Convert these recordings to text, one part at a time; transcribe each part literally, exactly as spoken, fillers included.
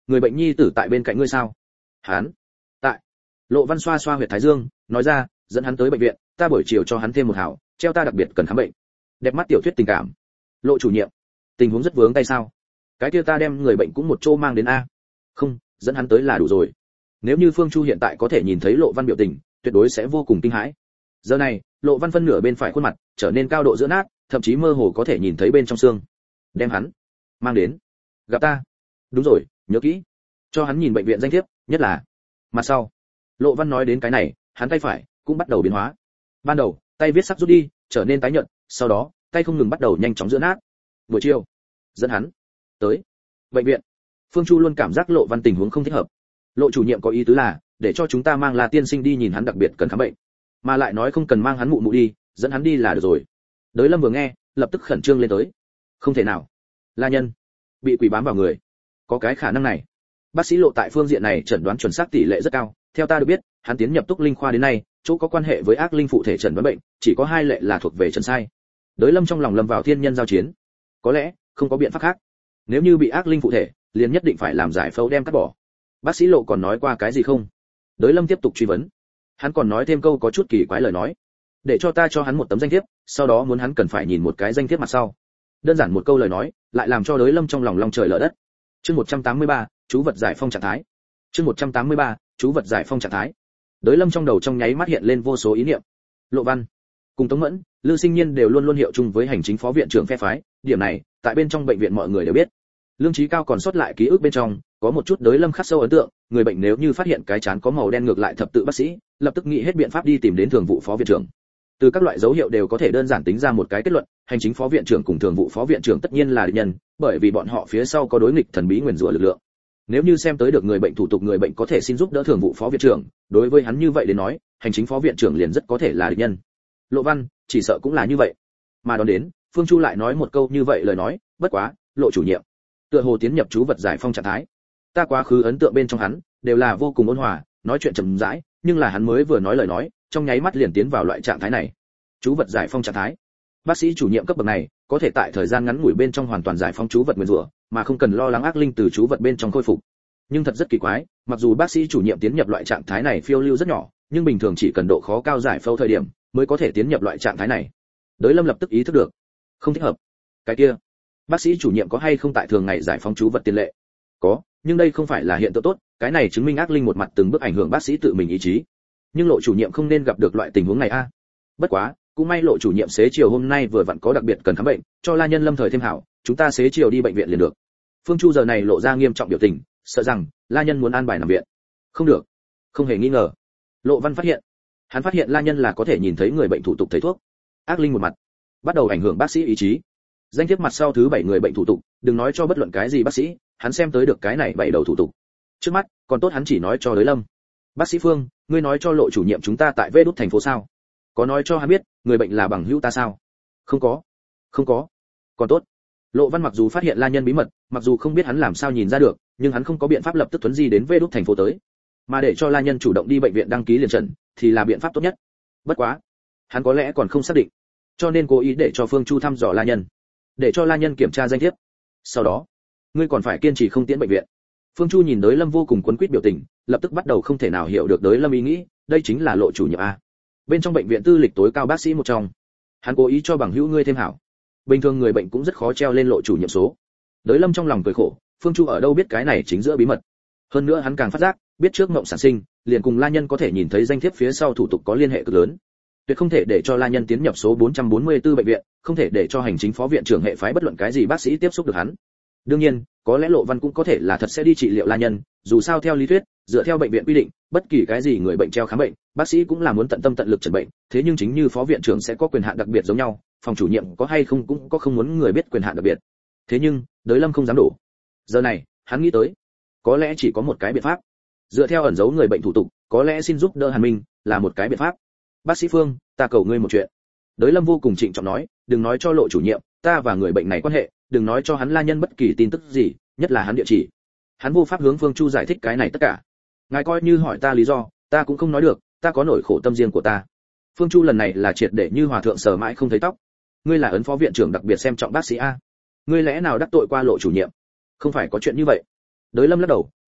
người bệnh nhi tử tại bên cạnh ngươi sao? Hắn tại. Lộ Văn xoa xoa huyệt thái dương, nói ra, dẫn hắn tới bệnh viện, ta buổi chiều cho hắn thêm một hảo, treo ta đặc biệt cần khám bệnh. Đẹp mắt tiểu thuyết tình cảm. Lộ chủ nhiệm, tình huống rất vướng tay sao? Cái kia ta đem người bệnh cũng một chỗ mang đến a. Không, dẫn hắn tới là đủ rồi. Nếu như Phương Chu hiện tại có thể nhìn thấy Lộ Văn biểu tình, tuyệt đối sẽ vô cùng kinh hãi. Giờ này, Lộ Văn phân nửa bên phải khuôn mặt trở nên cao độ giữa nát, thậm chí mơ hồ có thể nhìn thấy bên trong xương. Đem hắn mang đến, gặp ta. Đúng rồi, nhớ kỹ, cho hắn nhìn bệnh viện danh thiếp, nhất là mặt sau. Lộ Văn nói đến cái này, hắn tay phải cũng bắt đầu biến hóa. Ban đầu, tay viết sắc rút đi, trở nên tái nhợt, sau đó, tay không ngừng bắt đầu nhanh chóng giữa nát. Buổi chiều, dẫn hắn tới bệnh viện. Phương Chu luôn cảm giác Lộ Văn tình huống không thích hợp. Lộ chủ nhiệm có ý tứ là để cho chúng ta mang La tiên sinh đi nhìn hắn đặc biệt cần khám bệnh, mà lại nói không cần mang hắn mụ mụ đi, dẫn hắn đi là được rồi. Đới Lâm vừa nghe, lập tức khẩn trương lên tới. Không thể nào, La nhân bị quỷ bám vào người, có cái khả năng này. Bác sĩ Lộ tại phương diện này chẩn đoán chuẩn xác tỷ lệ rất cao, theo ta được biết, hắn tiến nhập Túc Linh khoa đến nay, chỗ có quan hệ với ác linh phụ thể chẩn đoán bệnh, chỉ có hai lệ là thuộc về chẩn sai. Đới Lâm trong lòng lâm vào thiên nhân giao chiến. Có lẽ không có biện pháp khác. Nếu như bị ác linh phụ thể, liền nhất định phải làm giải phẫu đem cắt bỏ. Bác sĩ Lộ còn nói qua cái gì không? Đới Lâm tiếp tục truy vấn. Hắn còn nói thêm câu có chút kỳ quái lời nói, để cho ta cho hắn một tấm danh thiếp, sau đó muốn hắn cần phải nhìn một cái danh thiếp mặt sau. Đơn giản một câu lời nói, lại làm cho Đới Lâm trong lòng long trời lở đất. Chương một trăm tám mươi ba, chú vật giải phong trạng thái. Chương một trăm tám mươi ba, chú vật giải phong trạng thái. Đới Lâm trong đầu trong nháy mắt hiện lên vô số ý niệm. Lộ Văn cùng Tống Mẫn, Lư Sinh Nhiên đều luôn luôn hiệu chung với hành chính phó viện trưởng phe phái, điểm này, tại bên trong bệnh viện mọi người đều biết. Lương Chí Cao còn sót lại ký ức bên trong, có một chút Đới Lâm khắc sâu ấn tượng, người bệnh nếu như phát hiện cái trán có màu đen ngược lại thập tự bác sĩ, lập tức nghĩ hết biện pháp đi tìm đến thường vụ phó viện trưởng. Từ các loại dấu hiệu đều có thể đơn giản tính ra một cái kết luận, hành chính phó viện trưởng cùng thường vụ phó viện trưởng tất nhiên là địch nhân, bởi vì bọn họ phía sau có đối nghịch thần bí nguyền rủa lực lượng. Nếu như xem tới được người bệnh thủ tục, người bệnh có thể xin giúp đỡ thường vụ phó viện trưởng, đối với hắn như vậy đến nói, hành chính phó viện trưởng liền rất có thể là địch nhân. Lộ Văn chỉ sợ cũng là như vậy. Mà đón đến, Phương Chu lại nói một câu như vậy lời nói, bất quá, Lộ chủ nhiệm tựa hồ tiến nhập chú vật giải phong trạng thái. Ta quá khứ ấn tượng bên trong hắn đều là vô cùng ôn hòa, nói chuyện chậm rãi, nhưng là hắn mới vừa nói lời nói, trong nháy mắt liền tiến vào loại trạng thái này. Chú vật giải phong trạng thái. Bác sĩ chủ nhiệm cấp bậc này, có thể tại thời gian ngắn ngủi bên trong hoàn toàn giải phóng chú vật nguyên rủa, mà không cần lo lắng ác linh từ chú vật bên trong khôi phục. Nhưng thật rất kỳ quái, mặc dù bác sĩ chủ nhiệm tiến nhập loại trạng thái này phiêu lưu rất nhỏ, nhưng bình thường chỉ cần độ khó cao giải phẫu thời điểm mới có thể tiến nhập loại trạng thái này. Đới Lâm lập tức ý thức được, không thích hợp. Cái kia, bác sĩ chủ nhiệm có hay không tại thường ngày giải phóng chú vật tiền lệ? Có, nhưng đây không phải là hiện tượng tốt, cái này chứng minh ác linh một mặt từng bước ảnh hưởng bác sĩ tự mình ý chí. Nhưng Lộ chủ nhiệm không nên gặp được loại tình huống này a. Bất quá, cũng may Lộ chủ nhiệm xế chiều hôm nay vừa vặn có đặc biệt cần khám bệnh, cho La nhân lâm thời thêm hảo, chúng ta xế chiều đi bệnh viện liền được. Phương Chu giờ này lộ ra nghiêm trọng biểu tình, sợ rằng La nhân muốn an bài nằm viện. Không được, không hề nghi ngờ. Lộ Văn phát hiện, hắn phát hiện La nhân là có thể nhìn thấy người bệnh thủ tục thấy thuốc. Ác linh một mặt bắt đầu ảnh hưởng bác sĩ ý chí. Danh thiếp mặt sau thứ bảy người bệnh thủ tục, đừng nói cho bất luận cái gì bác sĩ, hắn xem tới được cái này bảy đầu thủ tục. Trước mắt, còn tốt hắn chỉ nói cho Đới Lâm. Bác sĩ Phương, ngươi nói cho Lộ chủ nhiệm chúng ta tại Vê Đút thành phố sao? Có nói cho hắn biết, người bệnh là bằng hữu ta sao? Không có. Không có. Còn tốt. Lộ Văn mặc dù phát hiện La nhân bí mật, mặc dù không biết hắn làm sao nhìn ra được, nhưng hắn không có biện pháp lập tức tuấn di đến Vê Đút thành phố tới, mà để cho La nhân chủ động đi bệnh viện đăng ký liền trần, thì là biện pháp tốt nhất. Bất quá, hắn có lẽ còn không xác định, cho nên cố ý để cho Phương Chu thăm dò La nhân, để cho La nhân kiểm tra danh thiếp. Sau đó, ngươi còn phải kiên trì không tiễn bệnh viện. Phương Chu nhìn Đới Lâm vô cùng quấn quýt biểu tình, lập tức bắt đầu không thể nào hiểu được Đới Lâm ý nghĩ, đây chính là Lộ chủ nhiệm a. Bên trong bệnh viện tư lịch tối cao bác sĩ một trong, hắn cố ý cho bằng hữu ngươi thêm hảo. Bình thường người bệnh cũng rất khó treo lên Lộ chủ nhiệm số. Đới Lâm trong lòng cười khổ, Phương Chu ở đâu biết cái này chính giữa bí mật. Hơn nữa hắn càng phát giác, biết trước mộng sản sinh, liền cùng La nhân có thể nhìn thấy danh thiếp phía sau thủ tục có liên hệ cực lớn. Tuyệt không thể để cho La nhân tiến nhập số bốn trăm bốn mươi tư bệnh viện, không thể để cho hành chính phó viện trưởng hệ phái bất luận cái gì bác sĩ tiếp xúc được hắn. Đương nhiên, có lẽ Lộ Văn cũng có thể là thật sẽ đi trị liệu La nhân, dù sao theo lý thuyết, dựa theo bệnh viện quy định, bất kỳ cái gì người bệnh treo khám bệnh, bác sĩ cũng là muốn tận tâm tận lực chẩn bệnh, thế nhưng chính như phó viện trưởng sẽ có quyền hạn đặc biệt giống nhau, phòng chủ nhiệm có hay không cũng có không muốn người biết quyền hạn đặc biệt. Thế nhưng, Đới Lâm không dám đổ. Giờ này, hắn nghĩ tới, có lẽ chỉ có một cái biện pháp. Dựa theo ẩn giấu người bệnh thủ tục, có lẽ xin giúp đỡ Hàn Minh là một cái biện pháp. Bác sĩ Phương, ta cầu ngươi một chuyện. Đới Lâm vô cùng trịnh trọng nói, đừng nói cho Lộ chủ nhiệm, ta và người bệnh này quan hệ, đừng nói cho hắn La nhân bất kỳ tin tức gì, nhất là hắn địa chỉ. Hắn vô pháp hướng Phương Chu giải thích cái này tất cả. Ngài coi như hỏi ta lý do, ta cũng không nói được, ta có nỗi khổ tâm riêng của ta. Phương Chu lần này là triệt để như hòa thượng sờ mãi không thấy tóc. Ngươi là ấn phó viện trưởng đặc biệt xem trọng bác sĩ a, ngươi lẽ nào đắc tội qua Lộ chủ nhiệm? Không phải có chuyện như vậy. Đới Lâm lắc đầu,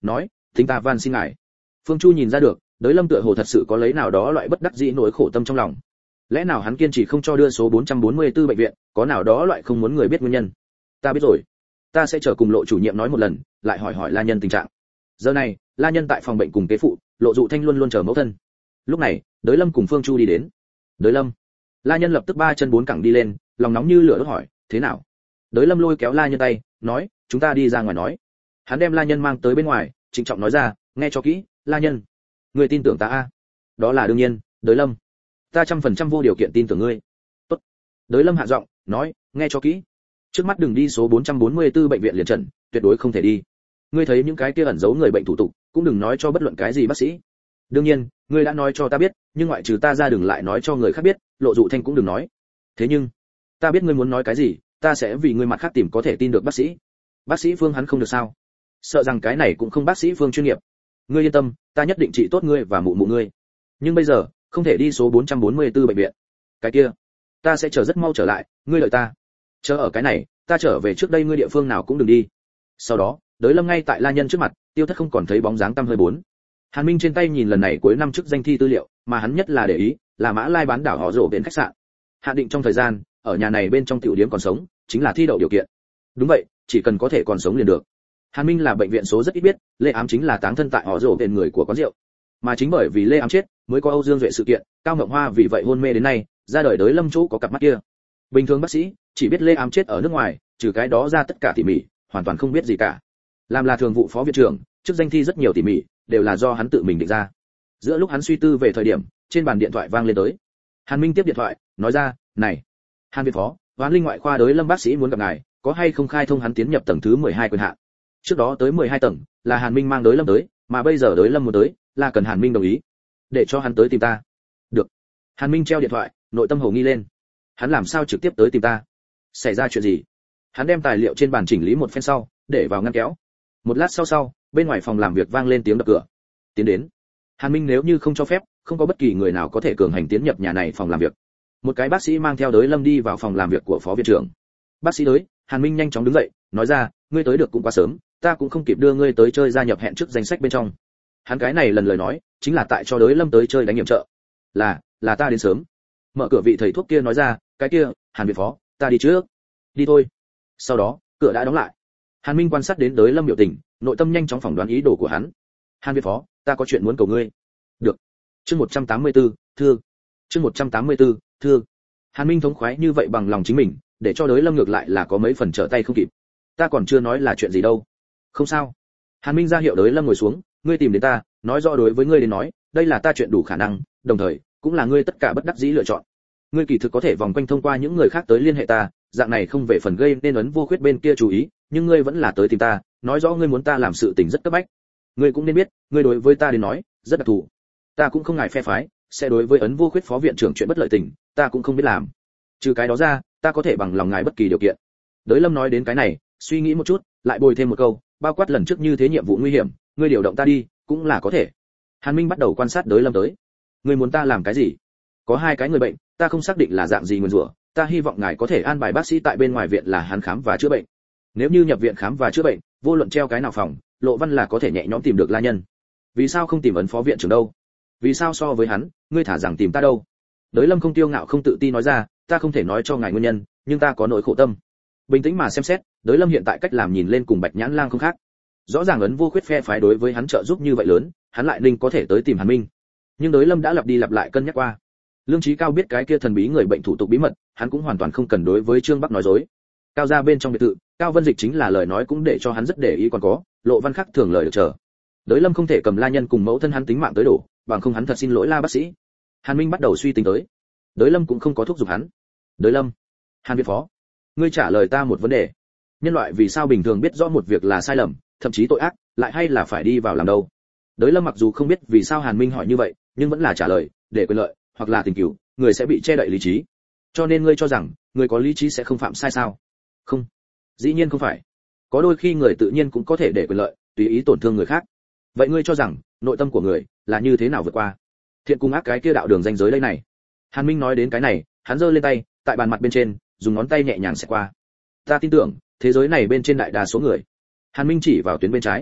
nói, thính ta van xin ngài. Phương Chu nhìn ra được, Đới Lâm tựa hồ thật sự có lấy nào đó loại bất đắc dĩ nỗi khổ tâm trong lòng. Lẽ nào hắn kiên trì không cho đưa số bốn trăm bốn mươi tư bệnh viện, có nào đó loại không muốn người biết nguyên nhân. Ta biết rồi, ta sẽ chờ cùng Lộ chủ nhiệm nói một lần, lại hỏi hỏi La Nhân tình trạng. Giờ này, La Nhân tại phòng bệnh cùng kế phụ, Lộ Dụ Thanh luôn luôn chờ mẫu thân. Lúc này, Đới Lâm cùng Phương Chu đi đến. Đới Lâm. La Nhân lập tức ba chân bốn cẳng đi lên, lòng nóng như lửa đốt hỏi, thế nào? Đới Lâm lôi kéo La Nhân tay, nói, chúng ta đi ra ngoài nói. Hắn đem La Nhân mang tới bên ngoài, trịnh trọng nói ra, nghe cho kỹ, La Nhân, ngươi tin tưởng ta a? Đó là đương nhiên, Đới Lâm, ta trăm phần trăm vô điều kiện tin tưởng ngươi. Tốt. Đới Lâm hạ giọng, nói, nghe cho kỹ, trước mắt đừng đi số bốn trăm bốn mươi tư bệnh viện liền trần, tuyệt đối không thể đi. Ngươi thấy những cái kia ẩn giấu người bệnh thủ tục, cũng đừng nói cho bất luận cái gì bác sĩ. Đương nhiên, ngươi đã nói cho ta biết, nhưng ngoại trừ ta ra đừng lại nói cho người khác biết, Lộ Dụ Thanh cũng đừng nói. Thế nhưng, ta biết ngươi muốn nói cái gì, ta sẽ vì ngươi mặt khác tìm có thể tin được bác sĩ. Bác sĩ Phương hắn không được sao? Sợ rằng cái này cũng không bác sĩ Phương chuyên nghiệp. Ngươi yên tâm, ta nhất định trị tốt ngươi và mụ mụ ngươi. Nhưng bây giờ, không thể đi số bốn trăm bốn mươi tư bệnh viện. Cái kia, ta sẽ chờ rất mau trở lại, ngươi đợi ta. Chờ ở cái này, ta trở về trước đây ngươi địa phương nào cũng đừng đi. Sau đó, Đới Lâm ngay tại La Nhân trước mặt, tiêu thất không còn thấy bóng dáng tăm hơi bốn. Hàn Minh trên tay nhìn lần này cuối năm trước danh thi tư liệu, mà hắn nhất là để ý là Mã Lai bán đảo họ rổ bên khách sạn. Hạn định trong thời gian, ở nhà này bên trong tiểu điểm còn sống, chính là thi đậu điều kiện. Đúng vậy, chỉ cần có thể còn sống liền được. Hàn Minh là bệnh viện số rất ít biết, Lê Ám chính là táng thân tại họ rổ bên người của quán rượu. Mà chính bởi vì Lê Ám chết, mới có Âu Dương Duệ sự kiện, Cao Ngọc Hoa vì vậy hôn mê đến nay, ra đời Đới Lâm chỗ có cặp mắt kia. Bình thường bác sĩ chỉ biết Lê Ám chết ở nước ngoài, trừ cái đó ra tất cả tỉ mỉ, hoàn toàn không biết gì cả. Làm là thường vụ phó viện trưởng, trước danh thi rất nhiều tỉ mỉ, đều là do hắn tự mình định ra. Giữa lúc hắn suy tư về thời điểm, trên bàn điện thoại vang lên tới. Hàn Minh tiếp điện thoại, nói ra, "Này, Hàn viện phó, Hoán Linh ngoại khoa Đới Lâm bác sĩ muốn gặp ngài, có hay không khai thông hắn tiến nhập tầng thứ mười hai quyền hạn?" Trước đó tới mười hai tầng, là Hàn Minh mang Đới Lâm tới, mà bây giờ Đới Lâm muốn tới, là cần Hàn Minh đồng ý. Để cho hắn tới tìm ta. Được. Hàn Minh treo điện thoại, nội tâm hồ nghi lên. Hắn làm sao trực tiếp tới tìm ta? Xảy ra chuyện gì? Hắn đem tài liệu trên bàn chỉnh lý một phen sau, để vào ngăn kéo. Một lát sau sau, bên ngoài phòng làm việc vang lên tiếng đập cửa. Tiến đến. Hàn Minh nếu như không cho phép, không có bất kỳ người nào có thể cường hành tiến nhập nhà này phòng làm việc. Một cái bác sĩ mang theo Đới Lâm đi vào phòng làm việc của phó viện trưởng. Bác sĩ tới, Hàn Minh nhanh chóng đứng dậy, nói ra, ngươi tới được cũng quá sớm, ta cũng không kịp đưa ngươi tới chơi gia nhập hẹn trước danh sách bên trong. Hắn cái này lần lời nói, chính là tại cho Đới Lâm tới chơi đánh nhiệm trợ. Là, là ta đến sớm. Mở cửa vị thầy thuốc kia nói ra, cái kia, Hàn viện phó, ta đi trước. Đi thôi. Sau đó, cửa đã đóng lại. Hàn Minh quan sát đến Đới Lâm biểu tình, nội tâm nhanh chóng phỏng đoán ý đồ của hắn. Hàn viện phó, ta có chuyện muốn cầu ngươi. Được. Chương một trăm tám mươi tư, thưa. Chương một trăm tám mươi tư, thưa. Hàn Minh thống khoái như vậy bằng lòng chính mình, để cho Đới Lâm ngược lại là có mấy phần trở tay không kịp. Ta còn chưa nói là chuyện gì đâu. Không sao. Hàn Minh ra hiệu Đới Lâm ngồi xuống, ngươi tìm đến ta, nói rõ đối với ngươi đến nói, đây là ta chuyện đủ khả năng, đồng thời cũng là ngươi tất cả bất đắc dĩ lựa chọn. Ngươi kỳ thực có thể vòng quanh thông qua những người khác tới liên hệ ta, dạng này không về phần gây nên ấn vô khuyết bên kia chú ý, nhưng ngươi vẫn là tới tìm ta, nói rõ ngươi muốn ta làm sự tình rất cấp bách. Ngươi cũng nên biết, ngươi đối với ta đến nói, rất đặc thù. Ta cũng không ngại phe phái, sẽ đối với ấn vô khuyết phó viện trưởng chuyện bất lợi tình, ta cũng không biết làm. Trừ cái đó ra, ta có thể bằng lòng ngài bất kỳ điều kiện. Đới Lâm nói đến cái này, suy nghĩ một chút, lại bồi thêm một câu, bao quát lần trước như thế nhiệm vụ nguy hiểm, ngươi điều động ta đi, cũng là có thể. Hàn Minh bắt đầu quan sát Đới Lâm tới. Ngươi muốn ta làm cái gì? Có hai cái người bệnh, ta không xác định là dạng gì nguyên rủa, ta hy vọng ngài có thể an bài bác sĩ tại bên ngoài viện là hắn khám và chữa bệnh. Nếu như nhập viện khám và chữa bệnh, vô luận treo cái nào phòng, Lộ Văn là có thể nhẹ nhõm tìm được La Nhân. Vì sao không tìm ấn phó viện trưởng đâu? Vì sao so với hắn, ngươi thả rằng tìm ta đâu? Đới Lâm không tiêu ngạo không tự ti nói ra, ta không thể nói cho ngài nguyên nhân, nhưng ta có nỗi khổ tâm. Bình tĩnh mà xem xét, Đới Lâm hiện tại cách làm nhìn lên cùng Bạch Nhãn Lang không khác. Rõ ràng ấn vô khuyết phe phái đối với hắn trợ giúp như vậy lớn, hắn lại ninh có thể tới tìm Hàn Minh. Nhưng Đới Lâm đã lặp đi lặp lại cân nhắc qua. Lương Chí Cao biết cái kia thần bí người bệnh thủ tục bí mật, hắn cũng hoàn toàn không cần đối với Trương Bắc nói dối. Cao gia bên trong biệt thự, Cao Vân Dịch chính là lời nói cũng để cho hắn rất để ý còn có, Lộ Văn khắc thường lời được chờ. Đới Lâm không thể cầm La Nhân cùng mẫu thân hắn tính mạng tới đổ, bằng không hắn thật xin lỗi La bác sĩ. Hàn Minh bắt đầu suy tính tới. Đới Lâm cũng không có thúc giục hắn. Đới Lâm, Hàn viện phó, ngươi trả lời ta một vấn đề. Nhân loại vì sao bình thường biết rõ một việc là sai lầm, thậm chí tội ác, lại hay là phải đi vào làm đâu? Đới Lâm mặc dù không biết vì sao Hàn Minh hỏi như vậy, nhưng vẫn là trả lời, để quyền lợi hoặc là tình cửu, người sẽ bị che đậy lý trí. Cho nên ngươi cho rằng, người có lý trí sẽ không phạm sai sao? Không, dĩ nhiên không phải. Có đôi khi người tự nhiên cũng có thể để quyền lợi, tùy ý tổn thương người khác. Vậy ngươi cho rằng, nội tâm của người là như thế nào vượt qua thiện cùng ác cái kia đạo đường ranh giới đây này? Hàn Minh nói đến cái này, hắn giơ lên tay, tại bàn mặt bên trên, dùng ngón tay nhẹ nhàng xẹt qua. Ta tin tưởng, thế giới này bên trên đại đa số người. Hàn Minh chỉ vào tuyến bên trái.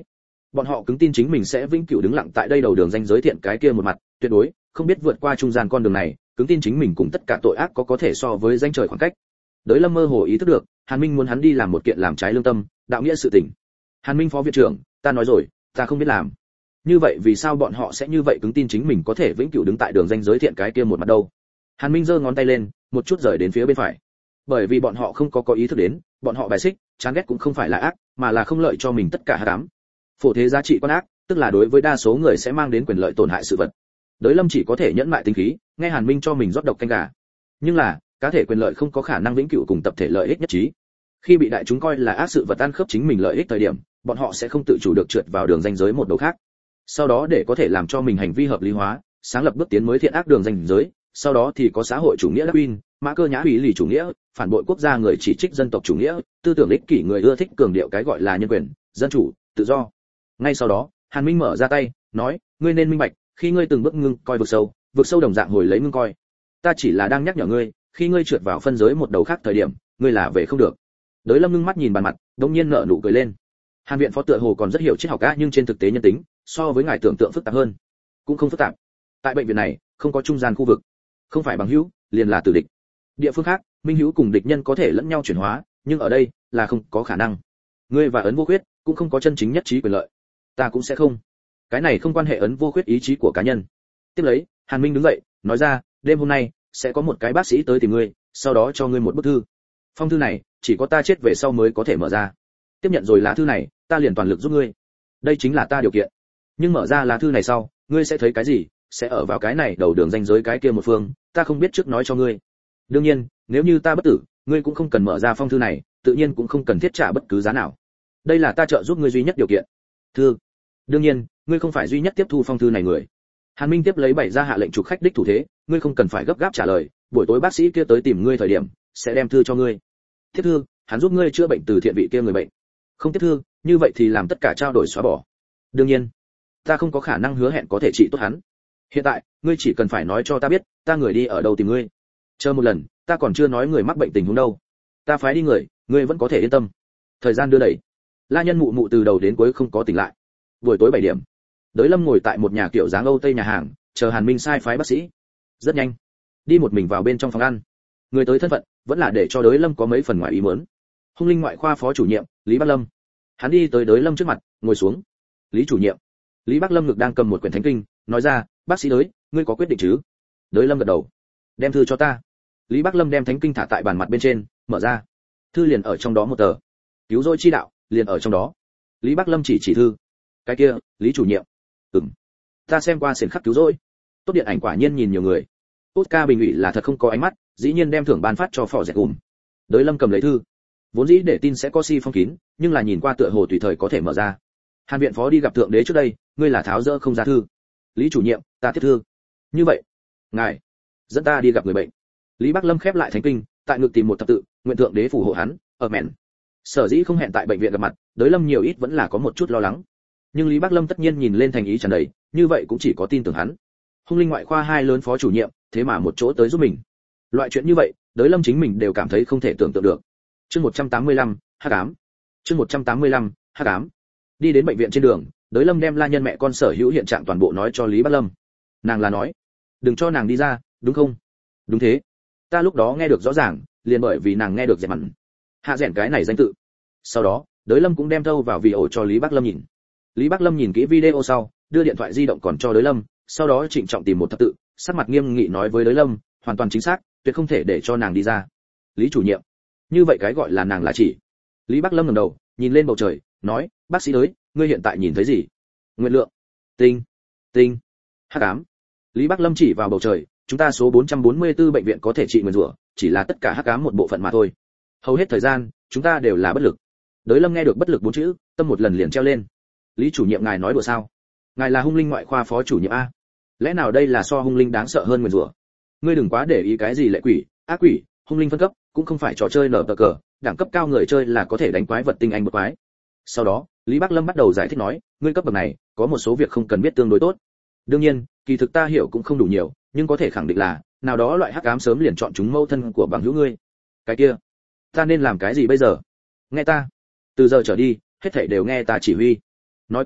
bọn họ cứng tin chính mình sẽ vĩnh cửu đứng lặng tại đây đầu đường ranh giới thiện cái kia một mặt, tuyệt đối không biết vượt qua trung gian con đường này, cứng tin chính mình cùng tất cả tội ác có có thể so với danh trời khoảng cách. Đới Lâm mơ hồ ý thức được, Hàn Minh muốn hắn đi làm một kiện làm trái lương tâm, đạo nghĩa sự tình. Hàn Minh phó viện trưởng, ta nói rồi, ta không biết làm. Như vậy vì sao bọn họ sẽ như vậy cứng tin chính mình có thể vĩnh cửu đứng tại đường ranh giới thiện cái kia một mặt đâu? Hàn Minh giơ ngón tay lên, một chút rời đến phía bên phải. Bởi vì bọn họ không có có ý thức đến, bọn họ bài xích, chán ghét cũng không phải là ác, mà là không lợi cho mình tất cả hắc ám. Phổ thế giá trị quan ác, tức là đối với đa số người sẽ mang đến quyền lợi tổn hại sự vật. Đới Lâm chỉ có thể nhẫn mại tính khí, nghe Hàn Minh cho mình rót độc canh gà. Nhưng là, cá thể quyền lợi không có khả năng vĩnh cửu cùng tập thể lợi ích nhất trí. Khi bị đại chúng coi là ác sự vật ăn khớp chính mình lợi ích thời điểm, bọn họ sẽ không tự chủ được trượt vào đường ranh giới một đầu khác. Sau đó để có thể làm cho mình hành vi hợp lý hóa, sáng lập bước tiến mới thiện ác đường ranh giới, sau đó thì có xã hội chủ nghĩa Darwin, mã cơ nhã ủy lì chủ nghĩa, phản bội quốc gia người chỉ trích dân tộc chủ nghĩa, tư tưởng ích kỷ người ưa thích cường điệu cái gọi là nhân quyền, dân chủ, tự do. Ngay sau đó, Hàn Minh mở ra tay, nói, ngươi nên minh bạch, khi ngươi từng bước ngưng coi vực sâu, vực sâu đồng dạng hồi lấy ngưng coi. Ta chỉ là đang nhắc nhở ngươi, khi ngươi trượt vào phân giới một đầu khác thời điểm, ngươi là về không được. Đới Lâm ngưng mắt nhìn bàn mặt, đột nhiên nở nụ cười lên. Hàn viện phó tựa hồ còn rất hiểu triết học á, nhưng trên thực tế nhân tính, so với ngài tưởng tượng phức tạp hơn. Cũng không phức tạp. Tại bệnh viện này, không có trung gian khu vực, không phải bằng hữu, liền là tử địch. Địa phương khác, minh hữu cùng địch nhân có thể lẫn nhau chuyển hóa, nhưng ở đây là không có khả năng. Ngươi và ấn vô khuyết cũng không có chân chính nhất trí quyền lợi. Ta cũng sẽ không. Cái này không quan hệ ấn vô khuyết ý chí của cá nhân. Tiếp lấy, Hàn Minh đứng dậy, nói ra, đêm hôm nay sẽ có một cái bác sĩ tới tìm ngươi, sau đó cho ngươi một bức thư. Phong thư này, chỉ có ta chết về sau mới có thể mở ra. Tiếp nhận rồi lá thư này, ta liền toàn lực giúp ngươi. Đây chính là ta điều kiện. Nhưng mở ra lá thư này sau, ngươi sẽ thấy cái gì, sẽ ở vào cái này đầu đường ranh giới cái kia một phương, ta không biết trước nói cho ngươi. Đương nhiên, nếu như ta bất tử, ngươi cũng không cần mở ra phong thư này, tự nhiên cũng không cần thiết trả bất cứ giá nào. Đây là ta trợ giúp ngươi duy nhất điều kiện. Thư. Đương nhiên, ngươi không phải duy nhất tiếp thu phong thư này người. Hàn Minh tiếp lấy bảy ra hạ lệnh trục khách đích thủ thế, ngươi không cần phải gấp gáp trả lời, buổi tối bác sĩ kia tới tìm ngươi thời điểm, sẽ đem thư cho ngươi. Tiếp thư, hắn giúp ngươi chữa bệnh từ thiện vị kia người bệnh. Không tiếp thư, như vậy thì làm tất cả trao đổi xóa bỏ. Đương nhiên, ta không có khả năng hứa hẹn có thể trị tốt hắn. Hiện tại, ngươi chỉ cần phải nói cho ta biết, ta người đi ở đâu tìm ngươi. Chờ một lần, ta còn chưa nói người mắc bệnh tình huống đâu. Ta phái đi người, ngươi vẫn có thể yên tâm. Thời gian đưa đẩy. La Nhân mụ mụ từ đầu đến cuối không có tỉnh lại. Buổi tối bảy điểm, Đới Lâm ngồi tại một nhà kiểu dáng Âu Tây nhà hàng, chờ Hàn Minh sai phái bác sĩ. Rất nhanh, đi một mình vào bên trong phòng ăn. Người tới thân phận, vẫn là để cho Đới Lâm có mấy phần ngoài ý muốn. Hung linh ngoại khoa phó chủ nhiệm, Lý Bắc Lâm. Hắn đi tới Đới Lâm trước mặt, ngồi xuống. Lý chủ nhiệm. Lý Bắc Lâm ngực đang cầm một quyển thánh kinh, nói ra, bác sĩ Đới, ngươi có quyết định chứ? Đới Lâm gật đầu. Đem thư cho ta. Lý Bắc Lâm đem thánh kinh thả tại bàn mặt bên trên, mở ra. Thư liền ở trong đó một tờ. Cứu rỗi chi đạo, liền ở trong đó. Lý Bắc Lâm chỉ chỉ thư. Cái kia, Lý chủ nhiệm. Ừm. Ta xem qua xiển khắc cứu rỗi. Tốt điện ảnh quả nhiên nhìn nhiều người. Oscar bình ủy là thật không có ánh mắt, dĩ nhiên đem thưởng ban phát cho phò dẹt gùm. Đới Lâm cầm lấy thư. Vốn dĩ để tin sẽ có si phong kín, nhưng là nhìn qua tựa hồ tùy thời có thể mở ra. Hàn viện phó đi gặp thượng đế trước đây, ngươi là tháo dỡ không ra thư. Lý chủ nhiệm, ta tiếp thư. Như vậy, ngài dẫn ta đi gặp người bệnh. Lý Bắc Lâm khép lại thánh kinh, tại ngực tìm một thập tự, nguyện thượng đế phù hộ hắn, ở mẹn. Sở dĩ không hẹn tại bệnh viện gặp mặt, Đới Lâm nhiều ít vẫn là có một chút lo lắng. Nhưng Lý Bắc Lâm tất nhiên nhìn lên thành ý tràn đầy, như vậy cũng chỉ có tin tưởng hắn. Hung linh ngoại khoa hai lớn phó chủ nhiệm, thế mà một chỗ tới giúp mình. Loại chuyện như vậy, Đới Lâm chính mình đều cảm thấy không thể tưởng tượng được. Chương một trăm tám mươi lăm, hắc ám. Chương một trăm tám mươi lăm, hắc ám. Đi đến bệnh viện trên đường, Đới Lâm đem La Nhân mẹ con sở hữu hiện trạng toàn bộ nói cho Lý Bắc Lâm. Nàng là nói, đừng cho nàng đi ra, đúng không? Đúng thế. Ta lúc đó nghe được rõ ràng, liền bởi vì nàng nghe được dẹp mặn. Hạ rèn cái này danh tự. Sau đó, Đới Lâm cũng đem thâu vào vì ổ cho Lý Bắc Lâm nhìn. Lý Bắc Lâm nhìn kỹ video sau, đưa điện thoại di động còn cho Đới Lâm, sau đó trịnh trọng tìm một thập tự, sắc mặt nghiêm nghị nói với Đới Lâm, hoàn toàn chính xác, tuyệt không thể để cho nàng đi ra. Lý chủ nhiệm, như vậy cái gọi là nàng là chỉ. Lý Bắc Lâm ngẩng đầu, nhìn lên bầu trời, nói, bác sĩ Đới, ngươi hiện tại nhìn thấy gì? Nguyệt lượng, tinh, tinh, hắc ám. Lý Bắc Lâm chỉ vào bầu trời, chúng ta số bốn trăm bốn mươi tư bệnh viện có thể trị nguyền rủa, chỉ là tất cả hắc ám một bộ phận mà thôi. Hầu hết thời gian, chúng ta đều là bất lực. Đới Lâm nghe được bất lực bốn chữ, tâm một lần liền treo lên. Lý chủ nhiệm ngài nói đùa sao? Ngài là hung linh ngoại khoa phó chủ nhiệm a? Lẽ nào đây là so hung linh đáng sợ hơn nguyền rủa? Ngươi đừng quá để ý cái gì lệ quỷ, ác quỷ, hung linh phân cấp, cũng không phải trò chơi nở tờ cờ, đẳng cấp cao người chơi là có thể đánh quái vật tinh anh bậc quái. Sau đó, Lý Bắc Lâm bắt đầu giải thích nói, ngươi cấp bậc này, có một số việc không cần biết tương đối tốt. Đương nhiên, kỳ thực ta hiểu cũng không đủ nhiều, nhưng có thể khẳng định là, nào đó loại hắc ám sớm liền chọn chúng mâu thân của bằng hữu ngươi. Cái kia, ta nên làm cái gì bây giờ? Nghe ta. Từ giờ trở đi, hết thảy đều nghe ta chỉ huy. Nói cách khác,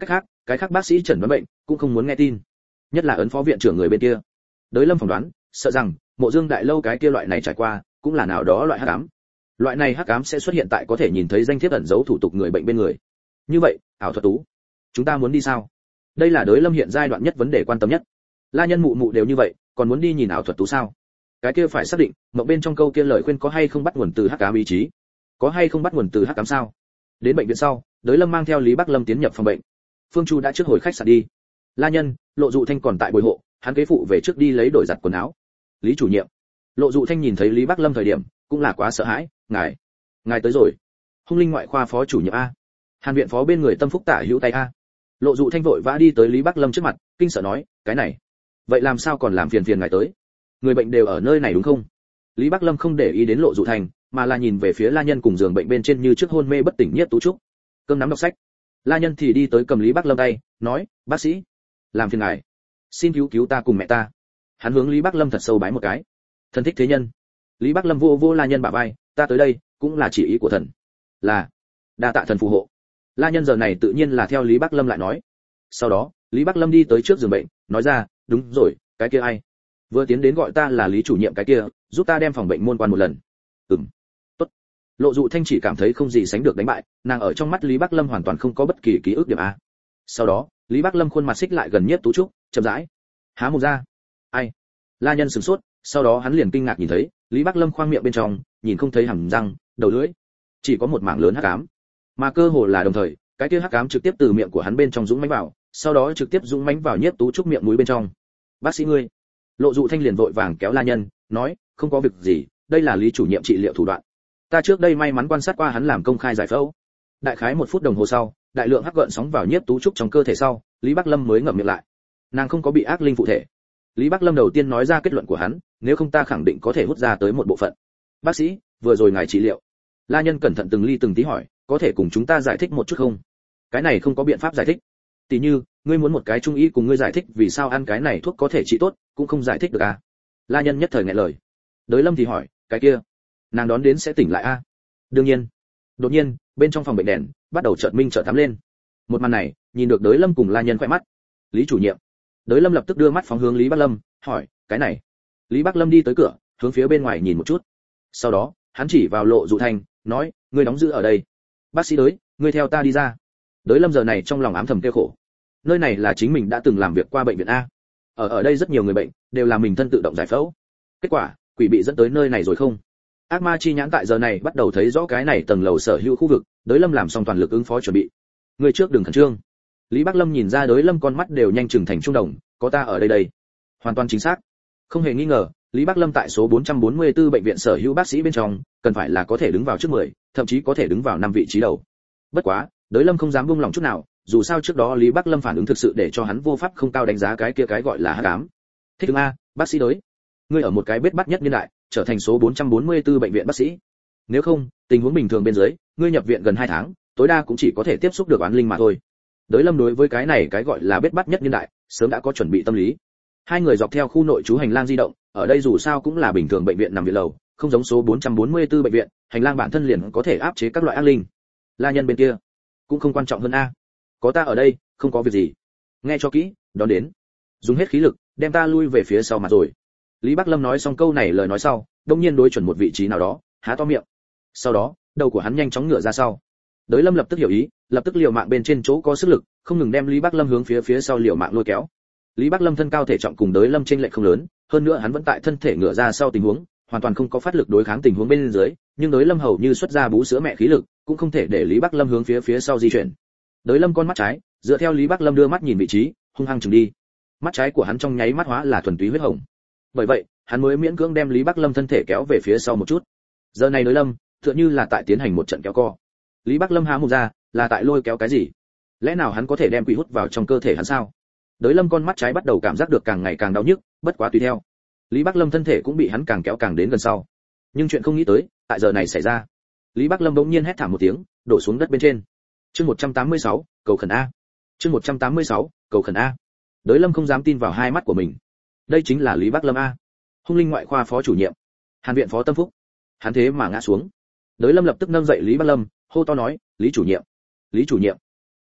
cái khác bác sĩ chẩn đoán bệnh cũng không muốn nghe tin, nhất là ấn phó viện trưởng người bên kia. Đới Lâm phỏng đoán, sợ rằng Mộ Dương Đại Lâu cái kia loại này trải qua, cũng là nào đó loại hắc ám. Loại này hắc ám sẽ xuất hiện tại có thể nhìn thấy danh thiếp ẩn giấu thủ tục người bệnh bên người. Như vậy, ảo thuật tú, chúng ta muốn đi sao? Đây là Đới Lâm hiện giai đoạn nhất vấn đề quan tâm nhất. La Nhân mụ mụ đều như vậy, còn muốn đi nhìn ảo thuật tú sao? Cái kia phải xác định, mộng bên trong câu kia lời khuyên có hay không bắt nguồn từ hắc ám ý chí, có hay không bắt nguồn từ hắc ám sao? Đến bệnh viện sau, Đới Lâm mang theo Lý Bắc Lâm tiến nhập phòng bệnh. Phương Chu đã trước hồi khách sạn đi. La Nhân, Lộ Dụ Thanh còn tại bồi hộ, hắn kế phụ về trước đi lấy đổi giặt quần áo. Lý chủ nhiệm. Lộ Dụ Thanh nhìn thấy Lý Bắc Lâm thời điểm, cũng là quá sợ hãi, ngài, ngài tới rồi. Hung Linh ngoại khoa phó chủ nhiệm a. Hàn viện phó bên người Tâm Phúc tả hữu tay a. Lộ Dụ Thanh vội vã đi tới Lý Bắc Lâm trước mặt, kinh sợ nói, cái này, vậy làm sao còn làm phiền phiền ngài tới? Người bệnh đều ở nơi này đúng không? Lý Bắc Lâm không để ý đến Lộ Dụ Thanh, mà là nhìn về phía La Nhân cùng giường bệnh bên trên như trước hôn mê bất tỉnh Nhiếp Tú Trúc. Cơm nắm đọc sách. La Nhân thì đi tới cầm Lý Bắc Lâm tay, nói, bác sĩ, làm phiền ngài, xin cứu cứu ta cùng mẹ ta. Hắn hướng Lý Bắc Lâm thật sâu bái một cái. Thần thích thế nhân. Lý Bắc Lâm vô vô La Nhân bả vai, ta tới đây cũng là chỉ ý của thần. Là, đa tạ thần phù hộ. La Nhân giờ này tự nhiên là theo Lý Bắc Lâm lại nói. Sau đó, Lý Bắc Lâm đi tới trước giường bệnh, nói ra, đúng rồi, cái kia ai? Vừa tiến đến gọi ta là Lý chủ nhiệm cái kia, giúp ta đem phòng bệnh môn quan một lần. Ừm. Tốt. Lộ Dụ Thanh chỉ cảm thấy không gì sánh được đánh bại, nàng ở trong mắt Lý Bắc Lâm hoàn toàn không có bất kỳ ký ức điểm a. Sau đó, Lý Bắc Lâm khuôn mặt xích lại gần Nhiếp Tú Trúc, chậm rãi há mồm ra. Ai? La Nhân sửng sốt, sau đó hắn liền kinh ngạc nhìn thấy, Lý Bắc Lâm khoang miệng bên trong, nhìn không thấy hàm răng, đầu lưỡi, chỉ có một mảng lớn hắc ám. Mà cơ hồ là đồng thời, cái kia hắc ám trực tiếp từ miệng của hắn bên trong dũng mãnh vào, sau đó trực tiếp dũng mãnh vào Nhiếp Tú Trúc miệng mũi bên trong. Bác sĩ ngươi. Lộ Dụ Thanh liền vội vàng kéo La Nhân, nói, không có việc gì, đây là Lý chủ nhiệm trị liệu thủ đoạn. Ta trước đây may mắn quan sát qua hắn làm công khai giải phẫu. Đại khái một phút đồng hồ sau, đại lượng hắc gợn sóng vào Nhiếp Tú Trúc trong cơ thể sau, Lý Bắc Lâm mới ngậm miệng lại. Nàng không có bị ác linh phụ thể. Lý Bắc Lâm đầu tiên nói ra kết luận của hắn, nếu không ta khẳng định có thể hút ra tới một bộ phận. Bác sĩ, vừa rồi ngài trị liệu. La Nhân cẩn thận từng ly từng tí hỏi, có thể cùng chúng ta giải thích một chút không? Cái này không có biện pháp giải thích. Tỷ như, ngươi muốn một cái trung y cùng ngươi giải thích vì sao ăn cái này thuốc có thể trị tốt, cũng không giải thích được à? La Nhân nhất thời nghẹn lời. Đới Lâm thì hỏi, cái kia, nàng đón đến sẽ tỉnh lại a? À? Đương nhiên. Đột nhiên, bên trong phòng bệnh đèn bắt đầu chợt minh chợt tắm lên. Một màn này, nhìn được Đới Lâm cùng La Nhân khỏe mắt. Lý chủ nhiệm. Đới Lâm lập tức đưa mắt phóng hướng Lý Bắc Lâm, hỏi, cái này. Lý Bắc Lâm đi tới cửa, hướng phía bên ngoài nhìn một chút. Sau đó, hắn chỉ vào Lộ Dụ Thanh, nói, ngươi đóng giữ ở đây. Bác sĩ Đới, ngươi theo ta đi ra. Đới Lâm giờ này trong lòng ám thầm kêu khổ. Nơi này là chính mình đã từng làm việc qua bệnh viện a. Ở ở đây rất nhiều người bệnh đều là mình thân tự động giải phẫu. Kết quả, quỷ bị dẫn tới nơi này rồi không? Ác ma chi nhãn tại giờ này bắt đầu thấy rõ cái này tầng lầu sở hữu khu vực, Đới Lâm làm xong toàn lực ứng phó chuẩn bị. Người trước đừng khẩn trương. Lý Bắc Lâm nhìn ra Đới Lâm con mắt đều nhanh chừng thành trung đồng, có ta ở đây đây. Hoàn toàn chính xác. Không hề nghi ngờ, Lý Bắc Lâm tại số bốn trăm bốn mươi tư bệnh viện sở hữu bác sĩ bên trong, cần phải là có thể đứng vào trước mười, thậm chí có thể đứng vào năm vị trí đầu. Bất quá, Đới Lâm không dám buông lòng chút nào, dù sao trước đó Lý Bắc Lâm phản ứng thực sự để cho hắn vô pháp không cao đánh giá cái kia cái gọi là hắc ám. Thích ứng a, bác sĩ Đới. Ngươi ở một cái bết bắt nhất niên đại, trở thành số bốn trăm bốn mươi tư bệnh viện bác sĩ. Nếu không, tình huống bình thường bên dưới, ngươi nhập viện gần hai tháng, tối đa cũng chỉ có thể tiếp xúc được oán linh mà thôi. Đới Lâm đối với cái này cái gọi là bết bắt nhất niên đại, sớm đã có chuẩn bị tâm lý. Hai người dọc theo khu nội trú hành lang di động, ở đây dù sao cũng là bình thường bệnh viện nằm viện lầu, không giống số bốn trăm bốn mươi tư bệnh viện, hành lang bản thân liền có thể áp chế các loại ác linh. La Nhân bên kia, cũng không quan trọng hơn a. Có ta ở đây, không có việc gì. Nghe cho kỹ, đón đến. Dùng hết khí lực, đem ta lui về phía sau mà rồi. Lý Bắc Lâm nói xong câu này lời nói sau, đột nhiên đối chuẩn một vị trí nào đó, há to miệng. Sau đó, đầu của hắn nhanh chóng ngửa ra sau. Đới Lâm lập tức hiểu ý, lập tức liều mạng bên trên chỗ có sức lực, không ngừng đem Lý Bắc Lâm hướng phía phía sau liều mạng lôi kéo. Lý Bắc Lâm thân cao thể trọng cùng Đới Lâm chênh lệch không lớn, hơn nữa hắn vẫn tại thân thể ngửa ra sau tình huống, hoàn toàn không có phát lực đối kháng tình huống bên dưới, nhưng Đới Lâm hầu như xuất ra bú sữa mẹ khí lực, cũng không thể để Lý Bắc Lâm hướng phía phía sau di chuyển. Đới Lâm con mắt trái, dựa theo Lý Bắc Lâm đưa mắt nhìn vị trí, hung hăng chừng đi. Mắt trái của hắn trong nháy mắt hóa là thuần túy huyết hồng. Bởi vậy, hắn mới miễn cưỡng đem Lý Bắc Lâm thân thể kéo về phía sau một chút. Giờ này Đới Lâm, tựa như là tại tiến hành một trận kéo co. Lý Bắc Lâm há mồm ra, là tại lôi kéo cái gì? Lẽ nào hắn có thể đem quỷ hút vào trong cơ thể hắn sao? Đới Lâm con mắt trái bắt đầu cảm giác được càng ngày càng đau nhức, bất quá tùy theo, Lý Bắc Lâm thân thể cũng bị hắn càng kéo càng đến gần sau. Nhưng chuyện không nghĩ tới, tại giờ này xảy ra. Lý Bắc Lâm bỗng nhiên hét thảm một tiếng, đổ xuống đất bên trên. Chương một trăm tám mươi sáu, cầu khẩn a. Chương một trăm tám mươi sáu, cầu khẩn a. Đới Lâm không dám tin vào hai mắt của mình. Đây chính là Lý Bắc Lâm a. Hung Linh ngoại khoa phó chủ nhiệm, Hàn viện phó Tâm Phúc. Hắn thế mà ngã xuống. Đới Lâm lập tức nâng dậy Lý Bắc Lâm, hô to nói, "Lý chủ nhiệm, Lý chủ nhiệm."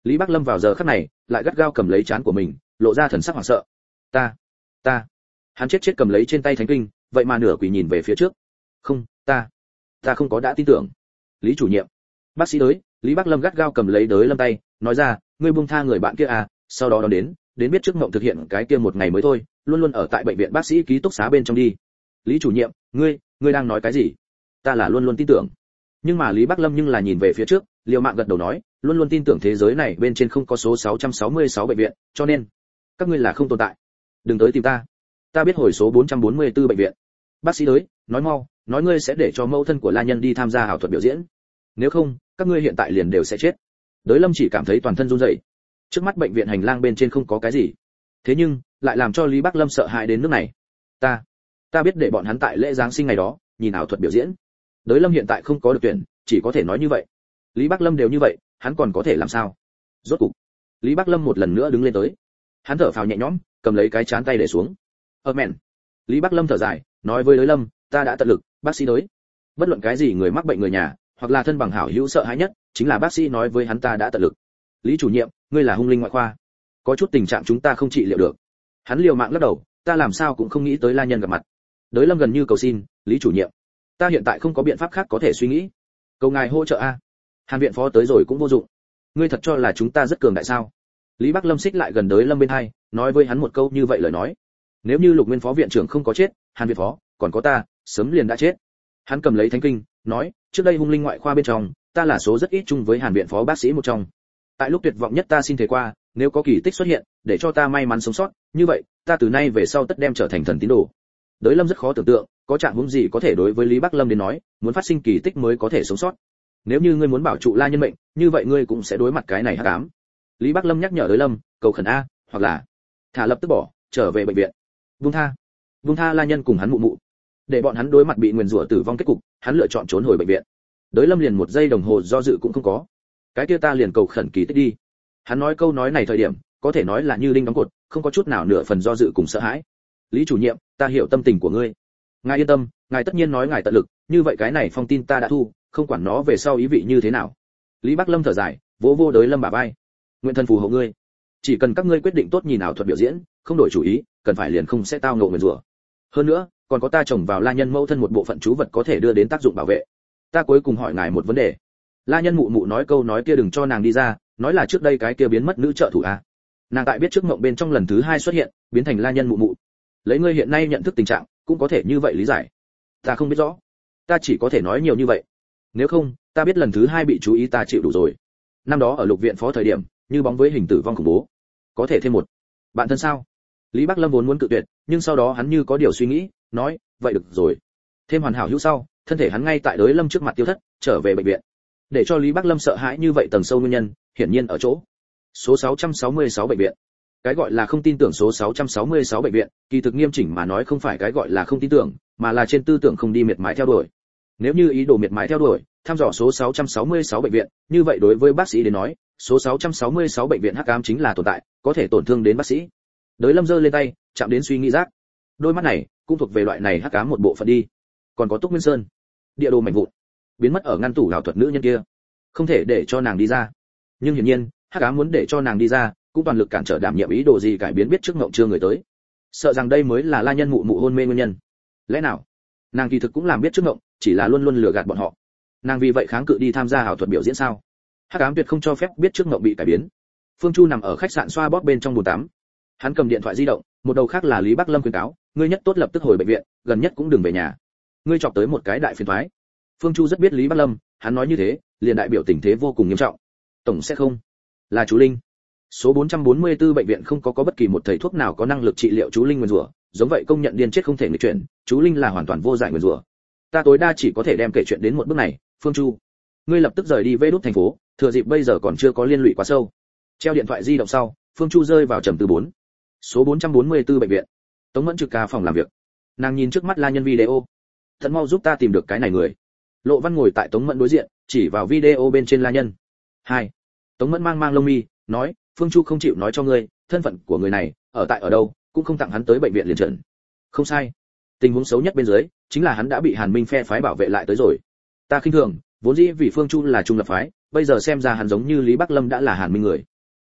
Lý Bắc Lâm vào giờ khắc này lại gắt gao cầm lấy trán của mình, lộ ra thần sắc hoảng sợ. ta ta hắn chết chết cầm lấy trên tay thánh kinh, vậy mà nửa quỳ nhìn về phía trước. Không, ta ta không có đã tin tưởng. Lý chủ nhiệm. Bác sĩ Đới. Lý Bắc Lâm gắt gao cầm lấy Đới Lâm tay, nói ra, ngươi buông tha người bạn kia à, sau đó đón đến, đến biết trước mộng thực hiện cái kia một ngày mới thôi, luôn luôn ở tại bệnh viện bác sĩ ký túc xá bên trong đi. Lý chủ nhiệm, ngươi, ngươi đang nói cái gì? Ta là luôn luôn tin tưởng. Nhưng mà Lý Bắc Lâm nhưng là nhìn về phía trước, liều mạng gật đầu nói, luôn luôn tin tưởng thế giới này bên trên không có số sáu trăm sáu mươi sáu bệnh viện, cho nên các ngươi là không tồn tại. Đừng tới tìm ta. Ta biết hồi số bốn trăm bốn mươi tư bệnh viện. Bác sĩ Đới, nói mau, nói ngươi sẽ để cho mẫu thân của La Nhân đi tham gia ảo thuật biểu diễn. Nếu không, các ngươi hiện tại liền đều sẽ chết. Đới Lâm chỉ cảm thấy toàn thân run rẩy. Trước mắt bệnh viện hành lang bên trên không có cái gì, thế nhưng lại làm cho Lý Bắc Lâm sợ hãi đến nước này. Ta, ta biết để bọn hắn tại lễ giáng sinh ngày đó nhìn ảo thuật biểu diễn. Đới Lâm hiện tại không có được tuyển, chỉ có thể nói như vậy. Lý Bắc Lâm đều như vậy, hắn còn có thể làm sao? Rốt cục, Lý Bắc Lâm một lần nữa đứng lên tới. Hắn thở phào nhẹ nhõm, cầm lấy cái chán tay để xuống. Ơ mẹn. Lý Bắc Lâm thở dài, nói với Đới Lâm, ta đã tận lực, bác sĩ Đới. Bất luận cái gì người mắc bệnh người nhà, hoặc là thân bằng hảo hữu sợ hãi nhất, chính là bác sĩ nói với hắn ta đã tận lực. Lý chủ nhiệm, ngươi là hung linh ngoại khoa, có chút tình trạng chúng ta không trị liệu được. Hắn liều mạng lắc đầu, ta làm sao cũng không nghĩ tới La Nhân gặp mặt. Đới Lâm gần như cầu xin, Lý chủ nhiệm, ta hiện tại không có biện pháp khác có thể suy nghĩ, cầu ngài hỗ trợ a. Hàn viện phó tới rồi cũng vô dụng, ngươi thật cho là chúng ta rất cường đại sao? Lý Bắc Lâm xích lại gần Đới Lâm bên hai, nói với hắn một câu như vậy lời nói, nếu như Lục Nguyên phó viện trưởng không có chết, Hàn viện phó, còn có ta, sớm liền đã chết. Hắn cầm lấy thánh kinh, nói, trước đây hung linh ngoại khoa bên trong, ta là số rất ít chung với Hàn viện phó bác sĩ một trong. Tại lúc tuyệt vọng nhất ta xin thề qua, nếu có kỳ tích xuất hiện, để cho ta may mắn sống sót, như vậy, ta từ nay về sau tất đem trở thành thần tín đồ. Đới Lâm rất khó tưởng tượng, có trạng huống gì có thể đối với Lý Bắc Lâm đến nói, muốn phát sinh kỳ tích mới có thể sống sót. Nếu như ngươi muốn bảo trụ La Nhân mệnh, như vậy ngươi cũng sẽ đối mặt cái này hắc ám. Lý Bắc Lâm nhắc nhở Đới Lâm, cầu khẩn a, hoặc là thả lập tức bỏ, trở về bệnh viện. Vung tha, vung tha La Nhân cùng hắn mụ mụ, để bọn hắn đối mặt bị nguyền rủa tử vong kết cục, hắn lựa chọn trốn hồi bệnh viện. Đới Lâm liền một giây đồng hồ do dự cũng không có. Cái kia ta liền cầu khẩn kỳ tích đi. Hắn nói câu nói này thời điểm, có thể nói là như đinh đóng cột, không có chút nào nửa phần do dự cùng sợ hãi. Lý chủ nhiệm, ta hiểu tâm tình của ngươi. Ngài yên tâm, ngài tất nhiên nói ngài tận lực, như vậy cái này phong tin ta đã thu, không quản nó về sau ý vị như thế nào. Lý Bắc Lâm thở dài, vỗ vô Đới Lâm bả vai. Nguyện thần phù hộ ngươi. Chỉ cần các ngươi quyết định tốt nhìn ảo thuật biểu diễn, không đổi chủ ý, cần phải liền không sẽ tao ngộ nguyền rủa. Hơn nữa, còn có ta trồng vào La Nhân mẫu thân một bộ phận chú vật có thể đưa đến tác dụng bảo vệ. Ta cuối cùng hỏi ngài một vấn đề. La Nhân mụ mụ nói câu nói kia đừng cho nàng đi ra, nói là trước đây cái kia biến mất nữ trợ thủ a. Nàng tại biết trước mộng bên trong lần thứ hai xuất hiện, biến thành La Nhân mụ mụ. Lấy ngươi hiện nay nhận thức tình trạng, cũng có thể như vậy lý giải. Ta không biết rõ, ta chỉ có thể nói nhiều như vậy. Nếu không, ta biết lần thứ hai bị chú ý ta chịu đủ rồi. Năm đó ở Lục viện phó thời điểm, như bóng với hình tử vong khủng bố. Có thể thêm một bạn thân sao? Lý Bắc Lâm vốn muốn cự tuyệt, nhưng sau đó hắn như có điều suy nghĩ, nói, vậy được rồi. Thêm hoàn hảo hữu sau, thân thể hắn ngay tại Đới Lâm trước mặt tiêu thất, trở về bệnh viện. Để cho Lý Bắc Lâm sợ hãi như vậy tầng sâu nguyên nhân, hiển nhiên ở chỗ số sáu trăm sáu mươi sáu bệnh viện. Cái gọi là không tin tưởng số sáu trăm sáu mươi sáu bệnh viện, kỳ thực nghiêm chỉnh mà nói không phải cái gọi là không tin tưởng, mà là trên tư tưởng không đi miệt mài theo đuổi. Nếu như ý đồ miệt mài theo đuổi, thăm dò số sáu trăm sáu mươi sáu bệnh viện, như vậy đối với bác sĩ đến nói, số sáu trăm sáu mươi sáu bệnh viện hắc ám chính là tồn tại, có thể tổn thương đến bác sĩ. Đới Lâm giơ lên tay, chạm đến suy nghĩ giác. Đôi mắt này cũng thuộc về loại này hắc ám một bộ phận đi. Còn có Túc Nguyên Sơn, địa đồ mảnh vụn, biến mất ở ngăn tủ ảo thuật nữ nhân kia, không thể để cho nàng đi ra. Nhưng hiển nhiên, hắc ám muốn để cho nàng đi ra, cũng toàn lực cản trở đảm nhiệm ý đồ gì cải biến biết trước ngộng chưa người tới. Sợ rằng đây mới là La Nhân mụ mụ hôn mê nguyên nhân. Lẽ nào nàng kỳ thực cũng làm biết trước ngộng, chỉ là luôn luôn lừa gạt bọn họ. Nàng vì vậy kháng cự đi tham gia ảo thuật biểu diễn sao? Hắc ám tuyệt không cho phép biết trước ngộng bị cải biến. Phương Chu nằm ở khách sạn xoa bóp bên trong bồn tắm. Hắn cầm điện thoại di động, một đầu khác là Lý Bắc Lâm khuyên cáo, ngươi nhất tốt lập tức hồi bệnh viện, gần nhất cũng đừng về nhà. Ngươi chọc tới một cái đại phiền toái. Phương Chu rất biết Lý Bắc Lâm, hắn nói như thế, liền đại biểu tình thế vô cùng nghiêm trọng. Tổng sẽ không là chú Linh. Số bốn trăm bốn mươi tư bệnh viện không có có bất kỳ một thầy thuốc nào có năng lực trị liệu chú Linh nguyên rủa, giống vậy công nhận điên chết không thể nghịch chuyển, chú Linh là hoàn toàn vô giải nguyên rủa. Ta tối đa chỉ có thể đem kể chuyện đến một bước này, Phương Chu. Ngươi lập tức rời đi về đốt thành phố, thừa dịp bây giờ còn chưa có liên lụy quá sâu. Treo điện thoại di động sau, Phương Chu rơi vào trầm tư bốn. Số bốn trăm bốn mươi tư bệnh viện. Tống Mẫn trực ca phòng làm việc. Nàng nhìn trước mắt La Nhân video. Thật mau giúp ta tìm được cái này người. Lộ Văn ngồi tại Tống Mẫn đối diện, chỉ vào video bên trên La Nhân. Hai. Tống Mẫn mang mang lông mi, nói, Phương Chu không chịu nói cho ngươi, thân phận của người này, ở tại ở đâu, cũng không tặng hắn tới bệnh viện liền trần. Không sai. Tình huống xấu nhất bên dưới, chính là hắn đã bị Hàn Minh phe phái bảo vệ lại tới rồi. Ta khinh thường, vốn dĩ vì Phương Chu là trung lập phái, bây giờ xem ra hắn giống như Lý Bắc Lâm đã là Hàn Minh người.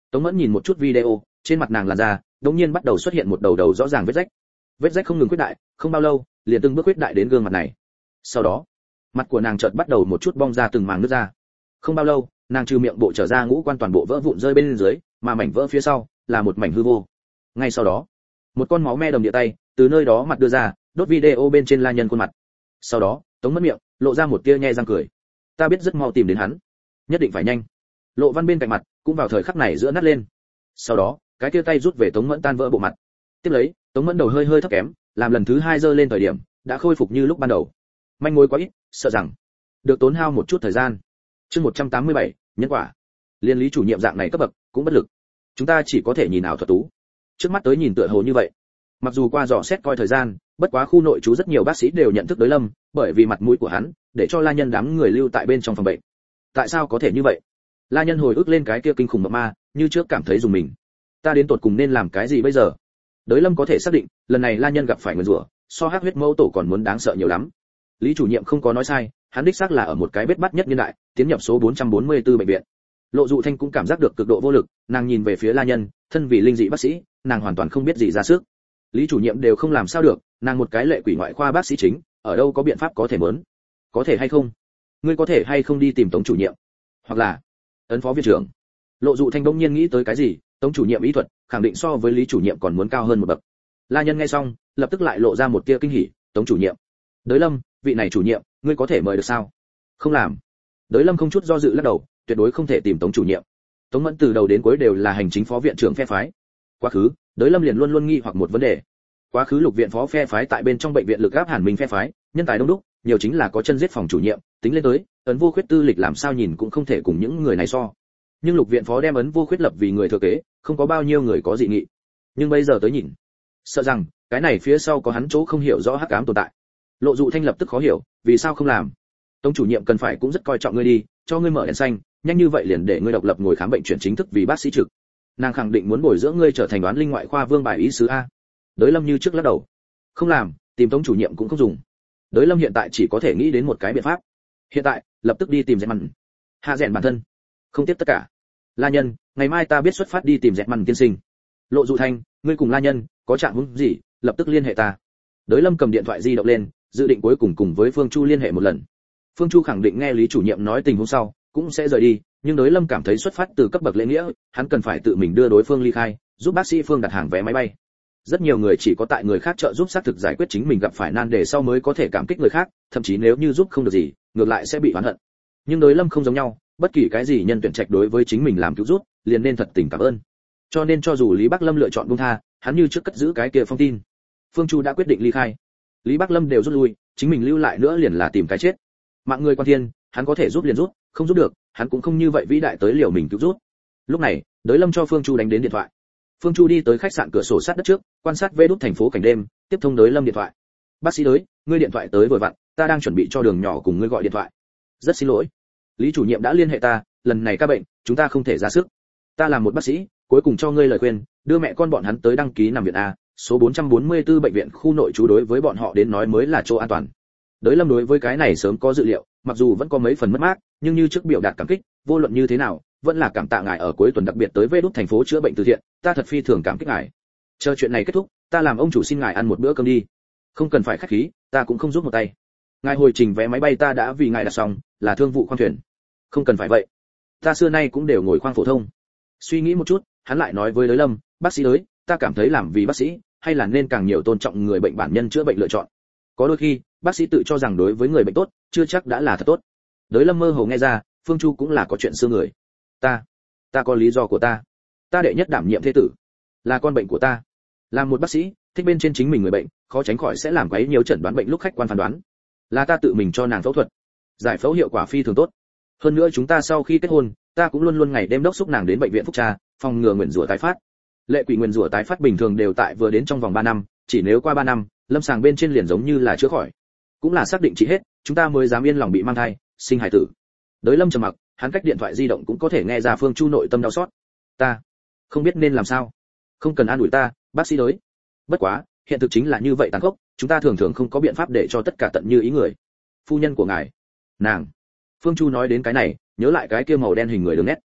Tống Mẫn nhìn một chút video, trên mặt nàng làn da đột nhiên bắt đầu xuất hiện một đầu đầu rõ ràng vết rách. Vết rách không ngừng khuyết đại, không bao lâu, liền từng bước khuyết đại đến gương mặt này. Sau đó, mặt của nàng chợt bắt đầu một chút bong ra từng màng nước ra. Không bao lâu, nàng trừ miệng bộ trở ra ngũ quan toàn bộ vỡ vụn rơi bên dưới, mà mảnh vỡ phía sau là một mảnh hư vô. Ngay sau đó, một con máu me đầm địa tay từ nơi đó mặt đưa ra, đốt video bên trên La Nhân khuôn mặt. Sau đó, Tống Mẫn miệng lộ ra một tia nhe răng cười. Ta biết rất mau tìm đến hắn, nhất định phải nhanh. Lộ Văn bên cạnh mặt cũng vào thời khắc này giữa nát lên. Sau đó, cái tia tay rút về Tống Mẫn tan vỡ bộ mặt. Tiếp lấy, Tống Mẫn đầu hơi hơi thấp kém, làm lần thứ hai giơ lên thời điểm, đã khôi phục như lúc ban đầu. Manh mối quá ít, sợ rằng được tốn hao một chút thời gian. Chương một trăm tám mươi bảy, nhân quả. Liên lý chủ nhiệm dạng này cấp bậc cũng bất lực. Chúng ta chỉ có thể nhìn ảo thuật tú. Trước mắt tới nhìn tựa hồ như vậy. Mặc dù qua dò xét coi thời gian, bất quá khu nội trú rất nhiều bác sĩ đều nhận thức Đới Lâm, bởi vì mặt mũi của hắn, để cho La Nhân đám người lưu tại bên trong phòng bệnh. Tại sao có thể như vậy? La Nhân hồi ức lên cái kia kinh khủng mộng ma, như trước cảm thấy dùng mình. Ta đến tột cùng nên làm cái gì bây giờ? Đới Lâm có thể xác định, lần này La Nhân gặp phải nguyên rủa, so hắc huyết mẫu tổ còn muốn đáng sợ nhiều lắm. Lý chủ nhiệm không có nói sai, hắn đích xác là ở một cái bết bát nhất niên đại, tiến nhập số bốn trăm bốn mươi tư bệnh viện. Lộ Dụ Thanh cũng cảm giác được cực độ vô lực, nàng nhìn về phía La Nhân, thân vì linh dị bác sĩ, nàng hoàn toàn không biết gì ra sức. Lý chủ nhiệm đều không làm sao được, nàng một cái lệ quỷ ngoại khoa bác sĩ chính, ở đâu có biện pháp có thể mớn? Có thể hay không? Ngươi có thể hay không đi tìm Tống chủ nhiệm? Hoặc là ấn phó viện trưởng? Lộ Dụ Thanh đông nhiên nghĩ tới cái gì, Tống chủ nhiệm y thuật, khẳng định so với Lý chủ nhiệm còn muốn cao hơn một bậc. La Nhân nghe xong, lập tức lại lộ ra một tia kinh hỉ, Tống chủ nhiệm. Đới Lâm, vị này chủ nhiệm, ngươi có thể mời được sao? Không làm. Đới Lâm không chút do dự lắc đầu, tuyệt đối không thể tìm Tống chủ nhiệm. Tống Mẫn từ đầu đến cuối đều là hành chính phó viện trưởng phe phái. Quá khứ, Đới Lâm liền luôn luôn nghi hoặc một vấn đề. Quá khứ lục viện phó phe phái tại bên trong bệnh viện lực áp Hàn Minh phe phái, nhân tài đông đúc, nhiều chính là có chân giết phòng chủ nhiệm, tính lên tới, ấn vô khuyết tư lịch làm sao nhìn cũng không thể cùng những người này so. Nhưng lục viện phó đem ấn vô khuyết lập vì người thừa kế, không có bao nhiêu người có dị nghị. Nhưng bây giờ tới nhìn, sợ rằng cái này phía sau có hắn chỗ không hiểu rõ hắc ám tồn tại. Lộ Dụ Thanh lập tức khó hiểu, vì sao không làm? Tống chủ nhiệm cần phải cũng rất coi trọng ngươi đi, cho ngươi mở đèn xanh, nhanh như vậy liền để ngươi độc lập ngồi khám bệnh chuyển chính thức vì bác sĩ trực. Nàng khẳng định muốn bồi dưỡng ngươi trở thành đoán linh ngoại khoa vương bài ý sứ a. Đới Lâm như trước lắc đầu. Không làm, tìm Tống chủ nhiệm cũng không dùng. Đới Lâm hiện tại chỉ có thể nghĩ đến một cái biện pháp. Hiện tại, lập tức đi tìm Dẹt Mằn. Hạ rèn bản thân. Không tiếp tất cả. La Nhân, ngày mai ta biết xuất phát đi tìm Dẹt Mằn tiên sinh. Lộ Dụ Thanh, ngươi cùng La Nhân, có trạng huống gì, lập tức liên hệ ta. Đới Lâm cầm điện thoại di động lên, dự định cuối cùng cùng với Phương Chu liên hệ một lần. Phương Chu khẳng định nghe Lý chủ nhiệm nói tình huống sau, cũng sẽ rời đi, nhưng Đới Lâm cảm thấy xuất phát từ cấp bậc lễ nghĩa, hắn cần phải tự mình đưa đối phương ly khai, giúp bác sĩ Phương đặt hàng vé máy bay. Rất nhiều người chỉ có tại người khác trợ giúp xác thực giải quyết chính mình gặp phải nan đề sau mới có thể cảm kích người khác, thậm chí nếu như giúp không được gì, ngược lại sẽ bị oán hận. Nhưng Đới Lâm không giống nhau, bất kỳ cái gì nhân tuyển trạch đối với chính mình làm cứu giúp, liền nên thật tình cảm ơn. Cho nên cho dù Lý Bắc Lâm lựa chọn buông tha, hắn như trước cất giữ cái kia phong tin. Phương Chu đã quyết định ly khai. Lý Bắc Lâm đều rút lui, chính mình lưu lại nữa liền là tìm cái chết. Mạng người quan thiên, hắn có thể giúp liền giúp, không giúp được, hắn cũng không như vậy vĩ đại tới liều mình cứu giúp. Lúc này, Đới Lâm cho Phương Chu đánh đến điện thoại. Phương Chu đi tới khách sạn cửa sổ sát đất trước, quan sát vê đút thành phố cảnh đêm, tiếp thông Đới Lâm điện thoại. Bác sĩ Đới, ngươi điện thoại tới vừa vặn, ta đang chuẩn bị cho Đường Nhỏ cùng ngươi gọi điện thoại. Rất xin lỗi, Lý chủ nhiệm đã liên hệ ta, lần này ca bệnh, chúng ta không thể ra sức. Ta là một bác sĩ, cuối cùng cho ngươi lời khuyên, đưa mẹ con bọn hắn tới đăng ký nằm viện a, số bốn trăm bốn mươi tư bệnh viện khu nội trú đối với bọn họ đến nói mới là chỗ an toàn. Đới Lâm đối với cái này sớm có dự liệu, mặc dù vẫn có mấy phần mất mát, nhưng như trước biểu đạt cảm kích, vô luận như thế nào, vẫn là cảm tạ ngài ở cuối tuần đặc biệt tới vê đút thành phố chữa bệnh từ thiện, ta thật phi thường cảm kích ngài. Chờ chuyện này kết thúc, ta làm ông chủ xin ngài ăn một bữa cơm đi. Không cần phải khách khí, ta cũng không giúp một tay. Ngài hồi trình vé máy bay ta đã vì ngài đặt xong, là thương vụ khoang thuyền. Không cần phải vậy, ta xưa nay cũng đều ngồi khoang phổ thông. Suy nghĩ một chút, hắn lại nói với Đới Lâm, bác sĩ Đới, ta cảm thấy làm vì bác sĩ, hay là nên càng nhiều tôn trọng người bệnh bản nhân chữa bệnh lựa chọn. Có đôi khi, bác sĩ tự cho rằng đối với người bệnh tốt, chưa chắc đã là thật tốt. Đới Lâm mơ hồ nghe ra, Phương Chu cũng là có chuyện xưa người. Ta, ta có lý do của ta. Ta đệ nhất đảm nhiệm thế tử, là con bệnh của ta. Làm một bác sĩ, thích bên trên chính mình người bệnh, khó tránh khỏi sẽ làm quấy nhiều chẩn đoán bệnh lúc khách quan phán đoán. Là ta tự mình cho nàng phẫu thuật, giải phẫu hiệu quả phi thường tốt. Hơn nữa chúng ta sau khi kết hôn, ta cũng luôn luôn ngày đêm đốc thúc nàng đến bệnh viện phúc tra, phòng ngừa nguyền rủa tái phát. Lệ quỷ nguyền rủa tái phát bình thường đều tại vừa đến trong vòng ba năm, chỉ nếu qua ba năm, lâm sàng bên trên liền giống như là chữa khỏi. Cũng là xác định trị hết, chúng ta mới dám yên lòng bị mang thai, sinh hài tử. Đới Lâm trầm mặc, hắn cách điện thoại di động cũng có thể nghe ra Phương Chu nội tâm đau xót. Ta không biết nên làm sao. Không cần an ủi ta, bác sĩ Đới. Bất quá, hiện thực chính là như vậy tàn khốc, chúng ta thường thường không có biện pháp để cho tất cả tận như ý người. Phu nhân của ngài, nàng. Phương Chu nói đến cái này, nhớ lại cái kia màu đen hình người đường nét.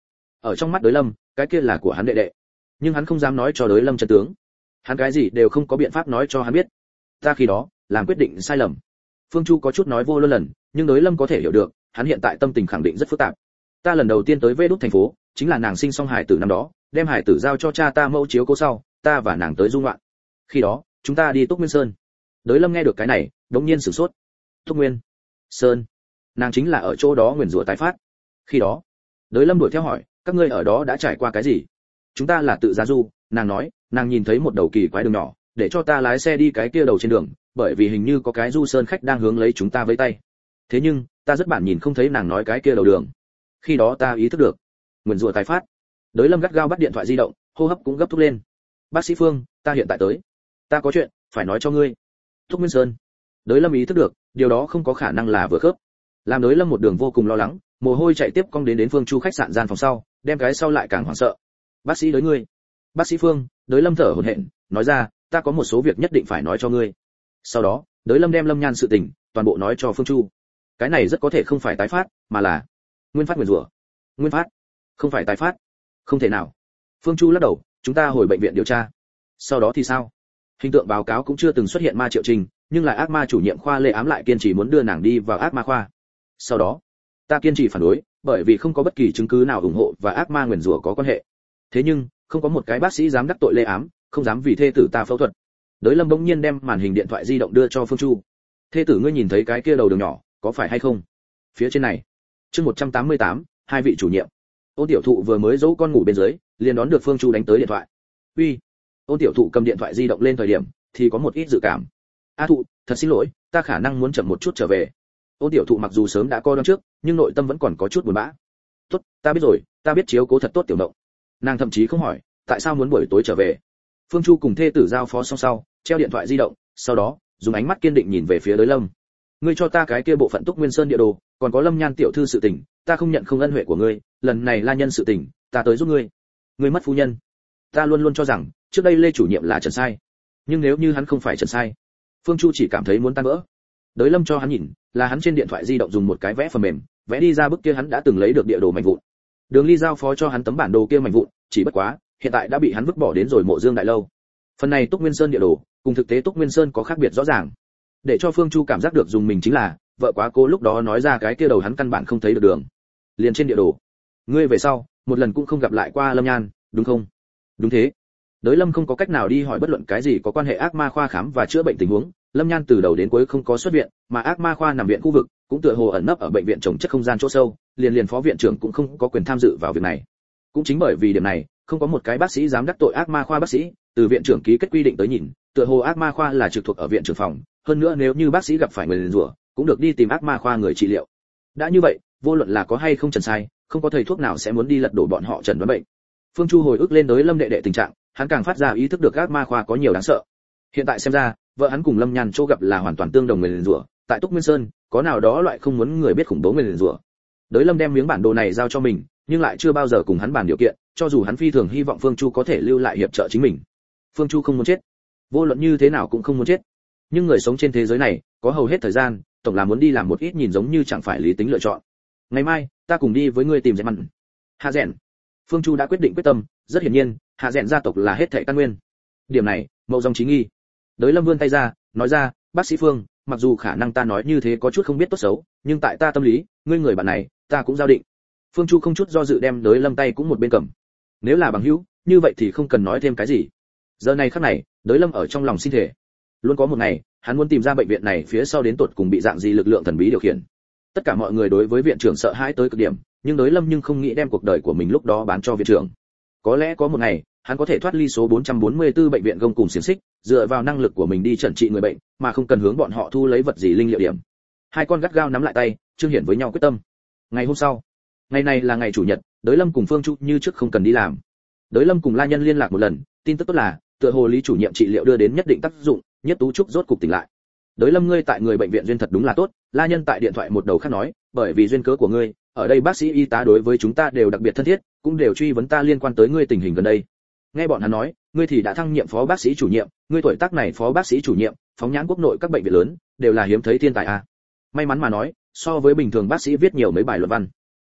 Ở trong mắt Đới Lâm, cái kia là của hắn đệ đệ, nhưng hắn không dám nói cho Đới Lâm chân tướng. Hắn cái gì đều không có biện pháp nói cho hắn biết. Ta khi đó làm quyết định sai lầm. Phương Chu có chút nói vô luân lần, nhưng Đới Lâm có thể hiểu được, hắn hiện tại tâm tình khẳng định rất phức tạp. Ta lần đầu tiên tới Vê Đúc thành phố, chính là nàng sinh xong hài tử năm đó, đem hài tử giao cho cha ta mẫu chiếu cố sau, ta và nàng tới du ngoạn. Khi đó, chúng ta đi Túc Nguyên Sơn. Đới Lâm nghe được cái này, đống nhiên sửng sốt. Túc Nguyên Sơn, nàng chính là ở chỗ đó nguyền rủa tái phát. Khi đó, Đới Lâm đuổi theo hỏi, các ngươi ở đó đã trải qua cái gì? Chúng ta là tự ra du, nàng nói, nàng nhìn thấy một đầu kỳ quái đường nhỏ, để cho ta lái xe đi cái kia đầu trên đường, bởi vì hình như có cái du sơn khách đang hướng lấy chúng ta với tay. Thế nhưng, ta rất bản nhìn không thấy nàng nói cái kia đầu đường. Khi đó ta ý thức được, nguyền rủa tái phát. Đới Lâm gắt gao bắt điện thoại di động, hô hấp cũng gấp thúc lên. Bác sĩ Phương, ta hiện tại tới. Ta có chuyện phải nói cho ngươi. Thúc Nguyên Sơn. Đới Lâm ý thức được, điều đó không có khả năng là vừa khớp. Làm Đới Lâm một đường vô cùng lo lắng, mồ hôi chạy tiếp cong đến đến Phương Chu khách sạn gian phòng sau, đem cái sau lại càng hoảng sợ. Bác sĩ Đới ngươi. Bác sĩ Phương, Đới Lâm thở hổn hển, nói ra, ta có một số việc nhất định phải nói cho ngươi. Sau đó, Đới Lâm đem Lâm Nhan sự tình toàn bộ nói cho Phương Chu. Cái này rất có thể không phải tái phát, mà là nguyên phát nguyền rủa. Nguyên phát? Không phải tái phát? Không thể nào. Phương Chu lắc đầu, chúng ta hồi bệnh viện điều tra. Sau đó thì sao? Hình tượng báo cáo cũng chưa từng xuất hiện ma triệu trình, nhưng lại ác ma chủ nhiệm khoa Lê Ám lại kiên trì muốn đưa nàng đi vào ác ma khoa. Sau đó, ta kiên trì phản đối, bởi vì không có bất kỳ chứng cứ nào ủng hộ và ác ma nguyền rủa có quan hệ. Thế nhưng, không có một cái bác sĩ dám đắc tội Lê Ám, không dám vì thê tử ta phẫu thuật. Đới Lâm bỗng nhiên đem màn hình điện thoại di động đưa cho Phương Chu. Thê tử ngươi nhìn thấy cái kia đầu đường nhỏ, có phải hay không? Phía trên này. Chương một trăm tám mươi tám, hai vị chủ nhiệm. Ôn tiểu thụ vừa mới dỗ con ngủ bên dưới, liền đón được Phương Chu đánh tới điện thoại. Uy. Ôn tiểu thụ cầm điện thoại di động lên thời điểm, thì có một ít dự cảm. A thụ, thật xin lỗi, ta khả năng muốn chậm một chút trở về. Ôn tiểu thụ mặc dù sớm đã coi đón trước, nhưng nội tâm vẫn còn có chút buồn bã. Tốt, ta biết rồi, ta biết chiếu cố thật tốt tiểu động. Nàng thậm chí không hỏi, tại sao muốn buổi tối trở về. Phương Chu cùng thê tử giao phó xong sau, treo điện thoại di động, sau đó dùng ánh mắt kiên định nhìn về phía Đới Lâm. Ngươi cho ta cái kia bộ phận Túc Nguyên Sơn địa đồ, còn có Lâm Nhan tiểu thư sự tình, ta không nhận không ân huệ của ngươi, lần này La Nhân sự tình, ta tới giúp ngươi. Ngươi mất phu nhân. Ta luôn luôn cho rằng, trước đây Lê chủ nhiệm là Trần Sai, nhưng nếu như hắn không phải Trần Sai, Phương Chu chỉ cảm thấy muốn tan vỡ. Đới Lâm cho hắn nhìn, là hắn trên điện thoại di động dùng một cái vẽ phần mềm, vẽ đi ra bức kia hắn đã từng lấy được địa đồ mảnh vụn. Đường Ly giao phó cho hắn tấm bản đồ kia mảnh vụn, chỉ bất quá, hiện tại đã bị hắn vứt bỏ đến rồi Mộ Dương đại lâu. Phần này Túc Nguyên Sơn địa đồ, cùng thực tế Túc Nguyên Sơn có khác biệt rõ ràng. Để cho Phương Chu cảm giác được dùng mình chính là, vợ quá cố lúc đó nói ra cái kia đầu hắn căn bản không thấy được đường. Liền trên địa đồ. Ngươi về sau, một lần cũng không gặp lại qua Lâm Nhan, đúng không? Đúng thế. Đới Lâm không có cách nào đi hỏi bất luận cái gì có quan hệ ác ma khoa khám và chữa bệnh tình huống, Lâm Nhan từ đầu đến cuối không có xuất viện, mà ác ma khoa nằm viện khu vực, cũng tựa hồ ẩn nấp ở bệnh viện trồng chất không gian chỗ sâu, liền liền phó viện trưởng cũng không có quyền tham dự vào việc này. Cũng chính bởi vì điểm này, không có một cái bác sĩ dám đắc tội ác ma khoa bác sĩ, từ viện trưởng ký kết quy định tới nhìn, tựa hồ ác ma khoa là trực thuộc ở viện trưởng phòng, hơn nữa nếu như bác sĩ gặp phải người liền rủa, cũng được đi tìm ác ma khoa người trị liệu. Đã như vậy, vô luận là có hay không Trần Sai, không có thầy thuốc nào sẽ muốn đi lật đổ bọn họ chẩn đoán bệnh. Phương Chu hồi ức lên Đới Lâm đệ đệ tình trạng, hắn càng phát ra ý thức được ác ma khoa có nhiều đáng sợ. Hiện tại xem ra, vợ hắn cùng Lâm Nhan chỗ gặp là hoàn toàn tương đồng người liền rủa, tại Túc Nguyên Sơn, có nào đó loại không muốn người biết khủng bố người liền rủa. Đới Lâm đem miếng bản đồ này giao cho mình, nhưng lại chưa bao giờ cùng hắn bàn điều kiện, cho dù hắn phi thường hy vọng Phương Chu có thể lưu lại hiệp trợ chính mình. Phương Chu không muốn chết, vô luận như thế nào cũng không muốn chết. Nhưng người sống trên thế giới này, có hầu hết thời gian, tổng là muốn đi làm một ít nhìn giống như chẳng phải lý tính lựa chọn. Ngày mai, ta cùng đi với ngươi tìm Dẹn Mặn. Hạ Dẹn. Phương Chu đã quyết định quyết tâm, rất hiển nhiên, Hạ Dẹn gia tộc là hết thảy căn nguyên. Điểm này, mậu dòng chí nghi. Đới Lâm vươn tay ra, nói ra, bác sĩ Phương, mặc dù khả năng ta nói như thế có chút không biết tốt xấu, nhưng tại ta tâm lý, ngươi người bạn này, ta cũng giao định. Phương Chu không chút do dự đem Đới Lâm tay cũng một bên cầm. Nếu là bằng hữu, như vậy thì không cần nói thêm cái gì. Giờ này khắc này, Đới Lâm ở trong lòng xin thể, luôn có một ngày, hắn muốn tìm ra bệnh viện này phía sau đến tột cùng bị dạng gì lực lượng thần bí điều khiển. Tất cả mọi người đối với viện trưởng sợ hãi tới cực điểm, nhưng Đới Lâm nhưng không nghĩ đem cuộc đời của mình lúc đó bán cho viện trưởng. Có lẽ có một ngày, hắn có thể thoát ly số bốn trăm bốn mươi tư bệnh viện gông cùng xiềng xích, dựa vào năng lực của mình đi chẩn trị người bệnh, mà không cần hướng bọn họ thu lấy vật gì linh liệu điểm. Hai con gắt gao nắm lại tay, trương hiển với nhau quyết tâm. Ngày hôm sau, ngày này là ngày chủ nhật, Đới Lâm cùng Phương Chu như trước không cần đi làm. Đới Lâm cùng La Nhân liên lạc một lần, tin tức tốt là, tựa hồ Lý chủ nhiệm trị liệu đưa đến nhất định tác dụng, Nhất Tú Trúc rốt cục tỉnh lại. Đới Lâm ngươi tại người bệnh viện duyên thật đúng là tốt, La Nhân tại điện thoại một đầu khác nói, bởi vì duyên cớ của ngươi, ở đây bác sĩ y tá đối với chúng ta đều đặc biệt thân thiết, cũng đều truy vấn ta liên quan tới ngươi tình hình gần đây. Nghe bọn hắn nói, ngươi thì đã thăng nhiệm phó bác sĩ chủ nhiệm, ngươi tuổi tác này phó bác sĩ chủ nhiệm, phóng nhãn quốc nội các bệnh viện lớn, đều là hiếm thấy thiên tài à. May mắn mà nói, so với bình thường bác sĩ viết nhiều mấy bài luận văn.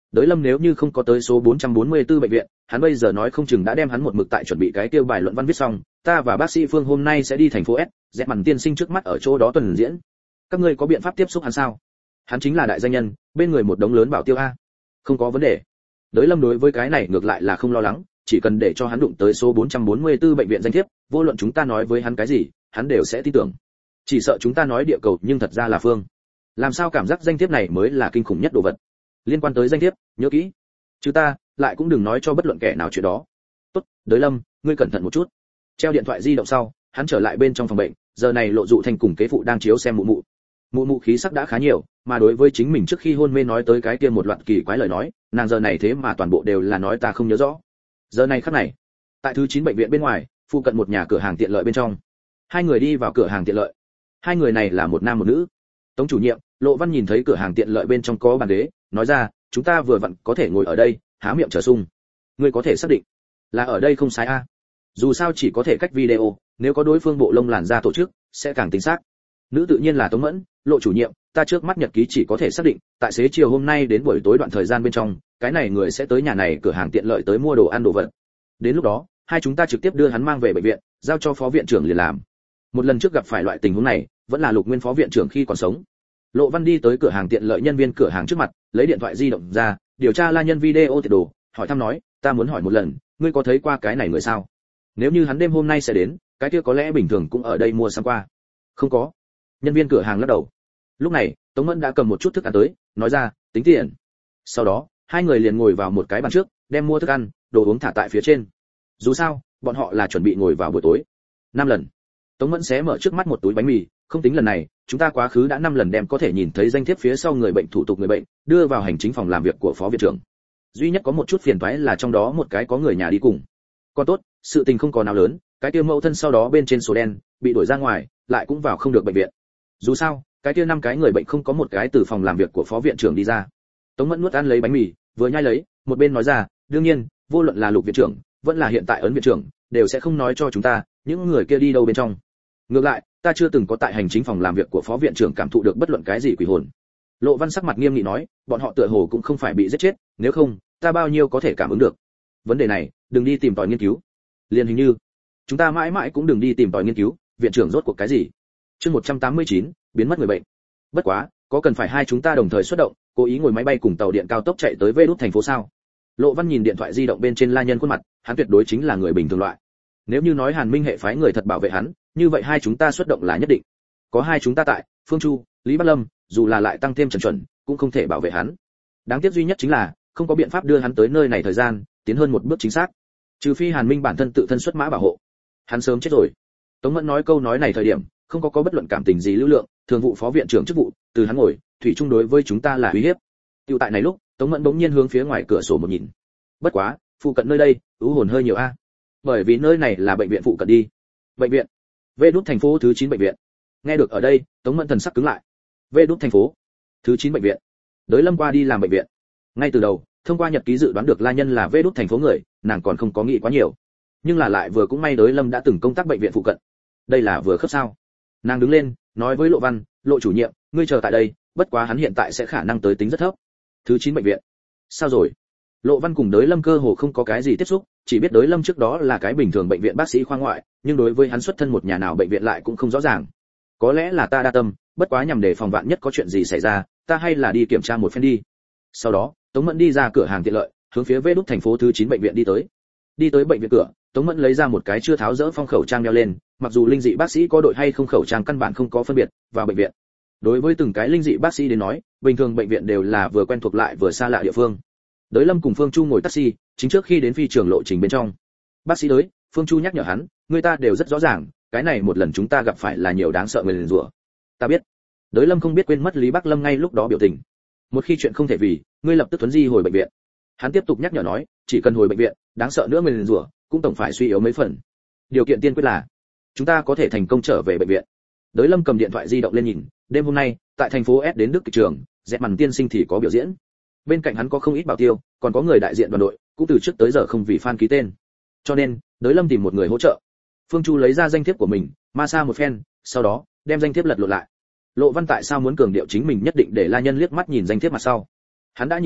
Đới Lâm nếu như không có tới số bốn trăm bốn mươi tư bệnh viện, hắn bây giờ nói không chừng đã đem hắn một mực tại chuẩn bị cái tiêu bài luận văn viết xong, ta và bác sĩ Phương hôm nay sẽ đi thành phố S, dẹp màn tiên sinh trước mắt ở chỗ đó tuần diễn. Các ngươi có biện pháp tiếp xúc hắn sao? Hắn chính là đại danh nhân, bên người một đống lớn bảo tiêu a. Không có vấn đề. Đới Lâm đối với cái này ngược lại là không lo lắng, chỉ cần để cho hắn đụng tới số bốn trăm bốn mươi tư bệnh viện danh thiếp, vô luận chúng ta nói với hắn cái gì, hắn đều sẽ tin tưởng. Chỉ sợ chúng ta nói địa cầu nhưng thật ra là phương. Làm sao cảm giác danh thiếp này mới là kinh khủng nhất đồ vật. Liên quan tới danh thiếp, nhớ kỹ. Chứ ta, lại cũng đừng nói cho bất luận kẻ nào chuyện đó. Tốt, Đới Lâm, ngươi cẩn thận một chút. Treo điện thoại di động sau, hắn trở lại bên trong phòng bệnh, giờ này Lộ Dụ Thanh cùng kế phụ đang chiếu xem mụ mụ. Mụ mụ khí sắc đã khá nhiều, mà đối với chính mình trước khi hôn mê nói tới cái kia một loạt kỳ quái lời nói, nàng giờ này thế mà toàn bộ đều là nói ta không nhớ rõ. Giờ này khắc này, tại thứ chín bệnh viện bên ngoài, phụ cận một nhà cửa hàng tiện lợi bên trong. Hai người đi vào cửa hàng tiện lợi. Hai người này là một nam một nữ. Tống chủ nhiệm, Lộ Văn nhìn thấy cửa hàng tiện lợi bên trong có bàn ghế, nói ra, chúng ta vừa vặn có thể ngồi ở đây, há miệng trở sung. Ngươi có thể xác định là ở đây không sai a? Dù sao chỉ có thể cách video, nếu có đối phương bộ lông làn da tổ chức, sẽ càng chính xác. Nữ tự nhiên là Tống Mẫn, Lộ chủ nhiệm, ta trước mắt nhật ký chỉ có thể xác định, tại xế chiều hôm nay đến buổi tối đoạn thời gian bên trong, cái này người sẽ tới nhà này cửa hàng tiện lợi tới mua đồ ăn đồ vật. Đến lúc đó, hai chúng ta trực tiếp đưa hắn mang về bệnh viện, giao cho phó viện trưởng liền làm. Một lần trước gặp phải loại tình huống này, vẫn là Lục Nguyên phó viện trưởng khi còn sống. Lộ Văn đi tới cửa hàng tiện lợi nhân viên cửa hàng trước mặt, lấy điện thoại di động ra, điều tra la nhân video tiệt đồ, hỏi thăm nói, ta muốn hỏi một lần, ngươi có thấy qua cái này người sao? Nếu như hắn đêm hôm nay sẽ đến, cái kia có lẽ bình thường cũng ở đây mua sắm qua. Không có. Nhân viên cửa hàng lắc đầu. Lúc này, Tống Mẫn đã cầm một chút thức ăn tới, nói ra, tính tiền. Sau đó, hai người liền ngồi vào một cái bàn trước, đem mua thức ăn, đồ uống thả tại phía trên. Dù sao, bọn họ là chuẩn bị ngồi vào buổi tối. Năm lần. Tống Mẫn xé mở trước mắt một túi bánh mì, không tính lần này, chúng ta quá khứ đã năm lần đem có thể nhìn thấy danh thiếp phía sau người bệnh thủ tục người bệnh, đưa vào hành chính phòng làm việc của phó viện trưởng. Duy nhất có một chút phiền toái là trong đó một cái có người nhà đi cùng. Còn tốt, sự tình không có nào lớn, cái kia mẫu thân sau đó bên trên số đen, bị đuổi ra ngoài, lại cũng vào không được bệnh viện. Dù sao, cái kia năm cái người bệnh không có một cái từ phòng làm việc của phó viện trưởng đi ra. Tống Mẫn nuốt ăn lấy bánh mì, vừa nhai lấy, một bên nói ra, đương nhiên, vô luận là Lục viện trưởng, vẫn là hiện tại ấn viện trưởng, đều sẽ không nói cho chúng ta, những người kia đi đâu bên trong. Ngược lại, ta chưa từng có tại hành chính phòng làm việc của phó viện trưởng cảm thụ được bất luận cái gì quỷ hồn. Lộ Văn sắc mặt nghiêm nghị nói, bọn họ tựa hồ cũng không phải bị giết chết, nếu không, ta bao nhiêu có thể cảm ứng được. Vấn đề này, đừng đi tìm tòi nghiên cứu. Liên hình như, chúng ta mãi mãi cũng đừng đi tìm tòi nghiên cứu, viện trưởng rốt cuộc cái gì. Chương một trăm tám mươi chín, biến mất người bệnh. Bất quá, có cần phải hai chúng ta đồng thời xuất động, cố ý ngồi máy bay cùng tàu điện cao tốc chạy tới Vê Đút thành phố sao? Lộ Văn nhìn điện thoại di động bên trên la nhân khuôn mặt, hắn tuyệt đối chính là người bình thường loại. Nếu như nói Hàn Minh hệ phái người thật bảo vệ hắn, như vậy hai chúng ta xuất động là nhất định. Có hai chúng ta tại, Phương Chu, Lý Bắc Lâm, dù là lại tăng thêm Trần Chuẩn, cũng không thể bảo vệ hắn. Đáng tiếc duy nhất chính là, không có biện pháp đưa hắn tới nơi này thời gian, tiến hơn một bước chính xác. Trừ phi Hàn Minh bản thân tự thân xuất mã bảo hộ. Hắn sớm chết rồi. Tống Mẫn nói câu nói này thời điểm, không có có bất luận cảm tình gì lưu lượng, thường vụ phó viện trưởng chức vụ, từ hắn ngồi, thủy chung đối với chúng ta là uy hiếp. Tiểu tại này lúc, Tống Mẫn bỗng nhiên hướng phía ngoài cửa sổ một nhìn. Bất quá, phụ cận nơi đây, ưu hồn hơi nhiều a. Bởi vì nơi này là bệnh viện phụ cận đi. Bệnh viện. Vê Đút thành phố thứ chín bệnh viện. Nghe được ở đây, Tống Mẫn thần sắc cứng lại. Vê Đút thành phố thứ chín bệnh viện. Đới Lâm qua đi làm bệnh viện. Ngay từ đầu, thông qua nhật ký dự đoán được la nhân là Vê Đút thành phố người, nàng còn không có nghĩ quá nhiều. Nhưng là lại vừa cũng may Đới Lâm đã từng công tác bệnh viện phụ cận. Đây là vừa khớp sao? Nàng đứng lên, nói với Lộ Văn, Lộ chủ nhiệm, ngươi chờ tại đây, bất quá hắn hiện tại sẽ khả năng tới tính rất thấp. Thứ chín bệnh viện. Sao rồi? Lộ Văn cùng Đới Lâm cơ hồ không có cái gì tiếp xúc, chỉ biết Đới Lâm trước đó là cái bình thường bệnh viện bác sĩ khoa ngoại, nhưng đối với hắn xuất thân một nhà nào bệnh viện lại cũng không rõ ràng. Có lẽ là ta đa tâm, bất quá nhằm để phòng vạn nhất có chuyện gì xảy ra, ta hay là đi kiểm tra một phen đi. Sau đó, Tống Mẫn đi ra cửa hàng tiện lợi, hướng phía Vê Đút thành phố thứ chín bệnh viện đi tới. Đi tới bệnh viện cửa, Tống Mẫn lấy ra một cái chưa tháo dỡ phong khẩu trang đeo lên, mặc dù linh dị bác sĩ có đội hay không khẩu trang căn bản không có phân biệt, vào bệnh viện. Đối với từng cái linh dị bác sĩ đến nói, bình thường bệnh viện đều là vừa quen thuộc lại vừa xa lạ địa phương. Đới Lâm cùng Phương Chu ngồi taxi, chính trước khi đến phi trường lộ trình bên trong. Bác sĩ tới, Phương Chu nhắc nhở hắn, người ta đều rất rõ ràng, cái này một lần chúng ta gặp phải là nhiều đáng sợ người liền rủa. Ta biết. Đới Lâm không biết quên mất Lý Bắc Lâm ngay lúc đó biểu tình. Một khi chuyện không thể vì, ngươi lập tức tuấn di hồi bệnh viện. Hắn tiếp tục nhắc nhở nói, chỉ cần hồi bệnh viện, đáng sợ nữa người liền rủa, cũng tổng phải suy yếu mấy phần. Điều kiện tiên quyết là chúng ta có thể thành công trở về bệnh viện. Đới Lâm cầm điện thoại di động lên nhìn, đêm hôm nay, tại thành phố S đến Đức kịch trường, dẹp màn tiên sinh thì có biểu diễn. Bên cạnh hắn có không ít bảo tiêu, còn có người đại diện đoàn đội, cũng từ trước tới giờ không vì fan ký tên. Cho nên, Đới Lâm tìm một người hỗ trợ. Phương Chu lấy ra danh thiếp của mình, ma sa một phen, sau đó đem danh thiếp lật lộn lại. Lộ Văn tại sao muốn cường điệu chính mình nhất định để la nhân liếc mắt nhìn danh thiếp mặt sau? Hắn đã nhìn ra,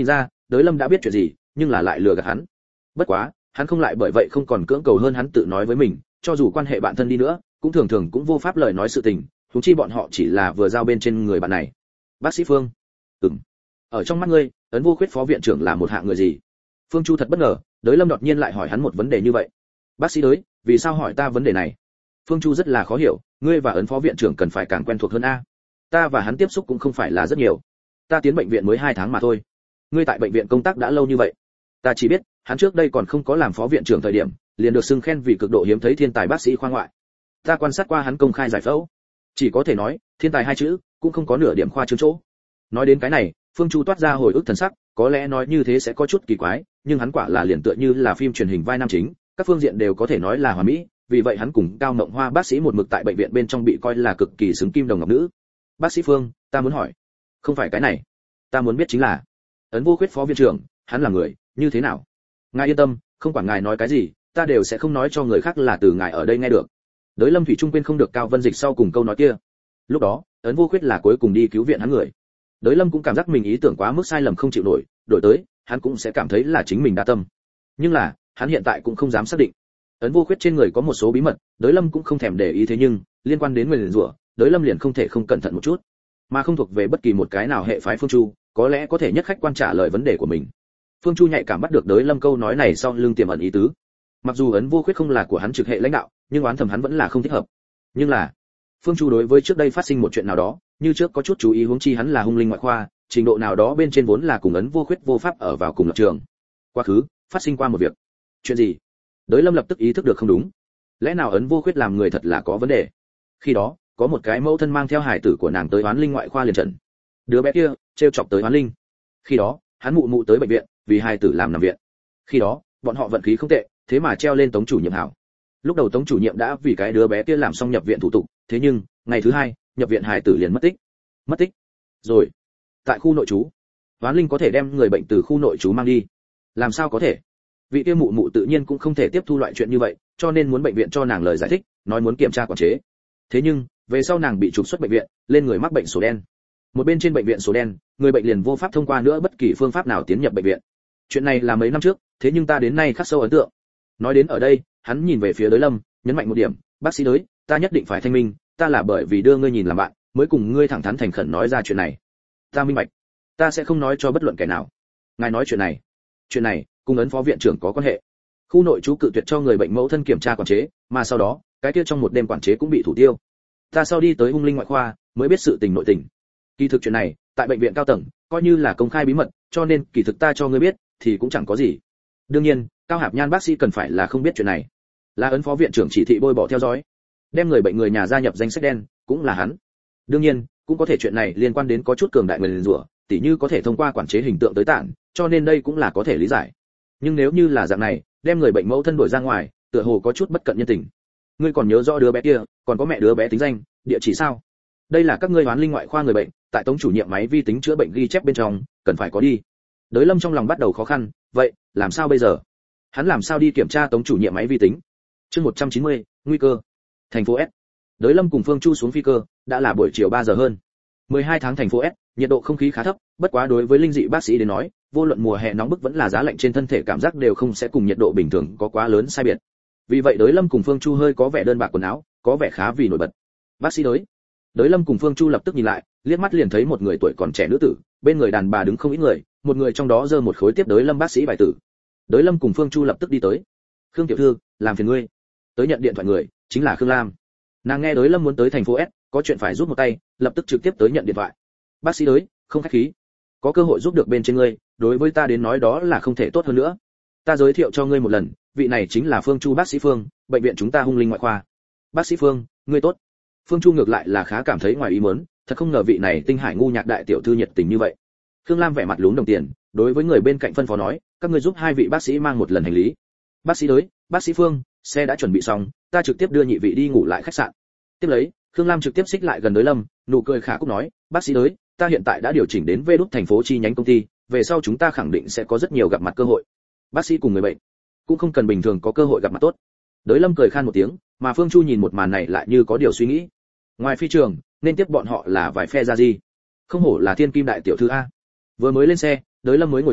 Đới Lâm đã biết chuyện gì, nhưng là lại lừa gạt hắn. Bất quá, hắn không lại bởi vậy không còn cưỡng cầu hơn hắn tự nói với mình, cho dù quan hệ bạn thân đi nữa, cũng thường thường cũng vô pháp lời nói sự tình, huống chi bọn họ chỉ là vừa giao bên trên người bạn này. Bác sĩ Phương. Ừm. Ở trong mắt ngươi, Ấn Vô Khuyết phó viện trưởng là một hạng người gì? Phương Chu thật bất ngờ, Đới Lâm đột nhiên lại hỏi hắn một vấn đề như vậy. Bác sĩ Đới, vì sao hỏi ta vấn đề này? Phương Chu rất là khó hiểu, ngươi và Ấn phó viện trưởng cần phải càng quen thuộc hơn a. Ta và hắn tiếp xúc cũng không phải là rất nhiều. Ta tiến bệnh viện mới hai tháng mà thôi. Ngươi tại bệnh viện công tác đã lâu như vậy. Ta chỉ biết, hắn trước đây còn không có làm phó viện trưởng thời điểm, liền được xưng khen vì cực độ hiếm thấy thiên tài bác sĩ khoa ngoại. Ta quan sát qua hắn công khai giải phẫu, chỉ có thể nói, thiên tài hai chữ, cũng không có nửa điểm khoa trương chỗ. Nói đến cái này, Phương Chu toát ra hồi ức thần sắc, có lẽ nói như thế sẽ có chút kỳ quái, nhưng hắn quả là liền tựa như là phim truyền hình vai nam chính, các phương diện đều có thể nói là hoàn mỹ, vì vậy hắn cùng Cao Mộng Hoa bác sĩ một mực tại bệnh viện bên trong bị coi là cực kỳ xứng kim đồng ngọc nữ. Bác sĩ Phương, ta muốn hỏi, không phải cái này, ta muốn biết chính là, Ấn Vô Khuyết phó viện trưởng, hắn là người như thế nào? Ngài yên tâm, không quản ngài nói cái gì, ta đều sẽ không nói cho người khác là từ ngài ở đây nghe được. Đới Lâm thủy trung quên không được Cao Vân Dịch sau cùng câu nói kia. Lúc đó, Ấn Vô Khuyết là cuối cùng đi cứu viện hắn người. Đới Lâm cũng cảm giác mình ý tưởng quá mức sai lầm không chịu nổi, đổi tới, hắn cũng sẽ cảm thấy là chính mình đa tâm. Nhưng là, hắn hiện tại cũng không dám xác định. Ấn Vô Khuyết trên người có một số bí mật, Đới Lâm cũng không thèm để ý, thế nhưng, liên quan đến nguyền rủa, Đới Lâm liền không thể không cẩn thận một chút, mà không thuộc về bất kỳ một cái nào hệ phái Phương Chu, có lẽ có thể nhất khách quan trả lời vấn đề của mình. Phương Chu nhạy cảm bắt được Đới Lâm câu nói này sau lưng tiềm ẩn ý tứ. Mặc dù Ấn Vô Khuyết không là của hắn trực hệ lãnh đạo, nhưng oán thầm hắn vẫn là không thích hợp. Nhưng là, Phương Chu đối với trước đây phát sinh một chuyện nào đó, như trước có chút chú ý, huống chi hắn là hung linh ngoại khoa, trình độ nào đó bên trên vốn là cùng Ấn Vô Khuyết vô pháp ở vào cùng lập trường. Quá khứ, phát sinh qua một việc. Chuyện gì? Đới Lâm lập tức ý thức được không đúng. Lẽ nào Ấn Vô Khuyết làm người thật là có vấn đề? Khi đó, có một cái mẫu thân mang theo hài tử của nàng tới oán linh ngoại khoa liền trận. Đứa bé kia trêu chọc tới oán linh. Khi đó, hắn mụ mụ tới bệnh viện, vì hài tử làm nằm viện. Khi đó, bọn họ vận khí không tệ, thế mà treo lên Tống chủ nhiệm hảo. Lúc đầu Tống chủ nhiệm đã vì cái đứa bé kia làm xong nhập viện thủ tục, thế nhưng, ngày thứ hai, nhập viện hài tử liền mất tích. Mất tích. Rồi, tại khu nội trú, oán linh có thể đem người bệnh từ khu nội trú mang đi. Làm sao có thể? Vị kia mụ mụ tự nhiên cũng không thể tiếp thu loại chuyện như vậy, cho nên muốn bệnh viện cho nàng lời giải thích, nói muốn kiểm tra quản chế. Thế nhưng, về sau nàng bị trục xuất bệnh viện, lên người mắc bệnh sổ đen. Một bên trên bệnh viện sổ đen, người bệnh liền vô pháp thông qua nữa bất kỳ phương pháp nào tiến nhập bệnh viện. Chuyện này là mấy năm trước, thế nhưng ta đến nay khắc sâu ấn tượng. Nói đến ở đây, hắn nhìn về phía Đới Lâm, nhấn mạnh một điểm, bác sĩ Đới, ta nhất định phải thanh minh, ta là bởi vì đưa ngươi nhìn làm bạn, mới cùng ngươi thẳng thắn thành khẩn nói ra chuyện này. Ta minh bạch, ta sẽ không nói cho bất luận kẻ nào. Ngài nói chuyện này, chuyện này cùng Ấn phó viện trưởng có quan hệ. Khu nội trú cự tuyệt cho người bệnh mẫu thân kiểm tra quản chế, mà sau đó, cái kia trong một đêm quản chế cũng bị thủ tiêu. Ta sau đi tới hung linh ngoại khoa, mới biết sự tình nội tình. Kỳ thực chuyện này, tại bệnh viện cao tầng, coi như là công khai bí mật, cho nên kỳ thực ta cho ngươi biết, thì cũng chẳng có gì. Đương nhiên, Cao Hạp Nhan bác sĩ cần phải là không biết chuyện này. Là Ấn phó viện trưởng chỉ thị bôi bỏ theo dõi, đem người bệnh người nhà gia nhập danh sách đen, cũng là hắn. Đương nhiên, cũng có thể chuyện này liên quan đến có chút cường đại nguyền rủa, tỉ như có thể thông qua quản chế hình tượng tới tản, cho nên đây cũng là có thể lý giải. Nhưng nếu như là dạng này, đem người bệnh mẫu thân đuổi ra ngoài, tựa hồ có chút bất cận nhân tình. Ngươi còn nhớ rõ đứa bé kia, còn có mẹ đứa bé tính danh, địa chỉ sao? Đây là các ngươi oán linh ngoại khoa người bệnh, tại Tống chủ nhiệm máy vi tính chữa bệnh ghi chép bên trong, cần phải có đi. Đới Lâm trong lòng bắt đầu khó khăn, vậy, làm sao bây giờ? Hắn làm sao đi kiểm tra Tống chủ nhiệm máy vi tính? Chương một trăm chín mươi, nguy cơ. Thành phố S. Đới Lâm cùng Phương Chu xuống phi cơ, đã là buổi chiều ba giờ hơn. mười hai tháng thành phố S, nhiệt độ không khí khá thấp, bất quá đối với linh dị bác sĩ đến nói, vô luận mùa hè nóng bức vẫn là giá lạnh trên thân thể cảm giác đều không sẽ cùng nhiệt độ bình thường có quá lớn sai biệt. Vì vậy Đới Lâm cùng Phương Chu hơi có vẻ đơn bạc quần áo, có vẻ khá vì nổi bật. Bác sĩ Đới. Đới Lâm cùng Phương Chu lập tức nhìn lại, liếc mắt liền thấy một người tuổi còn trẻ nữ tử, bên người đàn bà đứng không ít người, một người trong đó giơ một khối tiếp Đới Lâm bác sĩ bài tử. Đới Lâm cùng Phương Chu lập tức đi tới. Khương tiểu thư, làm phiền ngươi. Tới nhận điện thoại người, chính là Khương Lam. Nàng nghe Đới Lâm muốn tới thành phố S, có chuyện phải giúp một tay, lập tức trực tiếp tới nhận điện thoại. Bác sĩ Đới, không khách khí. Có cơ hội giúp được bên trên ngươi, đối với ta đến nói đó là không thể tốt hơn nữa. Ta giới thiệu cho ngươi một lần, vị này chính là Phương Chu bác sĩ Phương, bệnh viện chúng ta hung linh ngoại khoa. Bác sĩ Phương, ngươi tốt. Phương Chu ngược lại là khá cảm thấy ngoài ý muốn, thật không ngờ vị này tinh hải ngu nhạc đại tiểu thư nhiệt tình như vậy. Khương Lam vẻ mặt lún đồng tiền, đối với người bên cạnh phân phó nói, các ngươi giúp hai vị bác sĩ mang một lần hành lý. Bác sĩ Đới, bác sĩ Phương, xe đã chuẩn bị xong, ta trực tiếp đưa nhị vị đi ngủ lại khách sạn. Tiếp lấy, Khương Lam trực tiếp xích lại gần Đới Lâm, nụ cười khả cúc nói, bác sĩ Đới, ta hiện tại đã điều chỉnh đến Vê Đút thành phố chi nhánh công ty, về sau chúng ta khẳng định sẽ có rất nhiều gặp mặt cơ hội. Bác sĩ cùng người bệnh cũng không cần bình thường có cơ hội gặp mặt tốt. Đới Lâm cười khan một tiếng, mà Phương Chu nhìn một màn này lại như có điều suy nghĩ. Ngoài phi trường, nên tiếp bọn họ là vài phe ra gì? Không hổ là thiên kim đại tiểu thư a. Vừa mới lên xe, Đới Lâm mới ngồi xuống,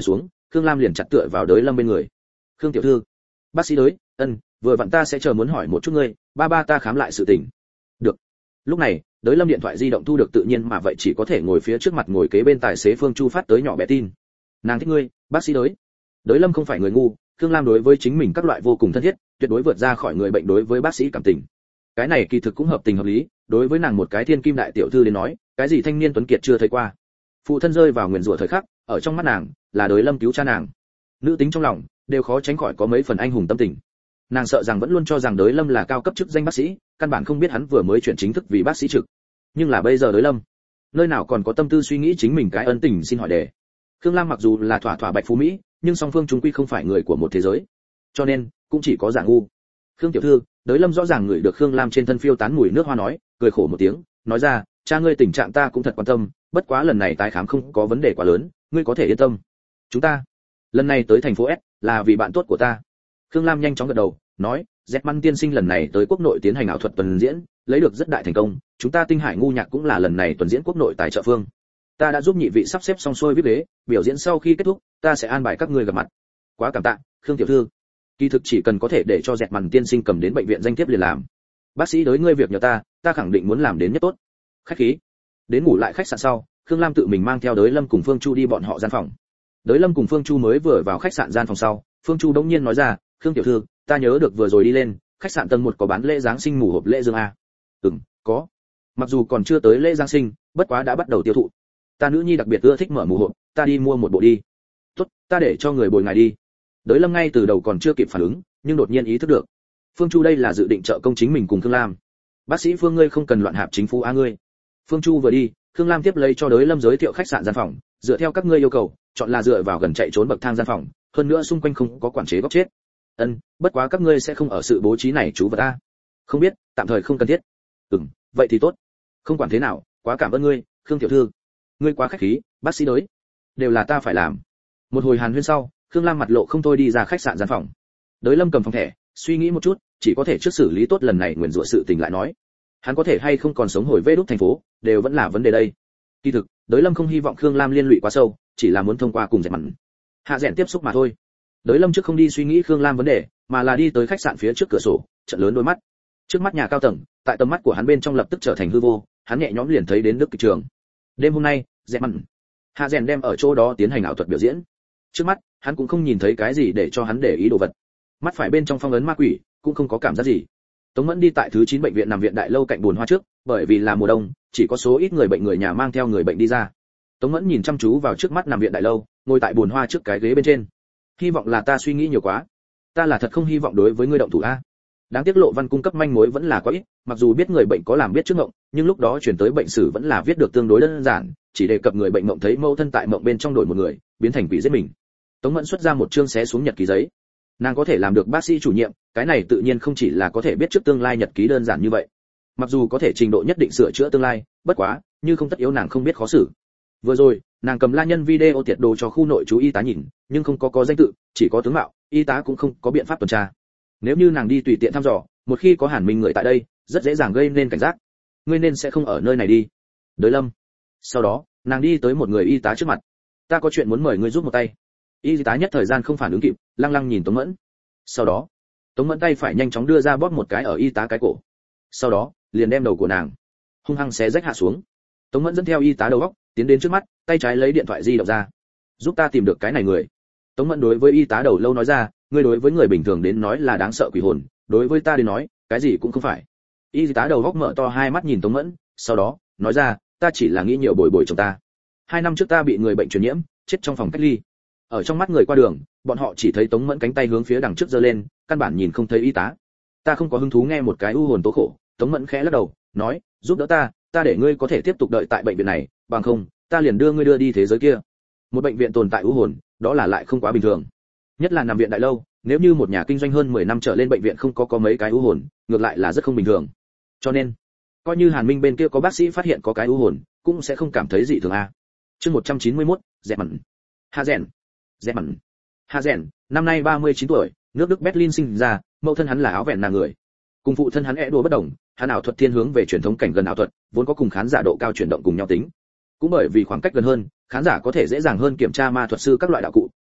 Khương Lam liền chặt tựa vào Đới Lâm bên người. "Khương tiểu thư." "Bác sĩ Đới, ân, vừa vặn ta sẽ chờ muốn hỏi một chút ngươi, ba ba ta khám lại sự tình." "Được." Lúc này, Đới Lâm điện thoại di động thu được tự nhiên mà vậy chỉ có thể ngồi phía trước mặt ngồi kế bên tài xế Phương Chu phát tới nhỏ bé tin. "Nàng thích ngươi, bác sĩ Đới." Đới Lâm không phải người ngu, Khương Lam đối với chính mình các loại vô cùng thân thiết, tuyệt đối vượt ra khỏi người bệnh đối với bác sĩ cảm tình. Cái này kỳ thực cũng hợp tình hợp lý, đối với nàng một cái thiên kim đại tiểu thư đến nói, cái gì thanh niên tuấn kiệt chưa thấy qua. Phụ thân rơi vào nguyền rủa thời khắc, ở trong mắt nàng, là Đới Lâm cứu cha nàng. Nữ tính trong lòng đều khó tránh khỏi có mấy phần anh hùng tâm tình. Nàng sợ rằng vẫn luôn cho rằng Đới Lâm là cao cấp chức danh bác sĩ, căn bản không biết hắn vừa mới chuyển chính thức vì bác sĩ trực. Nhưng là bây giờ Đới Lâm, nơi nào còn có tâm tư suy nghĩ chính mình cái ân tình xin hỏi đề. Khương Lam mặc dù là thỏa thỏa bạch phú mỹ, nhưng song phương chúng quy không phải người của một thế giới, cho nên cũng chỉ có giả ngu. "Khương tiểu thư." Đới Lâm rõ ràng ngửi được Khương Lam trên thân phiêu tán mùi nước hoa nói, cười khổ một tiếng, nói ra, "Cha ngươi tình trạng ta cũng thật quan tâm, bất quá lần này tái khám không có vấn đề quá lớn, ngươi có thể yên tâm. Chúng ta lần này tới thành phố S là vì bạn tốt của ta." Khương Lam nhanh chóng gật đầu, nói, "Zetman tiên sinh lần này tới quốc nội tiến hành ảo thuật tuần diễn, lấy được rất đại thành công, chúng ta Tinh Hải ngu nhạc cũng là lần này tuần diễn quốc nội tài trợ phương. Ta đã giúp nhị vị sắp xếp xong xuôi viết đế, biểu diễn sau khi kết thúc, ta sẽ an bài các ngươi gặp mặt." "Quá cảm tạ, Khương tiểu thư." Kỳ thực chỉ cần có thể để cho Zetman tiên sinh cầm đến bệnh viện danh thiếp liền làm. "Bác sĩ Đới ngươi việc nhờ ta, ta khẳng định muốn làm đến nhất tốt." Khách khí. Đến ngủ lại khách sạn sau, Khương Lam tự mình mang theo Đới Lâm cùng Phương Chu đi bọn họ gian phòng. Đới Lâm cùng Phương Chu mới vừa vào khách sạn gian phòng sau, Phương Chu đống nhiên nói ra, "Khương tiểu thư, ta nhớ được vừa rồi đi lên, khách sạn tầng một có bán lễ giáng sinh mù hộp lễ dương a?" "Ừm, có. Mặc dù còn chưa tới lễ giáng sinh, bất quá đã bắt đầu tiêu thụ. Ta nữ nhi đặc biệt ưa thích mở mù hộp, ta đi mua một bộ đi." "Tốt, ta để cho người bồi ngài đi." Đới Lâm ngay từ đầu còn chưa kịp phản ứng, nhưng đột nhiên ý thức được, Phương Chu đây là dự định trợ công chính mình cùng Khương Lam. "Bác sĩ Phương ngươi không cần loạn hạp chính phủ a ngươi." Phương Chu vừa đi, Khương Lam tiếp lấy cho Đới Lâm giới thiệu khách sạn gian phòng, dựa theo các ngươi yêu cầu, chọn là dựa vào gần chạy trốn bậc thang gian phòng, hơn nữa xung quanh không có quản chế góc chết. "Ân, bất quá các ngươi sẽ không ở sự bố trí này chú vật a?" "Không biết, tạm thời không cần thiết." "Ừm, vậy thì tốt. Không quản thế nào, quá cảm ơn ngươi, Khương tiểu thư." "Ngươi quá khách khí, bác sĩ Đới. Đều là ta phải làm." Một hồi hàn huyên sau, Khương Lam mặt lộ không thôi đi ra khách sạn gian phòng. Đới Lâm cầm phòng thẻ, suy nghĩ một chút, chỉ có thể trước xử lý tốt lần này nguyền rủa sự tình lại nói. Hắn có thể hay không còn sống hồi về đúc thành phố, đều vẫn là vấn đề đây. Kỳ thực, Đới Lâm không hy vọng Khương Lam liên lụy quá sâu, chỉ là muốn thông qua cùng dẹp mặn hạ rèn tiếp xúc mà thôi. Đới Lâm trước không đi suy nghĩ Khương Lam vấn đề, mà là đi tới khách sạn phía trước cửa sổ, trợn lớn đôi mắt. Trước mắt nhà cao tầng, tại tầm mắt của hắn bên trong lập tức trở thành hư vô, hắn nhẹ nhõm liền thấy đến Đức kịch trường. Đêm hôm nay, dẹp mặn hạ rèn đem ở chỗ đó tiến hành ảo thuật biểu diễn. Trước mắt, hắn cũng không nhìn thấy cái gì để cho hắn để ý đồ vật. Mắt phải bên trong phong ấn ma quỷ, cũng không có cảm giác gì. Tống Mẫn đi tại thứ chín bệnh viện nằm viện đại lâu cạnh buồn hoa trước, bởi vì là mùa đông, chỉ có số ít người bệnh người nhà mang theo người bệnh đi ra. Tống Mẫn nhìn chăm chú vào trước mắt nằm viện đại lâu, ngồi tại buồn hoa trước cái ghế bên trên. "Hy vọng là ta suy nghĩ nhiều quá. Ta là thật không hy vọng đối với ngươi động thủ a." Đáng tiếc Lộ Văn cung cấp manh mối vẫn là quá ít, mặc dù biết người bệnh có làm biết trước ngộng, nhưng lúc đó chuyển tới bệnh sử vẫn là viết được tương đối đơn giản, chỉ đề cập người bệnh mộng thấy mâu thân tại mộng bên trong đổi một người, biến thành quỷ giết mình. Tống Mẫn xuất ra một chương xé xuống nhật ký giấy. Nàng có thể làm được bác sĩ chủ nhiệm, cái này tự nhiên không chỉ là có thể biết trước tương lai nhật ký đơn giản như vậy. Mặc dù có thể trình độ nhất định sửa chữa tương lai, bất quá, như không tất yếu nàng không biết khó xử. Vừa rồi, nàng cầm la nhân video tiệt đồ cho khu nội trú y tá nhìn, nhưng không có có danh tự, chỉ có tướng mạo, y tá cũng không có biện pháp tuần tra. Nếu như nàng đi tùy tiện thăm dò, một khi có Hàn Minh người tại đây, rất dễ dàng gây nên cảnh giác. Ngươi nên sẽ không ở nơi này đi. Đới Lâm. Sau đó, nàng đi tới một người y tá trước mặt. "Ta có chuyện muốn mời ngươi giúp một tay." Y tá nhất thời gian không phản ứng kịp, lăng lăng nhìn Tống Mẫn. Sau đó, Tống Mẫn tay phải nhanh chóng đưa ra bóp một cái ở y tá cái cổ. Sau đó, liền đem đầu của nàng hung hăng xé rách hạ xuống. Tống Mẫn dẫn theo y tá đầu góc, tiến đến trước mắt, tay trái lấy điện thoại di động ra. "Giúp ta tìm được cái này người." Tống Mẫn đối với y tá đầu lâu nói ra, "Ngươi đối với người bình thường đến nói là đáng sợ quỷ hồn, đối với ta đến nói, cái gì cũng không phải." Y tá đầu góc mở to hai mắt nhìn Tống Mẫn, sau đó nói ra, "Ta chỉ là nghĩ nhiều bồi bồi chồng ta. Hai năm trước ta bị người bệnh truyền nhiễm, chết trong phòng cách ly." Ở trong mắt người qua đường, bọn họ chỉ thấy Tống Mẫn cánh tay hướng phía đằng trước giơ lên, căn bản nhìn không thấy y tá. "Ta không có hứng thú nghe một cái u hồn tố khổ." Tống Mẫn khẽ lắc đầu, nói, "Giúp đỡ ta, ta để ngươi có thể tiếp tục đợi tại bệnh viện này, bằng không, ta liền đưa ngươi đưa đi thế giới kia." Một bệnh viện tồn tại u hồn, đó là lại không quá bình thường. Nhất là nằm viện đại lâu, nếu như một nhà kinh doanh hơn mười năm trở lên bệnh viện không có có mấy cái u hồn, ngược lại là rất không bình thường. Cho nên, coi như Hàn Minh bên kia có bác sĩ phát hiện có cái u hồn, cũng sẽ không cảm thấy dị thường a. Chương một trăm chín mươi mốt, dẹp mẩn. Hà Rèn. Dẹp mẩn. Hà Rèn, năm nay ba mươi chín tuổi, nước Đức Berlin sinh ra, mẫu thân hắn là áo vẹn nàng người. Cùng phụ thân hắn é đùa bất đồng, hắn ảo thuật thiên hướng về truyền thống cảnh gần ảo thuật, vốn có cùng khán giả độ cao chuyển động cùng nhau tính. Cũng bởi vì khoảng cách gần hơn, khán giả có thể dễ dàng hơn kiểm tra ma thuật sư các loại đạo cụ,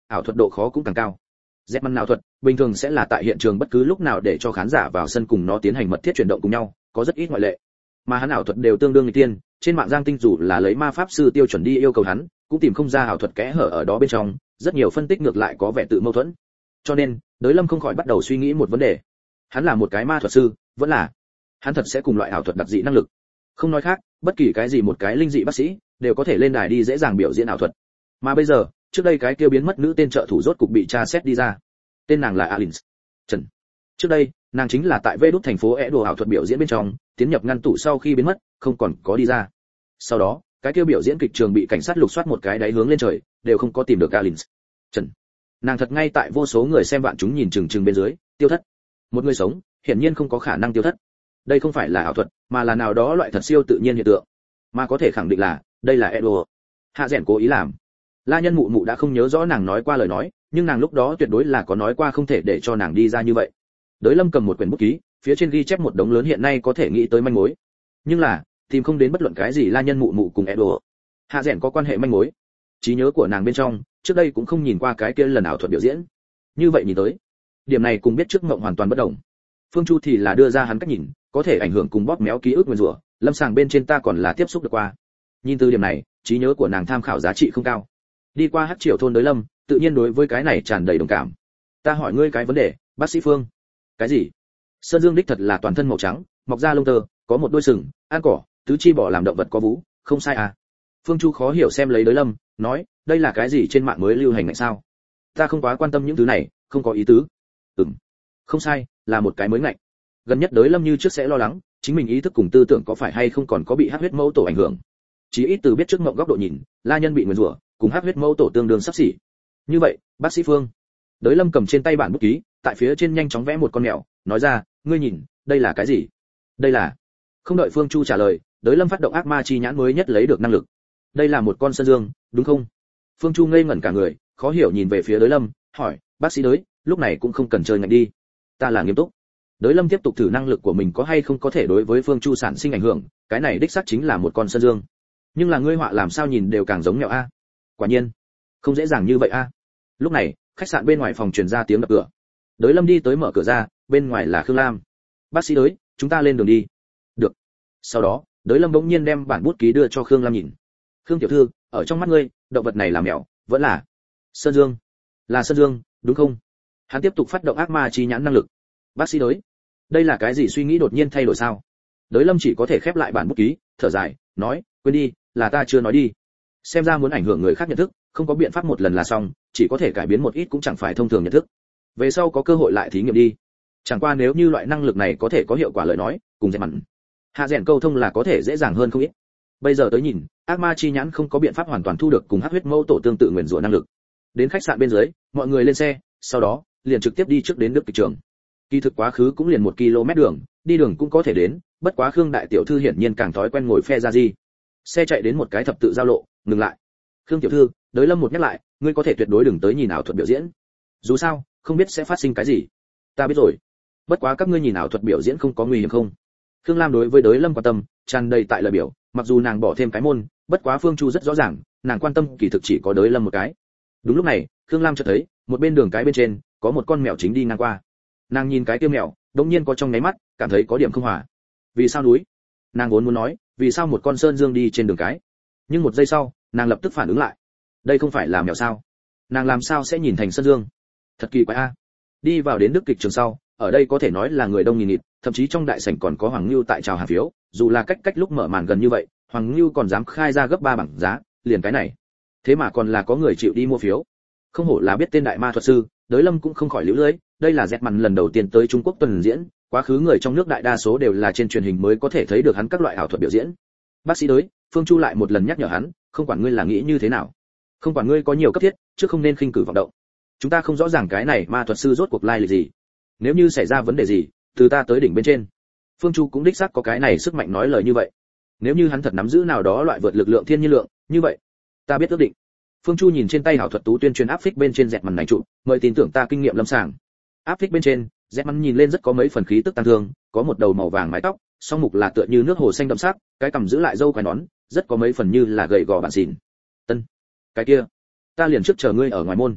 ảo thuật độ khó cũng càng cao. Dẹp măn ảo thuật bình thường sẽ là tại hiện trường bất cứ lúc nào để cho khán giả vào sân cùng nó tiến hành mật thiết chuyển động cùng nhau, có rất ít ngoại lệ. Mà hắn ảo thuật đều tương đương người tiên, trên mạng giang tinh dù là lấy ma pháp sư tiêu chuẩn đi yêu cầu hắn, cũng tìm không ra ảo thuật kẽ hở ở đó bên trong, rất nhiều phân tích ngược lại có vẻ tự mâu thuẫn. Cho nên, Đới Lâm không khỏi bắt đầu suy nghĩ một vấn đề. Hắn là một cái ma thuật sư, vẫn là hắn thật sẽ cùng loại ảo thuật đặc dị năng lực. Không nói khác, bất kỳ cái gì một cái linh dị bác sĩ đều có thể lên đài đi dễ dàng biểu diễn ảo thuật. Mà bây giờ, trước đây cái kia biến mất nữ tên trợ thủ rốt cục bị tra xét đi ra. Tên nàng là Alins. Trần. Trước đây, nàng chính là tại Vê Đút thành phố é đồ ảo thuật biểu diễn bên trong, tiến nhập ngăn tủ sau khi biến mất, không còn có đi ra. Sau đó, cái kia biểu diễn kịch trường bị cảnh sát lục soát một cái đáy hướng lên trời, đều không có tìm được Alins. Trần. Nàng thật ngay tại vô số người xem vạn chúng nhìn chừng chừng bên dưới, tiêu thất. Một người sống, hiển nhiên không có khả năng tiêu thất. Đây không phải là ảo thuật, mà là nào đó loại thật siêu tự nhiên hiện tượng. Mà có thể khẳng định là, đây là Edo. Hạ Dẹn cố ý làm. La Nhân mụ mụ đã không nhớ rõ nàng nói qua lời nói, nhưng nàng lúc đó tuyệt đối là có nói qua không thể để cho nàng đi ra như vậy. Đới Lâm cầm một quyển bút ký, phía trên ghi chép một đống lớn hiện nay có thể nghĩ tới manh mối. Nhưng là, tìm không đến bất luận cái gì La Nhân mụ mụ cùng Edo. Hạ Dẹn có quan hệ manh mối. Trí nhớ của nàng bên trong, trước đây cũng không nhìn qua cái kia lần ảo thuật biểu diễn. Như vậy nhìn tới, điểm này cùng biết trước mộng hoàn toàn bất đồng. Phương Chu thì là đưa ra hắn cách nhìn, có thể ảnh hưởng cùng bóp méo ký ức nguyên rủa, lâm sàng bên trên ta còn là tiếp xúc được qua. Nhìn từ điểm này, trí nhớ của nàng tham khảo giá trị không cao. Đi qua Hắc Triều thôn Đới Lâm, tự nhiên đối với cái này tràn đầy đồng cảm. Ta hỏi ngươi cái vấn đề, bác sĩ Phương. Cái gì? Sơn Dương đích thật là toàn thân màu trắng, mọc ra lông tơ, có một đôi sừng, ăn cỏ, tứ chi bỏ làm động vật có vú, không sai à? Phương Chu khó hiểu xem lấy Đới Lâm, nói, đây là cái gì trên mạng mới lưu hành này sao? Ta không quá quan tâm những thứ này, không có ý tứ. Ừm. Không sai, là một cái mới ngạnh. Gần nhất Đới Lâm như trước sẽ lo lắng, chính mình ý thức cùng tư tưởng có phải hay không còn có bị hắc huyết mẫu tổ ảnh hưởng. Chỉ ít từ biết trước mộng góc độ nhìn, La Nhân bị nguyền rủa, cùng hắc huyết mẫu tổ tương đương sắp xỉ. Như vậy, bác sĩ Phương. Đới Lâm cầm trên tay bản bút ký, tại phía trên nhanh chóng vẽ một con mèo, nói ra, ngươi nhìn, đây là cái gì? Đây là. Không đợi Phương Chu trả lời, Đới Lâm phát động ác ma chi nhãn mới nhất lấy được năng lực. Đây là một con sơn dương, đúng không? Phương Chu ngây ngẩn cả người, khó hiểu nhìn về phía Đới Lâm, hỏi, bác sĩ Đới, lúc này cũng không cần chơi ngạnh đi. Ta là nghiêm túc. Đới Lâm tiếp tục thử năng lực của mình có hay không có thể đối với Phương Chu sản sinh ảnh hưởng, cái này đích xác chính là một con sơn dương. Nhưng là ngươi họa làm sao nhìn đều càng giống mèo a. Quả nhiên, không dễ dàng như vậy a. Lúc này, khách sạn bên ngoài phòng truyền ra tiếng đập cửa. Đới Lâm đi tới mở cửa ra, bên ngoài là Khương Lam. Bác sĩ Đới, chúng ta lên đường đi. Được. Sau đó, Đới Lâm bỗng nhiên đem bản bút ký đưa cho Khương Lam nhìn. Khương tiểu thư, ở trong mắt ngươi, động vật này là mèo, vẫn là sơn dương. Là sơn dương, đúng không? Hắn tiếp tục phát động ác ma chi nhãn năng lực. Bác sĩ Đới, đây là cái gì suy nghĩ đột nhiên thay đổi sao? Đới Lâm chỉ có thể khép lại bản bút ký, thở dài, nói, quên đi, là ta chưa nói đi. Xem ra muốn ảnh hưởng người khác nhận thức, không có biện pháp một lần là xong, chỉ có thể cải biến một ít cũng chẳng phải thông thường nhận thức. Về sau có cơ hội lại thí nghiệm đi. Chẳng qua nếu như loại năng lực này có thể có hiệu quả lời nói, cùng dẹp mặn. Hạ Dẹn câu thông là có thể dễ dàng hơn không ít. Bây giờ tới nhìn, ác ma chi nhãn không có biện pháp hoàn toàn thu được cùng hắc huyết mẫu tổ tương tự nguyền rủa năng lực. Đến khách sạn bên dưới, mọi người lên xe, sau đó liền trực tiếp đi trước đến Đức Kịch Trường. Kỳ thực quá khứ cũng liền một km đường, đi đường cũng có thể đến, bất quá Khương đại tiểu thư hiển nhiên càng thói quen ngồi phe ra gì. Xe chạy đến một cái thập tự giao lộ, ngừng lại. Khương tiểu thư, Đới Lâm một nhắc lại, ngươi có thể tuyệt đối đừng tới nhìn ảo thuật biểu diễn. Dù sao, không biết sẽ phát sinh cái gì. Ta biết rồi. Bất quá các ngươi nhìn ảo thuật biểu diễn không có nguy hiểm không? Khương Lam đối với Đới Lâm quan tâm, tràn đầy tại lời biểu, mặc dù nàng bỏ thêm cái môn, bất quá Phương Chu rất rõ ràng, nàng quan tâm kỳ thực chỉ có Đới Lâm một cái. Đúng lúc này, Khương Lam chợt thấy, một bên đường cái bên trên, có một con mèo chính đi ngang qua. Nàng nhìn cái tiêu mèo, đột nhiên có trong nháy mắt, cảm thấy có điểm không hòa. Vì sao núi? Nàng vốn muốn nói, vì sao một con sơn dương đi trên đường cái? Nhưng một giây sau, nàng lập tức phản ứng lại. Đây không phải là mèo sao? Nàng làm sao sẽ nhìn thành sơn dương? Thật kỳ quái a. Đi vào đến Đức Kịch Trường sau, ở đây có thể nói là người đông nghìn nghịt, thậm chí trong đại sảnh còn có Hoàng Nưu tại chào hàng phiếu, dù là cách cách lúc mở màn gần như vậy, Hoàng Nưu còn dám khai ra gấp ba bảng giá, liền cái này. Thế mà còn là có người chịu đi mua phiếu. Không hổ là biết tên đại ma thuật sư, Đới Lâm cũng không khỏi liễu lưỡi, đây là dẹt mặn lần đầu tiên tới Trung Quốc tuần diễn, quá khứ người trong nước đại đa số đều là trên truyền hình mới có thể thấy được hắn các loại ảo thuật biểu diễn. Bác sĩ Đới, Phương Chu lại một lần nhắc nhở hắn, không quản ngươi là nghĩ như thế nào, không quản ngươi có nhiều cấp thiết, chứ không nên khinh cử vọng động. Chúng ta không rõ ràng cái này ma thuật sư rốt cuộc lai lịch gì. Nếu như xảy ra vấn đề gì, từ ta tới đỉnh bên trên. Phương Chu cũng đích xác có cái này sức mạnh nói lời như vậy. Nếu như hắn thật nắm giữ nào đó loại vượt lực lượng thiên nhiên lượng, như vậy, ta biết ước định. Phương Chu nhìn trên tay hảo thuật tú tuyên truyền áp phích bên trên dẹt màn này trụ, mời tin tưởng ta kinh nghiệm lâm sàng. Áp phích bên trên, dẹt màn nhìn lên rất có mấy phần khí tức tăng thương, có một đầu màu vàng mái tóc, song mục là tựa như nước hồ xanh đậm sắc, cái cằm giữ lại râu quai nón, rất có mấy phần như là gầy gò bản xỉn. Tân, cái kia, ta liền trước chờ ngươi ở ngoài môn.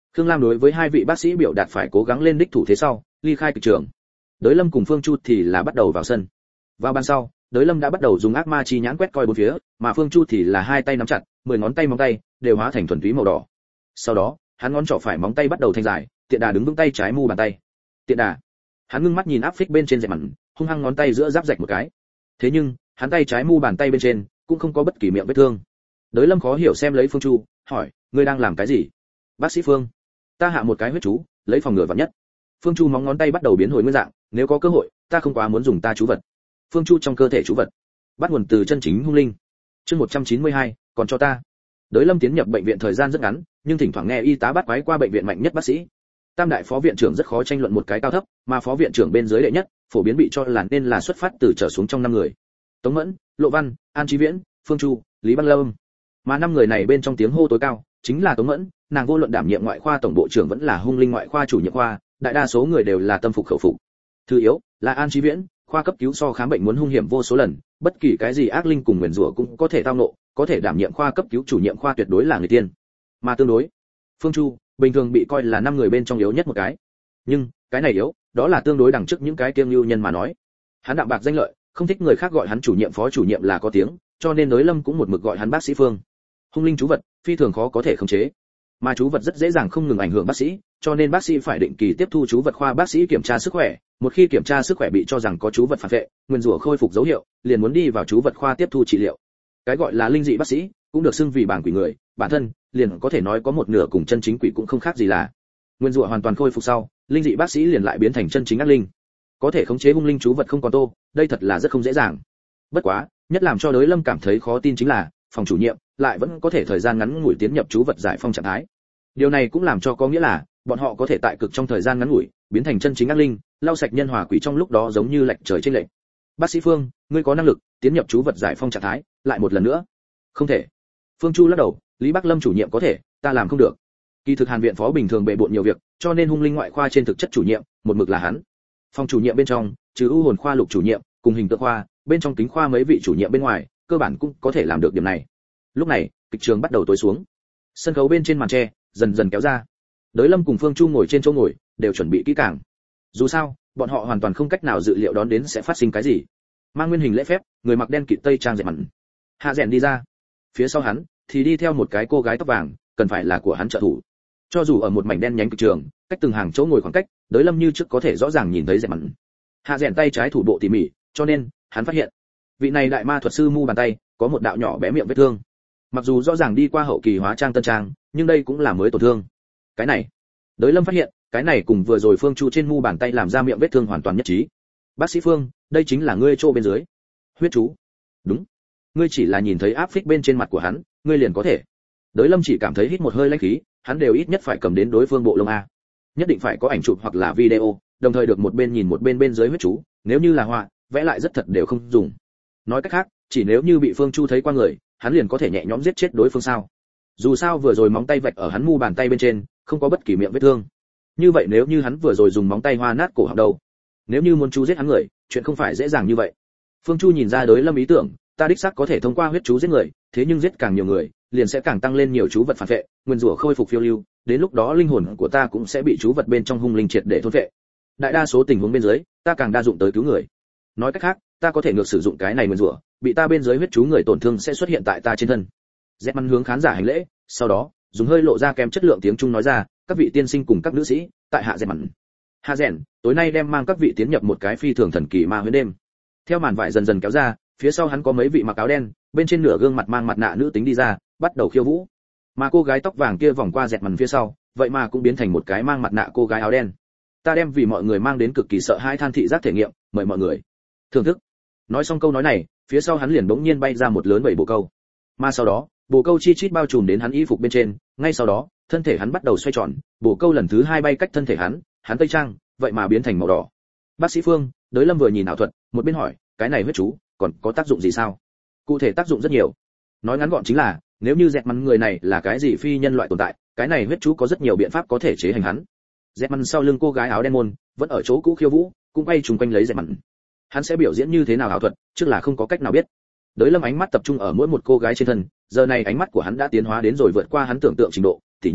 Khương Lam đối với hai vị bác sĩ biểu đạt phải cố gắng lên đích thủ thế sau, ly khai kịch trường. Đới Lâm cùng Phương Chu thì là bắt đầu vào sân. Vào ban sau, Đới Lâm đã bắt đầu dùng ác ma chi nhãn quét coi bốn phía, mà Phương Chu thì là hai tay nắm chặt, mười ngón tay móng tay đều hóa thành thuần túy màu đỏ. Sau đó, hắn ngón trỏ phải móng tay bắt đầu thanh dài, tiện đà đứng vững tay trái mu bàn tay. Tiện đà. Hắn ngưng mắt nhìn áp phích bên trên dẹp mặn, hung hăng ngón tay giữa giáp rạch một cái. Thế nhưng, hắn tay trái mu bàn tay bên trên cũng không có bất kỳ miệng vết thương. Đới Lâm khó hiểu xem lấy Phương Chu, hỏi, ngươi đang làm cái gì? Bác sĩ Phương, ta hạ một cái huyết chú, lấy phòng ngừa vạn nhất. Phương Chu móng ngón tay bắt đầu biến hồi nguyên dạng, nếu có cơ hội, ta không quá muốn dùng ta chú vật. Phương Chu trong cơ thể chú vật, bắt nguồn từ chân chính hung linh. Chương một trăm chín mươi hai, còn cho ta. Đới Lâm tiến nhập bệnh viện thời gian rất ngắn, nhưng thỉnh thoảng nghe y tá bắt quái qua bệnh viện mạnh nhất bác sĩ. Tam đại phó viện trưởng rất khó tranh luận một cái cao thấp, mà phó viện trưởng bên dưới đệ nhất, phổ biến bị cho là nên là xuất phát từ trở xuống trong năm người. Tống Mẫn, Lộ Văn, An Chí Viễn, Phương Chu, Lý Băng Lâm. Mà năm người này bên trong tiếng hô tối cao, chính là Tống Mẫn, nàng vô luận đảm nhiệm ngoại khoa tổng bộ trưởng vẫn là hung linh ngoại khoa chủ nhiệm khoa, đại đa số người đều là tâm phục khẩu phục. Thứ yếu, là An Chí Viễn, khoa cấp cứu so khám bệnh muốn hung hiểm vô số lần, bất kỳ cái gì ác linh cùng nguyền rủa cũng có thể tao nộ, có thể đảm nhiệm khoa cấp cứu chủ nhiệm khoa tuyệt đối là người tiên. Mà tương đối, Phương Chu, bình thường bị coi là năm người bên trong yếu nhất một cái. Nhưng, cái này yếu, đó là tương đối đằng trước những cái kiêng lưu nhân mà nói. Hắn đạm bạc danh lợi, không thích người khác gọi hắn chủ nhiệm phó chủ nhiệm là có tiếng, cho nên Đới Lâm cũng một mực gọi hắn bác sĩ Phương. Hung linh chú vật, phi thường khó có thể khống chế. Mà chú vật rất dễ dàng không ngừng ảnh hưởng bác sĩ, cho nên bác sĩ phải định kỳ tiếp thu chú vật khoa bác sĩ kiểm tra sức khỏe, một khi kiểm tra sức khỏe bị cho rằng có chú vật phản vệ, nguyên rủa khôi phục dấu hiệu, liền muốn đi vào chú vật khoa tiếp thu trị liệu. Cái gọi là linh dị bác sĩ, cũng được xưng vì bảng quỷ người, bản thân liền có thể nói có một nửa cùng chân chính quỷ cũng không khác gì là. Nguyên rủa hoàn toàn khôi phục sau, linh dị bác sĩ liền lại biến thành chân chính ác linh. Có thể khống chế hung linh chú vật không còn tô, đây thật là rất không dễ dàng. Bất quá, nhất làm cho Đới Lâm cảm thấy khó tin chính là, phòng chủ nhiệm lại vẫn có thể thời gian ngắn ngủi tiến nhập chú vật giải phong trạng thái. Điều này cũng làm cho có nghĩa là, bọn họ có thể tại cực trong thời gian ngắn ngủi biến thành chân chính ác linh, lau sạch nhân hòa quỷ trong lúc đó giống như lệch trời trên lệch. Bác sĩ Phương, ngươi có năng lực tiến nhập chú vật giải phong trạng thái, lại một lần nữa. Không thể. Phương Chu lắc đầu, Lý Bắc Lâm chủ nhiệm có thể, ta làm không được. Kỳ thực Hàn viện phó bình thường bệ bội nhiều việc, cho nên hung linh ngoại khoa trên thực chất chủ nhiệm, một mực là hắn. Phòng chủ nhiệm bên trong, trừ u hồn khoa lục chủ nhiệm, cùng hình tượng khoa, bên trong kính khoa mấy vị chủ nhiệm bên ngoài, cơ bản cũng có thể làm được điểm này. Lúc này, kịch trường bắt đầu tối xuống. Sân khấu bên trên màn tre dần dần kéo ra. Đới Lâm cùng Phương Chu ngồi trên chỗ ngồi, đều chuẩn bị kỹ càng. Dù sao, bọn họ hoàn toàn không cách nào dự liệu đón đến sẽ phát sinh cái gì. Mang nguyên hình lễ phép, người mặc đen kịt tây trang dệt mặn. Hạ Dẹn đi ra. Phía sau hắn thì đi theo một cái cô gái tóc vàng, cần phải là của hắn trợ thủ. Cho dù ở một mảnh đen nhánh kịch trường, cách từng hàng chỗ ngồi khoảng cách, Đới Lâm như trước có thể rõ ràng nhìn thấy dệt mặn. Hạ Dẹn tay trái thủ bộ tỉ mỉ, cho nên hắn phát hiện, vị này đại ma thuật sư mu bàn tay có một đạo nhỏ bé miệng vết thương. Mặc dù rõ ràng đi qua hậu kỳ hóa trang tân trang, nhưng đây cũng là mới tổn thương. Cái này, Đới Lâm phát hiện, cái này cùng vừa rồi Phương Chu trên mu bàn tay làm ra miệng vết thương hoàn toàn nhất trí. Bác sĩ Phương, đây chính là ngươi chỗ bên dưới. Huyết chú. Đúng. Ngươi chỉ là nhìn thấy áp phích bên trên mặt của hắn, ngươi liền có thể. Đới Lâm chỉ cảm thấy hít một hơi lãnh khí, hắn đều ít nhất phải cầm đến đối phương bộ lông a. Nhất định phải có ảnh chụp hoặc là video, đồng thời được một bên nhìn một bên bên dưới huyết chú, nếu như là họa, vẽ lại rất thật đều không dùng. Nói cách khác, chỉ nếu như bị Phương Chu thấy qua người, hắn liền có thể nhẹ nhõm giết chết đối phương sao? Dù sao vừa rồi móng tay vạch ở hắn mu bàn tay bên trên, không có bất kỳ miệng vết thương. Như vậy nếu như hắn vừa rồi dùng móng tay hoa nát cổ họng đầu, nếu như muốn chú giết hắn người, chuyện không phải dễ dàng như vậy. Phương Chu nhìn ra Đới Lâm ý tưởng, ta đích xác có thể thông qua huyết chú giết người, thế nhưng giết càng nhiều người, liền sẽ càng tăng lên nhiều chú vật phản vệ, nguyên rủa khôi phục phiêu lưu, đến lúc đó linh hồn của ta cũng sẽ bị chú vật bên trong hung linh triệt để thôn vệ. Đại đa số tình huống bên dưới, ta càng đa dụng tới cứu người. Nói cách khác, ta có thể ngược sử dụng cái này nguyên rủa, bị ta bên dưới huyết chú người tổn thương sẽ xuất hiện tại ta trên thân. Dẹp Măn hướng khán giả hành lễ, sau đó dùng hơi lộ ra kém chất lượng tiếng Trung nói ra, các vị tiên sinh cùng các nữ sĩ, tại hạ Dẹp Măn. Hạ Dẹn, tối nay đem mang các vị tiến nhập một cái phi thường thần kỳ ma huyễn đêm. Theo màn vải dần dần kéo ra, phía sau hắn có mấy vị mặc áo đen, bên trên nửa gương mặt mang mặt nạ nữ tính đi ra, bắt đầu khiêu vũ. Mà cô gái tóc vàng kia vòng qua Dẹp Măn phía sau, vậy mà cũng biến thành một cái mang mặt nạ cô gái áo đen. Ta đem vì mọi người mang đến cực kỳ sợ hãi than thị giác thể nghiệm, mời mọi người thưởng thức. Nói xong câu nói này, phía sau hắn liền bỗng nhiên bay ra một lớn bảy bồ câu. Mà sau đó, bồ câu chi chít bao trùm đến hắn y phục bên trên, ngay sau đó, thân thể hắn bắt đầu xoay tròn, bồ câu lần thứ hai bay cách thân thể hắn, hắn tây trang, vậy mà biến thành màu đỏ. Bác sĩ Phương, Đới Lâm vừa nhìn ảo thuật, một bên hỏi, cái này huyết chú còn có tác dụng gì sao? Cụ thể tác dụng rất nhiều. Nói ngắn gọn chính là, nếu như Dẹp Măn người này là cái gì phi nhân loại tồn tại, cái này huyết chú có rất nhiều biện pháp có thể chế hành hắn. Dẹp Măn sau lưng cô gái áo đen môn, vẫn ở chỗ cũ khiêu vũ, cũng quay trùng quanh lấy Dẹp Măn. Hắn sẽ biểu diễn như thế nào ảo thuật, trước là không có cách nào biết. Đới Lâm ánh mắt tập trung ở mỗi một cô gái trên thân, giờ này ánh mắt của hắn đã tiến hóa đến rồi vượt qua hắn tưởng tượng trình độ, tỉ như,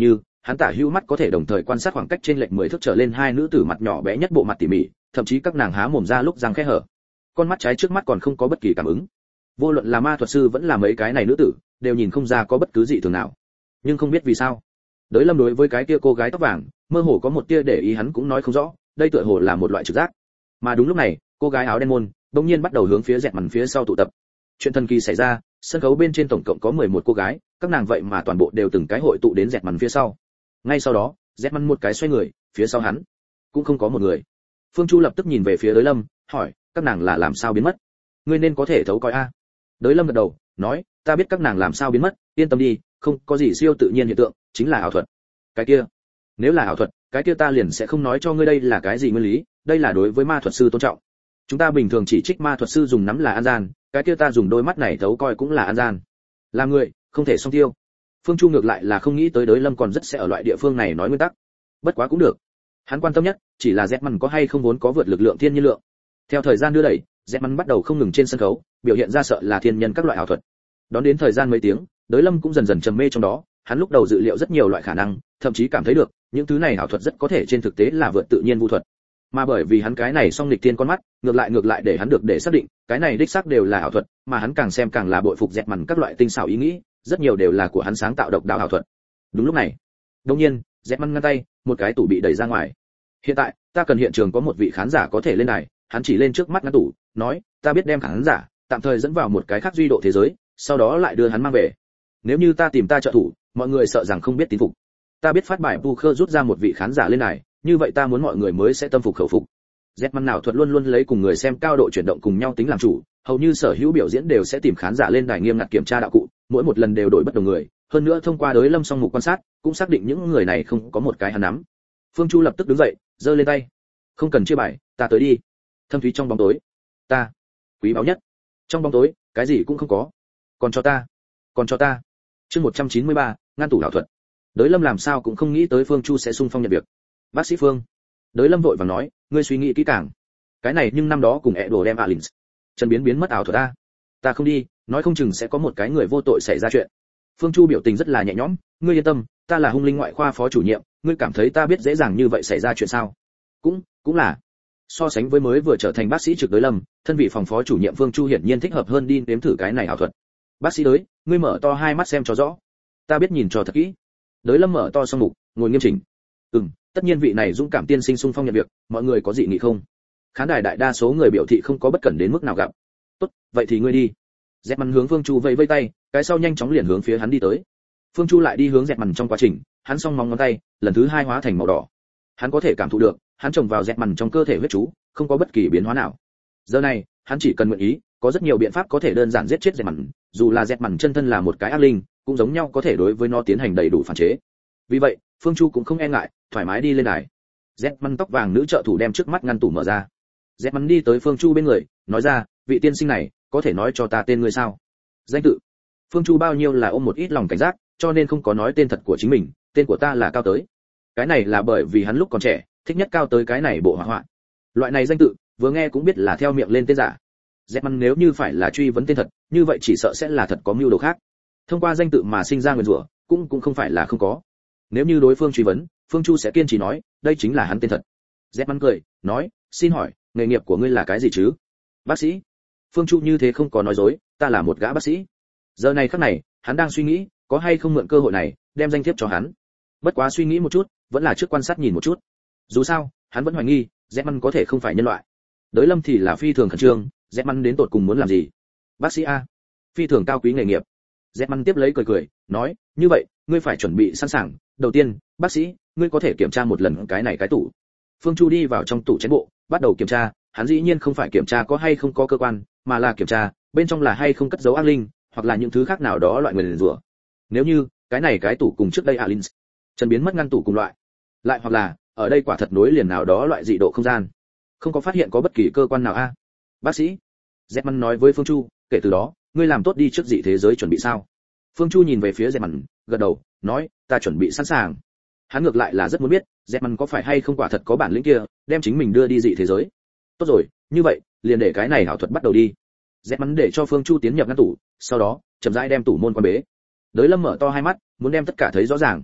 hắn tả hữu mắt có thể đồng thời quan sát khoảng cách trên lệch mười thước trở lên hai nữ tử mặt nhỏ bé nhất bộ mặt tỉ mỉ, thậm chí các nàng há mồm ra lúc răng khẽ hở. Con mắt trái trước mắt còn không có bất kỳ cảm ứng. Vô luận là ma thuật sư vẫn là mấy cái này nữ tử, đều nhìn không ra có bất cứ gì thường nào. Nhưng không biết vì sao, Đới Lâm đối với cái kia cô gái tóc vàng, mơ hồ có một tia để ý hắn cũng nói không rõ, đây tựa hồ là một loại trực giác. Mà đúng lúc này, cô gái áo đen môn đột nhiên bắt đầu hướng phía dẹt mằn phía sau tụ tập. Chuyện thần kỳ xảy ra, sân khấu bên trên tổng cộng có mười một cô gái, các nàng vậy mà toàn bộ đều từng cái hội tụ đến dẹt mằn phía sau. Ngay sau đó, dẹt mằn một cái xoay người, phía sau hắn cũng không có một người. Phương Chu lập tức nhìn về phía Đới Lâm, hỏi, các nàng là làm sao biến mất? Ngươi nên có thể thấu coi a. Đới Lâm gật đầu, nói, ta biết các nàng làm sao biến mất, yên tâm đi, không có gì siêu tự nhiên hiện tượng, chính là ảo thuật. Cái kia, nếu là ảo thuật, cái kia ta liền sẽ không nói cho ngươi đây là cái gì nguyên lý, đây là đối với ma thuật sư tôn trọng. Chúng ta bình thường chỉ trích ma thuật sư dùng nắm là an gian, cái kia ta dùng đôi mắt này thấu coi cũng là an gian. Làm người, không thể song tiêu. Phương Chu ngược lại là không nghĩ tới Đới Lâm còn rất sẽ ở loại địa phương này nói nguyên tắc. Bất quá cũng được. Hắn quan tâm nhất chỉ là Zetman có hay không vốn có vượt lực lượng thiên nhiên lượng. Theo thời gian đưa đẩy, Zetman bắt đầu không ngừng trên sân khấu, biểu hiện ra sợ là thiên nhân các loại ảo thuật. Đón đến thời gian mấy tiếng, Đới Lâm cũng dần dần trầm mê trong đó, hắn lúc đầu dự liệu rất nhiều loại khả năng, thậm chí cảm thấy được, những thứ này ảo thuật rất có thể trên thực tế là vượt tự nhiên vu thuật. Mà bởi vì hắn cái này song nghịch thiên con mắt, ngược lại ngược lại để hắn được để xác định, cái này đích xác đều là ảo thuật, mà hắn càng xem càng là bội phục Zetman các loại tinh xảo ý nghĩ, rất nhiều đều là của hắn sáng tạo độc đáo ảo thuật. Đúng lúc này, đột nhiên, Zetman ngăn tay, một cái tủ bị đẩy ra ngoài. Hiện tại, ta cần hiện trường có một vị khán giả có thể lên đài, hắn chỉ lên trước mắt ngăn tủ, nói, ta biết đem khán giả tạm thời dẫn vào một cái khác duy độ thế giới, sau đó lại đưa hắn mang về. Nếu như ta tìm ta trợ thủ, mọi người sợ rằng không biết tín phục. Ta biết phát bài poker rút ra một vị khán giả lên đài, như vậy ta muốn mọi người mới sẽ tâm phục khẩu phục. Zetman nào thuật luôn luôn lấy cùng người xem cao độ chuyển động cùng nhau tính làm chủ, hầu như sở hữu biểu diễn đều sẽ tìm khán giả lên đài nghiêm ngặt kiểm tra đạo cụ, mỗi một lần đều đổi bất đồng người, hơn nữa thông qua Đới Lâm song mục quan sát, cũng xác định những người này không có một cái hắn nắm. Phương Chu lập tức đứng dậy, giơ lên tay. Không cần chia bài, ta tới đi. Thâm thúy trong bóng tối, ta, quý báu nhất. Trong bóng tối, cái gì cũng không có. Còn cho ta, còn cho ta. Chương một trăm chín mươi ba, ngăn tủ ảo thuật. Đới Lâm làm sao cũng không nghĩ tới Phương Chu sẽ xung phong nhận việc. Bác sĩ Phương. Đới Lâm vội vàng nói, ngươi suy nghĩ kỹ càng. Cái này nhưng năm đó cùng ẹ đồ đem Alins. Trần biến biến mất ảo thuật ta. Ta không đi, nói không chừng sẽ có một cái người vô tội xảy ra chuyện. Phương Chu biểu tình rất là nhẹ nhõm, ngươi yên tâm, ta là hung linh ngoại khoa phó chủ nhiệm, ngươi cảm thấy ta biết dễ dàng như vậy xảy ra chuyện sao? Cũng, cũng là. So sánh với mới vừa trở thành bác sĩ trực Đới Lâm, thân vị phòng phó chủ nhiệm Phương Chu hiển nhiên thích hợp hơn đi nếm thử cái này ảo thuật. Bác sĩ Đới, ngươi mở to hai mắt xem cho rõ. Ta biết nhìn cho thật kỹ. Đới Lâm mở to song mục, ngồi nghiêm chỉnh. Ừm, tất nhiên vị này dũng cảm tiên sinh xung phong nhận việc, mọi người có dị nghị không? Khán đài đại đa số người biểu thị không có bất cẩn đến mức nào gặp. Tốt, vậy thì ngươi đi. Dẹp Mằn hướng Phương Chu vẫy vẫy tay, cái sau nhanh chóng liền hướng phía hắn đi tới. Phương Chu lại đi hướng Dẹp Mằn trong quá trình, hắn song móng ngón tay, lần thứ hai hóa thành màu đỏ. Hắn có thể cảm thụ được, hắn trồng vào Dẹp Mằn trong cơ thể huyết chú, không có bất kỳ biến hóa nào. Giờ này, hắn chỉ cần nguyện ý, có rất nhiều biện pháp có thể đơn giản giết chết Dẹp Mằn, dù là Dẹp Mằn chân thân là một cái ác linh, cũng giống nhau có thể đối với nó tiến hành đầy đủ phản chế. Vì vậy, Phương Chu cũng không e ngại, thoải mái đi lên đài. Dẹp Mằn tóc vàng nữ trợ thủ đem trước mắt ngăn tủ mở ra. Dẹp Mằn đi tới Phương Chu bên người, nói ra, vị tiên sinh này, có thể nói cho ta tên ngươi sao? Danh tự. Phương Chu bao nhiêu là ôm một ít lòng cảnh giác, cho nên không có nói tên thật của chính mình, tên của ta là Cao Tới. Cái này là bởi vì hắn lúc còn trẻ, thích nhất Cao Tới cái này bộ hỏa hoạn. Loại này danh tự, vừa nghe cũng biết là theo miệng lên tên giả. Dẹp Mằn nếu như phải là truy vấn tên thật, như vậy chỉ sợ sẽ là thật có mưu đồ khác. Thông qua danh tự mà sinh ra nguyền rủa, cũng cũng không phải là không có. Nếu như đối phương truy vấn, Phương Chu sẽ kiên trì nói, đây chính là hắn tên thật. Dẹp Mằn cười, nói, xin hỏi, nghề nghiệp của ngươi là cái gì chứ? Bác sĩ. Phương Chu như thế không có nói dối, ta là một gã bác sĩ. Giờ này khắc này, hắn đang suy nghĩ, có hay không mượn cơ hội này, đem danh thiếp cho hắn. Bất quá suy nghĩ một chút, vẫn là trước quan sát nhìn một chút. Dù sao, hắn vẫn hoài nghi, Dẹp Mằn có thể không phải nhân loại. Đới Lâm thì là phi thường khẩn trương, Dẹp Mằn đến tột cùng muốn làm gì? Bác sĩ a, phi thường cao quý nghề nghiệp. Dẹp Mằn tiếp lấy cười cười, nói, như vậy, ngươi phải chuẩn bị sẵn sàng. Đầu tiên, bác sĩ, ngươi có thể kiểm tra một lần cái này cái tủ. Phương Chu đi vào trong tủ chén bộ, bắt đầu kiểm tra. Hắn dĩ nhiên không phải kiểm tra có hay không có cơ quan, mà là kiểm tra bên trong là hay không cất giấu ác linh, hoặc là những thứ khác nào đó loại nguyền rủa. Nếu như cái này cái tủ cùng trước đây Alins, Trần biến mất ngăn tủ cùng loại, lại hoặc là ở đây quả thật nối liền nào đó loại dị độ không gian, không có phát hiện có bất kỳ cơ quan nào a. À? Bác sĩ, Dẹp Mằn nói với Phương Chu, kể từ đó, ngươi làm tốt đi trước dị thế giới chuẩn bị sao? Phương Chu nhìn về phía Dẹp Mằn, gật đầu, nói, ta chuẩn bị sẵn sàng. Hắn ngược lại là rất muốn biết, Dẹp Mằn có phải hay không quả thật có bản lĩnh kia, đem chính mình đưa đi dị thế giới. Tốt rồi, như vậy, liền để cái này ảo thuật bắt đầu đi. Dẹp Mằn để cho Phương Chu tiến nhập ngăn tủ, sau đó, chậm rãi đem tủ môn quan bế. Đới Lâm mở to hai mắt, muốn đem tất cả thấy rõ ràng.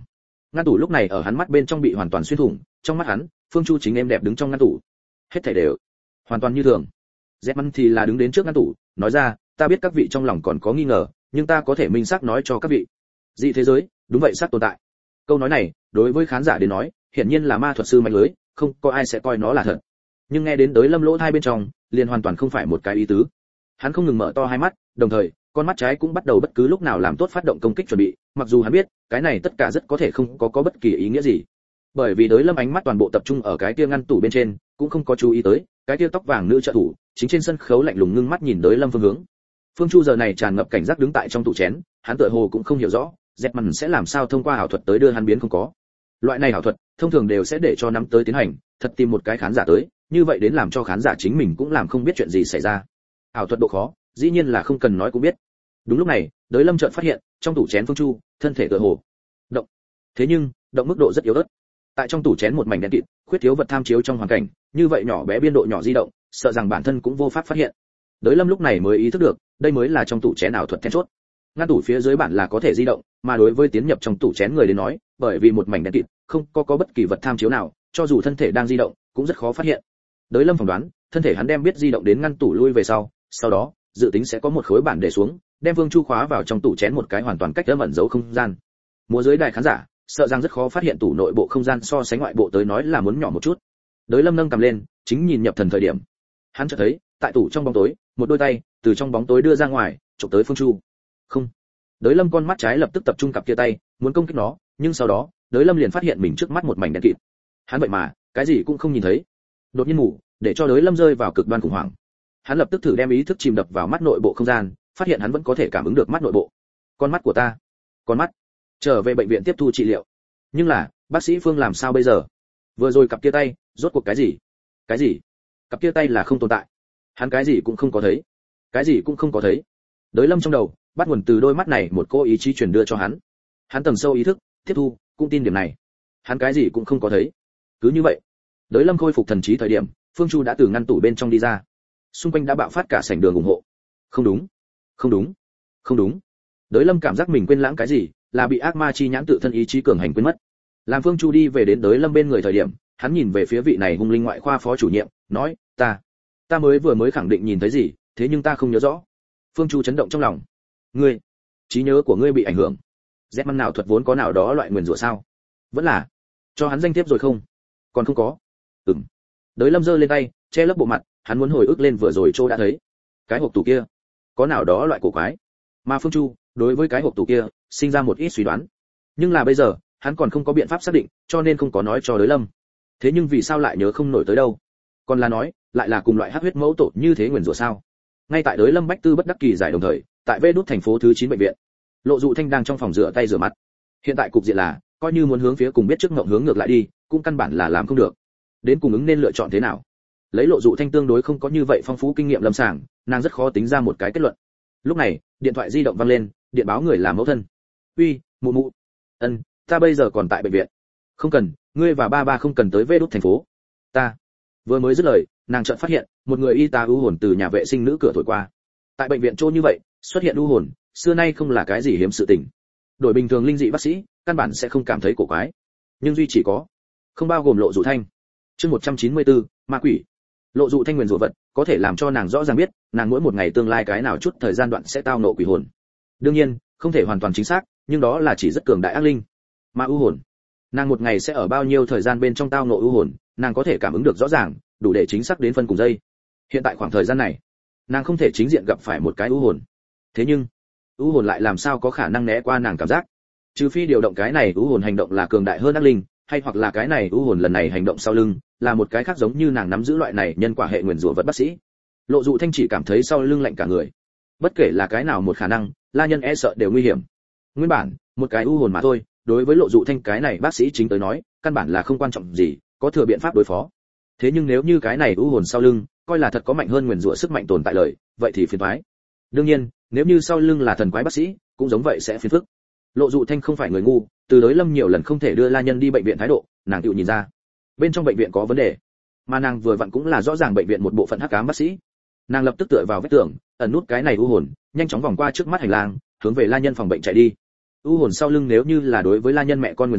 Ngăn tủ lúc này ở hắn mắt bên trong bị hoàn toàn xuyên thủng, trong mắt hắn, Phương Chu chính em đẹp đứng trong ngăn tủ. Hết thảy đều hoàn toàn như thường. Zetman thì là đứng đến trước ngăn tủ, nói ra, ta biết các vị trong lòng còn có nghi ngờ, nhưng ta có thể minh xác nói cho các vị. Dị thế giới, đúng vậy xác tồn tại. Câu nói này, đối với khán giả đến nói, hiển nhiên là ma thuật sư mạnh lưới, không có ai sẽ coi nó là thật. Nhưng nghe đến Đới Lâm lỗ tai bên trong, liền hoàn toàn không phải một cái ý tứ. Hắn không ngừng mở to hai mắt, đồng thời, con mắt trái cũng bắt đầu bất cứ lúc nào làm tốt phát động công kích chuẩn bị, mặc dù hắn biết, cái này tất cả rất có thể không có có bất kỳ ý nghĩa gì. Bởi vì Đới Lâm ánh mắt toàn bộ tập trung ở cái kia ngăn tủ bên trên, cũng không có chú ý tới, cái kia tóc vàng nữ trợ thủ, chính trên sân khấu lạnh lùng ngưng mắt nhìn Đới Lâm phương hướng. Phương Chu giờ này tràn ngập cảnh giác đứng tại trong tủ chén, hắn tựa hồ cũng không hiểu rõ, Zetman sẽ làm sao thông qua ảo thuật tới đưa hắn biến không có. Loại này ảo thuật, thông thường đều sẽ để cho nắm tới tiến hành, thật tìm một cái khán giả tới, như vậy đến làm cho khán giả chính mình cũng làm không biết chuyện gì xảy ra. Ảo thuật độ khó, dĩ nhiên là không cần nói cũng biết. Đúng lúc này, Đới Lâm chợt phát hiện, trong tủ chén Phương Chu, thân thể tựa hồ động. Thế nhưng, động mức độ rất yếu ớt. Tại trong tủ chén một mảnh đen kịt, khuyết thiếu vật tham chiếu trong hoàn cảnh, như vậy nhỏ bé biên độ nhỏ di động, sợ rằng bản thân cũng vô pháp phát hiện. Đới Lâm lúc này mới ý thức được, đây mới là trong tủ chén ảo thuật then chốt. Ngăn tủ phía dưới bản là có thể di động, mà đối với tiến nhập trong tủ chén người đến nói, bởi vì một mảnh đen kịt, không có có bất kỳ vật tham chiếu nào, cho dù thân thể đang di động, cũng rất khó phát hiện. Đới Lâm phỏng đoán, thân thể hắn đem biết di động đến ngăn tủ lui về sau, sau đó, dự tính sẽ có một khối bản để xuống, đem Vương Chu khóa vào trong tủ chén một cái hoàn toàn cách âm ẩn giấu không gian. Múa dưới đài khán giả, sợ rằng rất khó phát hiện tủ nội bộ không gian so sánh ngoại bộ tới nói là muốn nhỏ một chút. Đới Lâm nâng cầm lên, chính nhìn nhập thần thời điểm, hắn chợt thấy, tại tủ trong bóng tối, một đôi tay từ trong bóng tối đưa ra ngoài, chụp tới Phương Chu. Không. Đới Lâm con mắt trái lập tức tập trung cặp kia tay, muốn công kích nó, nhưng sau đó, Đới Lâm liền phát hiện mình trước mắt một mảnh đen kịt. Hắn vậy mà, cái gì cũng không nhìn thấy. Đột nhiên ngủ, để cho Đới Lâm rơi vào cực đoan khủng hoảng. Hắn lập tức thử đem ý thức chìm đập vào mắt nội bộ không gian, phát hiện hắn vẫn có thể cảm ứng được mắt nội bộ. Con mắt của ta, con mắt. Trở về bệnh viện tiếp thu trị liệu. Nhưng là, bác sĩ Phương làm sao bây giờ? Vừa rồi cặp kia tay, rốt cuộc cái gì? Cái gì? Cặp kia tay là không tồn tại. Hắn cái gì cũng không có thấy. Cái gì cũng không có thấy. Đới Lâm trong đầu, bắt nguồn từ đôi mắt này một cô ý chí truyền đưa cho hắn. Hắn tầng sâu ý thức, tiếp thu, cũng tin điểm này. Hắn cái gì cũng không có thấy. Cứ như vậy, Đới Lâm khôi phục thần trí thời điểm, Phương Chu đã từ ngăn tủ bên trong đi ra. Xung quanh đã bạo phát cả sảnh đường ủng hộ. Không đúng, không đúng, không đúng. Đới Lâm cảm giác mình quên lãng cái gì, là bị ác ma chi nhãn tự thân ý chí cường hành quên mất. Làm Phương Chu đi về đến Đới Lâm bên người thời điểm, hắn nhìn về phía vị này hung linh ngoại khoa phó chủ nhiệm, nói, ta, ta mới vừa mới khẳng định nhìn thấy gì, thế nhưng ta không nhớ rõ. Phương Chu chấn động trong lòng. Ngươi, trí nhớ của ngươi bị ảnh hưởng. Zetman nào thuật vốn có nào đó loại nguyền rủa sao? Vẫn là cho hắn danh thiếp rồi không? Còn không có. Ừm. Đới Lâm giơ lên tay, che lấp bộ mặt, hắn muốn hồi ức lên vừa rồi Trô đã thấy. Cái hộp tủ kia, có nào đó loại cổ quái. Mà Phương Chu, đối với cái hộp tủ kia, sinh ra một ít suy đoán. Nhưng là bây giờ, hắn còn không có biện pháp xác định, cho nên không có nói cho Đới Lâm. Thế nhưng vì sao lại nhớ không nổi tới đâu? Còn là nói, lại là cùng loại hắc huyết mẫu tổ như thế nguyền rủa sao? Ngay tại Đới Lâm bách tư bất đắc kỳ giải đồng thời, tại Vê Đút thành phố thứ chín bệnh viện, Lộ Dụ Thanh đang trong phòng rửa tay rửa mặt. Hiện tại cục diện là, coi như muốn hướng phía cùng biết trước ngộng hướng ngược lại đi, cũng căn bản là làm không được. Đến cùng ứng nên lựa chọn thế nào? Lấy Lộ Dụ Thanh tương đối không có như vậy phong phú kinh nghiệm lâm sàng, nàng rất khó tính ra một cái kết luận. Lúc này, điện thoại di động vang lên, điện báo người làm mẫu thân. "Uy, mụ mụ." "Ân, ta bây giờ còn tại bệnh viện." "Không cần, ngươi và ba ba không cần tới Vê Đút thành phố." "Ta." Vừa mới dứt lời, nàng chợt phát hiện, một người y tá ưu hồn từ nhà vệ sinh nữ cửa thổi qua. Tại bệnh viện trôn như vậy, xuất hiện ưu hồn, xưa nay không là cái gì hiếm sự tình. Đổi bình thường linh dị bác sĩ, căn bản sẽ không cảm thấy cổ quái. Nhưng duy chỉ có, không bao gồm Lộ Dụ Thanh. Chương một trăm chín mươi tư, ma quỷ. Lộ Dụ Thanh nguyền rủa vật, có thể làm cho nàng rõ ràng biết, nàng mỗi một ngày tương lai cái nào chút thời gian đoạn sẽ tao nộ quỷ hồn. Đương nhiên, không thể hoàn toàn chính xác, nhưng đó là chỉ rất cường đại ác linh. Mà ưu hồn, nàng một ngày sẽ ở bao nhiêu thời gian bên trong tao nộ ưu hồn, nàng có thể cảm ứng được rõ ràng, đủ để chính xác đến phân cùng giây. Hiện tại khoảng thời gian này, nàng không thể chính diện gặp phải một cái ưu hồn. Thế nhưng, ưu hồn lại làm sao có khả năng né qua nàng cảm giác? Trừ phi điều động cái này ưu hồn hành động là cường đại hơn ác linh, hay hoặc là cái này ưu hồn lần này hành động sau lưng là một cái khác giống như nàng nắm giữ loại này nhân quả hệ nguyền rủa vật bác sĩ. Lộ Dụ Thanh chỉ cảm thấy sau lưng lạnh cả người. Bất kể là cái nào một khả năng, La Nhân e sợ đều nguy hiểm. Nguyên bản, một cái ưu hồn mà thôi, đối với Lộ Dụ Thanh cái này bác sĩ chính tới nói, căn bản là không quan trọng gì, có thừa biện pháp đối phó. Thế nhưng nếu như cái này ưu hồn sau lưng coi là thật có mạnh hơn nguyền rủa sức mạnh tồn tại lời, vậy thì phiền toái. Đương nhiên, nếu như sau lưng là thần quái bác sĩ, cũng giống vậy sẽ phiền phức. Lộ Dụ Thanh không phải người ngu, từ Đới Lâm nhiều lần không thể đưa La Nhân đi bệnh viện thái độ, nàng tự nhìn ra, bên trong bệnh viện có vấn đề. Mà nàng vừa vặn cũng là rõ ràng bệnh viện một bộ phận hắc ám bác sĩ. Nàng lập tức tựa vào vách tường, ẩn nút cái này ưu hồn, nhanh chóng vòng qua trước mắt hành lang, hướng về La Nhân phòng bệnh chạy đi. Ưu hồn sau lưng nếu như là đối với La Nhân mẹ con nguyền rủa,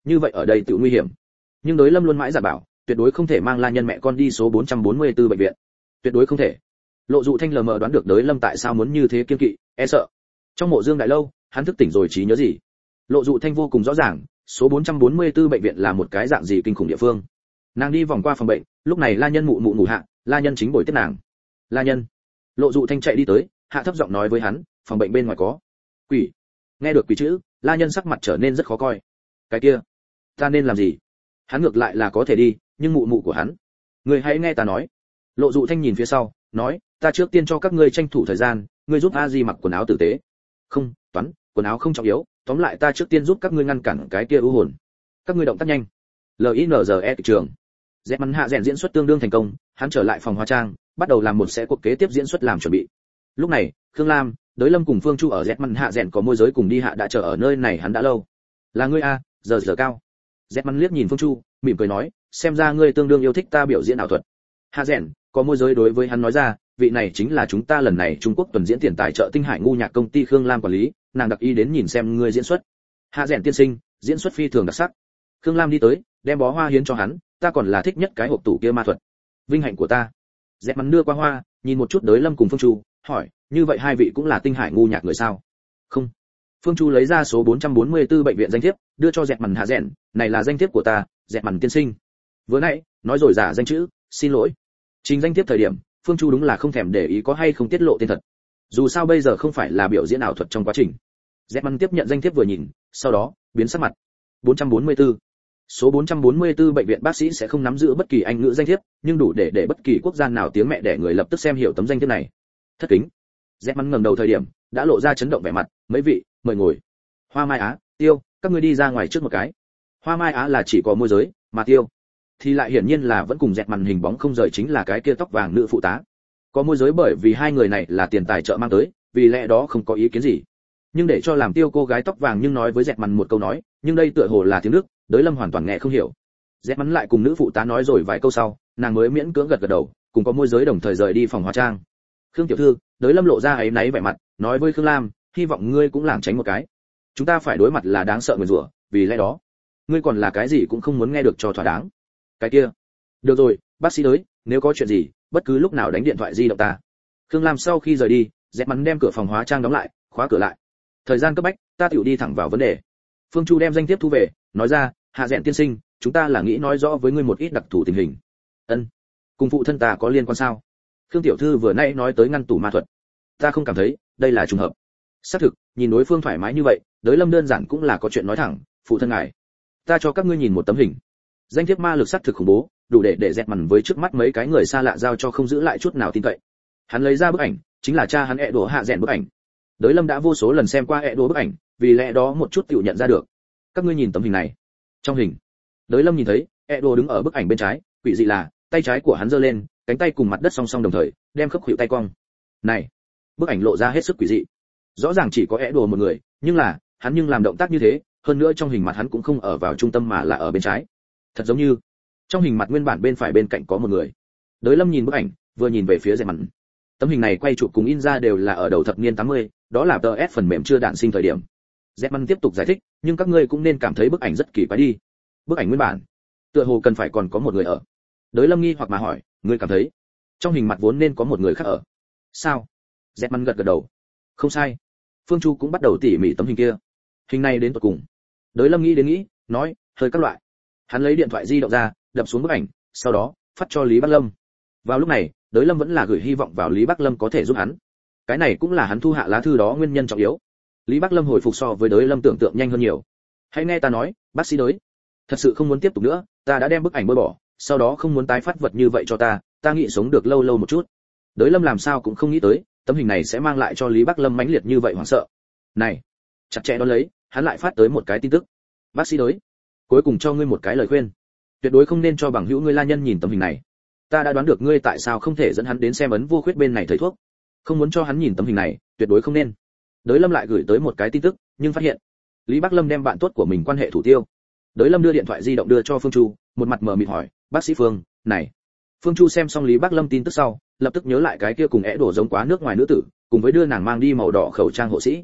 như vậy ở đây tự nguy hiểm. Nhưng đối lâm luôn mãi giả bảo tuyệt đối không thể mang la nhân mẹ con đi số bốn trăm bốn mươi tư bệnh viện, tuyệt đối không thể. Lộ Dụ Thanh lờ mờ đoán được đối lâm tại sao muốn như thế kiêng kỵ e sợ. Trong mộ dương đại lâu, hắn thức tỉnh rồi trí nhớ gì. Lộ Dụ Thanh vô cùng rõ ràng, số bốn trăm bốn mươi tư bệnh viện là một cái dạng gì kinh khủng địa phương. Nàng đi vòng qua phòng bệnh, lúc này la nhân mụ mụ ngủ hạ, la nhân chính bồi tiếp nàng. La nhân. Lộ Dụ Thanh chạy đi tới, hạ thấp giọng nói với hắn, phòng bệnh bên ngoài có quỷ. Nghe được quỷ chữ, la nhân sắc mặt trở nên rất khó coi. Cái kia, ta nên làm gì? Hắn ngược lại là có thể đi, nhưng mụ mụ của hắn, người hãy nghe ta nói. Lộ Dụ Thanh nhìn phía sau, nói, ta trước tiên cho các ngươi tranh thủ thời gian, ngươi giúp a di mặc quần áo tử tế. Không, toán, quần áo không trọng yếu, tóm lại ta trước tiên giúp các ngươi ngăn cản cái kia u hồn. Các ngươi động tác nhanh. linze kịch trường. Dẹp mắn hạ rèn diễn xuất tương đương thành công, hắn trở lại phòng hóa trang, bắt đầu làm một sẽ cuộc kế tiếp diễn xuất làm chuẩn bị. Lúc này, Khương Lam, Đới Lâm cùng Phương Chu ở dẹp mắn hạ rèn có môi giới cùng đi hạ đã chờ ở nơi này hắn đã lâu. Là ngươi a, giờ giờ cao. Dẹp mắn liếc nhìn Phương Chu, mỉm cười nói, xem ra ngươi tương đương yêu thích ta biểu diễn ảo thuật. Hạ rèn, có môi giới đối với hắn nói ra, vị này chính là chúng ta lần này Trung Quốc tuần diễn tiền tài trợ Tinh Hải ngu nhạc công ty Khương Lam quản lý, nàng đặc ý đến nhìn xem ngươi diễn xuất. Hạ rèn tiên sinh, diễn xuất phi thường đặc sắc. Khương Lam đi tới, đem bó hoa hiến cho hắn, ta còn là thích nhất cái hộp tủ kia ma thuật. Vinh hạnh của ta. Dẹp mắn đưa qua hoa, nhìn một chút Đới Lâm cùng Phương Chu, hỏi, như vậy hai vị cũng là Tinh Hải ngu nhạc người sao? Không. Phương Chu lấy ra số bốn trăm bốn mươi tư bệnh viện danh thiếp, đưa cho Dẹp mắn hạ rèn, này là danh thiếp của ta, Dẹp mắn tiên sinh. Vừa nãy, nói rồi giả danh chữ, xin lỗi. Trình danh thiếp thời điểm, Phương Chu đúng là không thèm để ý có hay không tiết lộ tên thật. Dù sao bây giờ không phải là biểu diễn ảo thuật trong quá trình. Dẹp mắn tiếp nhận danh thiếp vừa nhìn, sau đó, biến sắc mặt. bốn trăm bốn mươi tư. Số bốn trăm bốn mươi tư bệnh viện bác sĩ sẽ không nắm giữ bất kỳ Anh ngữ danh thiếp, nhưng đủ để để bất kỳ quốc gia nào tiếng mẹ đẻ người lập tức xem hiểu tấm danh thiếp này. Thất kính. Dẹp mắn ngẩng đầu thời điểm, đã lộ ra chấn động vẻ mặt, mấy vị, mời ngồi. Hoa Mai Á, Tiêu, các ngươi đi ra ngoài trước một cái. Hoa Mai Á là chỉ có môi giới, mà Tiêu thì lại hiển nhiên là vẫn cùng dẹp màn hình bóng không rời chính là cái kia tóc vàng nữ phụ tá. Có môi giới bởi vì hai người này là tiền tài trợ mang tới, vì lẽ đó không có ý kiến gì. Nhưng để cho làm Tiêu cô gái tóc vàng nhưng nói với dẹp màn một câu nói, nhưng đây tựa hồ là tiếng Đức, Đới Lâm hoàn toàn nghe không hiểu. Dẹp mắn lại cùng nữ phụ tá nói rồi vài câu sau, nàng mới miễn cưỡng gật gật đầu, cùng có môi giới đồng thời rời đi phòng hóa trang. Khương tiểu thư, Đới Lâm lộ ra áy náy vẻ mặt, nói với Khương Lam, hy vọng ngươi cũng lảng tránh một cái. Chúng ta phải đối mặt là đáng sợ nguyền rủa, vì lẽ đó, ngươi còn là cái gì cũng không muốn nghe được cho thỏa đáng. Cái kia, được rồi, bác sĩ Đới, nếu có chuyện gì, bất cứ lúc nào đánh điện thoại di động ta. Khương Lam sau khi rời đi, dẹp mắn đem cửa phòng hóa trang đóng lại, khóa cửa lại. Thời gian cấp bách, ta tiểu đi thẳng vào vấn đề. Phương Chu đem danh thiếp thu về, nói ra, hạ rèn tiên sinh, chúng ta là nghĩ nói rõ với ngươi một ít đặc thù tình hình. Ân, cùng phụ thân ta có liên quan sao? Khương tiểu thư vừa nãy nói tới ngăn tủ ma thuật, ta không cảm thấy đây là trùng hợp. Xác thực, nhìn đối phương thoải mái như vậy, Đới Lâm đơn giản cũng là có chuyện nói thẳng, phụ thân ngài, ta cho các ngươi nhìn một tấm hình. Danh thiếp ma lực xác thực khủng bố, đủ để để dẹp mằn với trước mắt mấy cái người xa lạ giao cho không giữ lại chút nào tin cậy. Hắn lấy ra bức ảnh, chính là cha hắn ẹ đổ hạ rèn bức ảnh. Đới Lâm đã vô số lần xem qua ẹ đổ bức ảnh, vì lẽ đó một chút tiểu nhận ra được. Các ngươi nhìn tấm hình này. Trong hình, Đới Lâm nhìn thấy ẹ đổ đứng ở bức ảnh bên trái, quỷ dị là tay trái của hắn giơ lên, cánh tay cùng mặt đất song song đồng thời, đem khớp khuỷu tay cong. Này, bức ảnh lộ ra hết sức quỷ dị. Rõ ràng chỉ có ẹ đổ một người, nhưng là hắn nhưng làm động tác như thế, hơn nữa trong hình mặt hắn cũng không ở vào trung tâm mà là ở bên trái. Thật giống như trong hình mặt nguyên bản bên phải bên cạnh có một người. Đới Lâm nhìn bức ảnh, vừa nhìn về phía dẹp mặn. Tấm hình này quay chụp cùng in ra đều là ở đầu thập niên tám mươi, đó là tờ ép phần mềm chưa đản sinh thời điểm. Dẹp mặn tiếp tục giải thích, nhưng các ngươi cũng nên cảm thấy bức ảnh rất kỳ quái đi. Bức ảnh nguyên bản, tựa hồ cần phải còn có một người ở. Đới Lâm nghi hoặc mà hỏi, ngươi cảm thấy trong hình mặt vốn nên có một người khác ở? Sao? Dẹp mặn gật gật đầu. Không sai. Phương Chu cũng bắt đầu tỉ mỉ tấm hình kia. Hình này đến tận cùng. Đới Lâm nghĩ đến nghĩ, nói, hơi các loại. Hắn lấy điện thoại di động ra, đập xuống bức ảnh, sau đó phát cho Lý Bắc Lâm. Vào lúc này, Đới Lâm vẫn là gửi hy vọng vào Lý Bắc Lâm có thể giúp hắn. Cái này cũng là hắn thu hạ lá thư đó nguyên nhân trọng yếu. Lý Bắc Lâm hồi phục so với Đới Lâm tưởng tượng nhanh hơn nhiều. Hãy nghe ta nói, bác sĩ Đới, thật sự không muốn tiếp tục nữa, ta đã đem bức ảnh bôi bỏ, sau đó không muốn tái phát vật như vậy cho ta, ta nghĩ sống được lâu lâu một chút. Đới Lâm làm sao cũng không nghĩ tới, tấm hình này sẽ mang lại cho Lý Bắc Lâm mãnh liệt như vậy hoảng sợ. Này, chặt chẽ đó lấy, hắn lại phát tới một cái tin tức. Bác sĩ Đới, cuối cùng cho ngươi một cái lời khuyên, tuyệt đối không nên cho bằng hữu ngươi la nhân nhìn tấm hình này. Ta đã đoán được ngươi tại sao không thể dẫn hắn đến xem ấn vô khuyết bên này thầy thuốc, không muốn cho hắn nhìn tấm hình này, tuyệt đối không nên. Đới Lâm lại gửi tới một cái tin tức, nhưng phát hiện Lý Bắc Lâm đem bạn tốt của mình quan hệ thủ tiêu. Đới Lâm đưa điện thoại di động đưa cho Phương Chu, một mặt mờ mịt hỏi, bác sĩ Phương, này. Phương Chu xem xong Lý Bắc Lâm tin tức sau, lập tức nhớ lại cái kia cùng é đổ giống quá nước ngoài nữ tử, cùng với đưa nàng mang đi màu đỏ khẩu trang hộ sĩ.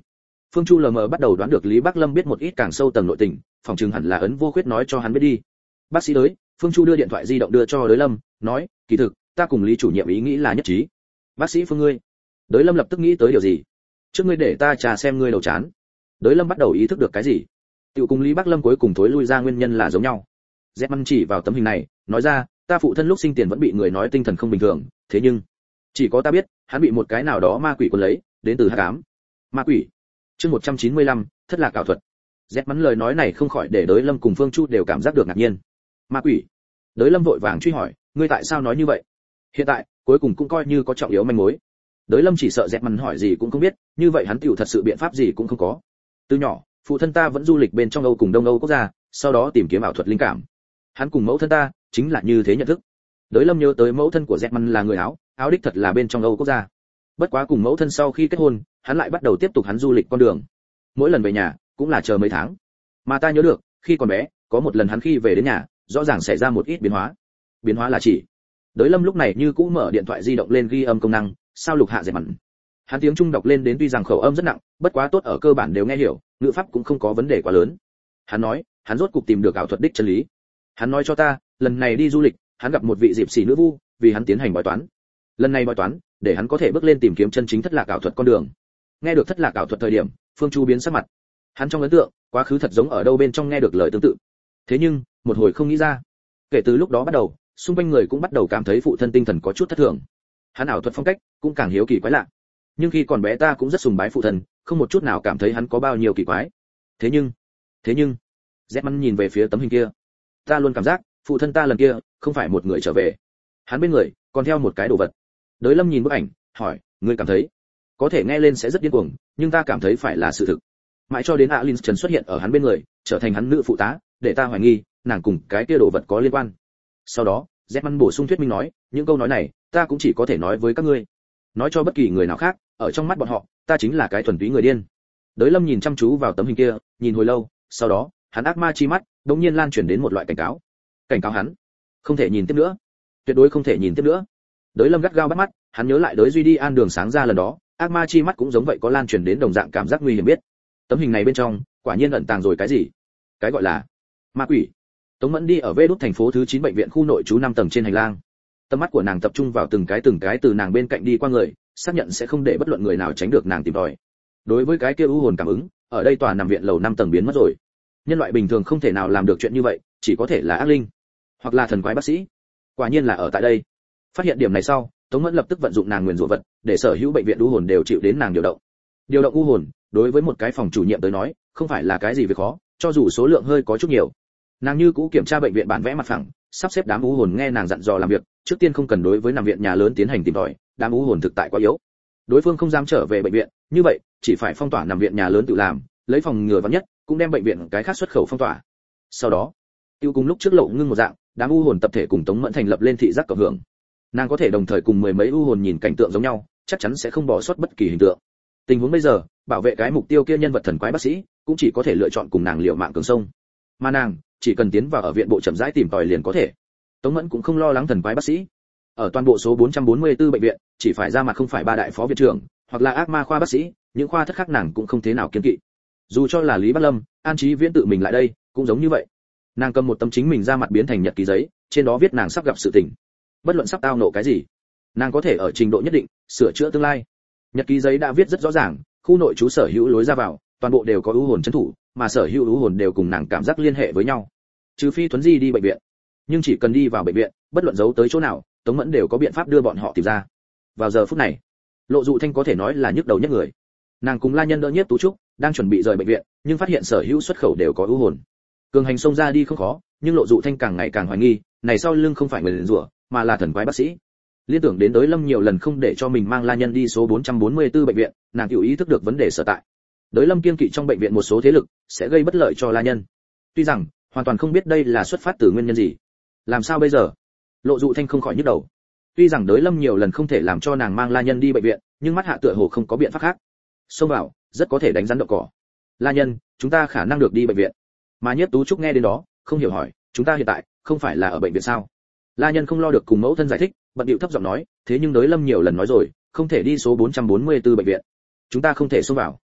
Phương Chu lờ mờ bắt đầu đoán được Lý Bắc Lâm biết một ít càng sâu tầng nội tình, phòng trường hẳn là ấn vô khuyết nói cho hắn biết đi. Bác sĩ Đới, Phương Chu đưa điện thoại di động đưa cho Đới Lâm, nói, kỳ thực, ta cùng Lý chủ nhiệm ý nghĩ là nhất trí. Bác sĩ Phương ngươi. Đới Lâm lập tức nghĩ tới điều gì. Trước ngươi để ta trà xem ngươi đầu chán. Đới Lâm bắt đầu ý thức được cái gì. Tiểu cùng Lý Bắc Lâm cuối cùng thối lui ra nguyên nhân là giống nhau. Zetman chỉ vào tấm hình này, nói ra, ta phụ thân lúc sinh tiền vẫn bị người nói tinh thần không bình thường, thế nhưng chỉ có ta biết, hắn bị một cái nào đó ma quỷ cuốn lấy, đến từ hắc ám. Ma quỷ. Chương một trăm chín mươi lăm, thất lạc ảo thuật. Zetman lời nói này không khỏi để Đới Lâm cùng Phương Chu đều cảm giác được ngạc nhiên. Ma quỷ. Đới Lâm vội vàng truy hỏi, ngươi tại sao nói như vậy? Hiện tại, cuối cùng cũng coi như có trọng yếu manh mối. Đới Lâm chỉ sợ Zetman hỏi gì cũng không biết, như vậy hắn tiểu thật sự biện pháp gì cũng không có. Từ nhỏ, phụ thân ta vẫn du lịch bên trong Âu cùng Đông Âu quốc gia, sau đó tìm kiếm ảo thuật linh cảm. Hắn cùng mẫu thân ta chính là như thế nhận thức. Đới Lâm nhớ tới mẫu thân của Zetman là người Áo, Áo đích thật là bên trong Âu quốc gia. Bất quá cùng mẫu thân sau khi kết hôn, hắn lại bắt đầu tiếp tục hắn du lịch con đường. Mỗi lần về nhà, cũng là chờ mấy tháng. Mà ta nhớ được, khi còn bé, có một lần hắn khi về đến nhà, rõ ràng xảy ra một ít biến hóa. Biến hóa là chỉ. Đới Lâm lúc này như cũ mở điện thoại di động lên ghi âm công năng, sao lục hạ Zetman. Hắn tiếng Trung đọc lên đến tuy rằng khẩu âm rất nặng, bất quá tốt ở cơ bản đều nghe hiểu, ngữ pháp cũng không có vấn đề quá lớn. Hắn nói, hắn rốt cục tìm được ảo thuật đích chân lý. Hắn nói cho ta, lần này đi du lịch, hắn gặp một vị diệp sĩ nữ vu, vì hắn tiến hành bói toán. Lần này bói toán, để hắn có thể bước lên tìm kiếm chân chính thất lạc ảo thuật con đường. Nghe được thất lạc ảo thuật thời điểm, Phương Chu biến sắc mặt. Hắn trong ấn tượng, quá khứ thật giống ở đâu bên trong nghe được lời tương tự. Thế nhưng, một hồi không nghĩ ra. Kể từ lúc đó bắt đầu, xung quanh người cũng bắt đầu cảm thấy phụ thân tinh thần có chút thất thường. Hắn ảo thuật phong cách cũng càng hiếu kỳ quái lạ. Nhưng khi còn bé ta cũng rất sùng bái phụ thân, không một chút nào cảm thấy hắn có bao nhiêu kỳ quái. Thế nhưng, thế nhưng, Zetman nhìn về phía tấm hình kia. Ta luôn cảm giác, phụ thân ta lần kia không phải một người trở về. Hắn bên người còn theo một cái đồ vật. Đới Lâm nhìn bức ảnh, hỏi, ngươi cảm thấy? Có thể nghe lên sẽ rất điên cuồng, nhưng ta cảm thấy phải là sự thực. Mãi cho đến Alin Trần xuất hiện ở hắn bên người, trở thành hắn nữ phụ tá, để ta hoài nghi, nàng cùng cái kia đồ vật có liên quan. Sau đó, Zetman bổ sung thuyết minh nói, những câu nói này, ta cũng chỉ có thể nói với các ngươi. Nói cho bất kỳ người nào khác, ở trong mắt bọn họ, ta chính là cái thuần túy người điên. Đới Lâm nhìn chăm chú vào tấm hình kia, nhìn hồi lâu, sau đó, hắn ác ma chi mắt, đột nhiên lan truyền đến một loại cảnh cáo. Cảnh cáo hắn, không thể nhìn tiếp nữa, tuyệt đối không thể nhìn tiếp nữa. Đới Lâm gắt gao bắt mắt, hắn nhớ lại Đới Duy đi an đường sáng ra lần đó, ác ma chi mắt cũng giống vậy có lan truyền đến đồng dạng cảm giác nguy hiểm biết. Tấm hình này bên trong, quả nhiên ẩn tàng rồi cái gì? Cái gọi là ma quỷ. Tống Mẫn đi ở Vê Đút thành phố thứ chín bệnh viện khu nội trú năm tầng trên hành lang. Tầm mắt của nàng tập trung vào từng cái từng cái từ nàng bên cạnh đi qua người, xác nhận sẽ không để bất luận người nào tránh được nàng tìm tòi. Đối với cái kia u hồn cảm ứng, ở đây tòa nằm viện lầu năm tầng biến mất rồi. Nhân loại bình thường không thể nào làm được chuyện như vậy, chỉ có thể là ác linh, hoặc là thần quái bác sĩ. Quả nhiên là ở tại đây. Phát hiện điểm này sau, Tống Mẫn lập tức vận dụng nàng nguyên rủa vật, để sở hữu bệnh viện u hồn đều chịu đến nàng điều động. Điều động u hồn, đối với một cái phòng chủ nhiệm tới nói, không phải là cái gì việc khó, cho dù số lượng hơi có chút nhiều. Nàng như cũ kiểm tra bệnh viện bản vẽ mặt phẳng, sắp xếp đám u hồn nghe nàng dặn dò làm việc, trước tiên không cần đối với nằm viện nhà lớn tiến hành tìm tòi, đám u hồn thực tại quá yếu. Đối phương không dám trở về bệnh viện, như vậy, chỉ phải phong tỏa nằm viện nhà lớn tự làm, lấy phòng ngừa vạn nhất, cũng đem bệnh viện cái khác xuất khẩu phong tỏa. Sau đó, tiêu cùng lúc trước Lộ Ngưng một dạng, đám u hồn tập thể cùng Tống Mẫn thành lập lên thị giác cộng hưởng. Nàng có thể đồng thời cùng mười mấy u hồn nhìn cảnh tượng giống nhau, chắc chắn sẽ không bỏ sót bất kỳ hình tượng. Tình huống bây giờ, bảo vệ cái mục tiêu kia nhân vật thần quái bác sĩ, cũng chỉ có thể lựa chọn cùng nàng liều mạng cường sông. Mà nàng, chỉ cần tiến vào ở viện bộ chậm rãi tìm tòi liền có thể. Tống Mẫn cũng không lo lắng thần quái bác sĩ. Ở toàn bộ số bốn trăm bốn mươi tư bệnh viện, chỉ phải ra mặt không phải ba đại phó viện trưởng, hoặc là ác ma khoa bác sĩ, những khoa thất khác nàng cũng không thế nào kiêng kỵ. Dù cho là Lý Bắc Lâm, An Chí Viễn tự mình lại đây, cũng giống như vậy. Nàng cầm một tấm chính mình ra mặt biến thành nhật ký giấy, trên đó viết nàng sắp gặp sự tình. Bất luận sắp tao nộ cái gì, nàng có thể ở trình độ nhất định sửa chữa tương lai. Nhật ký giấy đã viết rất rõ ràng, khu nội trú sở hữu lối ra vào, toàn bộ đều có u hồn trấn thủ, mà sở hữu u hồn đều cùng nàng cảm giác liên hệ với nhau. Trừ phi Thuấn Di đi bệnh viện, nhưng chỉ cần đi vào bệnh viện, bất luận giấu tới chỗ nào, Tống Mẫn đều có biện pháp đưa bọn họ tìm ra. Vào giờ phút này, Lộ Dụ Thanh có thể nói là nhức đầu nhất người. Nàng cùng La Nhân đỡ Nhiếp Tú Trúc, đang chuẩn bị rời bệnh viện, nhưng phát hiện sở hữu xuất khẩu đều có u hồn. Cường hành xông ra đi không khó, nhưng Lộ Dụ Thanh càng ngày càng hoài nghi, này sau lưng không phải người liền rủa, mà là thần quái bác sĩ. Liên tưởng đến Đới Lâm nhiều lần không để cho mình mang La Nhân đi số bốn trăm bốn mươi tư bệnh viện, nàng tiểu ý thức được vấn đề sở tại. Đới Lâm kiêng kỵ trong bệnh viện một số thế lực sẽ gây bất lợi cho La Nhân. Tuy rằng hoàn toàn không biết đây là xuất phát từ nguyên nhân gì. Làm sao bây giờ? Lộ Dụ Thanh không khỏi nhức đầu. Tuy rằng Đới Lâm nhiều lần không thể làm cho nàng mang La Nhân đi bệnh viện, nhưng mắt hạ tựa hồ không có biện pháp khác. Xông vào, rất có thể đánh rắn đậu cỏ. La Nhân, chúng ta khả năng được đi bệnh viện. Mà Nhiếp Tú Trúc nghe đến đó, không hiểu hỏi, chúng ta hiện tại không phải là ở bệnh viện sao? La Nhân không lo được cùng mẫu thân giải thích, bận điệu thấp giọng nói, thế nhưng Đới Lâm nhiều lần nói rồi, không thể đi số bốn trăm bốn mươi tư bệnh viện. Chúng ta không thể xông vào.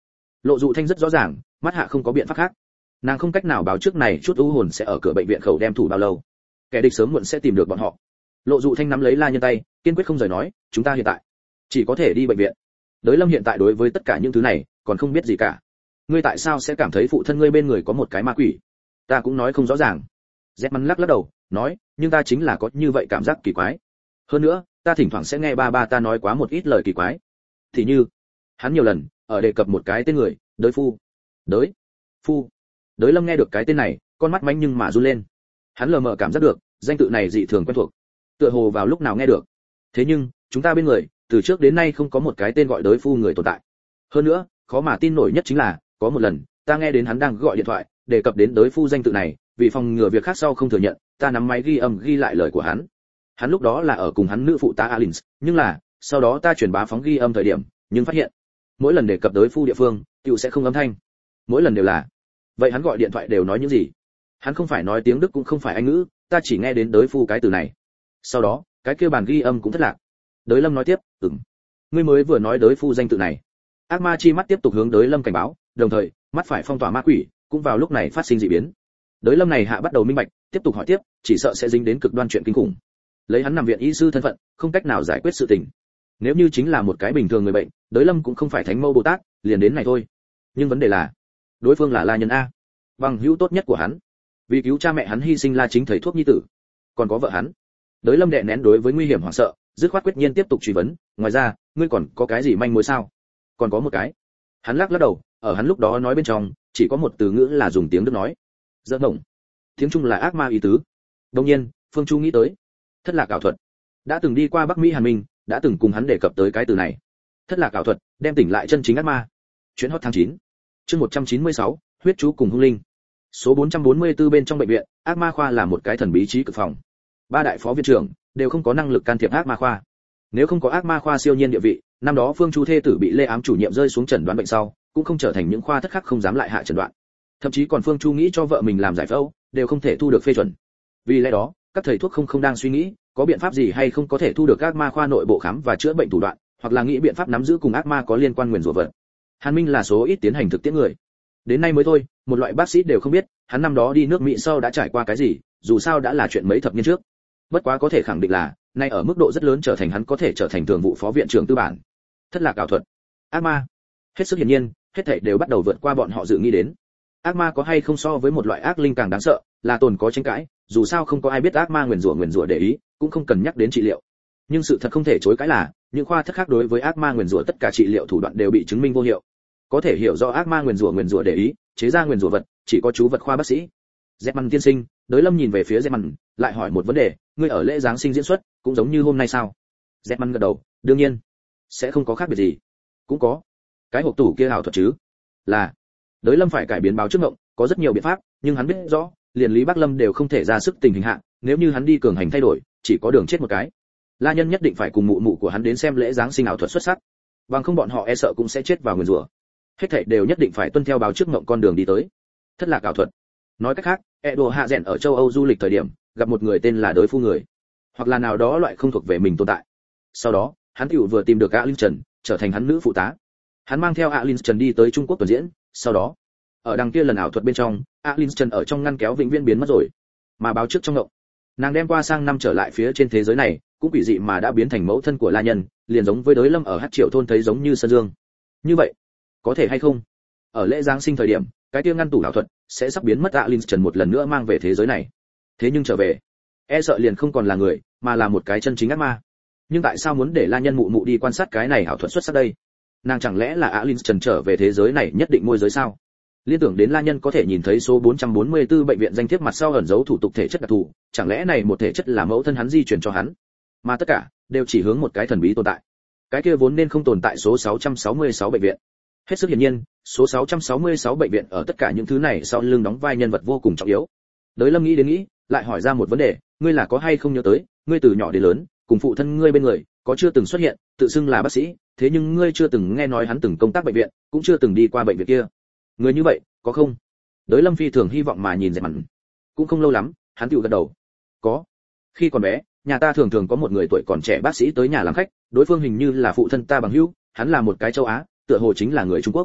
Lộ Dụ Thanh rất rõ ràng, mắt hạ không có biện pháp khác. Nàng không cách nào báo trước này chút u hồn sẽ ở cửa bệnh viện khẩu đem thủ bao lâu. Kẻ địch sớm muộn sẽ tìm được bọn họ. Lộ Dụ Thanh nắm lấy La Nhân tay, kiên quyết không rời nói, chúng ta hiện tại chỉ có thể đi bệnh viện. Đới Lâm hiện tại đối với tất cả những thứ này còn không biết gì cả. Ngươi tại sao sẽ cảm thấy phụ thân ngươi bên người có một cái ma quỷ? Ta cũng nói không rõ ràng. Zetman lắc lắc đầu, nói, nhưng ta chính là có như vậy cảm giác kỳ quái. Hơn nữa, ta thỉnh thoảng sẽ nghe ba ba ta nói quá một ít lời kỳ quái. Thì như, hắn nhiều lần ở đề cập một cái tên người, Đới Phu. Đới Phu. Đới Lâm nghe được cái tên này, con mắt manh nhưng mà run lên. Hắn lờ mờ cảm giác được, danh tự này dị thường quen thuộc. Tựa hồ vào lúc nào nghe được. Thế nhưng, chúng ta bên người, từ trước đến nay không có một cái tên gọi Đới Phu người tồn tại. Hơn nữa, khó mà tin nổi nhất chính là, có một lần, ta nghe đến hắn đang gọi điện thoại, đề cập đến Đới Phu danh tự này, vì phòng ngừa việc khác sau không thừa nhận, ta nắm máy ghi âm ghi lại lời của hắn. Hắn lúc đó là ở cùng hắn nữ phụ tá Alins, nhưng là, sau đó ta truyền bá phóng ghi âm thời điểm, nhưng phát hiện, mỗi lần đề cập Đới Phu địa phương, tiểu sẽ không âm thanh. Mỗi lần đều là. Vậy hắn gọi điện thoại đều nói những gì? Hắn không phải nói tiếng Đức cũng không phải Anh ngữ, ta chỉ nghe đến Đới Phu cái từ này. Sau đó, cái kia bàn ghi âm cũng thất lạc. Đới Lâm nói tiếp, "Ừm, ngươi mới vừa nói Đới Phu danh tự này." Ác ma chi mắt tiếp tục hướng Đới Lâm cảnh báo, đồng thời, mắt phải phong tỏa ma quỷ, cũng vào lúc này phát sinh dị biến. Đới Lâm này hạ bắt đầu minh bạch, tiếp tục hỏi tiếp, chỉ sợ sẽ dính đến cực đoan chuyện kinh khủng. Lấy hắn nằm viện y sư thân phận, không cách nào giải quyết sự tình. Nếu như chính là một cái bình thường người bệnh, Đới Lâm cũng không phải Thánh Mâu Bồ Tát, liền đến này thôi. Nhưng vấn đề là, đối phương là La Nhân a, bằng hữu tốt nhất của hắn, vì cứu cha mẹ hắn hy sinh La Chính thầy thuốc nhi tử, còn có vợ hắn. Đới Lâm đè nén đối với nguy hiểm hoảng sợ, dứt khoát quyết nhiên tiếp tục truy vấn, ngoài ra, ngươi còn có cái gì manh mối sao? Còn có một cái. Hắn lắc lắc đầu, ở hắn lúc đó nói bên trong, chỉ có một từ ngữ là dùng tiếng Đức nói. Giỡn ngộng. Tiếng Trung là ác ma ý tứ. Đương nhiên, Phương Chu nghĩ tới, thất lạc ảo thuật. Đã từng đi qua Bắc Mỹ Hàn Minh, đã từng cùng hắn đề cập tới cái từ này. Thất lạc ảo thuật, đem tỉnh lại chân chính ác ma. Chuyến hot tháng chín. Chương một trăm chín mươi sáu, huyết chú cùng hung linh. Số bốn trăm bốn mươi tư bên trong bệnh viện, ác ma khoa là một cái thần bí trí cực phòng. Ba đại phó viện trưởng đều không có năng lực can thiệp ác ma khoa. Nếu không có ác ma khoa siêu nhiên địa vị, năm đó Phương Chu thê tử bị Lê Ám chủ nhiệm rơi xuống chẩn đoán bệnh sau, cũng không trở thành những khoa thất khác không dám lại hạ chẩn đoán. Thậm chí còn Phương Chu nghĩ cho vợ mình làm giải phẫu, đều không thể thu được phê chuẩn. Vì lẽ đó, các thầy thuốc không không đang suy nghĩ, có biện pháp gì hay không có thể thu được ác ma khoa nội bộ khám và chữa bệnh thủ đoạn, hoặc là nghĩ biện pháp nắm giữ cùng ác ma có liên quan nguyền rủa vật. Hàn Minh là số ít tiến hành thực tiễn người. Đến nay mới thôi, một loại bác sĩ đều không biết, hắn năm đó đi nước Mỹ sau đã trải qua cái gì, dù sao đã là chuyện mấy thập niên trước. Bất quá có thể khẳng định là, nay ở mức độ rất lớn trở thành hắn có thể trở thành thường vụ phó viện trưởng tư bản. Thất lạc ảo thuật, ác ma. Hết sức hiển nhiên, hết thảy đều bắt đầu vượt qua bọn họ dự nghĩ đến. Ác ma có hay không so với một loại ác linh càng đáng sợ, là tồn có tranh cãi, dù sao không có ai biết ác ma nguyền rủa nguyền rủa để ý, cũng không cần nhắc đến trị liệu. Nhưng sự thật không thể chối cãi là, những khoa thất khác đối với ác ma nguyền rủa tất cả trị liệu thủ đoạn đều bị chứng minh vô hiệu. Có thể hiểu rõ ác ma nguyền rủa nguyền rủa để ý, chế ra nguyền rủa vật, chỉ có chú vật khoa bác sĩ. Zetman tiên sinh, Đới Lâm nhìn về phía Zetman, lại hỏi một vấn đề, ngươi ở lễ giáng sinh diễn xuất, cũng giống như hôm nay sao? Zetman gật đầu, đương nhiên, sẽ không có khác biệt gì. Cũng có. Cái hộp tủ kia ảo thuật chứ? Là. Đới Lâm phải cải biến báo trước ngộng, có rất nhiều biện pháp, nhưng hắn biết rõ, liền Lý Bắc Lâm đều không thể ra sức tình hình hạ, nếu như hắn đi cường hành thay đổi, chỉ có đường chết một cái. La Nhân nhất định phải cùng mụ mụ của hắn đến xem lễ giáng sinh ảo thuật xuất sắc, bằng không bọn họ e sợ cũng sẽ chết vào nguyền rủa. Hết thảy đều nhất định phải tuân theo báo trước ngộng con đường đi tới. Thất lạc ảo thuật. Nói cách khác, Edo hạ rèn ở châu Âu du lịch thời điểm, gặp một người tên là Đới Phu người, hoặc là nào đó loại không thuộc về mình tồn tại. Sau đó, hắn tiểu vừa tìm được Alin, trở thành hắn nữ phụ tá. Hắn mang theo Alin đi tới Trung Quốc tuần diễn, sau đó, ở đằng kia lần ảo thuật bên trong, Alin ở trong ngăn kéo vĩnh viễn biến mất rồi, mà báo trước trong ngộng, nàng đem qua sang năm trở lại phía trên thế giới này, cũng quỷ dị mà đã biến thành mẫu thân của La Nhân, liền giống với Đới Lâm ở Hắc Triều thôn thấy giống như Sơn Dương. Như vậy, có thể hay không? Ở lễ giáng sinh thời điểm, cái kia ngăn tủ ảo thuật sẽ sắp biến mất, Alin một lần nữa mang về thế giới này. Thế nhưng trở về, e sợ liền không còn là người, mà là một cái chân chính ác ma. Nhưng tại sao muốn để La Nhân mụ mụ đi quan sát cái này ảo thuật xuất sắc đây? Nàng chẳng lẽ là Alin trở về thế giới này nhất định môi giới sao? Liên tưởng đến La Nhân có thể nhìn thấy số bốn trăm bốn mươi tư bệnh viện danh thiếp mặt sau ẩn dấu thủ tục thể chất đặc thù, chẳng lẽ này một thể chất là mẫu thân hắn di truyền cho hắn? Mà tất cả đều chỉ hướng một cái thần bí tồn tại. Cái kia vốn nên không tồn tại số sáu trăm sáu mươi sáu bệnh viện. Hết sức hiển nhiên, số sáu trăm sáu mươi sáu bệnh viện ở tất cả những thứ này sau lưng đóng vai nhân vật vô cùng trọng yếu. Đới Lâm nghĩ đến nghĩ, lại hỏi ra một vấn đề, ngươi là có hay không nhớ tới, ngươi từ nhỏ đến lớn, cùng phụ thân ngươi bên người, có chưa từng xuất hiện, tự xưng là bác sĩ, thế nhưng ngươi chưa từng nghe nói hắn từng công tác bệnh viện, cũng chưa từng đi qua bệnh viện kia. Người như vậy, có không? Đới Lâm phi thường hy vọng mà nhìn Zetman. Cũng không lâu lắm, hắn tựu gật đầu. Có. Khi còn bé, nhà ta thường thường có một người tuổi còn trẻ bác sĩ tới nhà làm khách, đối phương hình như là phụ thân ta bằng hữu, hắn là một cái châu Á, tựa hồ chính là người Trung Quốc.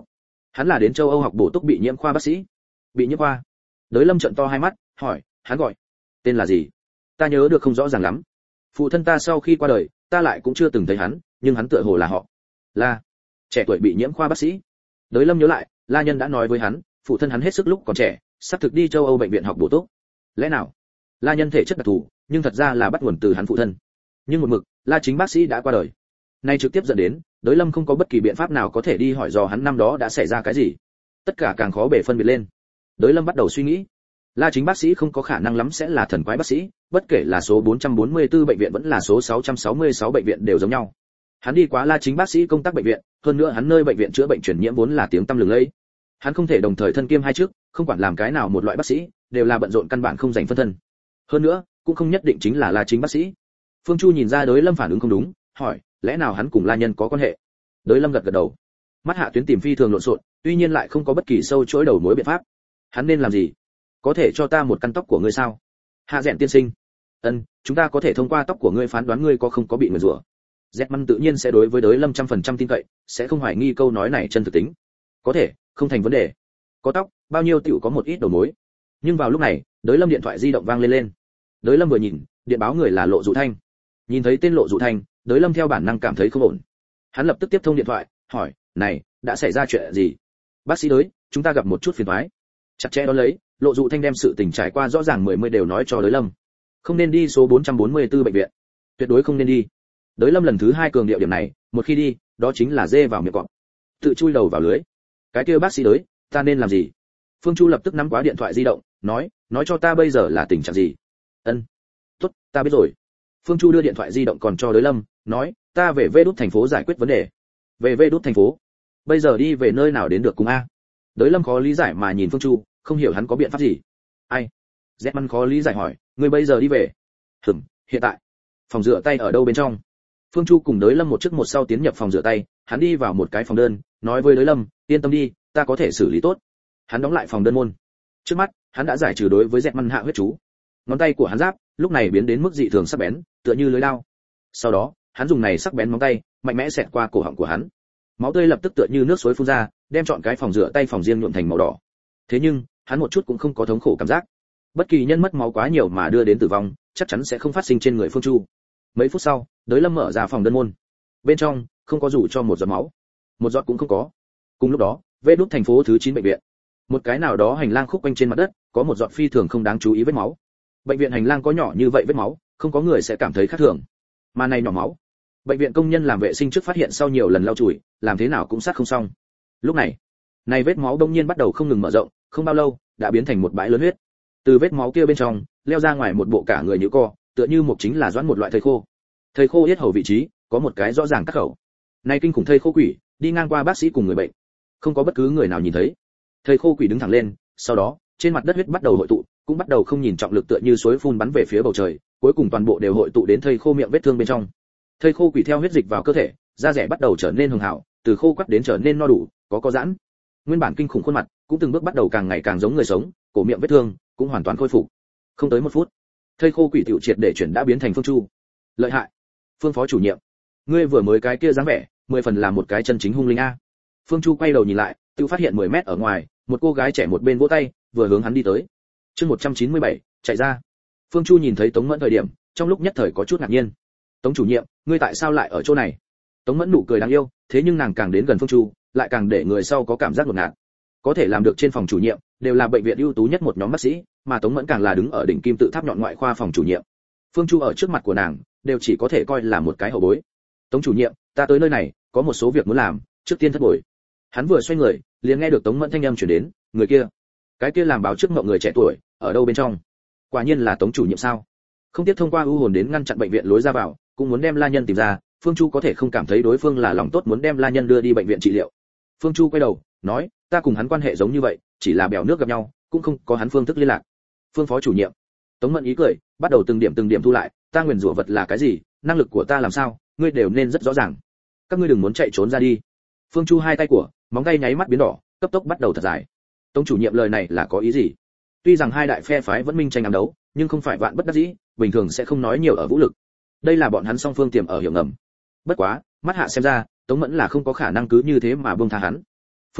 Hắn là đến châu Âu học bổ túc bị nhiễm khoa bác sĩ. Bị nhiễm khoa? Đới Lâm trợn to hai mắt, hỏi, hắn gọi tên là gì? Ta nhớ được không rõ ràng lắm. Phụ thân ta sau khi qua đời, ta lại cũng chưa từng thấy hắn, nhưng hắn tựa hồ là họ La, trẻ tuổi bị nhiễm khoa bác sĩ. Đới Lâm nhớ lại, La Nhân đã nói với hắn, phụ thân hắn hết sức lúc còn trẻ, sắp thực đi châu Âu bệnh viện học bổ túc. Lẽ nào La Nhân thể chất đặc thù, nhưng thật ra là bắt nguồn từ hắn phụ thân. Nhưng một mực, La chính bác sĩ đã qua đời. Nay trực tiếp dẫn đến, Đới Lâm không có bất kỳ biện pháp nào có thể đi hỏi dò hắn năm đó đã xảy ra cái gì. Tất cả càng khó bề phân biệt lên. Đới Lâm bắt đầu suy nghĩ, La chính bác sĩ không có khả năng lắm sẽ là thần quái bác sĩ, bất kể là số bốn trăm bốn mươi tư bệnh viện vẫn là số sáu trăm sáu mươi sáu bệnh viện đều giống nhau. Hắn đi quá La chính bác sĩ công tác bệnh viện, hơn nữa hắn nơi bệnh viện chữa bệnh truyền nhiễm vốn là tiếng tăm lừng lẫy. Hắn không thể đồng thời thân kiêm hai chức, không quản làm cái nào một loại bác sĩ, đều là bận rộn căn bản không dành phân thân. Hơn nữa, cũng không nhất định chính là La chính bác sĩ. Phương Chu nhìn ra Đới Lâm phản ứng không đúng, hỏi, lẽ nào hắn cùng La Nhân có quan hệ? Đới Lâm gật gật đầu. Mắt hạ tuyến tìm phi thường lộn xộn, tuy nhiên lại không có bất kỳ sâu chuỗi đầu mối biện pháp. Hắn nên làm gì? Có thể cho ta một căn tóc của ngươi sao? Hạ Dẹn tiên sinh. Ân, chúng ta có thể thông qua tóc của ngươi phán đoán ngươi có không có bị nguyền rủa. Zetman tự nhiên sẽ đối với Đới Lâm trăm phần trăm tin cậy, sẽ không hoài nghi câu nói này chân thực tính. Có thể, không thành vấn đề. Có tóc, bao nhiêu tiểu có một ít đầu mối. Nhưng vào lúc này, Đới Lâm điện thoại di động vang lên lên. Đới Lâm vừa nhìn, điện báo người là Lộ Dụ Thanh. Nhìn thấy tên Lộ Dụ Thanh, Đới Lâm theo bản năng cảm thấy không ổn. Hắn lập tức tiếp thông điện thoại, hỏi, "Này, đã xảy ra chuyện gì?" "Bác sĩ Đới, chúng ta gặp một chút phiền toái." Chặt chẽ đón lấy, Lộ Dụ Thanh đem sự tình trải qua rõ ràng mười mươi đều nói cho Đới Lâm. Không nên đi số bốn trăm bốn mươi tư bệnh viện. Tuyệt đối không nên đi. Đới Lâm lần thứ hai cường điệu điểm này, một khi đi, đó chính là dê vào miệng cọp, tự chui đầu vào lưới. Cái kia bác sĩ Đới, ta nên làm gì? Phương Chu lập tức nắm quá điện thoại di động, nói, nói cho ta bây giờ là tình trạng gì? Ân, tốt, ta biết rồi. Phương Chu đưa điện thoại di động còn cho Đới Lâm, nói, ta về Vê Đút thành phố giải quyết vấn đề. Về Vê Đút thành phố? Bây giờ đi về nơi nào đến được cùng a? Đới Lâm khó lý giải mà nhìn Phương Chu, không hiểu hắn có biện pháp gì. Ai? Zetman khó lý giải hỏi, ngươi bây giờ đi về? Hừm, hiện tại. Phòng rửa tay ở đâu bên trong? Phương Chu cùng Đới Lâm một trước một sau tiến nhập phòng rửa tay, hắn đi vào một cái phòng đơn, nói với Đới Lâm, yên tâm đi, ta có thể xử lý tốt. Hắn đóng lại phòng đơn môn. Trước mắt, hắn đã giải trừ đối với Zetman hạ huyết chú. Ngón tay của hắn giáp, lúc này biến đến mức dị thường sắc bén, tựa như lưỡi dao. Sau đó, hắn dùng này sắc bén móng tay, mạnh mẽ xẹt qua cổ họng của hắn. Máu tươi lập tức tựa như nước suối phun ra, đem trọn cái phòng rửa tay phòng riêng nhuộm thành màu đỏ. Thế nhưng, hắn một chút cũng không có thống khổ cảm giác. Bất kỳ nhân mất máu quá nhiều mà đưa đến tử vong, chắc chắn sẽ không phát sinh trên người Phương Chu. Mấy phút sau, Đới Lâm mở ra phòng đơn môn. Bên trong, không có dù cho một giọt máu. Một giọt cũng không có. Cùng lúc đó, Vê Đút thành phố thứ chín bệnh viện. Một cái nào đó hành lang khúc quanh trên mặt đất, có một giọt phi thường không đáng chú ý vết máu. Bệnh viện hành lang có nhỏ như vậy vết máu, không có người sẽ cảm thấy khác thường. Mà này nhỏ máu, bệnh viện công nhân làm vệ sinh trước phát hiện sau nhiều lần lau chùi, làm thế nào cũng sát không xong. Lúc này, này vết máu đông nhiên bắt đầu không ngừng mở rộng, không bao lâu, đã biến thành một bãi lớn huyết. Từ vết máu kia bên trong, leo ra ngoài một bộ cả người nhũ co, tựa như một chính là doãn một loại thây khô. Thây khô yết hầu vị trí, có một cái rõ ràng cắt khẩu. Này kinh khủng thây khô quỷ, đi ngang qua bác sĩ cùng người bệnh, không có bất cứ người nào nhìn thấy. Thây khô quỷ đứng thẳng lên, sau đó, trên mặt đất huyết bắt đầu hội tụ, cũng bắt đầu không nhìn trọng lực tựa như suối phun bắn về phía bầu trời, cuối cùng toàn bộ đều hội tụ đến thây khô miệng vết thương bên trong. Thây khô quỷ theo huyết dịch vào cơ thể, da rẻ bắt đầu trở nên hường hảo, từ khô quắt đến trở nên no đủ, có có giãn. Nguyên bản kinh khủng khuôn mặt, cũng từng bước bắt đầu càng ngày càng giống người sống, cổ miệng vết thương cũng hoàn toàn khôi phục. Không tới một phút, thây khô quỷ tiểu triệt để chuyển đã biến thành Phương Chu. Lợi hại. Phương phó chủ nhiệm, ngươi vừa mới cái kia dáng vẻ, mười phần là một cái chân chính hung linh a. Phương Chu quay đầu nhìn lại, tự phát hiện mười mét ở ngoài, một cô gái trẻ một bên vỗ tay, vừa hướng hắn đi tới. Chương một trăm chín mươi bảy, chạy ra. Phương Chu nhìn thấy Tống Mẫn thời điểm, trong lúc nhất thời có chút ngạc nhiên. Tống chủ nhiệm, ngươi tại sao lại ở chỗ này? Tống Mẫn nụ cười đáng yêu, thế nhưng nàng càng đến gần Phương Chu, lại càng để người sau có cảm giác đột ngột. Có thể làm được trên phòng chủ nhiệm, đều là bệnh viện ưu tú nhất một nhóm bác sĩ, mà Tống Mẫn càng là đứng ở đỉnh kim tự tháp nhọn ngoại khoa phòng chủ nhiệm. Phương Chu ở trước mặt của nàng, đều chỉ có thể coi là một cái hậu bối. Tống chủ nhiệm, ta tới nơi này, có một số việc muốn làm, trước tiên thất bồi. Hắn vừa xoay người, liền nghe được Tống Mẫn thanh âm truyền đến, người kia, cái kia làm báo trước mộng người trẻ tuổi, ở đâu bên trong? Quả nhiên là Tống chủ nhiệm sao? Không tiếp thông qua ưu hồn đến ngăn chặn bệnh viện lối ra vào, cũng muốn đem La Nhân tìm ra. Phương Chu có thể không cảm thấy đối phương là lòng tốt muốn đem La Nhân đưa đi bệnh viện trị liệu. Phương Chu quay đầu, nói, ta cùng hắn quan hệ giống như vậy, chỉ là bèo nước gặp nhau, cũng không có hắn phương thức liên lạc. Phương phó chủ nhiệm. Tống Mẫn ý cười, bắt đầu từng điểm từng điểm thu lại, ta nguyền rủa vật là cái gì, năng lực của ta làm sao, ngươi đều nên rất rõ ràng. Các ngươi đừng muốn chạy trốn ra đi. Phương Chu hai tay của, móng tay nháy mắt biến đỏ, cấp tốc bắt đầu thật dài. Tống chủ nhiệm lời này là có ý gì? Tuy rằng hai đại phe phái vẫn minh tranh ám đấu, nhưng không phải vạn bất đắc dĩ, bình thường sẽ không nói nhiều ở vũ lực. Đây là bọn hắn song phương tiềm ở hiểu ngầm. Bất quá, mắt hạ xem ra, Tống Mẫn là không có khả năng cứ như thế mà buông tha hắn. Phương Chu,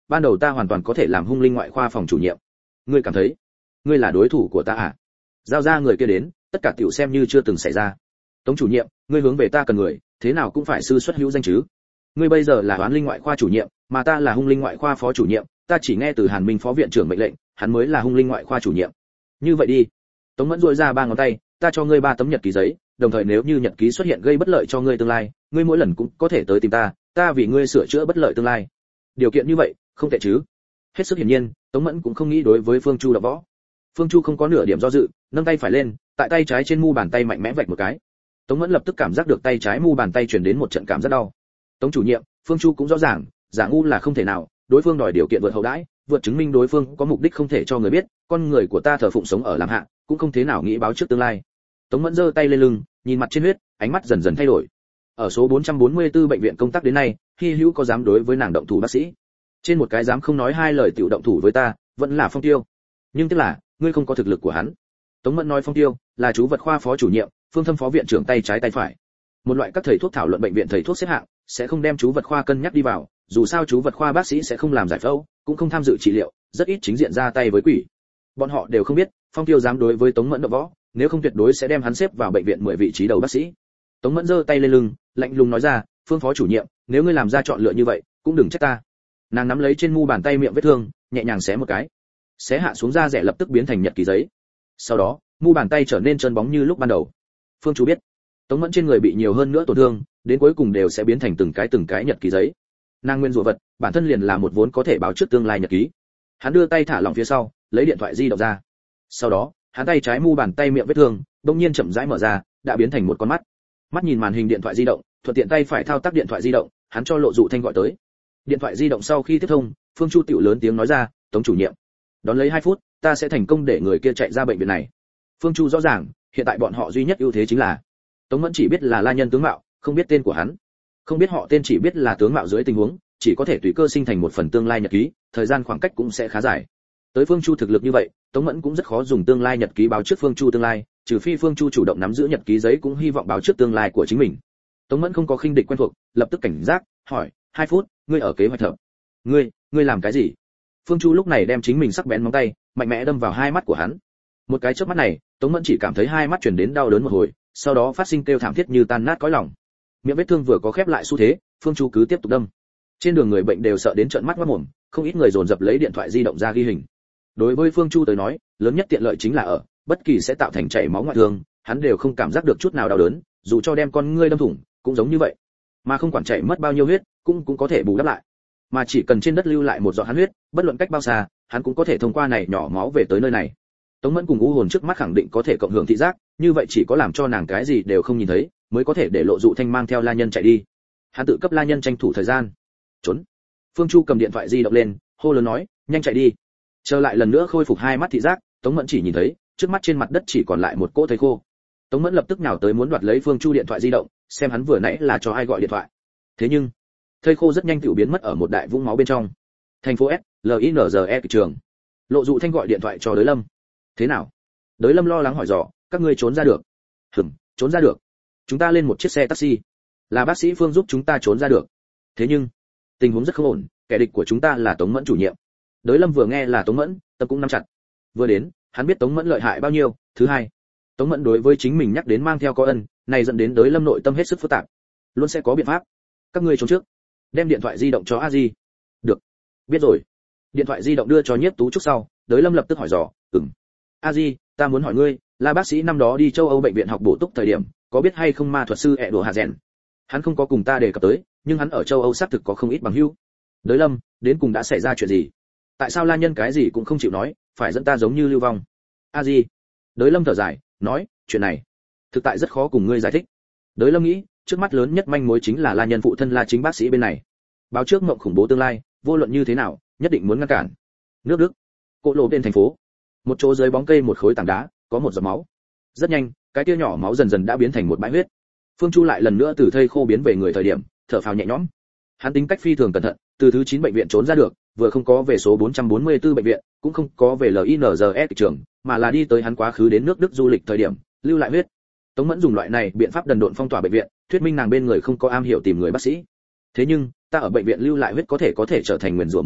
ban đầu ta hoàn toàn có thể làm hung linh ngoại khoa phòng chủ nhiệm. Ngươi cảm thấy ngươi là đối thủ của ta à? Giao ra người kia đến, tất cả tiểu xem như chưa từng xảy ra. Tống chủ nhiệm, ngươi hướng về ta cần người, thế nào cũng phải sư xuất hữu danh chứ. Ngươi bây giờ là oán linh ngoại khoa chủ nhiệm, mà ta là hung linh ngoại khoa phó chủ nhiệm, ta chỉ nghe từ Hàn Minh phó viện trưởng mệnh lệnh, hắn mới là hung linh ngoại khoa chủ nhiệm. Như vậy đi. Tống Mẫn duỗi ra ba ngón tay, ta cho ngươi ba tấm nhật ký giấy, đồng thời nếu như nhật ký xuất hiện gây bất lợi cho ngươi tương lai, ngươi mỗi lần cũng có thể tới tìm ta, ta vì ngươi sửa chữa bất lợi tương lai. Điều kiện như vậy, không tệ chứ? Hết sức hiển nhiên, Tống Mẫn cũng không nghĩ đối với Phương Chu đập võ. Phương Chu không có nửa điểm do dự, nâng tay phải lên, tại tay trái trên mu bàn tay mạnh mẽ vạch một cái. Tống Mẫn lập tức cảm giác được tay trái mu bàn tay truyền đến một trận cảm rất đau. Tống chủ nhiệm, Phương Chu cũng rõ ràng, giả ngu là không thể nào, đối phương đòi điều kiện vượt hậu đãi, vượt chứng minh đối phương có mục đích không thể cho người biết, con người của ta thờ phụng sống ở làm hạ, cũng không thế nào nghĩ báo trước tương lai. Tống Mẫn giơ tay lên lưng, nhìn mặt trên huyết, ánh mắt dần dần thay đổi. Ở số bốn trăm bốn mươi tư bệnh viện công tác đến nay, hy hữu có dám đối với nàng động thủ bác sĩ. Trên một cái dám không nói hai lời tiểu động thủ với ta, vẫn là Phong Tiêu. Nhưng tức là, ngươi không có thực lực của hắn. Tống Mẫn nói Phong Tiêu là chú vật khoa phó chủ nhiệm, Phương Thâm phó viện trưởng tay trái tay phải. Một loại các thầy thuốc thảo luận bệnh viện thầy thuốc xếp hạng, sẽ không đem chú vật khoa cân nhắc đi vào, dù sao chú vật khoa bác sĩ sẽ không làm giải phẫu, cũng không tham dự trị liệu, rất ít chính diện ra tay với quỷ. Bọn họ đều không biết, Phong Tiêu dám đối với Tống Mẫn động võ, nếu không tuyệt đối sẽ đem hắn xếp vào bệnh viện mười vị trí đầu bác sĩ. Tống Mẫn giơ tay lên lưng, lạnh lùng nói ra, Phương phó chủ nhiệm, nếu ngươi làm ra chọn lựa như vậy, cũng đừng trách ta. Nàng nắm lấy trên mu bàn tay miệng vết thương, nhẹ nhàng xé một cái. Xé hạ xuống da rẻ lập tức biến thành nhật ký giấy. Sau đó, mu bàn tay trở nên trơn bóng như lúc ban đầu. Phương Chu biết, Tống Mẫn trên người bị nhiều hơn nữa tổn thương, đến cuối cùng đều sẽ biến thành từng cái từng cái nhật ký giấy. Nàng nguyên rủa vật, bản thân liền là một vốn có thể báo trước tương lai nhật ký. Hắn đưa tay thả lỏng phía sau, lấy điện thoại di động ra. Sau đó, hắn tay trái mu bàn tay miệng vết thương, đột nhiên chậm rãi mở ra, đã biến thành một con mắt. Mắt nhìn màn hình điện thoại di động, thuận tiện tay phải thao tác điện thoại di động, hắn cho Lộ Dụ Thanh gọi tới. Điện thoại di động sau khi tiếp thông, Phương Chu tiểu lớn tiếng nói ra, Tống chủ nhiệm, đón lấy hai phút, ta sẽ thành công để người kia chạy ra bệnh viện này. Phương Chu rõ ràng, hiện tại bọn họ duy nhất ưu thế chính là Tống Mẫn chỉ biết là La Nhân tướng mạo, không biết tên của hắn, không biết họ tên, chỉ biết là tướng mạo dưới tình huống, chỉ có thể tùy cơ sinh thành một phần tương lai nhật ký, thời gian khoảng cách cũng sẽ khá dài. Tới Phương Chu thực lực như vậy, Tống Mẫn cũng rất khó dùng tương lai nhật ký báo trước Phương Chu tương lai, trừ phi Phương Chu chủ động nắm giữ nhật ký giấy cũng hy vọng báo trước tương lai của chính mình. Tống Mẫn không có khinh địch quen thuộc, lập tức cảnh giác, hỏi, hai phút, ngươi ở kế hoạch thợ. Ngươi, ngươi làm cái gì? Phương Chu lúc này đem chính mình sắc bén móng tay, mạnh mẽ đâm vào hai mắt của hắn. Một cái chớp mắt này, Tống Mẫn chỉ cảm thấy hai mắt truyền đến đau đớn một hồi, sau đó phát sinh kêu thảm thiết như tan nát cõi lòng. Miệng vết thương vừa có khép lại xu thế, Phương Chu cứ tiếp tục đâm. Trên đường người bệnh đều sợ đến trợn mắt ngoác mồm, không ít người dồn dập lấy điện thoại di động ra ghi hình. Đối với Phương Chu tới nói, lớn nhất tiện lợi chính là ở, bất kỳ sẽ tạo thành chảy máu ngoại thương, hắn đều không cảm giác được chút nào đau đớn, dù cho đem con ngươi đâm thủng, cũng giống như vậy. Mà không quản chảy mất bao nhiêu huyết, cũng cũng có thể bù đắp lại. Mà chỉ cần trên đất lưu lại một giọt hắn huyết, bất luận cách bao xa, hắn cũng có thể thông qua này nhỏ máu về tới nơi này. Tống Mẫn cùng u hồn trước mắt khẳng định có thể cộng hưởng thị giác, như vậy chỉ có làm cho nàng cái gì đều không nhìn thấy, mới có thể để Lộ Dụ Thanh mang theo La Nhân chạy đi. Hắn tự cấp La Nhân tranh thủ thời gian. Trốn. Phương Chu cầm điện thoại di động lên, hô lớn nói, nhanh chạy đi. Trở lại lần nữa khôi phục hai mắt thị giác, Tống Mẫn chỉ nhìn thấy, trước mắt trên mặt đất chỉ còn lại một cỗ thây khô. Tống Mẫn lập tức nhào tới muốn đoạt lấy Phương Chu điện thoại di động, xem hắn vừa nãy là cho ai gọi điện thoại. Thế nhưng, thây khô rất nhanh tiểu biến mất ở một đại vũng máu bên trong. Thành phố S, Linze thị trường. Lộ Dụ Thanh gọi điện thoại cho Đới Lâm. Thế nào? Đới Lâm lo lắng hỏi dò, các ngươi trốn ra được? Hừm, trốn ra được. Chúng ta lên một chiếc xe taxi. Là bác sĩ Phương giúp chúng ta trốn ra được. Thế nhưng, tình huống rất không ổn, kẻ địch của chúng ta là Tống Mẫn chủ nhiệm. Đới Lâm vừa nghe là Tống Mẫn, tâm cũng nắm chặt. Vừa đến, hắn biết Tống Mẫn lợi hại bao nhiêu, thứ hai, Tống Mẫn đối với chính mình nhắc đến mang theo có ân, này dẫn đến Đới Lâm nội tâm hết sức phức tạp. Luôn sẽ có biện pháp. Các ngươi trốn trước. Đem điện thoại di động cho A Di. Được. Biết rồi. Điện thoại di động đưa cho Nhiếp Tú Trúc sau, Đới Lâm lập tức hỏi dò, "Ừm. A Di, ta muốn hỏi ngươi, là bác sĩ năm đó đi châu Âu bệnh viện học bổ túc thời điểm, có biết hay không ma thuật sư ẹ đồ Hà Rèn? Hắn không có cùng ta đề cập tới, nhưng hắn ở châu Âu xác thực có không ít bằng hữu." Đới Lâm, đến cùng đã xảy ra chuyện gì? Tại sao La Nhân cái gì cũng không chịu nói, phải dẫn ta giống như lưu vong? A Di. Đới Lâm thở dài, nói, chuyện này, thực tại rất khó cùng ngươi giải thích. Đới Lâm nghĩ, trước mắt lớn nhất manh mối chính là La Nhân phụ thân La Chính bác sĩ bên này. Báo trước mộng khủng bố tương lai, vô luận như thế nào, nhất định muốn ngăn cản. Nước Đức, cỗ lộ bên thành phố, một chỗ dưới bóng cây một khối tảng đá, có một giọt máu. Rất nhanh, cái tia nhỏ máu dần dần đã biến thành một bãi huyết. Phương Chu lại lần nữa từ thây khô biến về người thời điểm, thở phào nhẹ nhõm. Hắn tính cách phi thường cẩn thận, từ thứ chín bệnh viện trốn ra được, vừa không có về số bốn trăm bốn mươi tư bệnh viện, cũng không có về Linze thị trường, mà là đi tới hắn quá khứ đến nước Đức du lịch thời điểm, lưu lại huyết. Tống Mẫn dùng loại này biện pháp đần độn phong tỏa bệnh viện, thuyết minh nàng bên người không có am hiểu tìm người bác sĩ. Thế nhưng, ta ở bệnh viện lưu lại huyết có thể có thể trở thành nguyền rủa môi giới,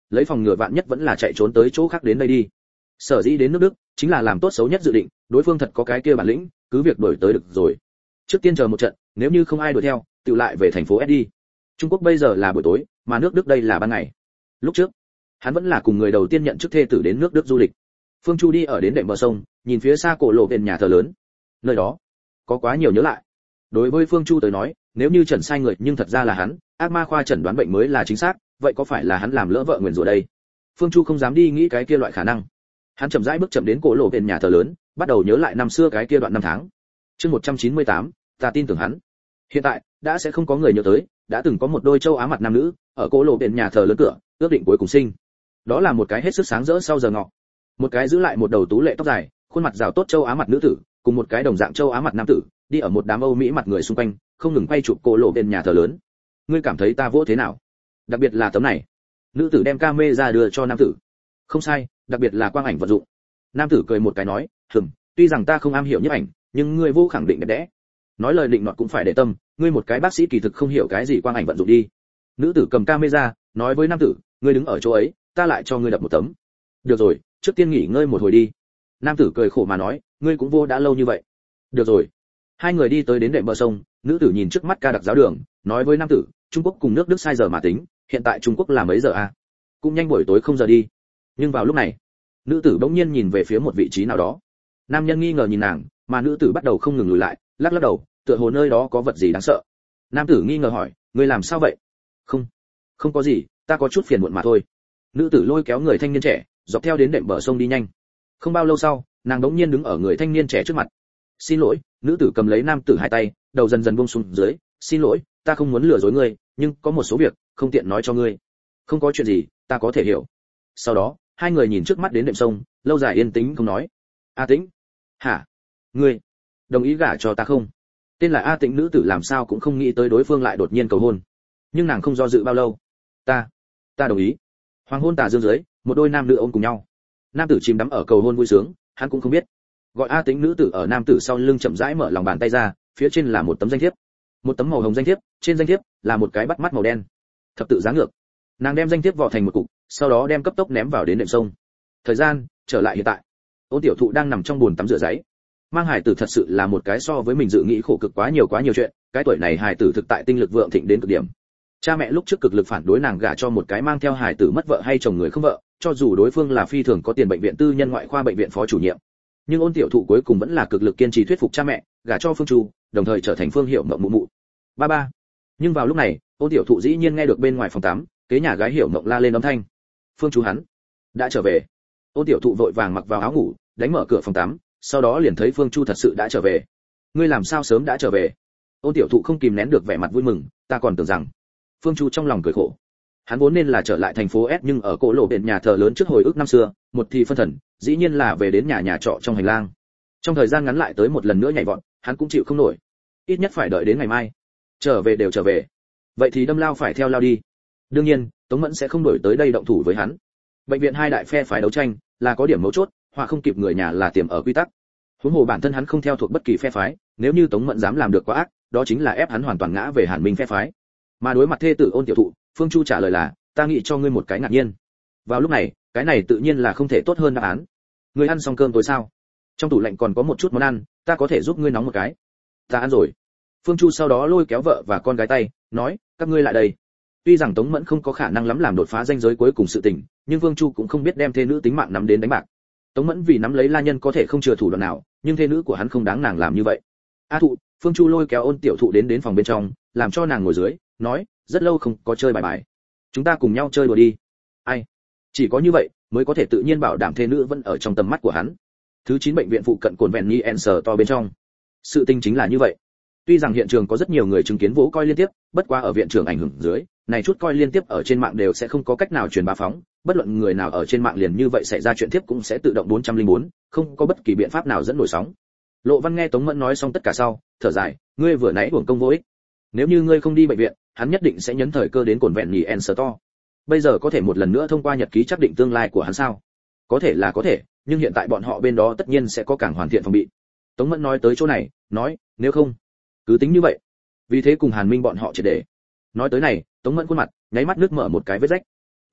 lấy phòng ngừa vạn nhất vẫn là chạy trốn tới chỗ khác đến đây đi. Sở dĩ đến nước Đức chính là làm tốt xấu nhất dự định, đối phương thật có cái kia bản lĩnh, cứ việc đuổi tới được rồi. Trước tiên chờ một trận, nếu như không ai đuổi theo, tự lại về thành phố S đi. Trung Quốc bây giờ là buổi tối, mà nước Đức đây là ban ngày. Lúc trước, hắn vẫn là cùng người đầu tiên nhận chức thê tử đến nước Đức du lịch. Phương Chu đi ở đến đệm bờ sông, nhìn phía xa cổ lộ bên nhà thờ lớn. Nơi đó có quá nhiều nhớ lại. Đối với Phương Chu tới nói, nếu như chẩn sai người nhưng thật ra là hắn, ác ma khoa chẩn đoán bệnh mới là chính xác, vậy có phải là hắn làm lỡ vợ nguyền rủa đây? Phương Chu không dám đi nghĩ cái kia loại khả năng. Hắn chậm rãi bước chậm đến cổ lộ bên nhà thờ lớn, bắt đầu nhớ lại năm xưa cái kia đoạn năm tháng. Chương một trăm chín mươi tám, ta tin tưởng hắn. Hiện tại đã sẽ không có người nhớ tới, đã từng có một đôi châu Á mặt nam nữ ở cổ lộ bên nhà thờ lớn cửa, ước định cuối cùng sinh. Đó là một cái hết sức sáng rỡ sau giờ ngọ. Một cái giữ lại một đầu tú lệ tóc dài, khuôn mặt rào tốt châu Á mặt nữ tử, cùng một cái đồng dạng châu Á mặt nam tử, đi ở một đám Âu Mỹ mặt người xung quanh, không ngừng quay chụp cổ lộ bên nhà thờ lớn. Ngươi cảm thấy ta vỗ thế nào? Đặc biệt là tấm này. Nữ tử đem camera đưa cho nam tử. Không sai, đặc biệt là quang ảnh vận dụng. Nam tử cười một cái nói, "Ừm, tuy rằng ta không am hiểu nhiếp ảnh, nhưng ngươi vô khẳng định đẹp đẽ." Nói lời định nọt cũng phải để tâm, ngươi một cái bác sĩ kỳ thực không hiểu cái gì quang ảnh vận dụng đi. Nữ tử cầm camera, nói với nam tử, "Ngươi đứng ở chỗ ấy, ta lại cho ngươi đập một tấm." Được rồi, trước tiên nghỉ ngơi một hồi đi. Nam tử cười khổ mà nói, "Ngươi cũng vô đã lâu như vậy." Được rồi. Hai người đi tới đến đệm bờ sông, nữ tử nhìn trước mắt ca đặc giáo đường, nói với nam tử, "Trung Quốc cùng nước Đức sai giờ mà tính, hiện tại Trung Quốc là mấy giờ a?" Cũng nhanh buổi tối không giờ đi. Nhưng vào lúc này, nữ tử bỗng nhiên nhìn về phía một vị trí nào đó. Nam nhân nghi ngờ nhìn nàng, mà nữ tử bắt đầu không ngừng lùi lại, lắc lắc đầu, tựa hồ nơi đó có vật gì đáng sợ. Nam tử nghi ngờ hỏi, "Ngươi làm sao vậy?" "Không, không có gì, ta có chút phiền muộn mà thôi." Nữ tử lôi kéo người thanh niên trẻ, dọc theo đến đệm bờ sông đi nhanh. Không bao lâu sau, nàng đống nhiên đứng ở người thanh niên trẻ trước mặt. "Xin lỗi." Nữ tử cầm lấy nam tử hai tay, đầu dần dần buông xuống dưới, "Xin lỗi, ta không muốn lừa dối ngươi, nhưng có một số việc không tiện nói cho ngươi." "Không có chuyện gì, ta có thể hiểu." Sau đó, hai người nhìn trước mắt đến đệm sông, lâu dài yên tĩnh không nói. "A Tĩnh." "Hả? Ngươi đồng ý gả cho ta không?" Tên là A Tĩnh nữ tử làm sao cũng không nghĩ tới đối phương lại đột nhiên cầu hôn. Nhưng nàng không do dự bao lâu. "Ta, ta đồng ý." Hoàng hôn tà dương dưới, một đôi nam nữ ôm cùng nhau. Nam tử chìm đắm ở cầu hôn vui sướng, hắn cũng không biết. Gọi A Tĩnh nữ tử ở nam tử sau lưng chậm rãi mở lòng bàn tay ra, phía trên là một tấm danh thiếp. Một tấm màu hồng danh thiếp, trên danh thiếp là một cái bắt mắt màu đen. Thập tự giá ngược. Nàng đem danh thiếp vò thành một cục, sau đó đem cấp tốc ném vào đến đệm sông. Thời gian trở lại hiện tại. Ôn tiểu thụ đang nằm trong bồn tắm rửa giấy. Mang hài tử thật sự là một cái so với mình dự nghĩ khổ cực quá nhiều quá nhiều chuyện, cái tuổi này hài tử thực tại tinh lực vượng thịnh đến cực điểm. Cha mẹ lúc trước cực lực phản đối nàng gả cho một cái mang theo hài tử mất vợ hay chồng người không vợ, cho dù đối phương là phi thường có tiền bệnh viện tư nhân ngoại khoa bệnh viện phó chủ nhiệm. Nhưng ôn tiểu thụ cuối cùng vẫn là cực lực kiên trì thuyết phục cha mẹ, gả cho Phương Chu, đồng thời trở thành Phương Hiệu Mộng mụ mụ. Ba ba. Nhưng vào lúc này, ôn tiểu thụ dĩ nhiên nghe được bên ngoài phòng tắm, kế nhà gái Hiểu Mộng la lên âm thanh. Phương Chu hắn đã trở về. Ôn tiểu thụ vội vàng mặc vào áo ngủ, đánh mở cửa phòng tắm, sau đó liền thấy Phương Chu thật sự đã trở về. Ngươi làm sao sớm đã trở về? Ôn tiểu thụ không kìm nén được vẻ mặt vui mừng, ta còn tưởng rằng. Phương Chu trong lòng cười khổ. Hắn vốn nên là trở lại thành phố S nhưng ở cổ lộ bên nhà thờ lớn trước hồi ức năm xưa, một thì phân thần, dĩ nhiên là về đến nhà nhà trọ trong hành lang. Trong thời gian ngắn lại tới một lần nữa nhảy vọt, hắn cũng chịu không nổi. Ít nhất phải đợi đến ngày mai. Trở về đều trở về. Vậy thì đâm lao phải theo lao đi. Đương nhiên, Tống Mẫn sẽ không đổi tới đây động thủ với hắn. Bệnh viện hai đại phe phái đấu tranh, là có điểm mấu chốt, hoặc không kịp người nhà là tiềm ở quy tắc. Huống hồ bản thân hắn không theo thuộc bất kỳ phe phái, nếu như Tống Mẫn dám làm được quá ác, đó chính là ép hắn hoàn toàn ngã về Hàn Minh phe phái. Mà đối mặt thê tử Ôn tiểu thụ, Phương Chu trả lời là, ta nghĩ cho ngươi một cái ngạc nhiên. Vào lúc này, cái này tự nhiên là không thể tốt hơn đáp án. Ngươi ăn xong cơm tối sao? Trong tủ lạnh còn có một chút món ăn, ta có thể giúp ngươi nóng một cái. Ta ăn rồi. Phương Chu sau đó lôi kéo vợ và con gái tay, nói, các ngươi lại đây. Tuy rằng Tống Mẫn không có khả năng lắm làm đột phá ranh giới cuối cùng sự tình, nhưng Phương Chu cũng không biết đem thê nữ tính mạng nắm đến đánh bạc. Tống Mẫn vì nắm lấy La Nhân có thể không chừa thủ đoạn nào, nhưng thê nữ của hắn không đáng nàng làm như vậy. A thụ, Phương Chu lôi kéo Ôn tiểu thụ đến đến phòng bên trong, làm cho nàng ngồi dưới, nói, rất lâu không có chơi bài bài. Chúng ta cùng nhau chơi đùa đi. Ai? Chỉ có như vậy mới có thể tự nhiên bảo đảm thê nữ vẫn ở trong tầm mắt của hắn. Thứ chín bệnh viện phụ cận cồn vẹn Nien Sở to bên trong. Sự tình chính là như vậy. Tuy rằng hiện trường có rất nhiều người chứng kiến vỗ coi liên tiếp, bất quá ở viện trưởng ảnh hưởng dưới, này chút coi liên tiếp ở trên mạng đều sẽ không có cách nào truyền bá phóng, bất luận người nào ở trên mạng liền như vậy xảy ra chuyện tiếp cũng sẽ tự động bốn trăm lẻ bốn, không có bất kỳ biện pháp nào dẫn nổi sóng. Lộ Văn nghe Tống Mẫn nói xong tất cả sau, thở dài, ngươi vừa nãy uổng công vô ích. Nếu như ngươi không đi bệnh viện, hắn nhất định sẽ nhấn thời cơ đến cồn vẹn Nien Sở to. Bây giờ có thể một lần nữa thông qua nhật ký xác định tương lai của hắn sao? Có thể là có thể, nhưng hiện tại bọn họ bên đó tất nhiên sẽ có càng hoàn thiện phòng bị. Tống Mẫn nói tới chỗ này, nói, nếu không, cứ tính như vậy. Vì thế cùng Hàn Minh bọn họ triệt để. Nói tới này, Tống Mẫn khuôn mặt, nháy mắt nước mở một cái vết rách.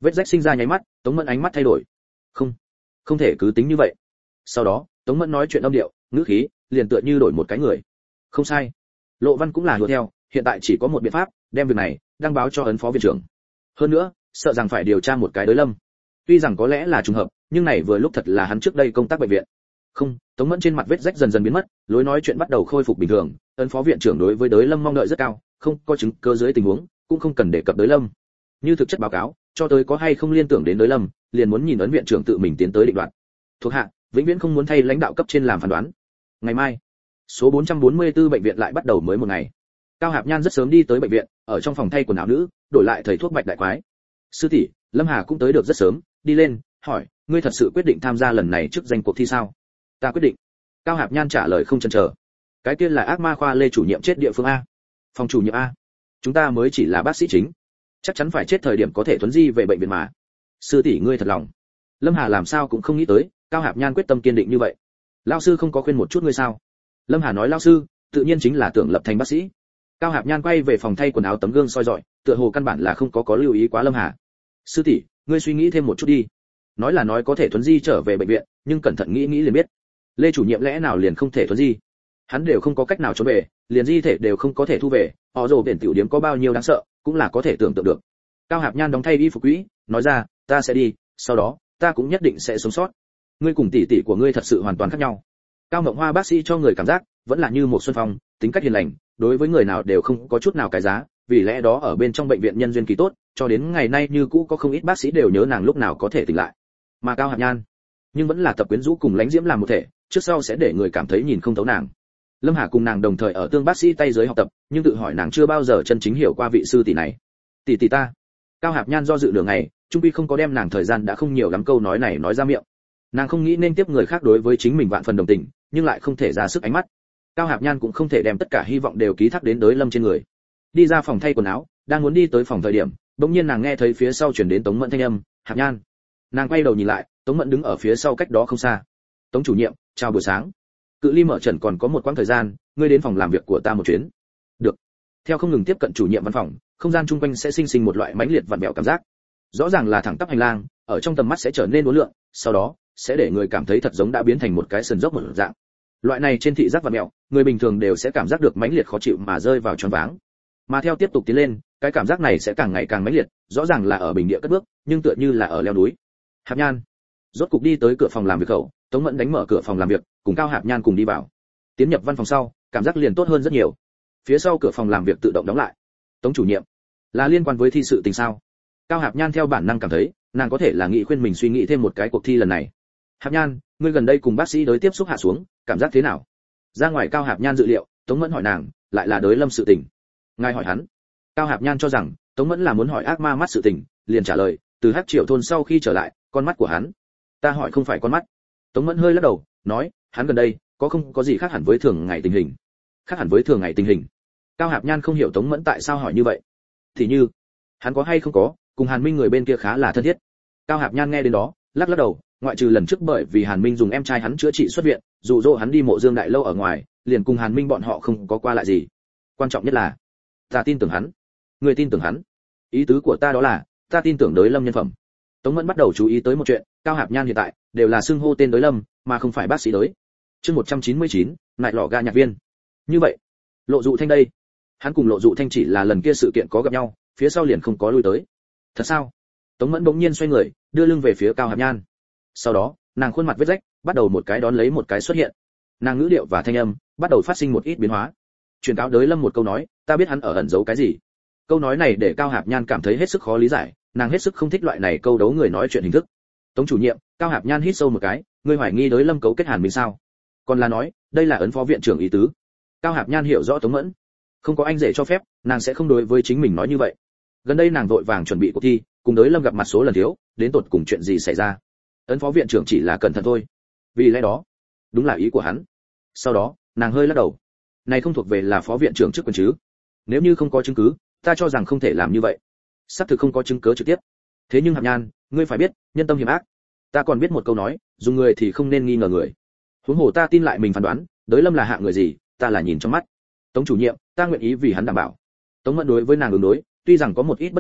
Vết rách sinh ra nháy mắt, Tống Mẫn ánh mắt thay đổi. Không, không thể cứ tính như vậy. Sau đó, Tống Mẫn nói chuyện âm điệu, ngữ khí, liền tựa như đổi một cái người. Không sai. Lộ Văn cũng là hùa theo, hiện tại chỉ có một biện pháp, đem việc này đăng báo cho ấn phó viện trưởng. Hơn nữa, sợ rằng phải điều tra một cái đối lâm. Tuy rằng có lẽ là trùng hợp, nhưng này vừa lúc thật là hắn trước đây công tác bệnh viện. Không, Tống Mẫn trên mặt vết rách dần dần biến mất, lối nói chuyện bắt đầu khôi phục bình thường, ấn phó viện trưởng đối với đối lâm mong đợi rất cao, không có chứng cứ dưới tình huống, cũng không cần đề cập đối lâm. Như thực chất báo cáo, cho tới có hay không liên tưởng đến đối lâm, liền muốn nhìn ấn viện trưởng tự mình tiến tới định đoạt. Thuộc hạ, vĩnh viễn không muốn thay lãnh đạo cấp trên làm phán đoán. Ngày mai, số bốn trăm bốn mươi tư bệnh viện lại bắt đầu mới một ngày. Cao Hạp Nhan rất sớm đi tới bệnh viện, ở trong phòng thay quần áo nữ, đổi lại thầy thuốc Bạch Đại Quái. Sư tỷ, Lâm Hà cũng tới được rất sớm, đi lên, hỏi, ngươi thật sự quyết định tham gia lần này trước danh cuộc thi sao? Ta quyết định. Cao Hạp Nhan trả lời không chần chờ. Cái kia là ác ma khoa Lê chủ nhiệm chết địa phương a. Phòng chủ nhiệm a. Chúng ta mới chỉ là bác sĩ chính, chắc chắn phải chết thời điểm có thể thuấn di về bệnh viện mà. Sư tỷ ngươi thật lòng. Lâm Hà làm sao cũng không nghĩ tới, Cao Hạp Nhan quyết tâm kiên định như vậy. Lão sư không có khuyên một chút ngươi sao? Lâm Hà nói lão sư, tự nhiên chính là tưởng lập thành bác sĩ. Cao Hạp Nhan quay về phòng thay quần áo tấm gương soi dọi, tựa hồ căn bản là không có có lưu ý quá Lâm Hà. Sư tỷ, ngươi suy nghĩ thêm một chút đi. Nói là nói có thể thuấn di trở về bệnh viện, nhưng cẩn thận nghĩ nghĩ liền biết, Lê chủ nhiệm lẽ nào liền không thể thuấn di? Hắn đều không có cách nào trốn về, liền di thể đều không có thể thu về, họ rồ biển tiểu điếm có bao nhiêu đáng sợ, cũng là có thể tưởng tượng được. Cao Hạp Nhan đóng thay y phục quỹ, nói ra, ta sẽ đi, sau đó, ta cũng nhất định sẽ sống sót. Ngươi cùng tỷ tỷ của ngươi thật sự hoàn toàn khác nhau. Cao Mộng Hoa bác sĩ cho người cảm giác vẫn là như một xuân phong, tính cách hiền lành, đối với người nào đều không có chút nào cái giá, vì lẽ đó ở bên trong bệnh viện nhân duyên kỳ tốt, cho đến ngày nay như cũ có không ít bác sĩ đều nhớ nàng lúc nào có thể tỉnh lại. Mà Cao Hạp Nhan, nhưng vẫn là tập quyến rũ cùng lãnh diễm làm một thể, trước sau sẽ để người cảm thấy nhìn không thấu nàng. Lâm Hà cùng nàng đồng thời ở tương bác sĩ tay dưới học tập, nhưng tự hỏi nàng chưa bao giờ chân chính hiểu qua vị sư tỷ này. Tỷ tỷ ta. Cao Hạp Nhan do dự nửa ngày, trung quy không có đem nàng thời gian đã không nhiều lắm câu nói này nói ra miệng. Nàng không nghĩ nên tiếp người khác đối với chính mình vạn phần đồng tình, nhưng lại không thể ra sức ánh mắt. Cao Hạp Nhan cũng không thể đem tất cả hy vọng đều ký thác đến đối lâm trên người. Đi ra phòng thay quần áo, đang muốn đi tới phòng thời điểm, bỗng nhiên nàng nghe thấy phía sau truyền đến Tống Mẫn thanh âm, "Hạp Nhan." Nàng quay đầu nhìn lại, Tống Mẫn đứng ở phía sau cách đó không xa. "Tống chủ nhiệm, chào buổi sáng. Cự ly mở trần còn có một quãng thời gian, ngươi đến phòng làm việc của ta một chuyến." "Được." Theo không ngừng tiếp cận chủ nhiệm văn phòng, không gian chung quanh sẽ sinh sinh một loại mãnh liệt vặn vẹo cảm giác. Rõ ràng là thẳng tắp hành lang, ở trong tầm mắt sẽ trở nên uốn lượn, sau đó sẽ để người cảm thấy thật giống đã biến thành một cái sườn dốc một dạng. Loại này trên thị giác vặn vẹo, người bình thường đều sẽ cảm giác được mãnh liệt khó chịu mà rơi vào choáng váng. Mà theo tiếp tục tiến lên, cái cảm giác này sẽ càng ngày càng mãnh liệt, rõ ràng là ở bình địa cất bước, nhưng tựa như là ở leo núi. Hạp Nhan rốt cục đi tới cửa phòng làm việc khẩu, Tống Mẫn đánh mở cửa phòng làm việc, cùng Cao Hạp Nhan cùng đi vào. Tiến nhập văn phòng sau, cảm giác liền tốt hơn rất nhiều. Phía sau cửa phòng làm việc tự động đóng lại. "Tống chủ nhiệm, là liên quan với thi sự tình sao?" Cao Hạp Nhan theo bản năng cảm thấy, nàng có thể là nghĩ khuyên mình suy nghĩ thêm một cái cuộc thi lần này. "Hạp Nhan, ngươi gần đây cùng bác sĩ đối tiếp xúc hạ xuống, cảm giác thế nào?" Ra ngoài Cao Hạp Nhan dự liệu, Tống Mẫn hỏi nàng, lại là đối lâm sự tình. Ngài hỏi hắn. Cao Hạp Nhan cho rằng Tống Mẫn là muốn hỏi ác ma mắt sự tình, liền trả lời, từ Hắc Triệu thôn sau khi trở lại, con mắt của hắn. Ta hỏi không phải con mắt. Tống Mẫn hơi lắc đầu, nói, hắn gần đây có không có gì khác hẳn với thường ngày tình hình. Khác hẳn với thường ngày tình hình. Cao Hạp Nhan không hiểu Tống Mẫn tại sao hỏi như vậy. Thì như, hắn có hay không có, cùng Hàn Minh người bên kia khá là thân thiết. Cao Hạp Nhan nghe đến đó, lắc lắc đầu, ngoại trừ lần trước bởi vì Hàn Minh dùng em trai hắn chữa trị xuất viện, dụ dỗ hắn đi Mộ Dương Đại lâu ở ngoài, liền cùng Hàn Minh bọn họ không có qua lại gì. Quan trọng nhất là, ta tin tưởng hắn. Người tin tưởng hắn? Ý tứ của ta đó là, ta tin tưởng Đới Lâm nhân phẩm. Tống Mẫn bắt đầu chú ý tới một chuyện, Cao Hạp Nhan hiện tại đều là xưng hô tên Đới Lâm, mà không phải bác sĩ Đới. Chương một trăm chín mươi chín, lại lọ ga nhạc viên. Như vậy, Lộ Dụ Thanh đây, hắn cùng Lộ Dụ Thanh chỉ là lần kia sự kiện có gặp nhau, phía sau liền không có lui tới. Thật sao? Tống Mẫn bỗng nhiên xoay người, đưa lưng về phía Cao Hạp Nhan. Sau đó, nàng khuôn mặt vết rách, bắt đầu một cái đón lấy một cái xuất hiện. Nàng ngữ điệu và thanh âm bắt đầu phát sinh một ít biến hóa. Truyền cáo Đới Lâm một câu nói, ta biết hắn ở ẩn giấu cái gì. Câu nói này để Cao Hạp Nhan cảm thấy hết sức khó lý giải, nàng hết sức không thích loại này câu đấu người nói chuyện hình thức. Tống chủ nhiệm, Cao Hạp Nhan hít sâu một cái, ngươi hoài nghi Đới Lâm cấu kết Hàn Minh sao? Còn là nói, đây là ấn phó viện trưởng ý tứ. Cao Hạp Nhan hiểu rõ Tống Mẫn, không có anh rể cho phép, nàng sẽ không đối với chính mình nói như vậy. Gần đây nàng vội vàng chuẩn bị cuộc thi, cùng Đới Lâm gặp mặt số lần thiếu, đến tột cùng chuyện gì xảy ra? Ấn phó viện trưởng chỉ là cẩn thận thôi. Vì lẽ đó, đúng là ý của hắn. Sau đó, nàng hơi lắc đầu. Này không thuộc về là phó viện trưởng chức quyền chứ? Nếu như không có chứng cứ, ta cho rằng không thể làm như vậy. Xác thực không có chứng cứ trực tiếp. Thế nhưng Hạp Nhan, ngươi phải biết, nhân tâm hiểm ác. Ta còn biết một câu nói, dùng người thì không nên nghi ngờ người. Huống hồ ta tin lại mình phán đoán, Đới Lâm là hạng người gì, ta là nhìn trong mắt. Tống chủ nhiệm, ta nguyện ý vì hắn đảm bảo. Tống Mẫn đối với nàng ứng đối, tuy rằng có một ít bất ngờ,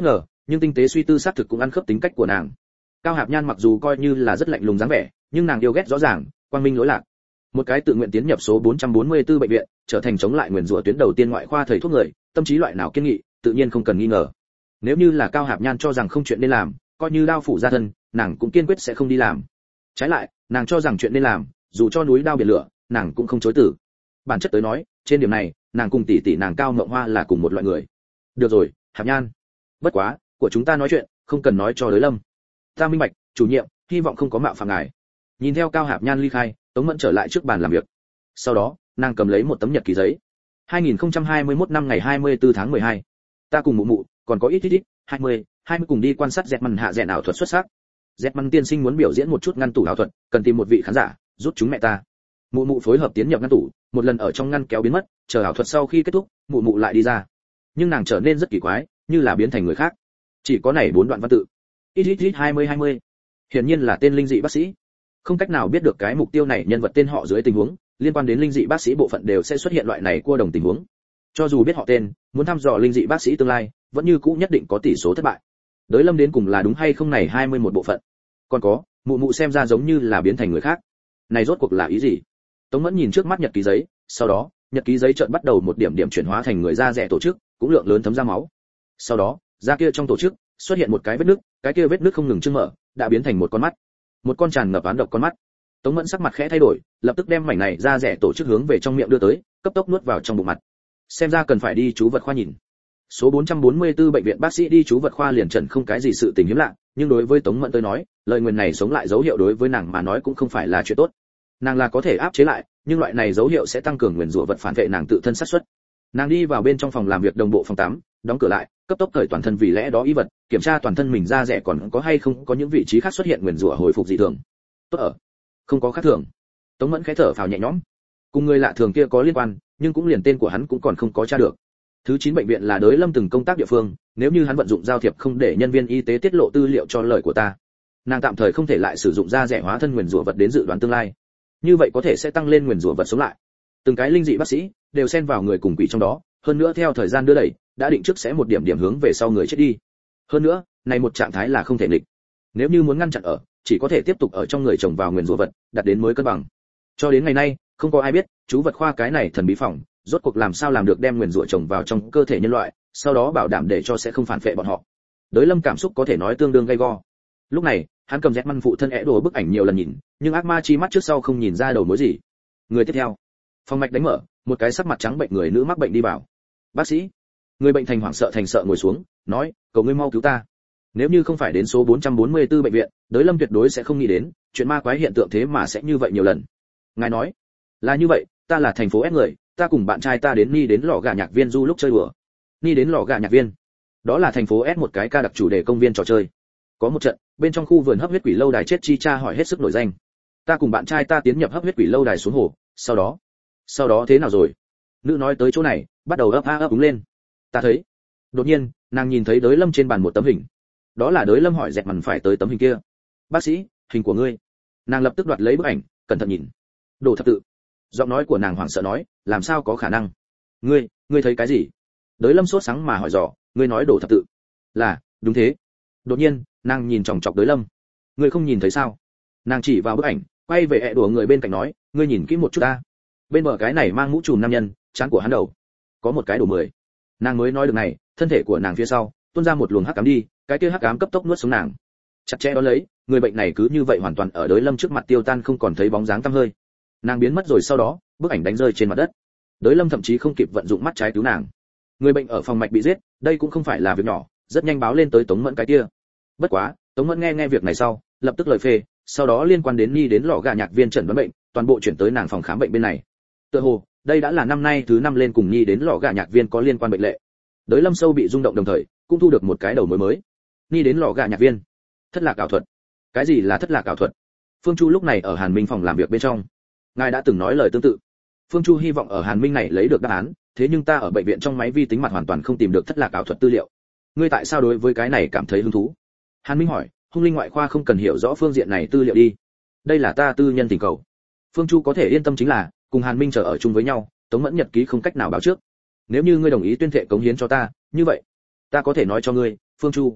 nhưng tinh tế suy tư xác thực cũng ăn khớp tính cách của nàng. Cao Hạp Nhan mặc dù coi như là rất lạnh lùng dáng vẻ, nhưng nàng yêu ghét rõ ràng, quang minh lỗi lạc. Một cái tự nguyện tiến nhập số bốn trăm bốn mươi tư bệnh viện, trở thành chống lại nguyền rủa tuyến đầu tiên ngoại khoa thầy thuốc người, tâm trí loại nào kiên nghị, tự nhiên không cần nghi ngờ. Nếu như là Cao Hạp Nhan cho rằng không chuyện nên làm, coi như đao phủ ra thân, nàng cũng kiên quyết sẽ không đi làm. Trái lại, nàng cho rằng chuyện nên làm, dù cho núi đao biển lửa, nàng cũng không chối từ. Bản chất tới nói, trên điểm này, nàng cùng tỷ tỷ nàng Cao Mộng Hoa là cùng một loại người. Được rồi, Hạp Nhan. Bất quá, của chúng ta nói chuyện, không cần nói cho Đới Lâm. Ta minh bạch, chủ nhiệm, hy vọng không có mạo phạm ngài. Nhìn theo Cao Hạp Nhan ly khai, Tống Mẫn trở lại trước bàn làm việc. Sau đó, nàng cầm lấy một tấm nhật ký giấy. hai nghìn không trăm hai mươi mốt năm ngày hai mươi tư tháng mười hai. Ta cùng mụ mụ, còn có ít ít ít, hai mươi, hai mươi cùng đi quan sát dẹt mằn hạ dẹn ảo thuật xuất sắc. Dẹt mằn tiên sinh muốn biểu diễn một chút ngăn tủ ảo thuật, cần tìm một vị khán giả, rút chúng mẹ ta. Mụ mụ phối hợp tiến nhập ngăn tủ, một lần ở trong ngăn kéo biến mất, chờ ảo thuật sau khi kết thúc, mụ mụ lại đi ra. Nhưng nàng trở nên rất kỳ quái, như là biến thành người khác. Chỉ có này bốn đoạn văn tự. Ít ít ít hai mươi hai mươi. Hiển nhiên là tên linh dị bác sĩ. Không cách nào biết được cái mục tiêu này nhân vật tên họ dưới tình huống, liên quan đến linh dị bác sĩ bộ phận đều sẽ xuất hiện loại này cua đồng tình huống. Cho dù biết họ tên, muốn thăm dò linh dị bác sĩ tương lai, vẫn như cũ nhất định có tỷ số thất bại. Đới Lâm đến cùng là đúng hay không này hai mươi mốt bộ phận. Còn có, mụ mụ xem ra giống như là biến thành người khác. Này rốt cuộc là ý gì? Tống Mẫn nhìn trước mắt nhật ký giấy, sau đó, nhật ký giấy chợt bắt đầu một điểm điểm chuyển hóa thành người da rẻ tổ chức, cũng lượng lớn thấm ra máu. Sau đó, da kia trong tổ chức xuất hiện một cái vết nứt, cái kia vết nứt không ngừng trương mở, đã biến thành một con mắt. Một con tràn ngập oán độc con mắt. Tống Mẫn sắc mặt khẽ thay đổi, lập tức đem mảnh này da rẻ tổ chức hướng về trong miệng đưa tới, cấp tốc nuốt vào trong bụng mặt. Xem ra cần phải đi chú vật khoa nhìn. Số bốn trăm bốn mươi tư bệnh viện bác sĩ đi chú vật khoa liền trần không cái gì sự tình hiếm lạ, nhưng đối với Tống Mẫn tới nói, lời nguyền này sống lại dấu hiệu đối với nàng mà nói cũng không phải là chuyện tốt. Nàng là có thể áp chế lại, nhưng loại này dấu hiệu sẽ tăng cường nguyền rủa vật phản vệ nàng tự thân sát suất. Nàng đi vào bên trong phòng làm việc đồng bộ phòng tắm, đóng cửa lại, cấp tốc cởi toàn thân vì lẽ đó y vật, kiểm tra toàn thân mình da rẻ còn có hay không có những vị trí khác xuất hiện nguyền rủa hồi phục dị thường. Tốt ở, không có khác thường. Tống Mẫn khẽ thở phào nhẹ nhõm. Cùng người lạ thường kia có liên quan, nhưng cũng liền tên của hắn cũng còn không có tra được. Thứ chín bệnh viện là Đới Lâm từng công tác địa phương, nếu như hắn vận dụng giao thiệp không để nhân viên y tế tiết lộ tư liệu cho lời của ta, nàng tạm thời không thể lại sử dụng da rẻ hóa thân nguyền rủa vật đến dự đoán tương lai. Như vậy có thể sẽ tăng lên nguyền rủa vật sống lại. Từng cái linh dị bác sĩ đều xen vào người cùng quỷ trong đó, hơn nữa theo thời gian đưa đẩy, đã định trước sẽ một điểm điểm hướng về sau người chết đi. Hơn nữa, này một trạng thái là không thể nghịch. Nếu như muốn ngăn chặn ở, chỉ có thể tiếp tục ở trong người trồng vào nguyền rủa vật, đặt đến mới cân bằng. Cho đến ngày nay, không có ai biết, chú vật khoa cái này thần bí phòng, rốt cuộc làm sao làm được đem nguyền rủa trồng vào trong cơ thể nhân loại, sau đó bảo đảm để cho sẽ không phản phệ bọn họ. Đới Lâm cảm xúc có thể nói tương đương gay go. Lúc này, hắn cầm dép măn phụ thân é đồ bức ảnh nhiều lần nhìn, nhưng ác ma chi mắt trước sau không nhìn ra đầu mối gì. Người tiếp theo, phòng mạch đánh mở, một cái sắc mặt trắng bệnh người nữ mắc bệnh đi vào. Bác sĩ. Người bệnh thành hoảng sợ thành sợ ngồi xuống, nói, cầu ngươi mau cứu ta. Nếu như không phải đến số bốn trăm bốn mươi tư bệnh viện, Đới Lâm tuyệt đối sẽ không nghĩ đến, chuyện ma quái hiện tượng thế mà sẽ như vậy nhiều lần. Ngài nói, là như vậy, ta là thành phố S người, ta cùng bạn trai ta đến Ni đến lò gà nhạc viên du lúc chơi đùa. Ni đến lò gà nhạc viên, đó là thành phố S một cái ca đặc chủ đề công viên trò chơi. Có một trận, bên trong khu vườn hấp huyết quỷ lâu đài chết chi cha hỏi hết sức nổi danh. Ta cùng bạn trai ta tiến nhập hấp huyết quỷ lâu đài xuống hồ, sau đó, sau đó thế nào rồi? Nữ nói tới chỗ này, bắt đầu ấp a ấp úng lên. Ta thấy. Đột nhiên, nàng nhìn thấy Đới Lâm trên bàn một tấm hình. Đó là Đới Lâm hỏi dẹt mằn phải tới tấm hình kia. Bác sĩ, hình của ngươi. Nàng lập tức đoạt lấy bức ảnh, cẩn thận nhìn. Đồ thập tự. Giọng nói của nàng hoảng sợ nói, làm sao có khả năng? Ngươi, ngươi thấy cái gì? Đới Lâm sốt sáng mà hỏi dò, ngươi nói đồ thập tự. Là, đúng thế. Đột nhiên, nàng nhìn chòng chọc Đới Lâm. Ngươi không nhìn thấy sao? Nàng chỉ vào bức ảnh, quay về ẹ đùa người bên cạnh nói, ngươi nhìn kỹ một chút ta. Bên bờ cái này mang mũ trùm nam nhân, trán của hắn đầu có một cái đồ mười. Nàng mới nói được này, thân thể của nàng phía sau tuôn ra một luồng hắc ám đi, cái kia hắc ám cấp tốc nuốt sống nàng. Chặt chẽ đó lấy, người bệnh này cứ như vậy hoàn toàn ở Đới Lâm trước mặt tiêu tan không còn thấy bóng dáng tăm hơi. Nàng biến mất rồi sau đó, bức ảnh đánh rơi trên mặt đất. Đới Lâm thậm chí không kịp vận dụng mắt trái cứu nàng. Người bệnh ở phòng mạch bị giết, đây cũng không phải là việc nhỏ, rất nhanh báo lên tới Tống Mẫn cái kia. Bất quá, Tống Mẫn nghe nghe việc này sau, lập tức lời phê, sau đó liên quan đến Nhi đến lọ gà nhạc viên chẩn đoán bệnh, toàn bộ chuyển tới nàng phòng khám bệnh bên này. Tựa hồ, đây đã là năm nay thứ năm lên cùng Nhi đến lọ gà nhạc viên có liên quan bệnh lệ. Đới Lâm sâu bị rung động đồng thời, cũng thu được một cái đầu mối mới. Nhi đến lọ gà nhạc viên, thất lạc ảo thuật. Cái gì là thất lạc ảo thuật? Phương Chu lúc này ở Hàn Minh phòng làm việc bên trong. Ngài đã từng nói lời tương tự. Phương Chu hy vọng ở Hàn Minh này lấy được đáp án, thế nhưng ta ở bệnh viện trong máy vi tính mặt hoàn toàn không tìm được thất lạc ảo thuật tư liệu. Ngươi tại sao đối với cái này cảm thấy hứng thú? Hàn Minh hỏi, hung linh ngoại khoa không cần hiểu rõ phương diện này tư liệu đi. Đây là ta tư nhân tình cầu. Phương Chu có thể yên tâm chính là, cùng Hàn Minh chờ ở chung với nhau, Tống Mẫn nhật ký không cách nào báo trước. Nếu như ngươi đồng ý tuyên thệ cống hiến cho ta, như vậy, ta có thể nói cho ngươi, Phương Chu,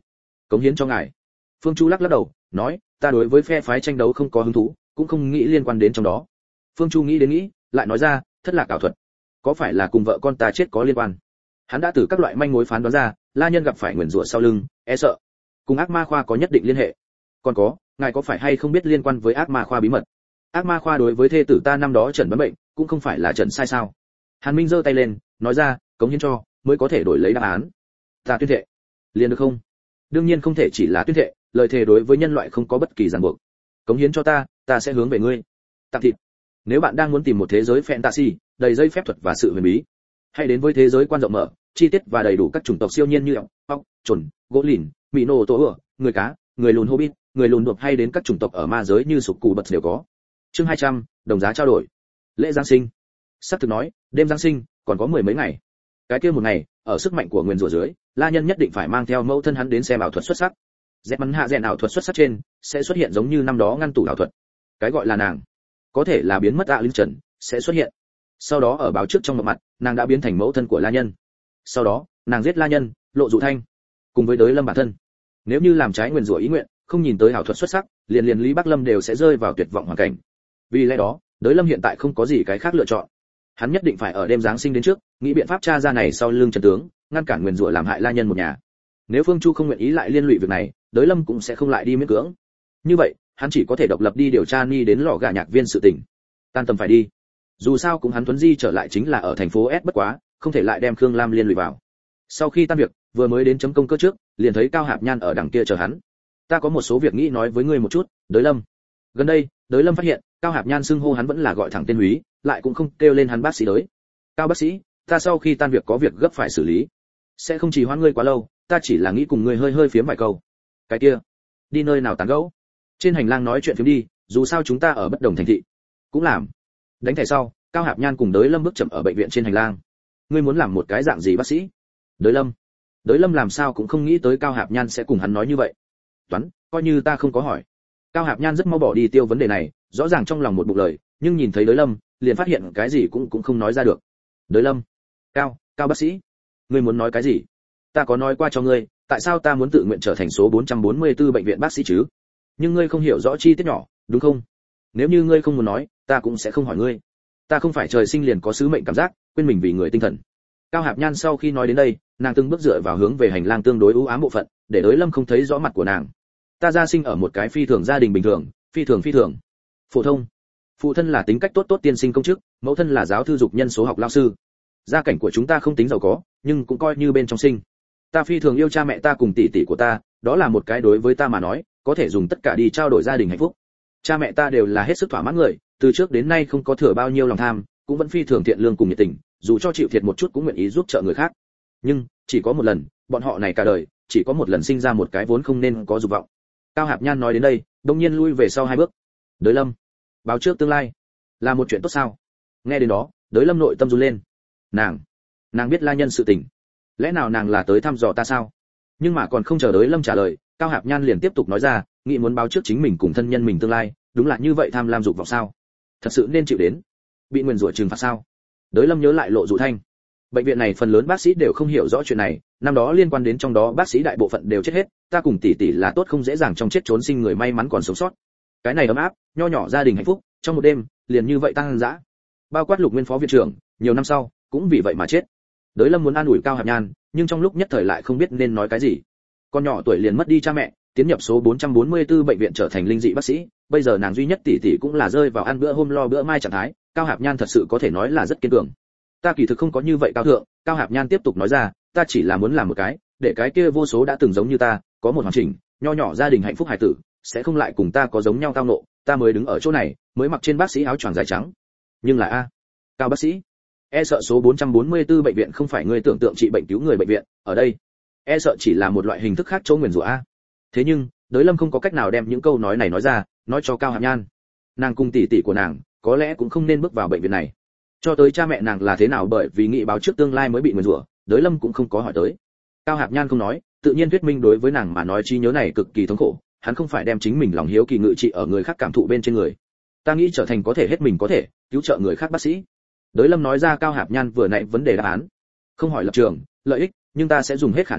Cống hiến cho ngài. Phương Chu lắc lắc đầu, nói, ta đối với phe phái tranh đấu không có hứng thú, cũng không nghĩ liên quan đến trong đó. Phương Chu nghĩ đến nghĩ, lại nói ra, thất lạc ảo thuật, có phải là cùng vợ con ta chết có liên quan? Hắn đã từ các loại manh mối phán đoán ra, La Nhân gặp phải nguyền rủa sau lưng, e sợ cùng ác ma khoa có nhất định liên hệ. Còn có, ngài có phải hay không biết liên quan với ác ma khoa bí mật? Ác ma khoa đối với thê tử ta năm đó trần bấm bệnh, cũng không phải là trần sai sao? Hàn Minh giơ tay lên, nói ra, cống hiến cho, mới có thể đổi lấy đáp án. Ta tuyên thệ. Liền được không? Đương nhiên không thể chỉ là tuyên thệ, lời thề đối với nhân loại không có bất kỳ ràng buộc. Cống hiến cho ta, ta sẽ hướng về ngươi. Tặng thịt. Nếu bạn đang muốn tìm một thế giới fantasy, đầy dây phép thuật và sự huyền bí, hãy đến với thế giới quan rộng mở, chi tiết và đầy đủ các chủng tộc siêu nhiên như ọc, ọc, chuẩn, gỗ lìn, mỹ nô tổ ửa, người cá, người lùn hobbit, người lùn đột hay đến các chủng tộc ở ma giới như sục cù bật đều có. Chương hai trăm, đồng giá trao đổi. Lễ Giáng sinh. Sắp thực nói, đêm Giáng sinh còn có mười mấy ngày. Cái kia một ngày, ở sức mạnh của nguyên rủa dưới, La Nhân nhất định phải mang theo mẫu thân hắn đến xem ảo thuật xuất sắc. Dẹp mắn hạ rèn ảo thuật xuất sắc trên sẽ xuất hiện giống như năm đó ngăn tủ ảo thuật. Cái gọi là nàng, có thể là biến mất ạ linh trần sẽ xuất hiện. Sau đó ở báo trước trong mặt, nàng đã biến thành mẫu thân của La Nhân. Sau đó, nàng giết La Nhân, Lộ Dụ Thanh, cùng với Đới Lâm bản thân. Nếu như làm trái nguyên rủa ý nguyện, không nhìn tới ảo thuật xuất sắc, liền liền Lý Bắc Lâm đều sẽ rơi vào tuyệt vọng hoàn cảnh. Vì lẽ đó, Đới Lâm hiện tại không có gì cái khác lựa chọn. Hắn nhất định phải ở đêm Giáng sinh đến trước, nghĩ biện pháp tra ra này sau lưng trận tướng, ngăn cản nguyên rủa làm hại La Nhân một nhà. Nếu Phương Chu không nguyện ý lại liên lụy việc này, Đới Lâm cũng sẽ không lại đi miễn cưỡng. Như vậy, hắn chỉ có thể độc lập đi điều tra ni đến lò gà nhạc viên sự tình. Tan tầm phải đi. Dù sao cũng hắn Tuấn Di trở lại chính là ở thành phố S bất quá, không thể lại đem Khương Lam liên lụy vào. Sau khi tan việc, vừa mới đến chấm công cơ trước, liền thấy Cao Hạp Nhan ở đằng kia chờ hắn. Ta có một số việc nghĩ nói với ngươi một chút, Đới Lâm. Gần đây, Đới Lâm phát hiện, Cao Hạp Nhan xưng hô hắn vẫn là gọi thẳng tên Húy, lại cũng không kêu lên hắn bác sĩ Đới. Cao bác sĩ, ta sau khi tan việc có việc gấp phải xử lý, sẽ không trì hoãn ngươi quá lâu, ta chỉ là nghĩ cùng ngươi hơi hơi phiếm vài câu. Cái kia, đi nơi nào tán gẫu? Trên hành lang nói chuyện phiếm đi, dù sao chúng ta ở bất đồng thành thị. Cũng làm. Đánh thẻ sau, Cao Hạp Nhan cùng Đới Lâm bước chậm ở bệnh viện trên hành lang. Ngươi muốn làm một cái dạng gì bác sĩ? Đới Lâm. Đới Lâm làm sao cũng không nghĩ tới Cao Hạp Nhan sẽ cùng hắn nói như vậy. Toán, coi như ta không có hỏi. Cao Hạp Nhan rất mau bỏ đi tiêu vấn đề này, rõ ràng trong lòng một bụng lời, nhưng nhìn thấy Đới Lâm, liền phát hiện cái gì cũng cũng không nói ra được. Đới Lâm. Cao, Cao bác sĩ. Ngươi muốn nói cái gì? Ta có nói qua cho ngươi, tại sao ta muốn tự nguyện trở thành số bốn trăm bốn mươi tư bệnh viện bác sĩ chứ? Nhưng ngươi không hiểu rõ chi tiết nhỏ, đúng không? Nếu như ngươi không muốn nói, ta cũng sẽ không hỏi ngươi. Ta không phải trời sinh liền có sứ mệnh cảm giác, quên mình vì người tinh thần. Cao Hạp Nhan sau khi nói đến đây, nàng từng bước dựa vào hướng về hành lang tương đối u ám bộ phận, để Đới Lâm không thấy rõ mặt của nàng. Ta gia sinh ở một cái phi thường gia đình bình thường, phi thường phi thường phổ thông. Phụ thân là tính cách tốt tốt tiên sinh công chức, mẫu thân là giáo thư dục nhân số học lao sư. Gia cảnh của chúng ta không tính giàu có, nhưng cũng coi như bên trong sinh. Ta phi thường yêu cha mẹ ta cùng tỷ tỷ của ta, đó là một cái đối với ta mà nói, có thể dùng tất cả đi trao đổi gia đình hạnh phúc. Cha mẹ ta đều là hết sức thỏa mãn người, từ trước đến nay không có thừa bao nhiêu lòng tham, cũng vẫn phi thường thiện lương cùng nhiệt tình, dù cho chịu thiệt một chút cũng nguyện ý giúp trợ người khác. Nhưng chỉ có một lần, bọn họ này cả đời chỉ có một lần sinh ra một cái vốn không nên có dục vọng. Cao Hạp Nhan nói đến đây, đông nhiên lui về sau hai bước. Đới Lâm, báo trước tương lai là một chuyện tốt sao? Nghe đến đó, Đới Lâm nội tâm run lên. Nàng, nàng biết La Nhân sự tình, lẽ nào nàng là tới thăm dò ta sao? Nhưng mà còn không chờ Đới Lâm trả lời, Cao Hạp Nhan liền tiếp tục nói ra, nghĩ muốn báo trước chính mình cùng thân nhân mình tương lai, đúng là như vậy tham lam dục vọng sao? Thật sự nên chịu đến, bị nguyền rủa trừng phạt sao? Đới Lâm nhớ lại Lộ Dụ Thanh. Bệnh viện này phần lớn bác sĩ đều không hiểu rõ chuyện này, năm đó liên quan đến trong đó bác sĩ đại bộ phận đều chết hết, ta cùng tỷ tỷ là tốt không dễ dàng trong chết trốn sinh người may mắn còn sống sót. Cái này ấm áp, nho nhỏ gia đình hạnh phúc, trong một đêm, liền như vậy tăng dã. Bao quát Lục Nguyên phó viện trưởng, nhiều năm sau, cũng vì vậy mà chết. Đới Lâm muốn an ủi Cao Hạp Nhan, nhưng trong lúc nhất thời lại không biết nên nói cái gì. Con nhỏ tuổi liền mất đi cha mẹ, tiến nhập số bốn trăm bốn mươi tư bệnh viện trở thành linh dị bác sĩ, bây giờ nàng duy nhất tỷ tỷ cũng là rơi vào ăn bữa hôm lo bữa mai trạng thái, Cao Hạp Nhan thật sự có thể nói là rất kiên cường. Ta kỳ thực không có như vậy cao thượng, Cao Hạp Nhan tiếp tục nói ra, ta chỉ là muốn làm một cái, để cái kia vô số đã từng giống như ta, có một hoàn chỉnh, nho nhỏ gia đình hạnh phúc hài tử, sẽ không lại cùng ta có giống nhau tao nộ, ta mới đứng ở chỗ này, mới mặc trên bác sĩ áo choàng dài trắng. Nhưng là a, Cao bác sĩ, e sợ số bốn trăm bốn mươi tư bệnh viện không phải người tưởng tượng trị bệnh cứu người bệnh viện, ở đây, e sợ chỉ là một loại hình thức khác chỗ nguyền rủa a. Thế nhưng, Đới Lâm không có cách nào đem những câu nói này nói ra, nói cho Cao Hạp Nhan. Nàng cùng tỷ tỷ của nàng, có lẽ cũng không nên bước vào bệnh viện này. Cho tới cha mẹ nàng là thế nào bởi vì nghĩ báo trước tương lai mới bị nguyền rủa, Đới Lâm cũng không có hỏi tới. Cao Hạp Nhan không nói, tự nhiên thuyết minh đối với nàng mà nói trí nhớ này cực kỳ thống khổ, hắn không phải đem chính mình lòng hiếu kỳ ngự trị ở người khác cảm thụ bên trên người. Ta nghĩ trở thành có thể hết mình có thể cứu trợ người khác bác sĩ. Đới Lâm nói ra Cao Hạp Nhan vừa nãy vấn đề đáp án. Không hỏi lập trường, lợi ích, nhưng ta sẽ dùng hết khả năng,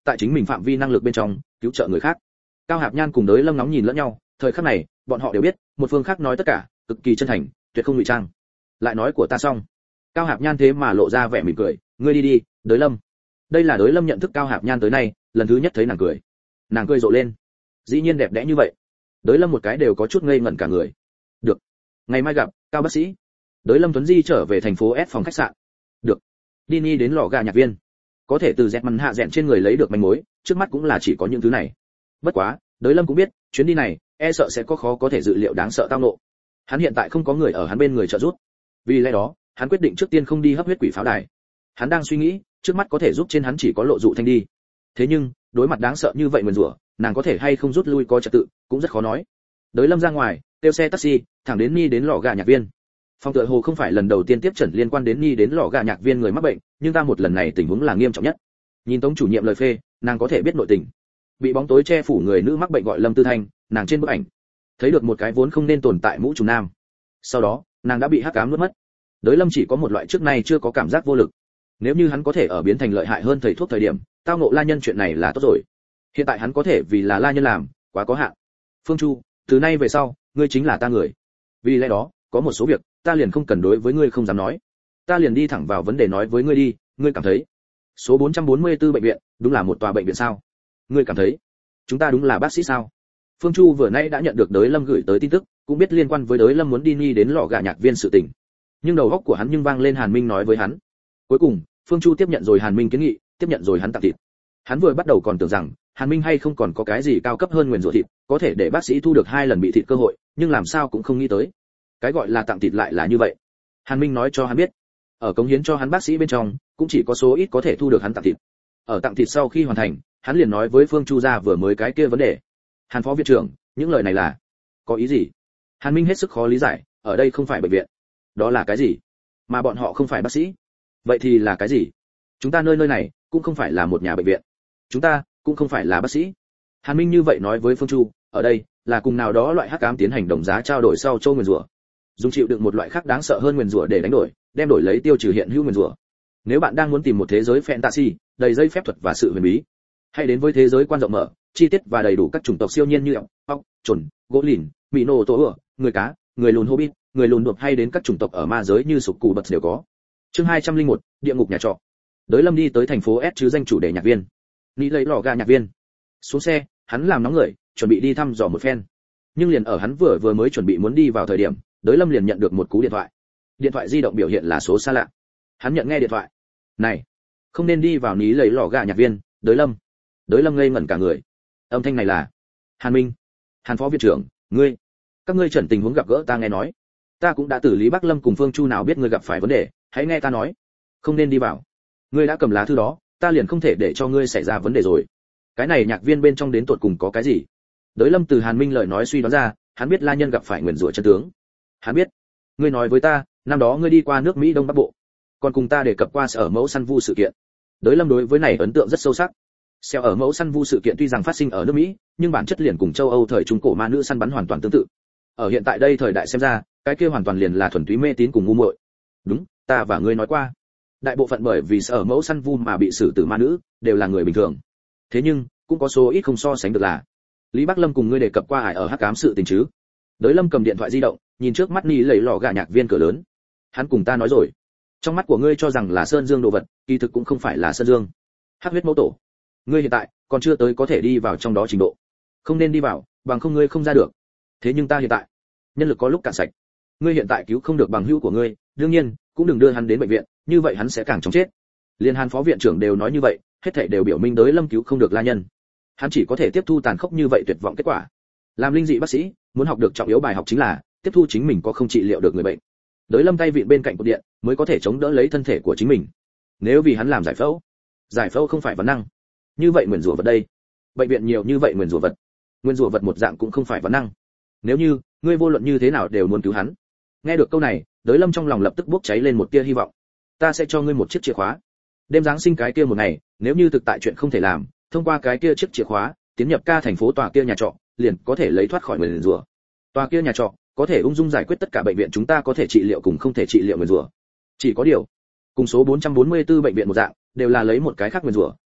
tại chính mình phạm vi năng lực bên trong cứu trợ người khác. Cao Hạp Nhan cùng Đới Lâm nóng nhìn lẫn nhau, thời khắc này bọn họ đều biết một phương khác nói tất cả cực kỳ chân thành, tuyệt không ngụy trang. Lại nói của ta xong. Cao Hạp Nhan thế mà lộ ra vẻ mỉm cười, ngươi đi đi, Đới Lâm. Đây là Đới Lâm nhận thức Cao Hạp Nhan tới nay lần thứ nhất thấy nàng cười. Nàng cười rộ lên, dĩ nhiên đẹp đẽ như vậy. Đới Lâm một cái đều có chút ngây ngẩn cả người. Được, ngày mai gặp, Cao bác sĩ. Đới Lâm Tuấn Di trở về thành phố S phòng khách sạn. Được. Đi Ni đến lò gà nhạc viên. Có thể từ dẹt mằn hạ dẹn trên người lấy được manh mối, trước mắt cũng là chỉ có những thứ này. Bất quá, Đới Lâm cũng biết, chuyến đi này e sợ sẽ có khó có thể dự liệu đáng sợ tao ngộ. Hắn hiện tại không có người ở hắn bên người trợ giúp. Vì lẽ đó, hắn quyết định trước tiên không đi hấp huyết quỷ pháo đài. Hắn đang suy nghĩ, trước mắt có thể giúp trên hắn chỉ có Lộ Dụ Thanh đi. Thế nhưng, đối mặt đáng sợ như vậy nguyền rủa, nàng có thể hay không rút lui có trật tự, cũng rất khó nói. Đới Lâm ra ngoài, kêu xe taxi, thẳng đến Ni đến lò gà nhạc viên. Phong tựa hồ không phải lần đầu tiên tiếp诊liên quan đến Ni đến lò gà nhạc viên người mắc bệnh, nhưng ta một lần này tình huống là nghiêm trọng nhất. Nhìn Tống chủ nhiệm lời phê, nàng có thể biết nội tình. Bị bóng tối che phủ người nữ mắc bệnh gọi Lâm Tư Thanh, nàng trên bức ảnh thấy được một cái vốn không nên tồn tại mũ trùm nam. Sau đó, nàng đã bị hắc ám nuốt mất. Đới Lâm chỉ có một loại trước nay chưa có cảm giác vô lực. Nếu như hắn có thể ở biến thành lợi hại hơn thầy thuốc thời điểm, tao ngộ La Nhân chuyện này là tốt rồi. Hiện tại hắn có thể vì là La Nhân làm, quá có hạn. Phương Chu, từ nay về sau, ngươi chính là ta người. Vì lẽ đó, có một số việc, ta liền không cần đối với ngươi không dám nói. Ta liền đi thẳng vào vấn đề nói với ngươi đi, ngươi cảm thấy số bốn trăm bốn mươi tư bệnh viện, đúng là một tòa bệnh viện sao? Ngươi cảm thấy chúng ta đúng là bác sĩ sao? Phương Chu vừa nãy đã nhận được Đới Lâm gửi tới tin tức, cũng biết liên quan với Đới Lâm muốn đi Ni đến lò gà nhạc viên sự tình. Nhưng đầu óc của hắn nhưng vang lên Hàn Minh nói với hắn. Cuối cùng, Phương Chu tiếp nhận rồi Hàn Minh kiến nghị, tiếp nhận rồi hắn tặng thịt. Hắn vừa bắt đầu còn tưởng rằng Hàn Minh hay không còn có cái gì cao cấp hơn nguyền rủa thịt, có thể để bác sĩ thu được hai lần bị thịt cơ hội, nhưng làm sao cũng không nghĩ tới. Cái gọi là tặng thịt lại là như vậy. Hàn Minh nói cho hắn biết, ở cống hiến cho hắn bác sĩ bên trong, cũng chỉ có số ít có thể thu được hắn tặng thịt. Ở tặng thịt sau khi hoàn thành, hắn liền nói với Phương Chu ra vừa mới cái kia vấn đề. Hàn phó viện trưởng, những lời này là có ý gì? Hàn Minh hết sức khó lý giải, ở đây không phải bệnh viện. Đó là cái gì? Mà bọn họ không phải bác sĩ. Vậy thì là cái gì? Chúng ta nơi nơi này cũng không phải là một nhà bệnh viện. Chúng ta cũng không phải là bác sĩ. Hàn Minh như vậy nói với Phương Chu, ở đây là cùng nào đó loại hắc ám tiến hành đồng giá trao đổi sau châu nguyền rủa. Dùng chịu đựng một loại khác đáng sợ hơn nguyền rủa để đánh đổi, đem đổi lấy tiêu trừ hiện hữu nguyền rủa. Nếu bạn đang muốn tìm một thế giới fantasy, đầy dây phép thuật và sự huyền bí, hãy đến với thế giới quan rộng mở, chi tiết và đầy đủ các chủng tộc siêu nhiên như ọc, ọc, chuẩn, gỗ lìn, mỹ nô tổ ửa, người cá, người lùn hobbit, người lùn đột hay đến các chủng tộc ở ma giới như sục cù bật đều có. Chương hai trăm lẻ một, địa ngục nhà trọ. Đới Lâm đi tới thành phố S chứ danh chủ đề nhạc viên. Nghĩ lấy lò gà nhạc viên. Xuống xe, hắn làm nóng người, chuẩn bị đi thăm dò một phen. Nhưng liền ở hắn vừa vừa mới chuẩn bị muốn đi vào thời điểm, Đới Lâm liền nhận được một cú điện thoại. Điện thoại di động biểu hiện là số xa lạ. Hắn nhận nghe điện thoại. "Này, không nên đi vào ní lấy lò gà nhạc viên, Đới Lâm." Đới Lâm ngây ngẩn cả người. Âm thanh này là Hàn Minh. "Hàn phó viện trưởng, ngươi, các ngươi trần tình huống gặp gỡ ta nghe nói. Ta cũng đã tử Lý Bắc Lâm cùng Phương Chu nào biết ngươi gặp phải vấn đề, hãy nghe ta nói. Không nên đi vào. Ngươi đã cầm lá thư đó, ta liền không thể để cho ngươi xảy ra vấn đề rồi. Cái này nhạc viên bên trong đến tột cùng có cái gì?" Đới Lâm từ Hàn Minh lời nói suy đoán ra, hắn biết La Nhân gặp phải nguyền rủa chân tướng. Hắn biết, ngươi nói với ta, năm đó ngươi đi qua nước Mỹ Đông Bắc Bộ, còn cùng ta đề cập qua sở mẫu săn vu sự kiện. Đới Lâm đối với này ấn tượng rất sâu sắc. Xeo ở mẫu săn vu sự kiện tuy rằng phát sinh ở nước Mỹ, nhưng bản chất liền cùng châu Âu thời trung cổ ma nữ săn bắn hoàn toàn tương tự. Ở hiện tại đây thời đại xem ra, cái kia hoàn toàn liền là thuần túy mê tín cùng ngu muội. Đúng, ta và ngươi nói qua, đại bộ phận bởi vì sở mẫu săn vu mà bị xử tử ma nữ đều là người bình thường. Thế nhưng, cũng có số ít không so sánh được là Lý Bắc Lâm cùng ngươi đề cập qua ải ở hắc ám sự tình chứ? Đới Lâm cầm điện thoại di động, nhìn trước mắt Ni lấy lò gà nhạc viên cửa lớn. Hắn cùng ta nói rồi, trong mắt của ngươi cho rằng là sơn dương đồ vật, kỳ thực cũng không phải là sơn dương. Hắc huyết mẫu tổ, ngươi hiện tại còn chưa tới có thể đi vào trong đó trình độ, không nên đi vào, bằng không ngươi không ra được. Thế nhưng ta hiện tại, nhân lực có lúc cạn sạch. Ngươi hiện tại cứu không được bằng hữu của ngươi, đương nhiên, cũng đừng đưa hắn đến bệnh viện, như vậy hắn sẽ càng chóng chết. Liên Hàn phó viện trưởng đều nói như vậy, hết thảy đều biểu minh Đới Lâm cứu không được La Nhân. Hắn chỉ có thể tiếp thu tàn khốc như vậy tuyệt vọng kết quả. Làm linh dị bác sĩ, muốn học được trọng yếu bài học chính là tiếp thu chính mình có không trị liệu được người bệnh. Đới Lâm tay vịn bên cạnh cột điện, mới có thể chống đỡ lấy thân thể của chính mình. Nếu vì hắn làm giải phẫu, giải phẫu không phải vấn năng. Như vậy nguyền rủa vật đây, bệnh viện nhiều như vậy nguyền rủa vật, nguyên rủa vật một dạng cũng không phải vấn năng. Nếu như ngươi vô luận như thế nào đều muốn cứu hắn. Nghe được câu này, Đới Lâm trong lòng lập tức bốc cháy lên một tia hy vọng. Ta sẽ cho ngươi một chiếc chìa khóa. Đêm giáng sinh cái kia một ngày, nếu như thực tại chuyện không thể làm, thông qua cái kia chiếc chìa khóa, tiến nhập ca thành phố tòa kia nhà trọ, liền có thể lấy thoát khỏi nguyền rủa. Tòa kia nhà trọ có thể ung dung giải quyết tất cả bệnh viện chúng ta có thể trị liệu cùng không thể trị liệu nguyền rủa. Chỉ có điều, cùng số bốn trăm bốn mươi tư bệnh viện một dạng, đều là lấy một cái khác nguyền rủa,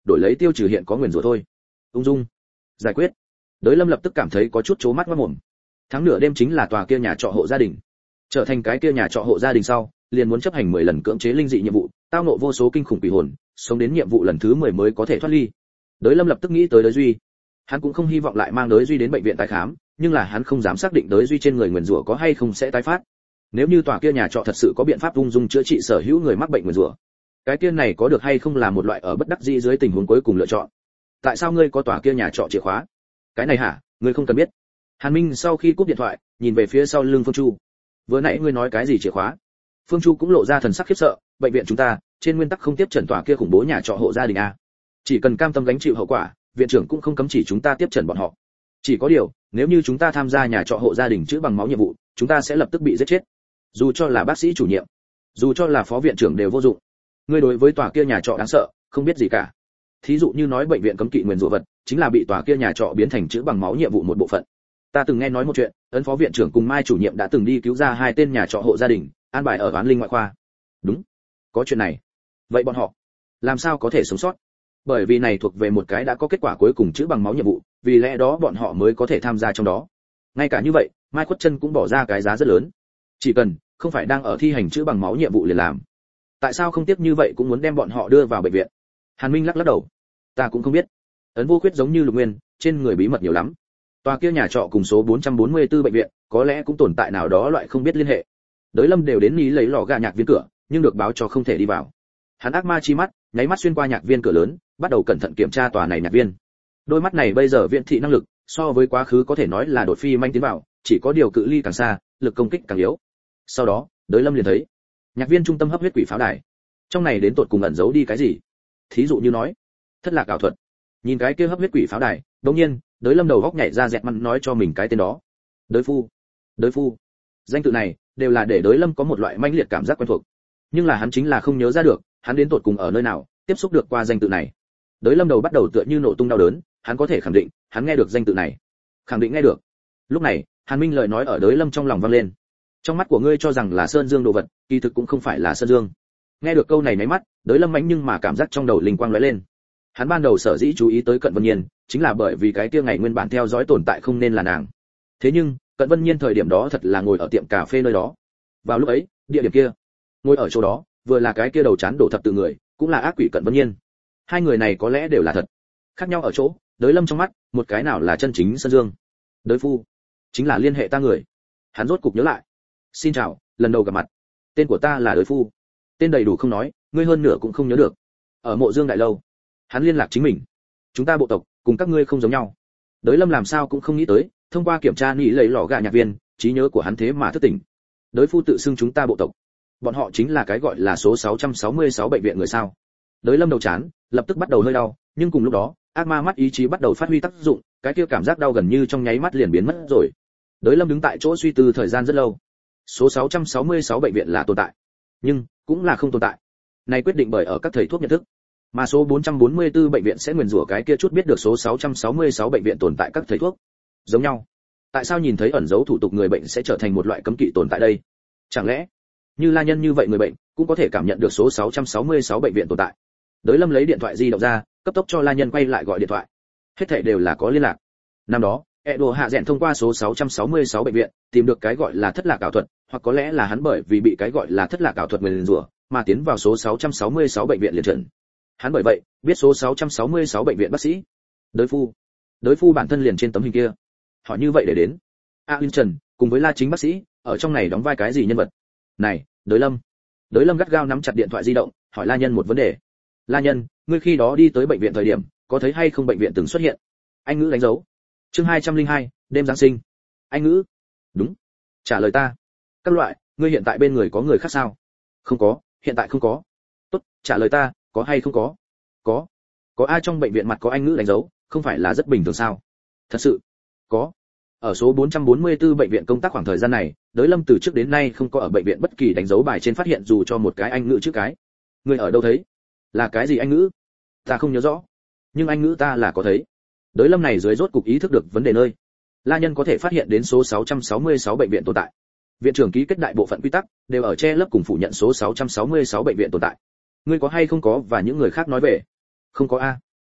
đổi lấy tiêu trừ hiện có nguyền rủa thôi. Ung dung giải quyết. Đới Lâm lập tức cảm thấy có chút chố mắt mắt mồm. Tháng nửa đêm chính là tòa kia nhà trọ hộ gia đình. Trở thành cái kia nhà trọ hộ gia đình sau, liền muốn chấp hành mười lần cưỡng chế linh dị nhiệm vụ, tao ngộ vô số kinh khủng quỷ hồn, sống đến nhiệm vụ lần thứ mười mới có thể thoát ly. Đới Lâm lập tức nghĩ tới Đới Duy. Hắn cũng không hy vọng lại mang Đới Duy đến bệnh viện tái khám, nhưng là hắn không dám xác định Đới Duy trên người nguyền rủa có hay không sẽ tái phát. Nếu như tòa kia nhà trọ thật sự có biện pháp ung dung chữa trị sở hữu người mắc bệnh nguyền rủa, cái kia này có được hay không là một loại ở bất đắc dĩ dưới tình huống cuối cùng lựa chọn. Tại sao ngươi có tòa kia nhà trọ chìa khóa? Cái này hả, ngươi không cần biết. Hàn Minh sau khi cúp điện thoại, nhìn về phía sau lưng Phương Chu. Vừa nãy ngươi nói cái gì chìa khóa? Phương Chu cũng lộ ra thần sắc khiếp sợ, bệnh viện chúng ta, trên nguyên tắc không tiếp trần tòa kia khủng bố nhà trọ hộ gia đình a. Chỉ cần cam tâm gánh chịu hậu quả, viện trưởng cũng không cấm chỉ chúng ta tiếp trần bọn họ. Chỉ có điều, nếu như chúng ta tham gia nhà trọ hộ gia đình chữa bằng máu nhiệm vụ, chúng ta sẽ lập tức bị giết chết. Dù cho là bác sĩ chủ nhiệm, dù cho là phó viện trưởng đều vô dụng. Ngươi đối với tòa kia nhà trọ đáng sợ, không biết gì cả. Thí dụ như nói bệnh viện cấm kỵ nguyền rủa vật, chính là bị tòa kia nhà trọ biến thành chữa bằng máu nhiệm vụ một bộ phận. Ta từng nghe nói một chuyện, ấn phó viện trưởng cùng Mai chủ nhiệm đã từng đi cứu ra hai tên nhà trọ hộ gia đình, an bài ở Oán Linh ngoại khoa. Đúng, có chuyện này. Vậy bọn họ làm sao có thể sống sót? Bởi vì này thuộc về một cái đã có kết quả cuối cùng chữa bằng máu nhiệm vụ, vì lẽ đó bọn họ mới có thể tham gia trong đó. Ngay cả như vậy, Mai Khuất Chân cũng bỏ ra cái giá rất lớn. Chỉ cần không phải đang ở thi hành chữa bằng máu nhiệm vụ liền làm. Tại sao không tiếp như vậy cũng muốn đem bọn họ đưa vào bệnh viện? Hàn Minh lắc lắc đầu. Ta cũng không biết. Ấn Vô Khuyết giống như Lục Nguyên, trên người bí mật nhiều lắm. Tòa kia nhà trọ cùng số bốn trăm bốn mươi tư bệnh viện, có lẽ cũng tồn tại nào đó loại không biết liên hệ. Đới Lâm đều đến ní lấy lò gà nhạc viên cửa, nhưng được báo cho không thể đi vào. Hắn ác ma chi mắt, nháy mắt xuyên qua nhạc viên cửa lớn, bắt đầu cẩn thận kiểm tra tòa này nhạc viên. Đôi mắt này bây giờ viện thị năng lực, so với quá khứ có thể nói là đột phi manh tiến vào, chỉ có điều cự ly càng xa, lực công kích càng yếu. Sau đó, Đới Lâm liền thấy, nhạc viên trung tâm hấp huyết quỷ pháo đài. Trong này đến tột cùng ẩn giấu đi cái gì? Thí dụ như nói, thất lạc ảo thuật. Nhìn cái kia hấp huyết quỷ pháo đài, đột nhiên, Đới Lâm đầu góc nhảy ra dẹt măn nói cho mình cái tên đó. Đới Phu. Đới Phu. Danh tự này đều là để Đới Lâm có một loại manh liệt cảm giác quen thuộc. Nhưng là hắn chính là không nhớ ra được, hắn đến tột cùng ở nơi nào, tiếp xúc được qua danh tự này. Đới Lâm đầu bắt đầu tựa như nổ tung đau đớn, hắn có thể khẳng định, hắn nghe được danh tự này. Khẳng định nghe được. Lúc này, Hàn Minh lời nói ở Đới Lâm trong lòng vang lên. Trong mắt của ngươi cho rằng là Sơn Dương đồ vật, kỳ thực cũng không phải là Sơn Dương. Nghe được câu này mấy mắt, Đới Lâm mãnh nhưng mà cảm giác trong đầu linh quang lóe lên. Hắn ban đầu sở dĩ chú ý tới Cận Vân Nhiên, chính là bởi vì cái kia ngày nguyên bản theo dõi tồn tại không nên là nàng. Thế nhưng, Cận Vân Nhiên thời điểm đó thật là ngồi ở tiệm cà phê nơi đó. Vào lúc ấy, địa điểm kia, ngồi ở chỗ đó, vừa là cái kia đầu chán đổ thập tự người, cũng là ác quỷ Cận Vân Nhiên. Hai người này có lẽ đều là thật. Khác nhau ở chỗ, Đới Lâm trong mắt, một cái nào là chân chính Sơn Dương. Đới Phu, chính là liên hệ ta người. Hắn rốt cục nhớ lại. Xin chào, lần đầu gặp mặt. Tên của ta là Đới Phu. Tên đầy đủ không nói, ngươi hơn nửa cũng không nhớ được. Ở Mộ Dương đại lâu, hắn liên lạc chính mình. Chúng ta bộ tộc cùng các ngươi không giống nhau. Đới Lâm làm sao cũng không nghĩ tới, thông qua kiểm tra nghĩ lấy lò gà nhạc viên, trí nhớ của hắn thế mà thức tỉnh. Đới Phu tự xưng chúng ta bộ tộc. Bọn họ chính là cái gọi là số sáu trăm sáu mươi sáu bệnh viện người sao? Đới Lâm đầu chán, lập tức bắt đầu hơi đau, nhưng cùng lúc đó, ác ma mắt ý chí bắt đầu phát huy tác dụng, cái kia cảm giác đau gần như trong nháy mắt liền biến mất rồi. Đới Lâm đứng tại chỗ suy tư thời gian rất lâu. Số sáu trăm sáu mươi sáu bệnh viện là tồn tại, nhưng cũng là không tồn tại. Này quyết định bởi ở các thầy thuốc nhận thức. Mà số bốn trăm bốn mươi tư bệnh viện sẽ nguyền rủa cái kia chút biết được số sáu trăm sáu mươi sáu bệnh viện tồn tại các thầy thuốc. Giống nhau. Tại sao nhìn thấy ẩn dấu thủ tục người bệnh sẽ trở thành một loại cấm kỵ tồn tại đây? Chẳng lẽ, như La Nhân như vậy người bệnh cũng có thể cảm nhận được số sáu trăm sáu mươi sáu bệnh viện tồn tại? Đới Lâm lấy điện thoại di động ra, cấp tốc cho La Nhân quay lại gọi điện thoại. Hết thảy đều là có liên lạc. Năm đó, Edo hạ rèn thông qua số sáu trăm sáu mươi sáu bệnh viện, tìm được cái gọi là thất lạc ảo thuật, hoặc có lẽ là hắn bởi vì bị cái gọi là thất lạc ảo thuật nguyền rủa, mà tiến vào số sáu trăm sáu mươi sáu bệnh viện liền trần. Hắn bởi vậy, biết số sáu trăm sáu mươi sáu bệnh viện bác sĩ. Đới Phu. Đới Phu bản thân liền trên tấm hình kia. Hỏi như vậy để đến. A Linh Trần, cùng với La Chính bác sĩ, ở trong này đóng vai cái gì nhân vật? Này, Đới Lâm. Đới Lâm gắt gao nắm chặt điện thoại di động, hỏi La Nhân một vấn đề. La Nhân, ngươi khi đó đi tới bệnh viện thời điểm, có thấy hay không bệnh viện từng xuất hiện? Anh ngữ đánh dấu. Chương hai trăm linh hai, đêm Giáng sinh. Anh ngữ. Đúng. Trả lời ta. Các loại, ngươi hiện tại bên người có người khác sao? Không có, hiện tại không có. Tốt, trả lời ta, có hay không có? Có. Có ai trong bệnh viện mặt có anh ngữ đánh dấu, không phải là rất bình thường sao? Thật sự. Có. Ở số bốn trăm bốn mươi tư bệnh viện công tác khoảng thời gian này, Đới Lâm từ trước đến nay không có ở bệnh viện bất kỳ đánh dấu bài trên phát hiện dù cho một cái anh ngữ chữ cái. Ngươi ở đâu thấy? Là cái gì anh ngữ? Ta không nhớ rõ. Nhưng anh ngữ ta là có thấy. Đới Lâm này dưới rốt cục ý thức được vấn đề nơi. La Nhân có thể phát hiện đến số sáu trăm sáu mươi sáu bệnh viện tồn tại. Viện trưởng ký kết đại bộ phận quy tắc đều ở che lấp cùng phủ nhận số sáu trăm sáu mươi sáu bệnh viện tồn tại. Ngươi có hay không có và những người khác nói về? Không có a.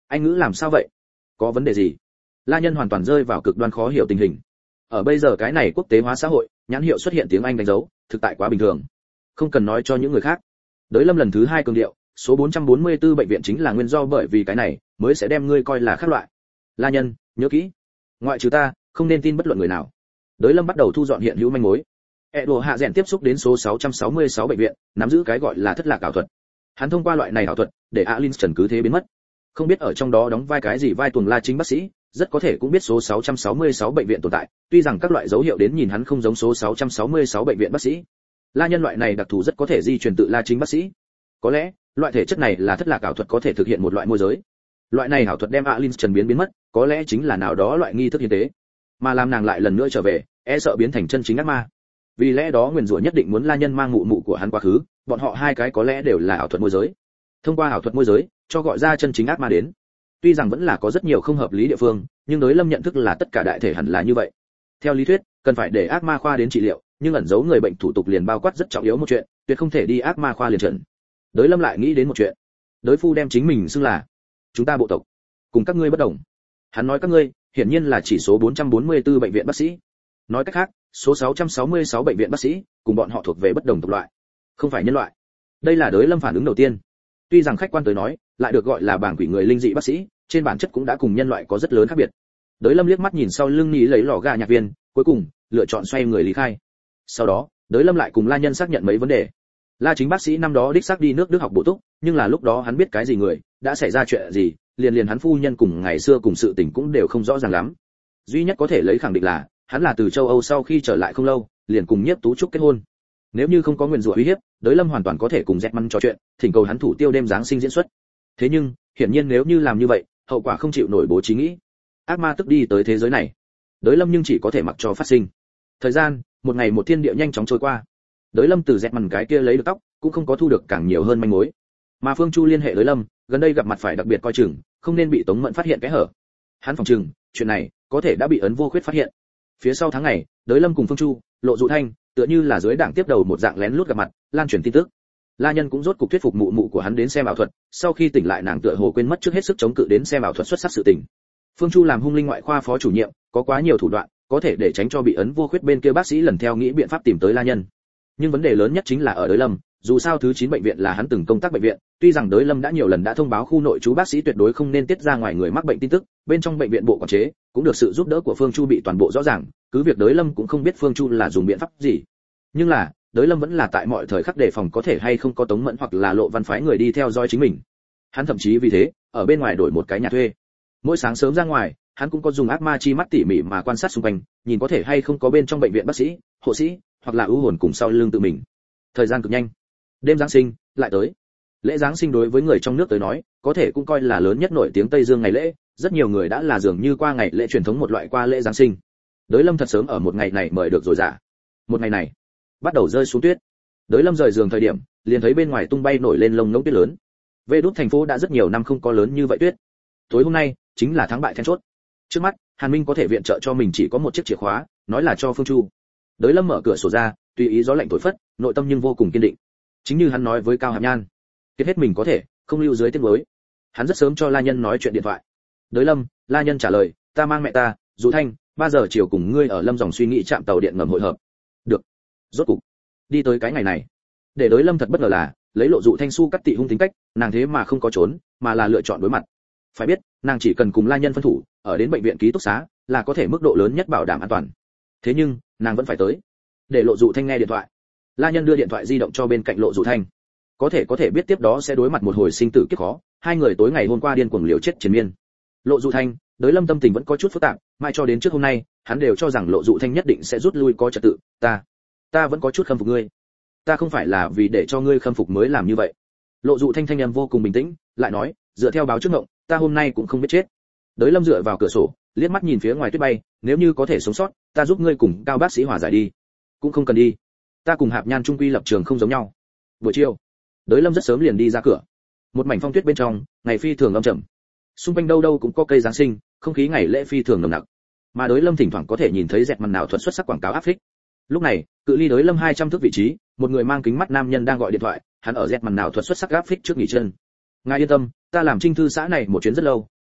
Anh ngữ làm sao vậy? Có vấn đề gì? La Nhân hoàn toàn rơi vào cực đoan khó hiểu tình hình. Ở bây giờ cái này quốc tế hóa xã hội, nhãn hiệu xuất hiện tiếng Anh đánh dấu, thực tại quá bình thường. Không cần nói cho những người khác. Đới Lâm lần thứ hai cường điệu, số bốn trăm bốn mươi tư bệnh viện chính là nguyên do bởi vì cái này, mới sẽ đem ngươi coi là khác loại. La Nhân, nhớ kỹ, ngoại trừ ta, không nên tin bất luận người nào. Đới Lâm bắt đầu thu dọn hiện hữu manh mối. E đồ hạ rèn tiếp xúc đến số sáu trăm sáu mươi sáu bệnh viện, nắm giữ cái gọi là thất lạc ảo thuật. Hắn thông qua loại này ảo thuật, để Alin Trần cứ thế biến mất. Không biết ở trong đó đóng vai cái gì vai tuồng la chính bác sĩ, rất có thể cũng biết số sáu trăm sáu mươi sáu bệnh viện tồn tại, tuy rằng các loại dấu hiệu đến nhìn hắn không giống số sáu trăm sáu mươi sáu bệnh viện bác sĩ. La Nhân loại này đặc thù rất có thể di truyền tự la chính bác sĩ. Có lẽ, loại thể chất này là thất lạc ảo thuật có thể thực hiện một loại môi giới. Loại này ảo thuật đem Alin Trần biến biến mất, có lẽ chính là nào đó loại nghi thức hiến tế, mà làm nàng lại lần nữa trở về, e sợ biến thành chân chính ác ma. Vì lẽ đó nguyền rủa nhất định muốn La Nhân mang mụ mụ của hắn quá khứ, bọn họ hai cái có lẽ đều là ảo thuật môi giới. Thông qua ảo thuật môi giới, cho gọi ra chân chính ác ma đến. Tuy rằng vẫn là có rất nhiều không hợp lý địa phương, nhưng đối Lâm nhận thức là tất cả đại thể hẳn là như vậy. Theo lý thuyết, cần phải để ác ma khoa đến trị liệu, nhưng ẩn giấu người bệnh thủ tục liền bao quát rất trọng yếu một chuyện, tuyệt không thể đi ác ma khoa liền trần. Đối Lâm lại nghĩ đến một chuyện. Đối phu đem chính mình xưng là chúng ta bộ tộc, cùng các ngươi bất đồng. Hắn nói các ngươi, hiển nhiên là chỉ số bốn trăm bốn mươi tư bệnh viện bác sĩ. Nói cách khác, số sáu trăm sáu mươi sáu bệnh viện bác sĩ, cùng bọn họ thuộc về bất đồng tộc loại, không phải nhân loại. Đây là đối Lâm phản ứng đầu tiên. Tuy rằng khách quan tới nói, lại được gọi là bảng quỷ người linh dị bác sĩ, trên bản chất cũng đã cùng nhân loại có rất lớn khác biệt. Đới Lâm liếc mắt nhìn sau lưng nghĩ lấy lò gà nhạc viên, cuối cùng lựa chọn xoay người lý khai. Sau đó, Đới Lâm lại cùng La Nhân xác nhận mấy vấn đề. La chính bác sĩ năm đó đích xác đi nước Đức học bổ túc, nhưng là lúc đó hắn biết cái gì người, đã xảy ra chuyện gì, liền liền hắn phu nhân cùng ngày xưa cùng sự tình cũng đều không rõ ràng lắm. Duy nhất có thể lấy khẳng định là, hắn là từ châu Âu sau khi trở lại không lâu, liền cùng Nhiếp Tú Trúc kết hôn. Nếu như không có nguyên rủa uy hiếp, Đới Lâm hoàn toàn có thể cùng Zetman trò chuyện, thỉnh cầu hắn thủ tiêu đêm giáng sinh diễn xuất. Thế nhưng, hiển nhiên nếu như làm như vậy, hậu quả không chịu nổi bố trí nghĩ. Ác ma tức đi tới thế giới này. Đới Lâm nhưng chỉ có thể mặc cho phát sinh. Thời gian, một ngày một thiên địa nhanh chóng trôi qua. Đới Lâm từ Zetman cái kia lấy được tóc, cũng không có thu được càng nhiều hơn manh mối. Mà Phương Chu liên hệ Đới Lâm, gần đây gặp mặt phải đặc biệt coi chừng, không nên bị Tống Mẫn phát hiện cái hở. Hắn phòng chừng, chuyện này có thể đã bị ấn vô khuyết phát hiện. Phía sau tháng ngày, Đới Lâm cùng Phương Chu, Lộ Dụ Thanh, tựa như là dưới đảng tiếp đầu một dạng lén lút gặp mặt, lan truyền tin tức. La Nhân cũng rốt cục thuyết phục mụ mụ của hắn đến xem ảo thuật, sau khi tỉnh lại nàng tựa hồ quên mất trước hết sức chống cự đến xem ảo thuật xuất sắc sự tình. Phương Chu làm Hung Linh ngoại khoa phó chủ nhiệm, có quá nhiều thủ đoạn, có thể để tránh cho bị ấn vô khuyết bên kia bác sĩ lần theo nghĩ biện pháp tìm tới La Nhân. Nhưng vấn đề lớn nhất chính là ở Đới Lâm, dù sao thứ chín bệnh viện là hắn từng công tác bệnh viện, tuy rằng Đới Lâm đã nhiều lần đã thông báo khu nội trú bác sĩ tuyệt đối không nên tiết ra ngoài người mắc bệnh tin tức, bên trong bệnh viện bộ quản chế cũng được sự giúp đỡ của Phương Chu bị toàn bộ rõ ràng, cứ việc Đới Lâm cũng không biết Phương Chu là dùng biện pháp gì. Nhưng là, Đới Lâm vẫn là tại mọi thời khắc đề phòng có thể hay không có Tống Mẫn hoặc là Lộ Văn phái người đi theo dõi chính mình. Hắn thậm chí vì thế, ở bên ngoài đổi một cái nhà thuê. Mỗi sáng sớm ra ngoài, hắn cũng có dùng ác ma chi mắt tỉ mỉ mà quan sát xung quanh, nhìn có thể hay không có bên trong bệnh viện bác sĩ, hộ sĩ, hoặc là ưu hồn cùng sau lưng tự mình. Thời gian cực nhanh. Đêm Giáng sinh lại tới. Lễ Giáng sinh đối với người trong nước tới nói, có thể cũng coi là lớn nhất nổi tiếng Tây Dương ngày lễ, rất nhiều người đã là dường như qua ngày lễ truyền thống một loại qua lễ Giáng sinh. Đới Lâm thật sớm ở một ngày này mời được rồi giả. Một ngày này, bắt đầu rơi xuống tuyết. Đới Lâm rời giường thời điểm, liền thấy bên ngoài tung bay nổi lên lông ngỗng tuyết lớn. Vê đút thành phố đã rất nhiều năm không có lớn như vậy tuyết. Tối hôm nay chính là thắng bại then chốt. Trước mắt, Hàn Minh có thể viện trợ cho mình chỉ có một chiếc chìa khóa, nói là cho Phương Chu. Đới Lâm mở cửa sổ ra, tùy ý gió lạnh thổi phất, nội tâm nhưng vô cùng kiên định. Chính như hắn nói với Cao Hàm Nhan, kết hết mình có thể, không lưu dưới tiếng mới. Hắn rất sớm cho La Nhân nói chuyện điện thoại. Đới Lâm, La Nhân trả lời, ta mang mẹ ta, Dụ Thanh, ba giờ chiều cùng ngươi ở Lâm dòng suy nghĩ chạm tàu điện ngầm hội hợp. Được. Rốt cục đi tới cái ngày này. Để Đới Lâm thật bất ngờ là, lấy Lộ Dụ Thanh su cắt tị hung tính cách, nàng thế mà không có trốn, mà là lựa chọn đối mặt. Phải biết, nàng chỉ cần cùng La Nhân phân thủ, ở đến bệnh viện ký túc xá, là có thể mức độ lớn nhất bảo đảm an toàn. Thế nhưng, nàng vẫn phải tới. Để Lộ Dụ Thanh nghe điện thoại. La Nhân đưa điện thoại di động cho bên cạnh Lộ Dụ Thanh. Có thể có thể biết tiếp đó sẽ đối mặt một hồi sinh tử kiếp khó, hai người tối ngày hôm qua điên cuồng liều chết chiến miên. Lộ Dụ Thanh, Đới Lâm tâm tình vẫn có chút phức tạp, mãi cho đến trước hôm nay, hắn đều cho rằng Lộ Dụ Thanh nhất định sẽ rút lui có trật tự, ta, ta vẫn có chút khâm phục ngươi. Ta không phải là vì để cho ngươi khâm phục mới làm như vậy. Lộ Dụ Thanh thanh âm vô cùng bình tĩnh, lại nói, dựa theo báo trước ngộng, ta hôm nay cũng không biết chết. Đới Lâm dựa vào cửa sổ, liếc mắt nhìn phía ngoài tuyết bay, nếu như có thể sống sót, ta giúp ngươi cùng Cao bác sĩ hòa giải đi. Cũng không cần đi. Ta cùng Hạp Nhan trung quy lập trường không giống nhau. Buổi chiều, Đới Lâm rất sớm liền đi ra cửa. Một mảnh phong tuyết bên trong, ngày phi thường âm trầm. Xung quanh đâu đâu cũng có cây giáng sinh, không khí ngày lễ phi thường nồng nặc. Mà Đới Lâm thỉnh thoảng có thể nhìn thấy dẹt màn nào thuật xuất sắc quảng cáo áp phích. Lúc này, cự ly Đới Lâm hai trăm thước vị trí, một người mang kính mắt nam nhân đang gọi điện thoại, hắn ở dẹt màn nào thuật xuất sắc áp phích trước nghỉ chân. Ngài yên tâm, ta làm trinh thư xã này một chuyến rất lâu,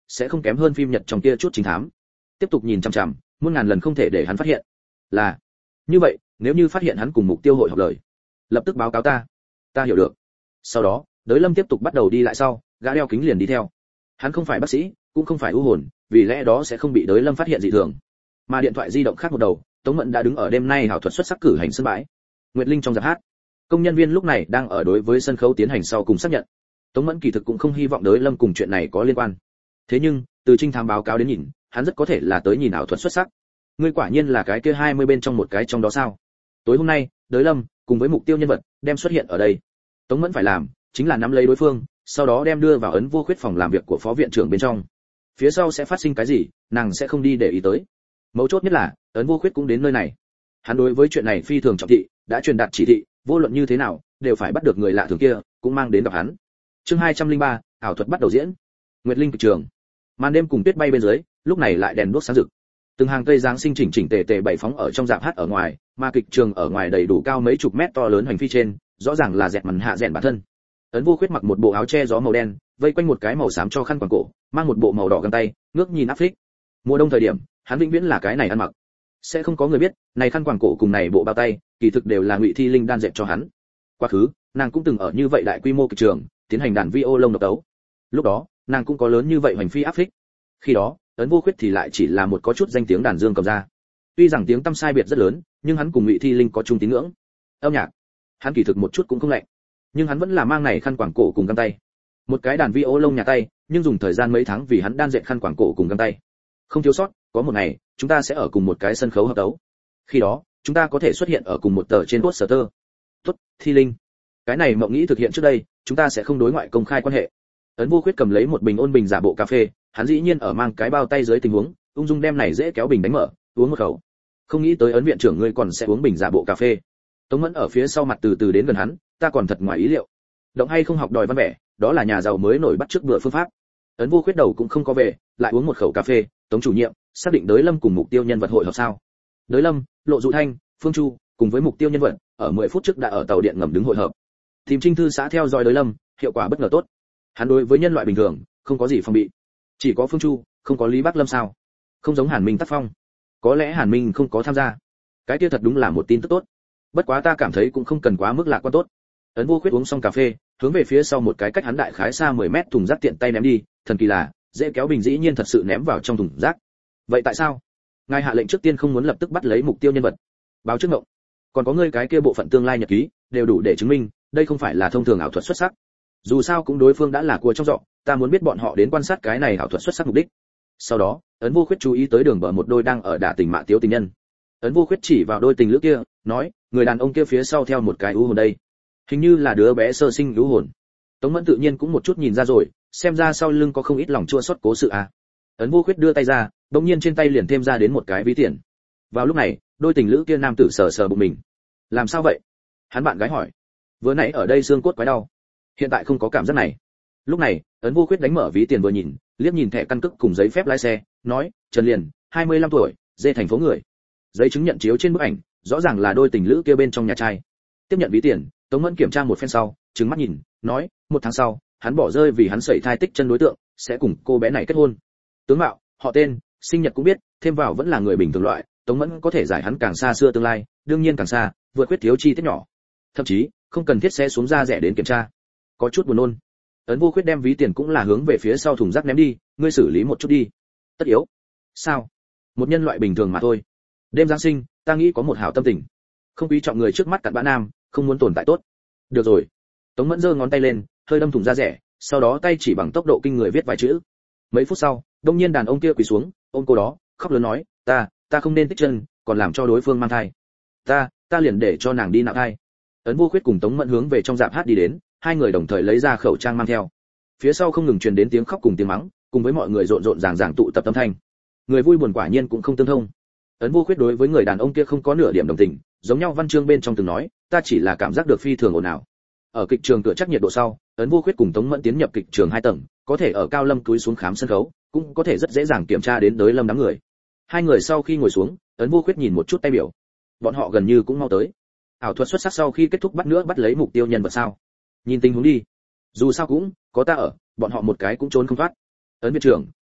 sẽ không kém hơn phim Nhật trong kia chút chính thám. Tiếp tục nhìn chằm chằm, muôn ngàn lần không thể để hắn phát hiện. Là, như vậy, nếu như phát hiện hắn cùng mục tiêu hội họp lời, lập tức báo cáo ta. Ta hiểu được. Sau đó, Đới Lâm tiếp tục bắt đầu đi lại sau, gã đeo kính liền đi theo. Hắn không phải bác sĩ, cũng không phải u hồn, vì lẽ đó sẽ không bị Đới Lâm phát hiện dị thường. Mà điện thoại di động khác một đầu, Tống Mẫn đã đứng ở đêm nay ảo thuật xuất sắc cử hành sân bãi. Nguyệt Linh trong giáp hát. Công nhân viên lúc này đang ở đối với sân khấu tiến hành sau cùng xác nhận. Tống Mẫn kỳ thực cũng không hy vọng Đới Lâm cùng chuyện này có liên quan. Thế nhưng, từ trinh thám báo cáo đến nhìn, hắn rất có thể là tới nhìn ảo thuật xuất sắc. Ngươi quả nhiên là cái kia hai mươi bên trong một cái trong đó sao? Tối hôm nay, Đới Lâm cùng với mục tiêu nhân vật đem xuất hiện ở đây. Tống Mẫn phải làm chính là nắm lấy đối phương, sau đó đem đưa vào ấn vô khuyết phòng làm việc của phó viện trưởng bên trong. Phía sau sẽ phát sinh cái gì, nàng sẽ không đi để ý tới. Mấu chốt nhất là, ấn vô khuyết cũng đến nơi này. Hắn đối với chuyện này phi thường trọng thị, đã truyền đạt chỉ thị, vô luận như thế nào, đều phải bắt được người lạ thường kia, cũng mang đến gặp hắn. Chương hai trăm linh ba, ảo thuật bắt đầu diễn. Nguyệt Linh kịch trường. Màn đêm cùng tuyết bay bên dưới, lúc này lại đèn đuốc sáng rực. Từng hàng cây giáng sinh chỉnh chỉnh tề tề bảy phóng ở trong rạp hát ở ngoài, mà kịch trường ở ngoài đầy đủ cao mấy chục mét to lớn hành phi trên, rõ ràng là dẹt màn hạ rèn bản thân. Ấn vô khuyết mặc một bộ áo che gió màu đen, vây quanh một cái màu xám cho khăn quàng cổ, mang một bộ màu đỏ găng tay, ngước nhìn áp phích. Mùa đông thời điểm, hắn vĩnh viễn là cái này ăn mặc. Sẽ không có người biết, này khăn quàng cổ cùng này bộ bao tay, kỳ thực đều là Ngụy Thi Linh đan dệt cho hắn. Quá khứ, nàng cũng từng ở như vậy đại quy mô kịch trường, tiến hành đàn vi ô lông độc tấu. Lúc đó, nàng cũng có lớn như vậy hoành phi áp phích. Khi đó, Ấn vô khuyết thì lại chỉ là một có chút danh tiếng đàn dương cầm ra. Tuy rằng tiếng tăm sai biệt rất lớn, nhưng hắn cùng Ngụy Thi Linh có chung tín ngưỡng. Âm nhạc, hắn kỳ thực một chút cũng không lạnh, nhưng hắn vẫn là mang này khăn quàng cổ cùng găng tay. Một cái đàn vi ô lông nhà tay, nhưng dùng thời gian mấy tháng vì hắn đan dệt khăn quàng cổ cùng găng tay. Không thiếu sót, có một ngày, chúng ta sẽ ở cùng một cái sân khấu hợp tấu. Khi đó, chúng ta có thể xuất hiện ở cùng một tờ trên poster. Tốt, Thi Linh. Cái này mộng nghĩ thực hiện trước đây, chúng ta sẽ không đối ngoại công khai quan hệ. Ấn vô khuyết cầm lấy một bình ôn bình giả bộ cà phê, hắn dĩ nhiên ở mang cái bao tay dưới tình huống, ung dung đem này dễ kéo bình đánh mở, uống một khẩu. Không nghĩ tới Ấn viện trưởng ngươi còn sẽ uống bình giả bộ cà phê. Tống Mẫn ở phía sau mặt từ từ đến gần hắn, ta còn thật ngoài ý liệu. Động hay không học đòi văn vẻ, đó là nhà giàu mới nổi bắt trước bữa phương pháp. Ấn vô khuyết đầu cũng không có về, lại uống một khẩu cà phê. Tống chủ nhiệm, xác định Đới Lâm cùng mục tiêu nhân vật hội họp sao? Đới Lâm, Lộ Dụ Thanh, Phương Chu, cùng với mục tiêu nhân vật, ở mười phút trước đã ở tàu điện ngầm đứng hội hợp. Tìm Trinh thư xã theo dõi Đới Lâm, hiệu quả bất ngờ tốt. Hắn đối với nhân loại bình thường, không có gì phòng bị. Chỉ có Phương Chu, không có Lý Bắc Lâm sao? Không giống Hàn Minh tác phong. Có lẽ Hàn Minh không có tham gia. Cái kia thật đúng là một tin tức tốt. Bất quá ta cảm thấy cũng không cần quá mức lạc quan tốt. Ấn vô khuyết uống xong cà phê, hướng về phía sau một cái cách hắn đại khái xa mười mét thùng rác tiện tay ném đi, thần kỳ là, dễ kéo bình dĩ nhiên thật sự ném vào trong thùng rác. Vậy tại sao? Ngài hạ lệnh trước tiên không muốn lập tức bắt lấy mục tiêu nhân vật. Báo trước ngộng. Còn có ngươi cái kia bộ phận tương lai nhật ký, đều đủ để chứng minh, đây không phải là thông thường ảo thuật xuất sắc. Dù sao cũng đối phương đã là cua trong giỏ, ta muốn biết bọn họ đến quan sát cái này ảo thuật xuất sắc mục đích. Sau đó, Ấn vô khuyết chú ý tới đường bờ một đôi đang ở đả tình mạ tiếu tình nhân. Ấn vô khuyết chỉ vào đôi tình lữ kia, nói, người đàn ông kia phía sau theo một cái ưu hồn đây, hình như là đứa bé sơ sinh ưu hồn. Tống Mẫn tự nhiên cũng một chút nhìn ra rồi, xem ra sau lưng có không ít lòng chua xót cố sự à. Ấn vô khuyết đưa tay ra, đột nhiên trên tay liền thêm ra đến một cái ví tiền. Vào lúc này, đôi tình lữ kia nam tử sờ sờ bụng mình. Làm sao vậy? Hắn bạn gái hỏi. Vừa nãy ở đây xương cốt quái đau, hiện tại không có cảm giác này. Lúc này, Ấn vô khuyết đánh mở ví tiền vừa nhìn, liếc nhìn thẻ căn cước cùng giấy phép lái xe, nói, Trần Liền, hai mươi lăm tuổi, dê thành phố người. Giấy chứng nhận chiếu trên bức ảnh, rõ ràng là đôi tình lữ kia bên trong nhà trai. Tiếp nhận ví tiền, Tống Mẫn kiểm tra một phen sau, trừng mắt nhìn, nói, một tháng sau, hắn bỏ rơi vì hắn sẩy thai tích chân đối tượng, sẽ cùng cô bé này kết hôn. Tướng mạo, họ tên, sinh nhật cũng biết, thêm vào vẫn là người bình thường loại, Tống Mẫn có thể giải hắn càng xa xưa tương lai, đương nhiên càng xa, vượt khuyết thiếu chi tiết nhỏ. Thậm chí, không cần thiết sẽ xuống ra rẻ đến kiểm tra. Có chút buồn nôn. Ấn vô khuyết đem ví tiền cũng là hướng về phía sau thùng rác ném đi, ngươi xử lý một chút đi. Tất yếu. Sao? Một nhân loại bình thường mà thôi. Đêm Giáng sinh, ta nghĩ có một hảo tâm tình. Không quý trọng người trước mắt cặn bã nam, không muốn tồn tại tốt. Được rồi. Tống Mẫn giơ ngón tay lên, hơi đâm thùng ra rẻ, sau đó tay chỉ bằng tốc độ kinh người viết vài chữ. Mấy phút sau, đông nhiên đàn ông kia quỳ xuống, ôm cô đó, khóc lớn nói, ta, ta không nên tích chân, còn làm cho đối phương mang thai. Ta, ta liền để cho nàng đi nạo thai. Ấn vô khuyết cùng Tống Mẫn hướng về trong rạp hát đi đến, hai người đồng thời lấy ra khẩu trang mang theo. Phía sau không ngừng truyền đến tiếng khóc cùng tiếng mắng, cùng với mọi người rộn rộn ràng ràng tụ tập âm thanh. Người vui buồn quả nhiên cũng không tương thông. Ấn vô khuyết đối với người đàn ông kia không có nửa điểm đồng tình, giống nhau văn chương bên trong từng nói, ta chỉ là cảm giác được phi thường ồn ào. Ở kịch trường cửa chắc nhiệt độ sau, Ấn vô khuyết cùng Tống Mẫn tiến nhập kịch trường hai tầng, có thể ở cao lâm túi xuống khám sân khấu, cũng có thể rất dễ dàng kiểm tra đến Đới Lâm đám người. Hai người sau khi ngồi xuống, Ấn vô khuyết nhìn một chút tay biểu, bọn họ gần như cũng mau tới. Ảo thuật xuất sắc sau khi kết thúc bắt nữa bắt lấy mục tiêu nhân vật sao? Nhìn tình huống đi, dù sao cũng có ta ở, bọn họ một cái cũng trốn không thoát. Ấn viện trưởng,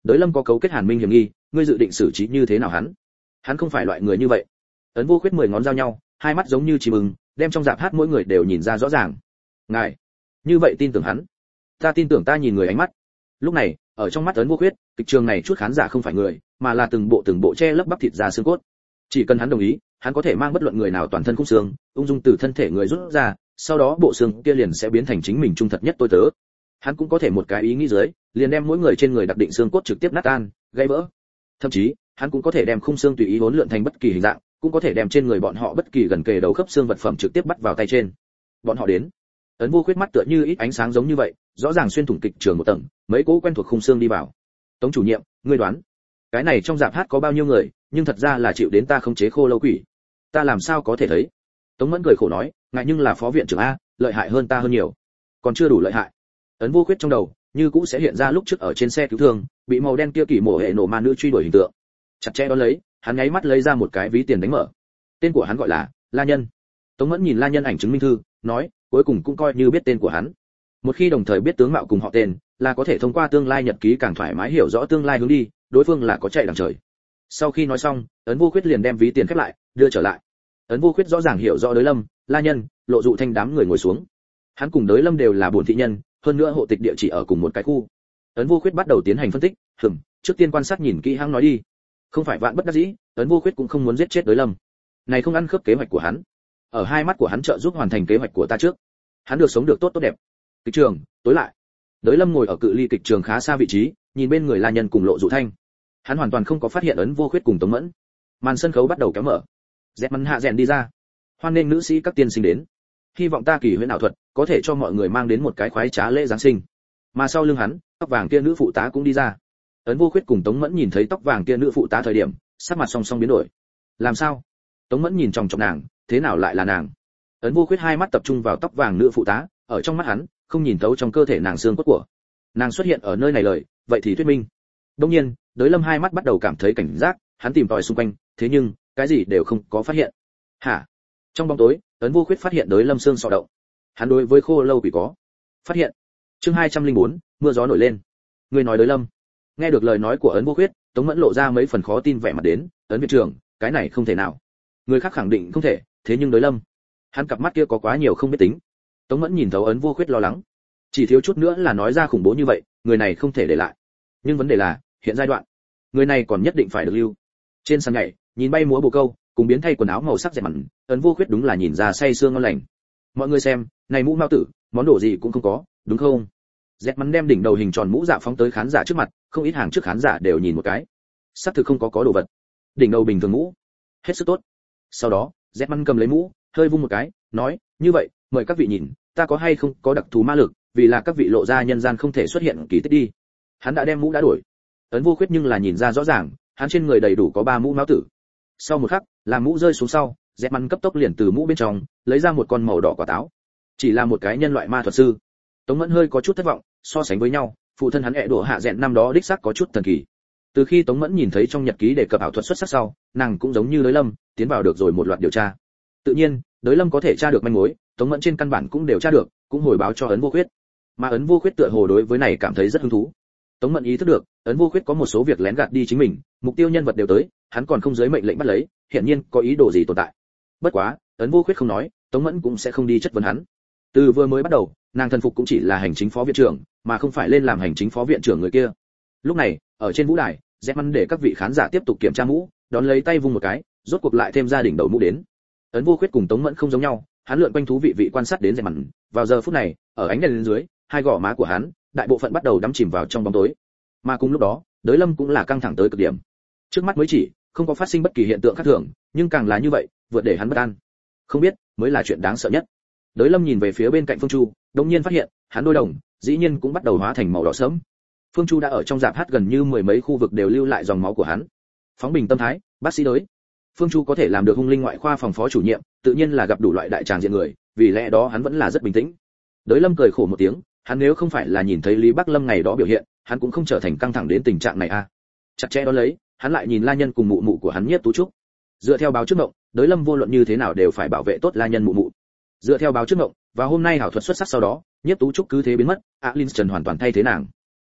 Đới Lâm có cấu kết Hàn Minh hiểm nghi, ngươi dự định xử trí như thế nào hắn? Hắn không phải loại người như vậy. Ấn Vô Khuyết mười ngón giao nhau, hai mắt giống như chim ưng, đem trong dạp hát mỗi người đều nhìn ra rõ ràng. Ngài, như vậy tin tưởng hắn? Ta tin tưởng ta nhìn người ánh mắt. Lúc này, ở trong mắt Ấn Vô Khuyết, kịch trường này chút khán giả không phải người, mà là từng bộ từng bộ che lấp bắp thịt da xương cốt. Chỉ cần hắn đồng ý, hắn có thể mang bất luận người nào toàn thân khung xương, ung dung từ thân thể người rút ra, sau đó bộ xương kia liền sẽ biến thành chính mình trung thật nhất tôi tớ. Hắn cũng có thể một cái ý nghĩ dưới, liền đem mỗi người trên người đặc định xương cốt trực tiếp nát tan, gãy vỡ. Thậm chí, hắn cũng có thể đem khung xương tùy ý hỗn lượn thành bất kỳ hình dạng, cũng có thể đem trên người bọn họ bất kỳ gần kề đầu khớp xương vật phẩm trực tiếp bắt vào tay trên. Bọn họ đến. Ấn Vô Khuyết mắt tựa như ít ánh sáng giống như vậy, rõ ràng xuyên thủng kịch trường một tầng, mấy cỗ quen thuộc khung xương đi vào. Tống chủ nhiệm, ngươi đoán, cái này trong dạp hát có bao nhiêu người, nhưng thật ra là chịu đến ta khống chế khô lâu quỷ. Ta làm sao có thể thấy? Tống Mẫn cười khổ nói, ngại nhưng là phó viện trưởng a, lợi hại hơn ta hơn nhiều. Còn chưa đủ lợi hại. Ấn Vô Khuyết trong đầu, như cũ sẽ hiện ra lúc trước ở trên xe cứu thương, bị màu đen kia kỳ mổ hệ nổ ma nữ truy đuổi hình tượng. Chặt chẽ đó lấy, hắn nháy mắt lấy ra một cái ví tiền đánh mở. Tên của hắn gọi là La Nhân. Tống Mẫn nhìn La Nhân ảnh chứng minh thư, nói, cuối cùng cũng coi như biết tên của hắn. Một khi đồng thời biết tướng mạo cùng họ tên, là có thể thông qua tương lai nhật ký càng thoải mái hiểu rõ tương lai hướng đi, đối phương là có chạy đằng trời. Sau khi nói xong, Ấn Vô Khuyết liền đem ví tiền khép lại, đưa trở lại. Ấn Vô Khuyết rõ ràng hiểu rõ Đới Lâm, La Nhân, Lộ Dụ Thanh đám người ngồi xuống. Hắn cùng Đới Lâm đều là bổn thị nhân, hơn nữa hộ tịch địa chỉ ở cùng một cái khu. Ấn Vô Khuyết bắt đầu tiến hành phân tích, hừm, trước tiên quan sát nhìn kỹ hắn nói đi. Không phải vạn bất đắc dĩ, Ấn Vô Khuyết cũng không muốn giết chết Đới Lâm. Này không ăn khớp kế hoạch của hắn. Ở hai mắt của hắn trợ giúp hoàn thành kế hoạch của ta trước. Hắn được sống được tốt tốt đẹp. Kịch trường, tối lại. Đới Lâm ngồi ở cự ly kịch trường khá xa vị trí, nhìn bên người La Nhân cùng Lộ Dụ Thanh. Hắn hoàn toàn không có phát hiện Ấn Vô Khuyết cùng Tống Mẫn. Màn sân khấu bắt đầu kéo mở. Dẹt mắn hạ rèn đi ra. Hoan nghênh nữ sĩ các tiên sinh đến. Hy vọng ta kỳ huyễn ảo thuật có thể cho mọi người mang đến một cái khoái trá lễ giáng sinh. Mà sau lưng hắn, tóc vàng kia nữ phụ tá cũng đi ra. Ấn Vô Khuyết cùng Tống Mẫn nhìn thấy tóc vàng kia nữ phụ tá thời điểm, sắc mặt song song biến đổi. Làm sao? Tống Mẫn nhìn chòng chọc nàng, thế nào lại là nàng? Ấn Vô Khuyết hai mắt tập trung vào tóc vàng nữ phụ tá, ở trong mắt hắn, không nhìn thấu trong cơ thể nàng xương cốt của. Nàng xuất hiện ở nơi này lời, vậy thì thuyết minh. Đương nhiên, Đới Lâm hai mắt bắt đầu cảm thấy cảnh giác, hắn tìm tòi xung quanh, thế nhưng, cái gì đều không có phát hiện. Hả? Trong bóng tối, Ấn Vô Khuyết phát hiện Đới Lâm xương sọ động. Hắn đối với khô lâu quỷ có phát hiện. Chương hai trăm lẻ bốn, mưa gió nổi lên. Người nói Đới Lâm. Nghe được lời nói của Ấn Vô Khuyết, Tống Mẫn lộ ra mấy phần khó tin vẻ mặt đến, Ấn viện trưởng, cái này không thể nào. Người khác khẳng định không thể, thế nhưng Đới Lâm, hắn cặp mắt kia có quá nhiều không biết tính. Tống Mẫn nhìn thấu Ấn Vô Khuyết lo lắng, chỉ thiếu chút nữa là nói ra khủng bố như vậy, người này không thể để lại. Nhưng vấn đề là, hiện giai đoạn, người này còn nhất định phải được lưu. Trên sàn nhảy, nhìn bay múa bồ câu, cùng biến thay quần áo màu sắc rẻ mặn, Ấn Vô Khuyết đúng là nhìn ra say sương ngon lành. Mọi người xem, này mũ mao tử, món đồ gì cũng không có, đúng không? Dẹt mắn đem đỉnh đầu hình tròn mũ dạ phóng tới khán giả trước mặt, không ít hàng trước khán giả đều nhìn một cái. Sắp thực không có có đồ vật. Đỉnh đầu bình thường mũ, hết sức tốt. Sau đó, Dẹt mắn cầm lấy mũ, hơi vung một cái, nói, như vậy, mời các vị nhìn, ta có hay không có đặc thù ma lực, vì là các vị lộ ra nhân gian không thể xuất hiện kỳ tích đi. Hắn đã đem mũ đã đổi. Ấn Vô Khuyết nhưng là nhìn ra rõ ràng, hắn trên người đầy đủ có ba mũ mao tử. Sau một khắc, làm mũ rơi xuống sau, Dẹt mắn cấp tốc liền từ mũ bên trong lấy ra một con màu đỏ quả táo. Chỉ là một cái nhân loại ma thuật sư. Tống Mẫn hơi có chút thất vọng, so sánh với nhau, phụ thân hắn ẹ đổ hạ dẹn năm đó đích xác có chút thần kỳ. Từ khi Tống Mẫn nhìn thấy trong nhật ký đề cập ảo thuật xuất sắc sau, nàng cũng giống như Đới Lâm, tiến vào được rồi một loạt điều tra. Tự nhiên, Đới Lâm có thể tra được manh mối, Tống Mẫn trên căn bản cũng đều tra được, cũng hồi báo cho Ấn Vô Khuyết. Mà Ấn Vô Khuyết tựa hồ đối với này cảm thấy rất hứng thú. Tống Mẫn ý thức được, Ấn Vô Khuyết có một số việc lén gạt đi chính mình, mục tiêu nhân vật đều tới, hắn còn không dưới mệnh lệnh bắt lấy, hiển nhiên có ý đồ gì tồn tại. Bất quá, Ấn Vô Khuyết không nói, Tống Mẫn cũng sẽ không đi chất vấn hắn. Từ vừa mới bắt đầu, nàng thần phục cũng chỉ là hành chính phó viện trưởng, mà không phải lên làm hành chính phó viện trưởng người kia. Lúc này, ở trên vũ đài, Dẹt mắn để các vị khán giả tiếp tục kiểm tra mũ, đón lấy tay vung một cái, rốt cuộc lại thêm ra đỉnh đầu mũ đến. Ấn Vô Khuyết cùng Tống Mẫn không giống nhau, hắn lượn quanh thú vị vị quan sát đến Dẹt mắn. Vào giờ phút này, ở ánh đèn lên dưới, hai gò má của hắn, đại bộ phận bắt đầu đắm chìm vào trong bóng tối. Mà cùng lúc đó, Đới Lâm cũng là căng thẳng tới cực điểm. Trước mắt mới chỉ không có phát sinh bất kỳ hiện tượng khác thường, nhưng càng là như vậy, vượt để hắn bất an. Không biết mới là chuyện đáng sợ nhất. Đới Lâm nhìn về phía bên cạnh Phương Chu, đột nhiên phát hiện, hắn đôi đồng, dĩ nhiên cũng bắt đầu hóa thành màu đỏ sẫm. Phương Chu đã ở trong rạp hát gần như mười mấy khu vực đều lưu lại dòng máu của hắn. Phóng bình tâm thái, bác sĩ Đới. Phương Chu có thể làm được hung linh ngoại khoa phòng phó chủ nhiệm, tự nhiên là gặp đủ loại đại tràng diện người, vì lẽ đó hắn vẫn là rất bình tĩnh. Đới Lâm cười khổ một tiếng, hắn nếu không phải là nhìn thấy Lý Bắc Lâm ngày đó biểu hiện, hắn cũng không trở thành căng thẳng đến tình trạng này a. À. Chặt chẽ đó lấy, hắn lại nhìn La Nhân cùng mụ mụ của hắn Nhiếp Tú Trúc. Dựa theo báo trước ngộng, Đới Lâm vô luận như thế nào đều phải bảo vệ tốt La Nhân mụ mụ. Dựa theo báo trước ngộng, và hôm nay hảo thuật xuất sắc sau đó, Nhiếp Tú Trúc cứ thế biến mất, Alin Trần hoàn toàn thay thế nàng.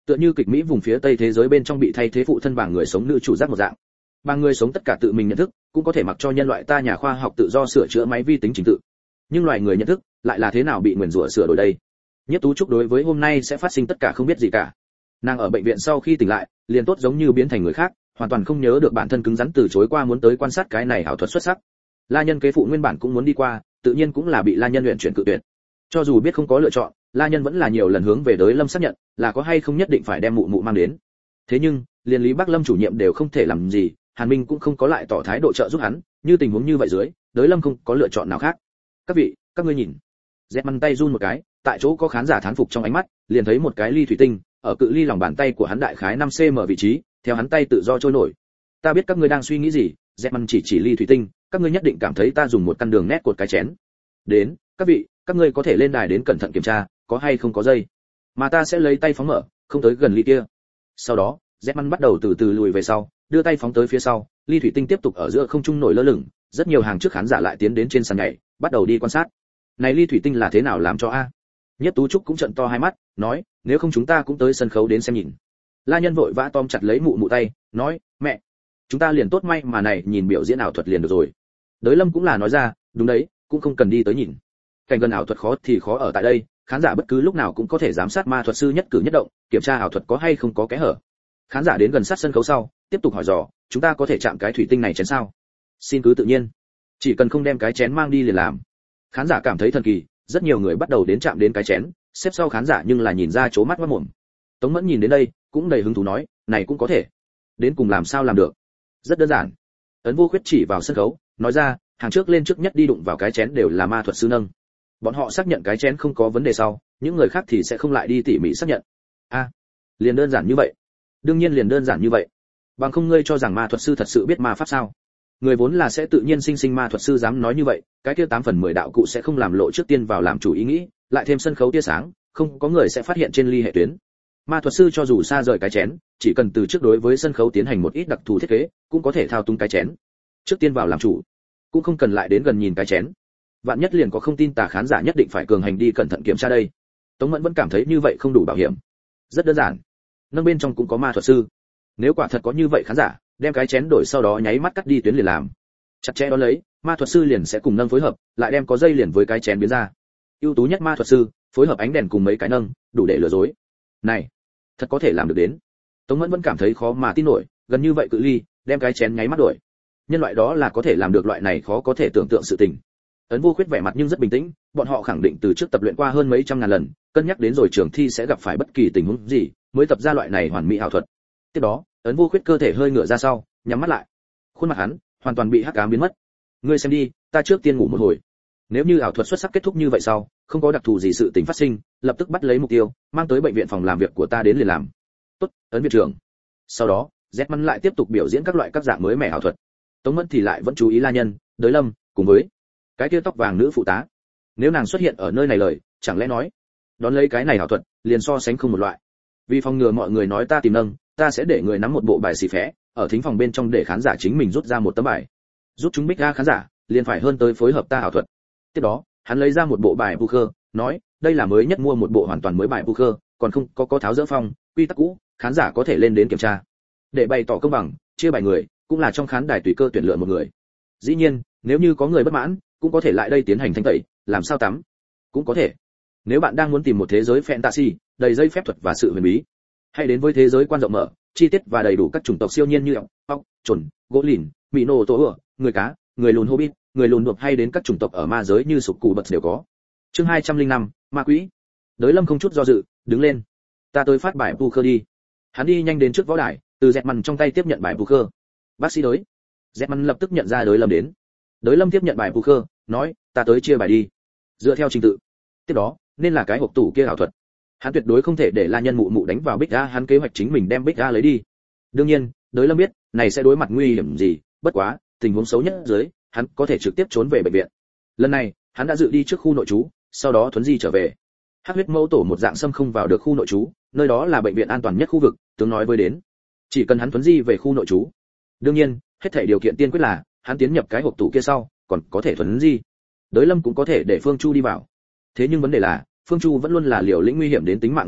tựa như kịch mỹ vùng phía tây thế giới bên trong bị thay thế phụ thân bảng người sống nữ chủ giác một dạng. Bảng người sống tất cả tự mình nhận thức, cũng có thể mặc cho nhân loại ta nhà khoa học tự do sửa chữa máy vi tính trình tự. Nhưng loài người nhận thức lại là thế nào bị nguyền rủa sửa đổi đây? Nhất Tú Trúc đối với hôm nay sẽ phát sinh tất cả không biết gì cả. Nàng ở bệnh viện sau khi tỉnh lại, liền tốt giống như biến thành người khác, hoàn toàn không nhớ được bản thân cứng rắn từ chối qua muốn tới quan sát cái này ảo thuật xuất sắc. La Nhân kế phụ nguyên bản cũng muốn đi qua, tự nhiên cũng là bị La Nhân luyện chuyển cự tuyệt. Cho dù biết không có lựa chọn, La Nhân vẫn là nhiều lần hướng về Đới Lâm xác nhận, là có hay không nhất định phải đem mụ mụ mang đến. Thế nhưng, liền Lý Bắc Lâm chủ nhiệm đều không thể làm gì, Hàn Minh cũng không có lại tỏ thái độ trợ giúp hắn, như tình huống như vậy dưới, Đới Lâm không có lựa chọn nào khác. Các vị, các ngươi nhìn. Dẹt măn tay run một cái, tại chỗ có khán giả thán phục trong ánh mắt, liền thấy một cái ly thủy tinh, ở cự ly lòng bàn tay của hắn đại khái năm xăng-ti-mét vị trí, theo hắn tay tự do trôi nổi. Ta biết các ngươi đang suy nghĩ gì, Dẹt măn chỉ chỉ ly thủy tinh, các ngươi nhất định cảm thấy ta dùng một căn đường nét cột cái chén. Đến, các vị, các ngươi có thể lên đài đến cẩn thận kiểm tra, có hay không có dây. Mà ta sẽ lấy tay phóng mở, không tới gần ly kia. Sau đó, Zetman bắt đầu từ từ lùi về sau, đưa tay phóng tới phía sau, ly thủy tinh tiếp tục ở giữa không trung nổi lơ lửng, rất nhiều hàng trước khán giả lại tiến đến trên sàn nhảy, bắt đầu đi quan sát. Này ly thủy tinh là thế nào làm cho a? Nhất Tú Trúc cũng trợn to hai mắt, nói, nếu không chúng ta cũng tới sân khấu đến xem nhìn. La Nhân vội vã tóm chặt lấy mụ mụ tay, nói, mẹ, chúng ta liền tốt may mà này nhìn biểu diễn ảo thuật liền được rồi. Đới Lâm cũng là nói ra, đúng đấy, cũng không cần đi tới nhìn. Cảnh gần ảo thuật khó thì khó ở tại đây, khán giả bất cứ lúc nào cũng có thể giám sát ma thuật sư nhất cử nhất động, kiểm tra ảo thuật có hay không có kẽ hở. Khán giả đến gần sát sân khấu sau, tiếp tục hỏi dò, chúng ta có thể chạm cái thủy tinh này chén sao? Xin cứ tự nhiên, chỉ cần không đem cái chén mang đi liền làm. Khán giả cảm thấy thần kỳ, rất nhiều người bắt đầu đến chạm đến cái chén, xếp sau khán giả nhưng là nhìn ra chố mắt mắt mồm. Tống Mẫn nhìn đến đây, cũng đầy hứng thú nói, này cũng có thể. Đến cùng làm sao làm được? Rất đơn giản. Ấn Vô Khuyết chỉ vào sân khấu, nói ra, hàng trước lên trước nhất đi đụng vào cái chén đều là ma thuật sư nâng. Bọn họ xác nhận cái chén không có vấn đề sau, những người khác thì sẽ không lại đi tỉ mỉ xác nhận. A, à, liền đơn giản như vậy. Đương nhiên liền đơn giản như vậy. Bằng không ngươi cho rằng ma thuật sư thật sự biết ma pháp sao? Người vốn là sẽ tự nhiên sinh sinh ma thuật sư dám nói như vậy, cái kia tám phần mười đạo cụ sẽ không làm lộ trước tiên vào làm chủ ý nghĩ, lại thêm sân khấu tia sáng, không có người sẽ phát hiện trên ly hệ tuyến. Ma thuật sư cho dù xa rời cái chén, chỉ cần từ trước đối với sân khấu tiến hành một ít đặc thù thiết kế, cũng có thể thao túng cái chén. Trước tiên vào làm chủ, cũng không cần lại đến gần nhìn cái chén. Vạn nhất liền có không tin tà khán giả nhất định phải cường hành đi cẩn thận kiểm tra đây. Tống Mẫn vẫn cảm thấy như vậy không đủ bảo hiểm. Rất đơn giản, nâng bên trong cũng có ma thuật sư. Nếu quả thật có như vậy khán giả, đem cái chén đổi sau đó nháy mắt cắt đi tuyến liền làm. Chặt chẽ đó lấy, ma thuật sư liền sẽ cùng nâng phối hợp, lại đem có dây liền với cái chén biến ra. Ưu tú nhất ma thuật sư, phối hợp ánh đèn cùng mấy cái nâng, đủ để lừa dối. Này, thật có thể làm được đến. Tống Mẫn vẫn cảm thấy khó mà tin nổi, gần như vậy cự ly, đem cái chén nháy mắt đổi. Nhân loại đó là có thể làm được loại này khó có thể tưởng tượng sự tình. Ấn Vô Khuyết vẻ mặt nhưng rất bình tĩnh, bọn họ khẳng định từ trước tập luyện qua hơn mấy trăm ngàn lần, cân nhắc đến rồi trường thi sẽ gặp phải bất kỳ tình huống gì, mới tập ra loại này hoàn mỹ ảo thuật. Tiếp đó, Ấn Vô Khuyết cơ thể hơi ngửa ra sau, nhắm mắt lại. Khuôn mặt hắn hoàn toàn bị hắc ám biến mất. Ngươi xem đi, ta trước tiên ngủ một hồi. Nếu như ảo thuật xuất sắc kết thúc như vậy sau, không có đặc thù gì sự tình phát sinh, lập tức bắt lấy mục tiêu, mang tới bệnh viện phòng làm việc của ta đến liền làm. Tốt, Ấn viện trưởng. Sau đó, Zetman lại tiếp tục biểu diễn các loại các dạng mới mẻ ảo thuật. Tống Mẫn thì lại vẫn chú ý La Nhân, Đới Lâm, cùng với cái kia tóc vàng nữ phụ tá. Nếu nàng xuất hiện ở nơi này lời, chẳng lẽ nói, đón lấy cái này ảo thuật, liền so sánh không một loại. Vì phòng ngừa mọi người nói ta tìm nâng, ta sẽ để người nắm một bộ bài xì phé, ở thính phòng bên trong để khán giả chính mình rút ra một tấm bài. Rút chúng bích ra khán giả, liền phải hơn tới phối hợp ta ảo thuật. Tiếp đó, hắn lấy ra một bộ bài poker, nói, đây là mới nhất mua một bộ hoàn toàn mới bài poker, còn không có có tháo dỡ phong, quy tắc cũ, khán giả có thể lên đến kiểm tra. Để bày tỏ công bằng, chia bài người, cũng là trong khán đài tùy cơ tuyển lựa một người. Dĩ nhiên, nếu như có người bất mãn, cũng có thể lại đây tiến hành thanh tẩy, làm sao tắm, cũng có thể. Nếu bạn đang muốn tìm một thế giới fantasy, đầy dây phép thuật và sự huyền bí, hãy đến với thế giới quan rộng mở, chi tiết và đầy đủ các chủng tộc siêu nhiên như ọc, ọc, chuẩn, gỗ lìn, mỹ nô tổ ửa, người cá, người lùn hobbit, người lùn đột hay đến các chủng tộc ở ma giới như sục cù bật đều có. Chương hai trăm lẻ năm, ma quỷ. Đới Lâm không chút do dự, đứng lên. Ta tới phát bài poker đi. Hắn đi nhanh đến trước võ đài, từ dẹt mằn trong tay tiếp nhận bài poker. Bác sĩ Đới. Dẹt mằn lập tức nhận ra Đới Lâm đến. Đới Lâm tiếp nhận bài poker, nói, ta tới chia bài đi. Dựa theo trình tự. Tiếp đó, nên là cái hộp tủ kia ảo thuật. Hắn tuyệt đối không thể để La Nhân mụ mụ đánh vào Bích A, hắn kế hoạch chính mình đem Bích A lấy đi. Đương nhiên, Đới Lâm biết, này sẽ đối mặt nguy hiểm gì, bất quá, tình huống xấu nhất dưới, hắn có thể trực tiếp trốn về bệnh viện. Lần này, hắn đã dự đi trước khu nội trú, sau đó thuấn di trở về. Hắc huyết mẫu tổ một dạng xâm không vào được khu nội trú, nơi đó là bệnh viện an toàn nhất khu vực, tướng nói với đến. Chỉ cần hắn thuấn di về khu nội trú. Đương nhiên, hết thảy điều kiện tiên quyết là, hắn tiến nhập cái hộp tủ kia sau, còn có thể thuấn di. Đới Lâm cũng có thể để Phương Chu đi vào. Thế nhưng vấn đề là, Phương Chu vẫn luôn là liều lĩnh nguy hiểm đến tính mạng giúp hắn,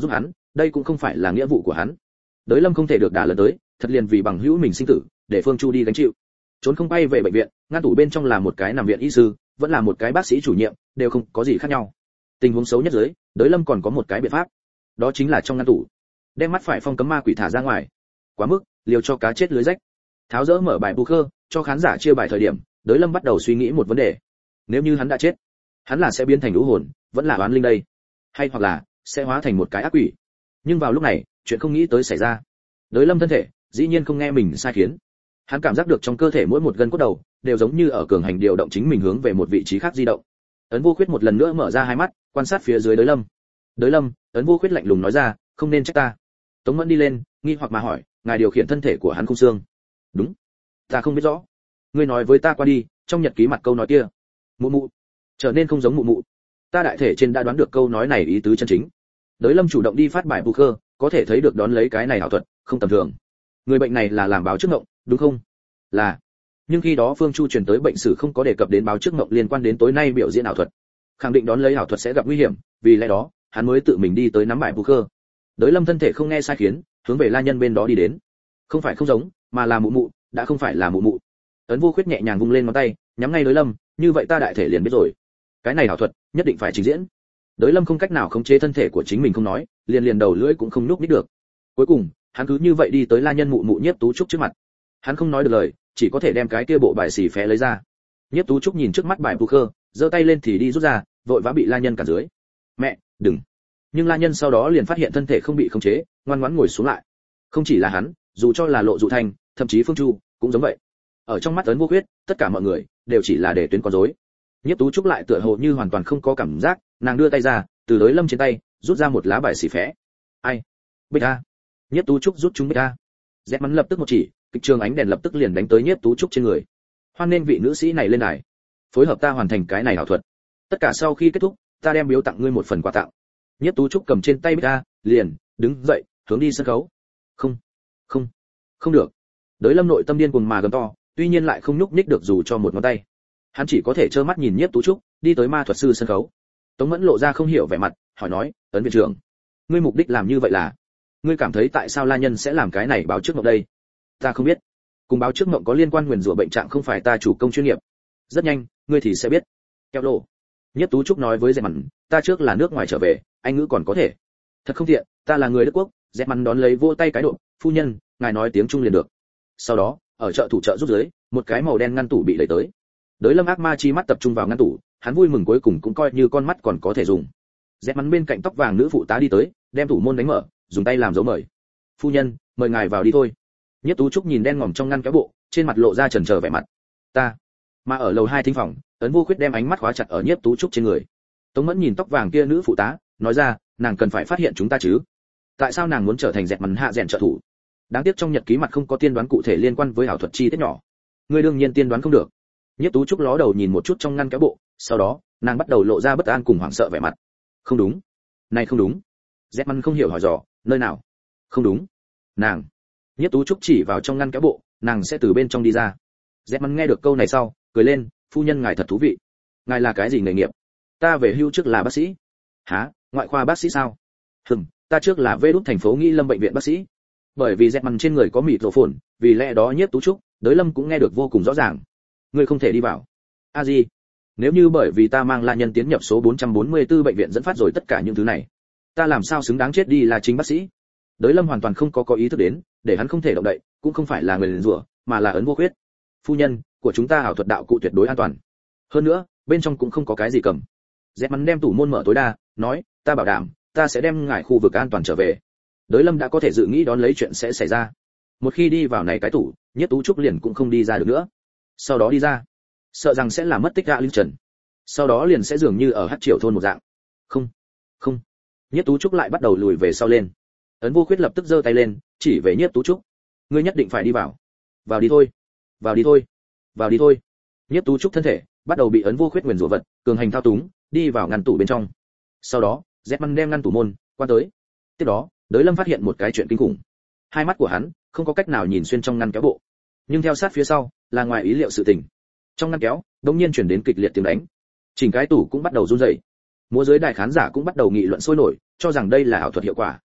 đây cũng không phải là nghĩa vụ của hắn. Đới Lâm không thể được đả lần tới, thật liền vì bằng hữu mình sinh tử, để Phương Chu đi gánh chịu. Trốn không bay về bệnh viện, ngăn tủ bên trong là một cái nằm viện y sư, vẫn là một cái bác sĩ chủ nhiệm, đều không có gì khác nhau. Tình huống xấu nhất dưới, Đới Lâm còn có một cái biện pháp, đó chính là trong ngăn tủ đem mắt phải phong cấm ma quỷ thả ra ngoài. Quá mức, liều cho cá chết lưới rách. Tháo dỡ mở bài poker, cho khán giả chia bài thời điểm, Đới Lâm bắt đầu suy nghĩ một vấn đề. Nếu như hắn đã chết, hắn là sẽ biến thành lũ hồn, vẫn là oán linh đây, hay hoặc là sẽ hóa thành một cái ác quỷ. Nhưng vào lúc này, chuyện không nghĩ tới xảy ra. Đới Lâm thân thể, dĩ nhiên không nghe mình sai khiến. Hắn cảm giác được trong cơ thể mỗi một gân cốt đầu đều giống như ở cường hành điều động chính mình hướng về một vị trí khác di động. Ấn Vô Khuyết một lần nữa mở ra hai mắt, quan sát phía dưới Đới Lâm. Đới Lâm, Ấn Vô Khuyết lạnh lùng nói ra, không nên trách ta. Tống Mẫn đi lên, nghi hoặc mà hỏi, ngài điều khiển thân thể của hắn không xương? Đúng. Ta không biết rõ. Ngươi nói với ta qua đi, trong nhật ký mặt câu nói kia. Mụ mụ, trở nên không giống mụ mụ. Ta đại thể trên đã đoán được câu nói này ý tứ chân chính. Đới Lâm chủ động đi phát bài poker, có thể thấy được đón lấy cái này ảo thuật, không tầm thường. Người bệnh này là làm báo trước ngộng, đúng không? Là. Nhưng khi đó Phương Chu truyền tới bệnh sử không có đề cập đến báo trước ngộng liên quan đến tối nay biểu diễn ảo thuật, khẳng định đón lấy ảo thuật sẽ gặp nguy hiểm, vì lẽ đó, hắn mới tự mình đi tới nắm bài poker. Đới Lâm thân thể không nghe sai khiến, hướng về La Nhân bên đó đi đến. Không phải không giống, mà là mụ mụ, đã không phải là mụ mụ. Ấn Vô Khuyết nhẹ nhàng vung lên ngón tay, nhắm ngay Đới Lâm, như vậy ta đại thể liền biết rồi. Cái này ảo thuật, nhất định phải trình diễn. Đới Lâm không cách nào khống chế thân thể của chính mình không nói, liền liền đầu lưỡi cũng không nhúc nhích được. Cuối cùng, hắn cứ như vậy đi tới La Nhân mụ mụ Nhiếp Tú Trúc trước mặt. Hắn không nói được lời, chỉ có thể đem cái kia bộ bài xì phé lấy ra. Nhiếp Tú Trúc nhìn trước mắt bài poker, giơ tay lên thì đi rút ra, vội vã bị La Nhân cản dưới. "Mẹ, đừng." Nhưng La Nhân sau đó liền phát hiện thân thể không bị khống chế, ngoan ngoãn ngồi xuống lại. Không chỉ là hắn, dù cho là Lộ Dụ Thành, thậm chí Phương Chu, cũng giống vậy. Ở trong mắt Ấn Vô Khuyết, tất cả mọi người đều chỉ là để tuyến con rối. Nhiếp Tú Trúc lại tựa hồ như hoàn toàn không có cảm giác, nàng đưa tay ra, từ Đới Lâm trên tay, rút ra một lá bài xì phé. "Ai? Bích a." Nhiếp Tú Trúc rút chúng Bích a. Dẹp Mắn lập tức một chỉ, kịch trường ánh đèn lập tức liền đánh tới Nhiếp Tú Trúc trên người. Hoan nên vị nữ sĩ này lên đài, phối hợp ta hoàn thành cái này ảo thuật. Tất cả sau khi kết thúc, ta đem biếu tặng ngươi một phần quà tặng. Nhiếp Tú Trúc cầm trên tay Bích a, liền đứng dậy, hướng đi sân khấu. Không, không, không được. Đới Lâm nội tâm điên cuồng mà gầm to, tuy nhiên lại không nhúc nhích được dù cho một ngón tay. Hắn chỉ có thể trơ mắt nhìn Nhiếp Tú Trúc đi tới ma thuật sư sân khấu. Tống Mẫn lộ ra không hiểu vẻ mặt, hỏi nói, Ấn viện trưởng, ngươi mục đích làm như vậy là? Ngươi cảm thấy tại sao La Nhân sẽ làm cái này báo trước mộng đây? Ta không biết. Cùng báo trước mộng có liên quan nguyền rủa bệnh trạng không phải ta chủ công chuyên nghiệp. Rất nhanh, ngươi thì sẽ biết. Keo lộ. Nhiếp Tú Trúc nói với Dẹp Mắn, ta trước là nước ngoài trở về, anh ngữ còn có thể. Thật không tiện, ta là người Đức Quốc. Dẹp Mắn đón lấy vỗ tay cái độ, phu nhân, ngài nói tiếng Trung liền được. Sau đó, ở chợ thủ chợ rút dưới, một cái màu đen ngăn tủ bị đẩy tới. Đới Lâm ác ma chi mắt tập trung vào ngăn tủ, hắn vui mừng cuối cùng cũng coi như con mắt còn có thể dùng. Dẹp Mắn bên cạnh tóc vàng nữ phụ tá đi tới, đem tủ môn đánh mở, dùng tay làm dấu mời. Phu nhân, mời ngài vào đi thôi. Nhiếp Tú Trúc nhìn đen ngòm trong ngăn kéo bộ, trên mặt lộ ra chần chờ vẻ mặt. Ta. Mà ở lầu hai thính phòng, Ấn Vô Khuyết đem ánh mắt khóa chặt ở Nhiếp Tú Trúc trên người. Tống Mẫn nhìn tóc vàng kia nữ phụ tá, nói ra, nàng cần phải phát hiện chúng ta chứ? Tại sao nàng muốn trở thành Dẹp Mắn hạ rèn trợ thủ? Đáng tiếc trong nhật ký mặt không có tiên đoán cụ thể liên quan với ảo thuật chi tiết nhỏ. Ngươi đương nhiên tiên đoán không được. Nhiếp Tú Trúc ló đầu nhìn một chút trong ngăn kéo bộ, sau đó, nàng bắt đầu lộ ra bất an cùng hoảng sợ vẻ mặt. Không đúng, này không đúng. Dẹp Mắn không hiểu hỏi dò, nơi nào? Không đúng. Nàng. Nhiếp Tú Trúc chỉ vào trong ngăn kéo bộ, nàng sẽ từ bên trong đi ra. Dẹp Mắn nghe được câu này sau, cười lên, phu nhân ngài thật thú vị. Ngài là cái gì nghề nghiệp? Ta về hưu trước là bác sĩ. Hả, ngoại khoa bác sĩ sao? Hừm, ta trước là vê đút thành phố Nghi Lâm bệnh viện bác sĩ. Bởi vì Dẹp Mắn trên người có mịt rổ phồn, vì lẽ đó Nhiếp Tú Trúc, Đới Lâm cũng nghe được vô cùng rõ ràng. Ngươi không thể đi vào. A gì? Nếu như bởi vì ta mang La Nhân tiến nhập số bốn trăm bốn mươi tư bệnh viện dẫn phát rồi tất cả những thứ này, ta làm sao xứng đáng chết đi là chính bác sĩ? Đới Lâm hoàn toàn không có có ý thức đến, để hắn không thể động đậy, cũng không phải là người liền rủa, mà là Ấn Vô Khuyết. Phu nhân, của chúng ta ảo thuật đạo cụ tuyệt đối an toàn. Hơn nữa, bên trong cũng không có cái gì cầm. Dẹp Mắn đem tủ môn mở tối đa, nói, ta bảo đảm, ta sẽ đem ngài khu vực an toàn trở về. Đới Lâm đã có thể dự nghĩ đón lấy chuyện sẽ xảy ra. Một khi đi vào này cái tủ, Nhiếp Tú Trúc liền cũng không đi ra được nữa. Sau đó đi ra, sợ rằng sẽ là mất tích gã lưu trần. Sau đó liền sẽ dường như ở Hắc Triều thôn một dạng. Không, không. Nhiếp Tú Trúc lại bắt đầu lùi về sau lên. Ấn Vô Khuyết lập tức giơ tay lên, chỉ về Nhiếp Tú Trúc. Ngươi nhất định phải đi vào. Vào đi thôi. Vào đi thôi. Vào đi thôi. Nhiếp Tú Trúc thân thể bắt đầu bị Ấn Vô Khuyết nguyền rủa vật, cường hành thao túng, đi vào ngăn tủ bên trong. Sau đó, Dẹp Mắn đem ngăn tủ môn quan tới. Tiếp đó, Đới Lâm phát hiện một cái chuyện kinh khủng. Hai mắt của hắn không có cách nào nhìn xuyên trong ngăn kéo bộ. Nhưng theo sát phía sau, là ngoài ý liệu sự tình. Trong ngăn kéo, đột nhiên chuyển đến kịch liệt tiếng đánh. Chỉnh cái tủ cũng bắt đầu run rẩy. Múa dưới đài khán giả cũng bắt đầu nghị luận sôi nổi, cho rằng đây là ảo thuật hiệu quả.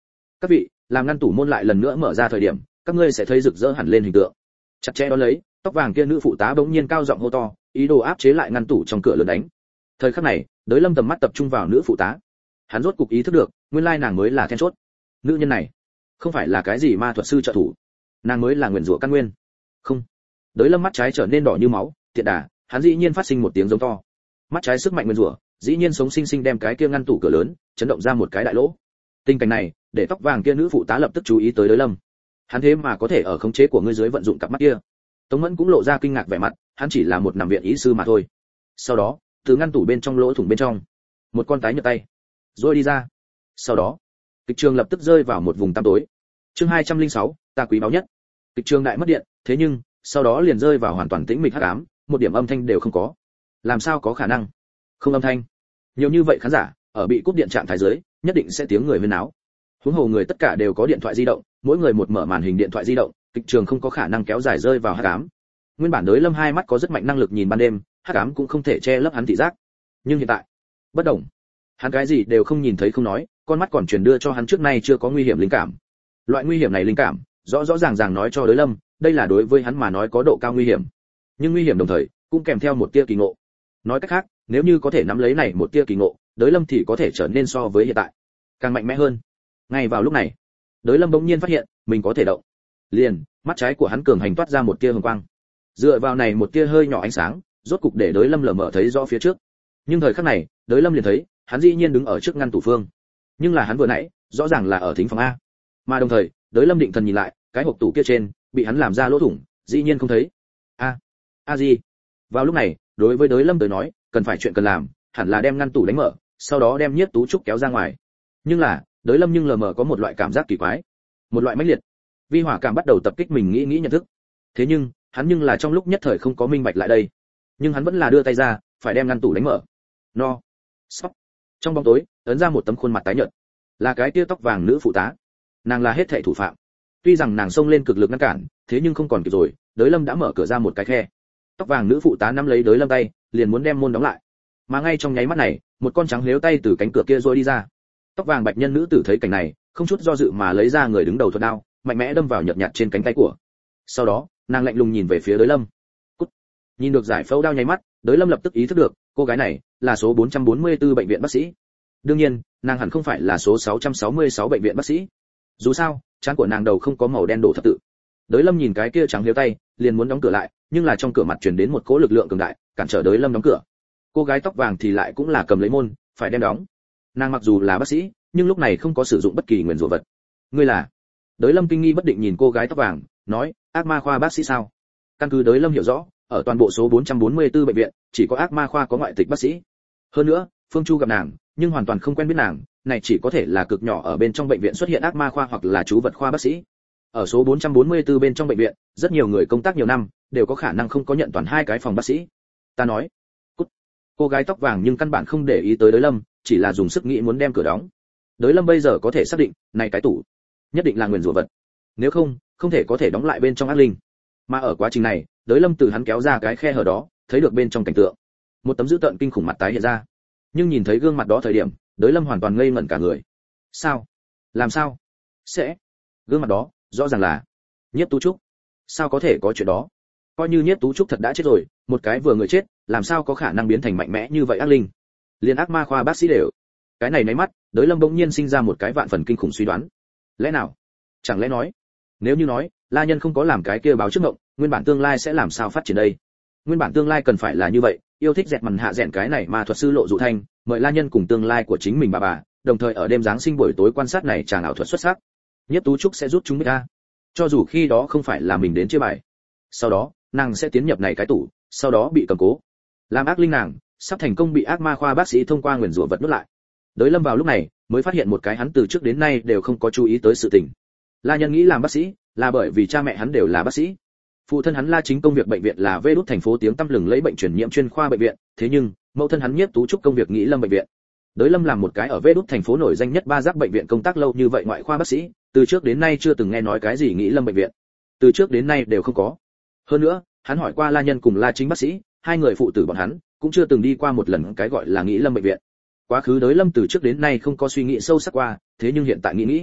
Các vị, làm ngăn tủ môn lại lần nữa mở ra thời điểm, các ngươi sẽ thấy rực rỡ hẳn lên hình tượng. Chặt chẽ đó lấy, tóc vàng kia nữ phụ tá bỗng nhiên cao giọng hô to, ý đồ áp chế lại ngăn tủ trong cửa lớn đánh. Thời khắc này, Đới Lâm tầm mắt tập trung vào nữ phụ tá. Hắn rốt cục ý thức được, nguyên lai nàng mới là then chốt. Nữ nhân này, không phải là cái gì ma thuật sư trợ thủ, nàng mới là nguyên rủa căn nguyên. Không. Đới Lâm mắt trái trở nên đỏ như máu, tiện đà, hắn dĩ nhiên phát sinh một tiếng giống to. Mắt trái sức mạnh nguyên rủa, dĩ nhiên sống sinh sinh đem cái kia ngăn tủ cửa lớn chấn động ra một cái đại lỗ. Tình cảnh này, để tóc vàng kia nữ phụ tá lập tức chú ý tới Đới Lâm. Hắn thế mà có thể ở khống chế của ngươi dưới vận dụng cặp mắt kia. Tống Mẫn cũng lộ ra kinh ngạc vẻ mặt, hắn chỉ là một nằm viện y sư mà thôi. Sau đó, từ ngăn tủ bên trong lỗ thủng bên trong, một con tái nhợt tay rồi đi ra. Sau đó, kịch trường lập tức rơi vào một vùng tăm tối. Chương hai trăm lẻ sáu, ta quý báu nhất. Kịch trường đại mất điện, thế nhưng, sau đó liền rơi vào hoàn toàn tĩnh mịch hắc ám, một điểm âm thanh đều không có. Làm sao có khả năng? Không âm thanh. Nhiều như vậy khán giả, ở bị cúp điện trạng thái dưới, nhất định sẽ tiếng người huyên náo. Huống hồ người tất cả đều có điện thoại di động, mỗi người một mở màn hình điện thoại di động, kịch trường không có khả năng kéo dài rơi vào hắc ám. Nguyên bản Đới Lâm hai mắt có rất mạnh năng lực nhìn ban đêm, hắc ám cũng không thể che lấp hắn thị giác. Nhưng hiện tại, bất động. Hắn cái gì đều không nhìn thấy không nói, con mắt còn truyền đưa cho hắn trước nay chưa có nguy hiểm linh cảm. Loại nguy hiểm này linh cảm, rõ rõ ràng ràng nói cho Đới Lâm, đây là đối với hắn mà nói có độ cao nguy hiểm. Nhưng nguy hiểm đồng thời, cũng kèm theo một tia kỳ ngộ. Nói cách khác, nếu như có thể nắm lấy này một tia kỳ ngộ, Đới Lâm thì có thể trở nên so với hiện tại càng mạnh mẽ hơn. Ngay vào lúc này, Đới Lâm bỗng nhiên phát hiện, mình có thể động. Liền, mắt trái của hắn cường hành toát ra một tia hồng quang. Dựa vào này một tia hơi nhỏ ánh sáng, rốt cục để Đới Lâm lờ mờ thấy rõ phía trước. Nhưng thời khắc này, Đới Lâm liền thấy, hắn dĩ nhiên đứng ở trước ngăn tủ phương. Nhưng là hắn vừa nãy, rõ ràng là ở thính phòng a. Mà đồng thời, Đới Lâm định thần nhìn lại, cái hộp tủ kia trên, bị hắn làm ra lỗ thủng, dĩ nhiên không thấy. A, a gì? Vào lúc này, đối với Đới Lâm tới nói, cần phải chuyện cần làm, hẳn là đem ngăn tủ đánh mở, sau đó đem Nhiếp Tú Trúc kéo ra ngoài. Nhưng là, Đới Lâm nhưng lờ mờ có một loại cảm giác kỳ quái, một loại mãnh liệt vi hỏa cảm bắt đầu tập kích mình nghĩ nghĩ nhận thức. Thế nhưng, hắn nhưng là trong lúc nhất thời không có minh bạch lại đây. Nhưng hắn vẫn là đưa tay ra, phải đem ngăn tủ đánh mở. No. Sóc. Trong bóng tối, ấn ra một tấm khuôn mặt tái nhợt. Là cái tia tóc vàng nữ phụ tá. Nàng là hết thảy thủ phạm. Tuy rằng nàng xông lên cực lực ngăn cản, thế nhưng không còn kịp rồi, Đới Lâm đã mở cửa ra một cái khe. Tóc vàng nữ phụ tá nắm lấy Đới Lâm tay, liền muốn đem môn đóng lại. Mà ngay trong nháy mắt này, một con trắng liếu tay từ cánh cửa kia rồi đi ra. Tóc vàng bạch nhân nữ tử thấy cảnh này, không chút do dự mà lấy ra người đứng đầu thuật đao, mạnh mẽ đâm vào nhợt nhạt trên cánh tay của. Sau đó, nàng lạnh lùng nhìn về phía Đới Lâm. Cút. Nhìn được giải phẫu đao nháy mắt, Đới Lâm lập tức ý thức được, cô gái này là số bốn trăm bốn mươi tư bệnh viện bác sĩ. Đương nhiên, nàng hẳn không phải là số sáu trăm sáu mươi sáu bệnh viện bác sĩ. Dù sao, trán của nàng đầu không có màu đen đổ thập tự. Đới Lâm nhìn cái kia trắng liếu tay, liền muốn đóng cửa lại, nhưng là trong cửa mặt truyền đến một cỗ lực lượng cường đại, cản trở Đới Lâm đóng cửa. Cô gái tóc vàng thì lại cũng là cầm lấy môn, phải đem đóng. Nàng mặc dù là bác sĩ, nhưng lúc này không có sử dụng bất kỳ nguyền rủa vật. Ngươi là? Đới Lâm kinh nghi bất định nhìn cô gái tóc vàng, nói, ác ma khoa bác sĩ sao? Căn cứ Đới Lâm hiểu rõ, ở toàn bộ số bốn trăm bốn mươi tư bệnh viện, chỉ có ác ma khoa có ngoại tịch bác sĩ. Hơn nữa, Phương Chu gặp nàng, nhưng hoàn toàn không quen biết nàng, này chỉ có thể là cực nhỏ ở bên trong bệnh viện xuất hiện ác ma khoa hoặc là chú vật khoa bác sĩ. Ở số bốn trăm bốn mươi tư bên trong bệnh viện, rất nhiều người công tác nhiều năm, đều có khả năng không có nhận toàn hai cái phòng bác sĩ. Ta nói, cút. Cô gái tóc vàng nhưng căn bản không để ý tới Đới Lâm, chỉ là dùng sức nghĩ muốn đem cửa đóng. Đới Lâm bây giờ có thể xác định, này cái tủ nhất định là nguyền rủa vật. Nếu không, không thể có thể đóng lại bên trong ác linh. Mà ở quá trình này, Đới Lâm từ hắn kéo ra cái khe hở đó, thấy được bên trong cảnh tượng. Một tấm dữ tợn kinh khủng mặt tái hiện ra. Nhưng nhìn thấy gương mặt đó thời điểm, Đới Lâm hoàn toàn ngây ngẩn cả người. Sao? Làm sao? Sẽ? Gương mặt đó, rõ ràng là Nhiếp Tú Trúc. Sao có thể có chuyện đó? Coi như Nhiếp Tú Trúc thật đã chết rồi, một cái vừa người chết, làm sao có khả năng biến thành mạnh mẽ như vậy ác linh? Liên ác ma khoa bác sĩ đều. Cái này nháy mắt, Đới Lâm bỗng nhiên sinh ra một cái vạn phần kinh khủng suy đoán. Lẽ nào? Chẳng lẽ nói, nếu như nói, La Nhân không có làm cái kia báo trước ngộng, nguyên bản tương lai sẽ làm sao phát triển đây? Nguyên bản tương lai cần phải là như vậy, yêu thích dẹt mằn hạ dẹn cái này mà thuật sư Lộ Dụ Thanh, mời La Nhân cùng tương lai của chính mình bà bà, đồng thời ở đêm giáng sinh buổi tối quan sát này chàng ảo thuật xuất sắc. Nhiếp Tú Trúc sẽ rút chúng biết ra. Cho dù khi đó không phải là mình đến chia bài. Sau đó, nàng sẽ tiến nhập này cái tủ, sau đó bị cầm cố. Làm ác linh nàng, sắp thành công bị ác ma khoa bác sĩ thông qua nguyền rủa vật nuốt lại. Đới Lâm vào lúc này, mới phát hiện một cái hắn từ trước đến nay đều không có chú ý tới sự tình. La Nhân nghĩ làm bác sĩ, là bởi vì cha mẹ hắn đều là bác sĩ. Phụ thân hắn La Chính công việc bệnh viện là Vê Đút thành phố tiếng tăm lừng lẫy bệnh truyền nhiễm chuyên khoa bệnh viện, thế nhưng, mẫu thân hắn Nhiếp Tú Trúc công việc Nghĩ Lâm bệnh viện. Đới Lâm làm một cái ở Vê Đút thành phố nổi danh nhất ba giác bệnh viện công tác lâu như vậy ngoại khoa bác sĩ, từ trước đến nay chưa từng nghe nói cái gì Nghĩ Lâm bệnh viện. Từ trước đến nay đều không có. Hơn nữa, hắn hỏi qua La Nhân cùng La Chính bác sĩ, hai người phụ tử bọn hắn cũng chưa từng đi qua một lần cái gọi là Nghĩ Lâm bệnh viện. Quá khứ Đới Lâm từ trước đến nay không có suy nghĩ sâu sắc qua, thế nhưng hiện tại nghĩ nghĩ,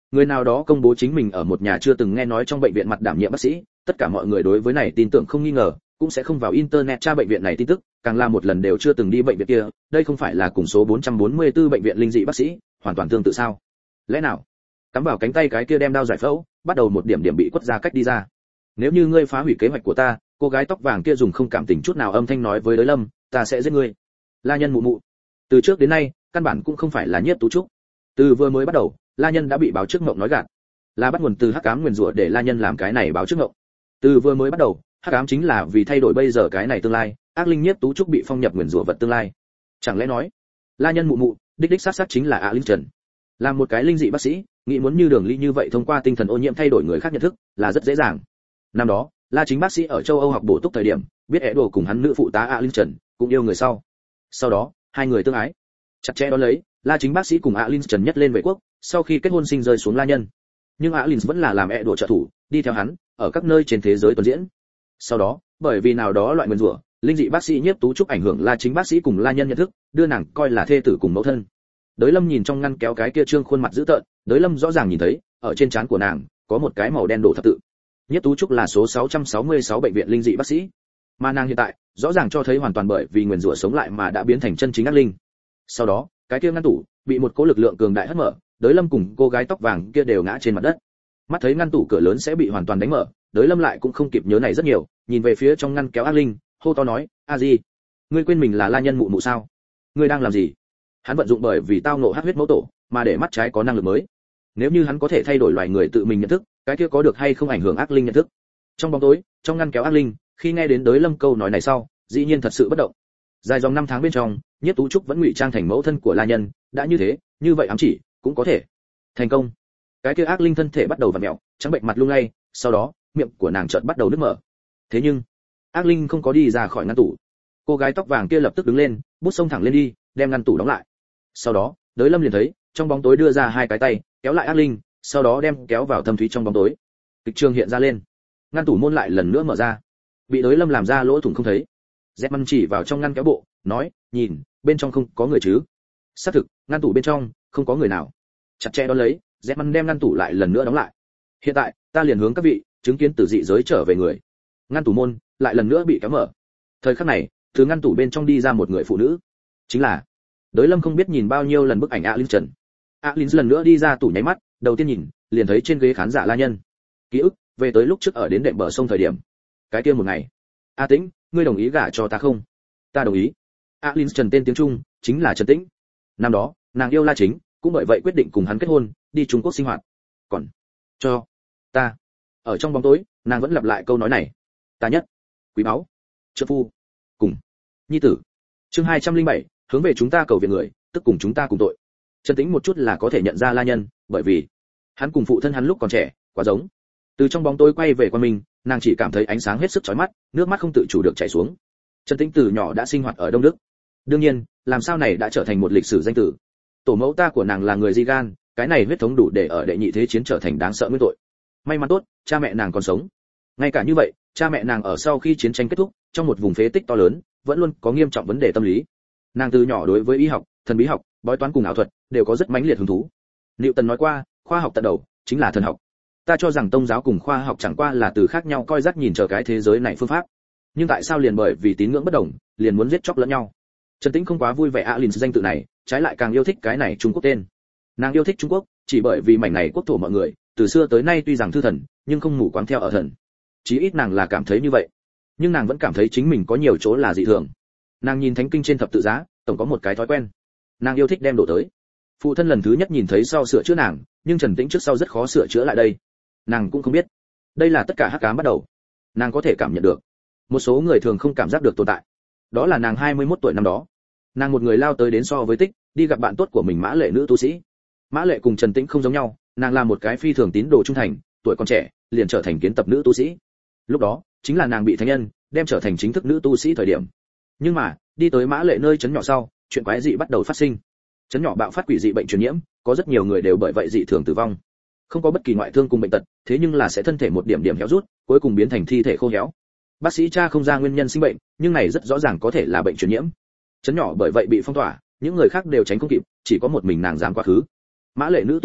Người nào đó công bố chính mình ở một nhà chưa từng nghe nói trong bệnh viện mặt đảm nhiệm bác sĩ, tất cả mọi người đối với này tin tưởng không nghi ngờ, cũng sẽ không vào internet tra bệnh viện này tin tức, càng là một lần đều chưa từng đi bệnh viện kia, đây không phải là cùng số bốn trăm bốn mươi tư bệnh viện linh dị bác sĩ, hoàn toàn tương tự sao? Lẽ nào? Cắm vào cánh tay cái kia đem đao giải phẫu, bắt đầu một điểm điểm bị quất ra cách đi ra. Nếu như ngươi phá hủy kế hoạch của ta, cô gái tóc vàng kia dùng không cảm tình chút nào âm thanh nói với Đới Lâm, ta sẽ giết ngươi. La Nhân mụ mụ. Từ trước đến nay, căn bản cũng không phải là Nhiếp Tú Trúc. Từ vừa mới bắt đầu, La Nhân đã bị báo trước mộng nói gạt, là bắt nguồn từ hắc ám nguyền rủa để La Nhân làm cái này báo trước mộng. Từ vừa mới bắt đầu, hắc ám chính là vì thay đổi bây giờ cái này tương lai, ác linh Nhiếp Tú Trúc bị phong nhập nguyền rủa vật tương lai. Chẳng lẽ nói, La Nhân mụ mụ, đích đích sát sát chính là A Linh Trần. Làm một cái linh dị bác sĩ, nghĩ muốn như Đường Ly như vậy thông qua tinh thần ô nhiễm thay đổi người khác nhận thức, là rất dễ dàng. Năm đó, La Chính bác sĩ ở châu Âu học bổ túc thời điểm, biết é đồ cùng hắn nữ phụ tá A Linh Trần, cũng yêu người sau. Sau đó, hai người tương ái. Chặt chẽ đó lấy, La Chính bác sĩ cùng A Linh Trần nhất lên vệ quốc, sau khi kết hôn sinh rơi xuống La Nhân. Nhưng A Linh vẫn là làm é đồ trợ thủ, đi theo hắn, ở các nơi trên thế giới tuần diễn. Sau đó, bởi vì nào đó loại nguyên rủa, linh dị bác sĩ Nhiếp Tú Trúc ảnh hưởng La Chính bác sĩ cùng La Nhân nhận thức, đưa nàng coi là thê tử cùng mẫu thân. Đới Lâm nhìn trong ngăn kéo cái kia trương khuôn mặt dữ tợn, Đới Lâm rõ ràng nhìn thấy, ở trên trán của nàng có một cái màu đen đổ thập tự. Nhiếp Tú Trúc là số sáu trăm sáu mươi sáu bệnh viện linh dị bác sĩ, mà nàng hiện tại rõ ràng cho thấy hoàn toàn bởi vì nguyền rủa sống lại mà đã biến thành chân chính ác linh. Sau đó, cái kia ngăn tủ bị một cỗ lực lượng cường đại hất mở, Đới Lâm cùng cô gái tóc vàng kia đều ngã trên mặt đất. Mắt thấy ngăn tủ cửa lớn sẽ bị hoàn toàn đánh mở, Đới Lâm lại cũng không kịp nhớ này rất nhiều, nhìn về phía trong ngăn kéo ác linh, hô to nói, "A Di, ngươi quên mình là La Nhân mụ mụ sao? Ngươi đang làm gì?" Hắn vận dụng bởi vì tao ngộ hắc huyết mẫu tổ, mà để mắt trái có năng lực mới. Nếu như hắn có thể thay đổi loài người tự mình nhận thức, cái kia có được hay không ảnh hưởng ác linh nhận thức. Trong bóng tối, trong ngăn kéo ác linh, khi nghe đến Đới Lâm câu nói này sau, dĩ nhiên thật sự bất động. Dài dòng năm tháng bên trong, Nhiếp Tú Trúc vẫn ngụy trang thành mẫu thân của La Nhân, đã như thế, như vậy ám chỉ cũng có thể thành công. Cái kia ác linh thân thể bắt đầu vặn mèo, trắng bệnh mặt lung lay, sau đó, miệng của nàng chợt bắt đầu nứt mở. Thế nhưng, ác linh không có đi ra khỏi ngăn tủ. Cô gái tóc vàng kia lập tức đứng lên, bút xông thẳng lên đi, đem ngăn tủ đóng lại. Sau đó, Đới Lâm liền thấy, trong bóng tối đưa ra hai cái tay, kéo lại ác linh, sau đó đem kéo vào thâm thúy trong bóng tối. Kịch trường hiện ra lên, ngăn tủ môn lại lần nữa mở ra, bị Đới Lâm làm ra lỗ thủng không thấy. Zetman chỉ vào trong ngăn kéo bộ, nói, nhìn, bên trong không có người chứ? Xác thực, ngăn tủ bên trong không có người nào. Chặt chẽ đó lấy, Zetman đem ngăn tủ lại lần nữa đóng lại. Hiện tại, ta liền hướng các vị chứng kiến từ dị giới trở về người. Ngăn tủ môn lại lần nữa bị kéo mở. Thời khắc này, từ ngăn tủ bên trong đi ra một người phụ nữ, chính là Đới Lâm không biết nhìn bao nhiêu lần bức ảnh A Linh Trần. A Linh lần nữa đi ra tủ nháy mắt, đầu tiên nhìn, liền thấy trên ghế khán giả La Nhân. Ký ức về tới lúc trước ở đến đệm bờ sông thời điểm. Cái kia một ngày, A Tĩnh, ngươi đồng ý gả cho ta không? Ta đồng ý. A Linh Trần tên tiếng Trung chính là Trần Tĩnh. Năm đó, nàng yêu La Chính, cũng bởi vậy quyết định cùng hắn kết hôn, đi Trung Quốc sinh hoạt. Còn cho ta, ở trong bóng tối, nàng vẫn lặp lại câu nói này. Ta nhất, quý báu, trợ phu, cùng nhi tử. Chương hai trăm linh bảy, hướng về chúng ta cầu viện người, tức cùng chúng ta cùng tội. Trần Tĩnh một chút là có thể nhận ra La Nhân, bởi vì hắn cùng phụ thân hắn lúc còn trẻ, quá giống. Từ trong bóng tối quay về qua mình, nàng chỉ cảm thấy ánh sáng hết sức chói mắt, nước mắt không tự chủ được chảy xuống. Trần Tĩnh từ nhỏ đã sinh hoạt ở Đông Đức. Đương nhiên, làm sao này đã trở thành một lịch sử danh tử. Tổ mẫu ta của nàng là người Di Gan, cái này huyết thống đủ để ở đệ nhị thế chiến trở thành đáng sợ nguyên tội. May mắn tốt, cha mẹ nàng còn sống. Ngay cả như vậy, cha mẹ nàng ở sau khi chiến tranh kết thúc, trong một vùng phế tích to lớn, vẫn luôn có nghiêm trọng vấn đề tâm lý. Nàng từ nhỏ đối với y học, thần bí học, bói toán cùng ảo thuật đều có rất mãnh liệt hứng thú. Liệu Tần nói qua, khoa học tận đầu chính là thần học. Ta cho rằng tôn giáo cùng khoa học chẳng qua là từ khác nhau coi rắc nhìn chờ cái thế giới này phương pháp. Nhưng tại sao liền bởi vì tín ngưỡng bất đồng, liền muốn giết chóc lẫn nhau? Trần Tĩnh không quá vui vẻ Alin danh tự này, trái lại càng yêu thích cái này Trung Quốc tên. Nàng yêu thích Trung Quốc, chỉ bởi vì mảnh này quốc thổ mọi người, từ xưa tới nay tuy rằng thư thần, nhưng không mù quáng theo ở thần. Chí ít nàng là cảm thấy như vậy. Nhưng nàng vẫn cảm thấy chính mình có nhiều chỗ là dị thường. Nàng nhìn thánh kinh trên thập tự giá, tổng có một cái thói quen. Nàng yêu thích đem đổ tới. Phụ thân lần thứ nhất nhìn thấy sau sửa chữa nàng, nhưng Trần Tĩnh trước sau rất khó sửa chữa lại đây. Nàng cũng không biết, đây là tất cả hắc ám bắt đầu. Nàng có thể cảm nhận được, một số người thường không cảm giác được tồn tại. Đó là nàng hai mươi mốt tuổi năm đó. Nàng một người lao tới đến so với Tích, đi gặp bạn tốt của mình Mã Lệ nữ tu sĩ. Mã Lệ cùng Trần Tĩnh không giống nhau, nàng là một cái phi thường tín đồ trung thành, tuổi còn trẻ, liền trở thành kiến tập nữ tu sĩ. Lúc đó, chính là nàng bị thánh nhân đem trở thành chính thức nữ tu sĩ thời điểm. Nhưng mà, đi tới Mã Lệ nơi trấn nhỏ sau, chuyện quái dị bắt đầu phát sinh. Trấn nhỏ bạo phát quỷ dị bệnh truyền nhiễm, có rất nhiều người đều bởi vậy dị thường tử vong. Không có bất kỳ ngoại thương cùng bệnh tật, thế nhưng là sẽ thân thể một điểm điểm héo rút, cuối cùng biến thành thi thể khô héo. Bác sĩ tra không ra nguyên nhân sinh bệnh, nhưng này rất rõ ràng có thể là bệnh truyền nhiễm. Trấn nhỏ bởi vậy bị phong tỏa, những người khác đều tránh không kịp, chỉ có một mình nàng dám quá khứ. Mã Lệ nữ tu sĩ,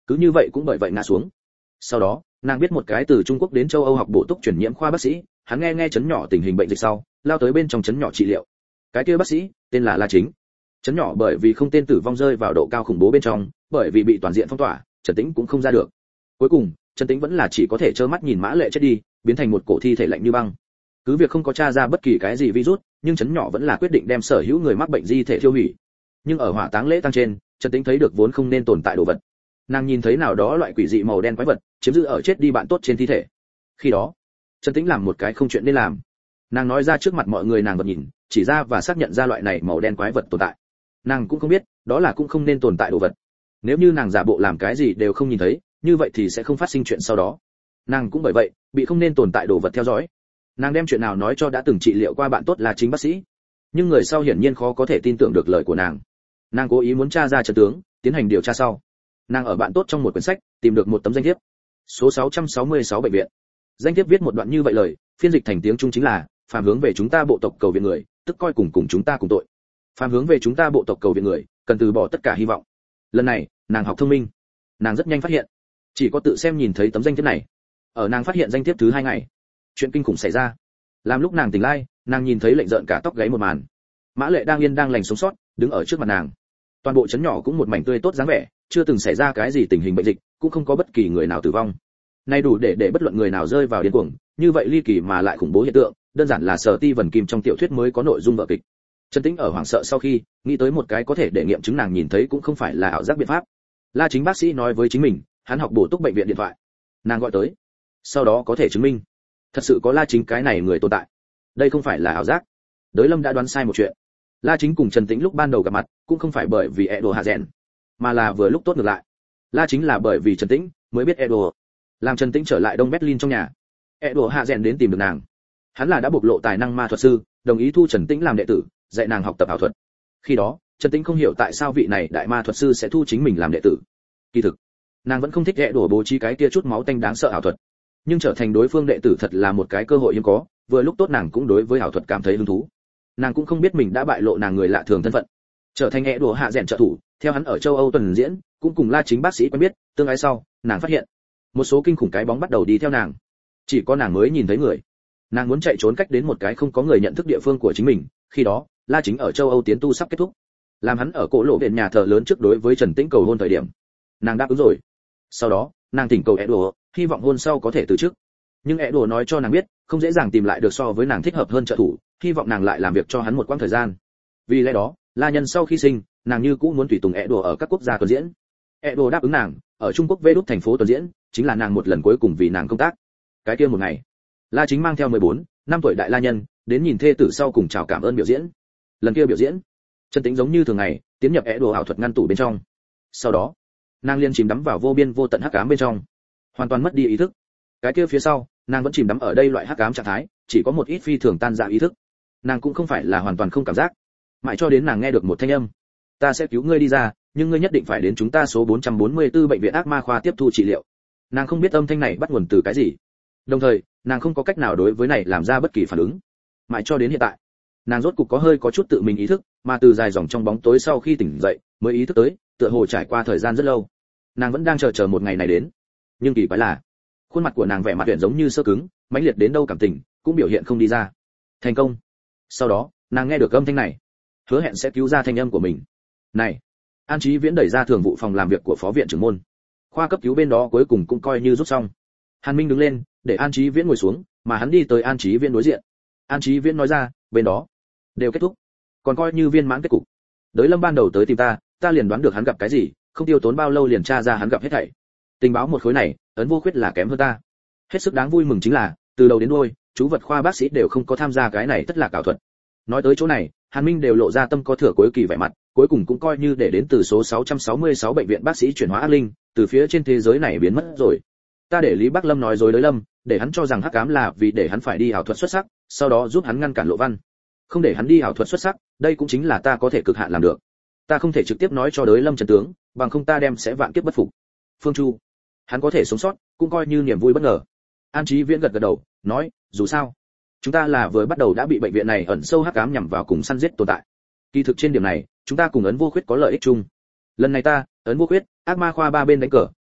cứ như vậy cũng bởi vậy ngã xuống. Sau đó nàng biết một cái từ Trung Quốc đến châu Âu học bổ túc truyền nhiễm khoa bác sĩ, hắn nghe nghe chấn nhỏ tình hình bệnh dịch sau, lao tới bên trong chấn nhỏ trị liệu. Cái kia bác sĩ tên là La Chính. Chấn nhỏ bởi vì không tên tử vong rơi vào độ cao khủng bố bên trong, bởi vì bị toàn diện phong tỏa, Trần Tĩnh cũng không ra được. Cuối cùng, Trần Tĩnh vẫn là chỉ có thể trơ mắt nhìn Mã Lệ chết đi, biến thành một cổ thi thể lạnh như băng. Cứ việc không có tra ra bất kỳ cái gì virus, nhưng chấn nhỏ vẫn là quyết định đem sở hữu người mắc bệnh di thể tiêu hủy. Nhưng ở hỏa táng lễ tang trên, Trần Tĩnh thấy được vốn không nên tồn tại đồ vật. Nàng nhìn thấy nào đó loại quỷ dị màu đen quái vật chiếm giữ ở chết đi bạn tốt trên thi thể. Khi đó, Trần Tĩnh làm một cái không chuyện nên làm. Nàng nói ra trước mặt mọi người nàng vật nhìn, chỉ ra và xác nhận ra loại này màu đen quái vật tồn tại. Nàng cũng không biết, đó là cũng không nên tồn tại đồ vật. Nếu như nàng giả bộ làm cái gì đều không nhìn thấy, như vậy thì sẽ không phát sinh chuyện sau đó. Nàng cũng bởi vậy bị không nên tồn tại đồ vật theo dõi. Nàng đem chuyện nào nói cho đã từng trị liệu qua bạn tốt là chính bác sĩ, nhưng người sau hiển nhiên khó có thể tin tưởng được lời của nàng. Nàng cố ý muốn tra ra chân tướng, tiến hành điều tra sau. Nàng ở bạn tốt trong một quyển sách tìm được một tấm danh thiếp. Số sáu trăm sáu mươi sáu bệnh viện. Danh thiếp viết một đoạn như vậy lời, phiên dịch thành tiếng Trung chính là: phàm hướng về chúng ta bộ tộc cầu viện người, tức coi cùng cùng chúng ta cùng tội. Phàm hướng về chúng ta bộ tộc cầu viện người, cần từ bỏ tất cả hy vọng. Lần này, nàng học thông minh. Nàng rất nhanh phát hiện, chỉ có tự xem nhìn thấy tấm danh thiếp này. Ở nàng phát hiện danh thiếp thứ hai ngày, chuyện kinh khủng xảy ra. Làm lúc nàng tỉnh lại, nàng nhìn thấy lệnh rợn cả tóc gáy một màn. Mã Lệ đang yên đang lành sống sót, đứng ở trước mặt nàng. Toàn bộ trấn nhỏ cũng một mảnh tươi tốt dáng vẻ, chưa từng xảy ra cái gì tình hình bệnh dịch, cũng không có bất kỳ người nào tử vong. Nay đủ để để bất luận người nào rơi vào điên cuồng, như vậy ly kỳ mà lại khủng bố hiện tượng, đơn giản là Sở Ti Vân Kim trong tiểu thuyết mới có nội dung vở kịch. Trần Tĩnh ở hoảng sợ sau khi, nghĩ tới một cái có thể để nghiệm chứng nàng nhìn thấy cũng không phải là ảo giác biện pháp. La Chính bác sĩ nói với chính mình, hắn học bổ túc bệnh viện điện thoại. Nàng gọi tới. Sau đó có thể chứng minh, thật sự có La Chính cái này người tồn tại. Đây không phải là ảo giác. Đới Lâm đã đoán sai một chuyện. La Chính cùng Trần Tĩnh lúc ban đầu gặp mặt, cũng không phải bởi vì Edo hạ rèn, mà là vừa lúc tốt ngược lại. La Chính là bởi vì Trần Tĩnh mới biết Edo, làm Trần Tĩnh trở lại Đông Berlin trong nhà. Edo hạ rèn đến tìm được nàng. Hắn là đã bộc lộ tài năng ma thuật sư, đồng ý thu Trần Tĩnh làm đệ tử, dạy nàng học tập ảo thuật. Khi đó, Trần Tĩnh không hiểu tại sao vị này đại ma thuật sư sẽ thu chính mình làm đệ tử. Kỳ thực, nàng vẫn không thích Edo bố trí cái kia chút máu tanh đáng sợ ảo thuật. Nhưng trở thành đối phương đệ tử thật là một cái cơ hội hiếm có, vừa lúc tốt nàng cũng đối với ảo thuật cảm thấy hứng thú. Nàng cũng không biết mình đã bại lộ nàng người lạ thường thân phận. Trở thành Edo hạ rèn trợ thủ, theo hắn ở châu Âu tuần diễn, cũng cùng La Chính bác sĩ quen biết, tương ái sau, nàng phát hiện một số kinh khủng cái bóng bắt đầu đi theo nàng. Chỉ có nàng mới nhìn thấy người. Nàng muốn chạy trốn cách đến một cái không có người nhận thức địa phương của chính mình, khi đó, La Chính ở châu Âu tiến tu sắp kết thúc. Làm hắn ở cổ lộ viện nhà thờ lớn trước đối với Trần Tĩnh cầu hôn thời điểm, nàng đáp ứng rồi. Sau đó, nàng thỉnh cầu Edo, hy vọng hôn sau có thể từ chức. Nhưng Edo nói cho nàng biết, không dễ dàng tìm lại được so với nàng thích hợp hơn trợ thủ, hy vọng nàng lại làm việc cho hắn một quãng thời gian. Vì lẽ đó, La Nhân sau khi sinh, nàng như cũ muốn tùy tùng Edo ở các quốc gia tuần diễn. Edo đáp ứng nàng, ở Trung Quốc Vđ thành phố tuần diễn, chính là nàng một lần cuối cùng vì nàng công tác. Cái kia một ngày, La Chính mang theo mười bốn năm tuổi đại La Nhân, đến nhìn thê tử sau cùng chào cảm ơn biểu diễn. Lần kia biểu diễn, Trần Tĩnh giống như thường ngày, tiến nhập Edo ảo thuật ngăn tủ bên trong. Sau đó, nàng liên chìm đắm vào vô biên vô tận hắc ám bên trong, hoàn toàn mất đi ý thức. Cái kia phía sau, nàng vẫn chìm đắm ở đây loại hắc ám trạng thái, chỉ có một ít phi thường tan rã ý thức. Nàng cũng không phải là hoàn toàn không cảm giác, mãi cho đến nàng nghe được một thanh âm: ta sẽ cứu ngươi đi ra, nhưng ngươi nhất định phải đến chúng ta số bốn trăm bốn mươi tư bệnh viện ác ma khoa tiếp thu trị liệu. Nàng không biết âm thanh này bắt nguồn từ cái gì, đồng thời nàng không có cách nào đối với này làm ra bất kỳ phản ứng. Mãi cho đến hiện tại, nàng rốt cục có hơi có chút tự mình ý thức, mà từ dài dòng trong bóng tối sau khi tỉnh dậy mới ý thức tới, tựa hồ trải qua thời gian rất lâu, nàng vẫn đang chờ chờ một ngày này đến. Nhưng kỳ quái là, khuôn mặt của nàng vẻ mặt tuyển giống như sơ cứng, mãnh liệt đến đâu cảm tình cũng biểu hiện không đi ra. Thành công. Sau đó, nàng nghe được âm thanh này, hứa hẹn sẽ cứu ra thanh âm của mình. Này, An Chí Viễn đẩy ra thường vụ phòng làm việc của phó viện trưởng môn. Khoa cấp cứu bên đó cuối cùng cũng coi như rút xong. Hàn Minh đứng lên, để An Chí Viễn ngồi xuống, mà hắn đi tới An Chí Viễn đối diện. An Chí Viễn nói ra, bên đó đều kết thúc, còn coi như viên mãn kết cục. Đới Lâm ban đầu tới tìm ta, ta liền đoán được hắn gặp cái gì, không tiêu tốn bao lâu liền tra ra hắn gặp hết thảy. Tình báo một khối này, ấn vô khuyết là kém hơn ta. Hết sức đáng vui mừng chính là, từ đầu đến đuôi, chú vật khoa bác sĩ đều không có tham gia cái này tất là ảo thuật. Nói tới chỗ này, Hàn Minh đều lộ ra tâm có thừa cuối kỳ vẻ mặt, cuối cùng cũng coi như để đến từ số sáu trăm sáu mươi sáu bệnh viện bác sĩ chuyển hóa ác linh, từ phía trên thế giới này biến mất rồi. Ta để Lý Bắc Lâm nói dối Đới Lâm, để hắn cho rằng hắc ám là vì để hắn phải đi ảo thuật xuất sắc, sau đó giúp hắn ngăn cản Lộ Văn. Không để hắn đi ảo thuật xuất sắc, đây cũng chính là ta có thể cực hạn làm được. Ta không thể trực tiếp nói cho Đới Lâm chân tướng, bằng không ta đem sẽ vạn kiếp bất phục. Phương Chu, hắn có thể sống sót, cũng coi như niềm vui bất ngờ. An Chí Viễn gật gật đầu, nói, dù sao, chúng ta là vừa bắt đầu đã bị bệnh viện này ẩn sâu hắc ám nhằm vào cùng săn giết tồn tại. Kỳ thực trên điểm này, chúng ta cùng ấn vô khuyết có lợi ích chung. Lần này ta, ấn vô khuyết, ác ma khoa ba bên đánh cờ,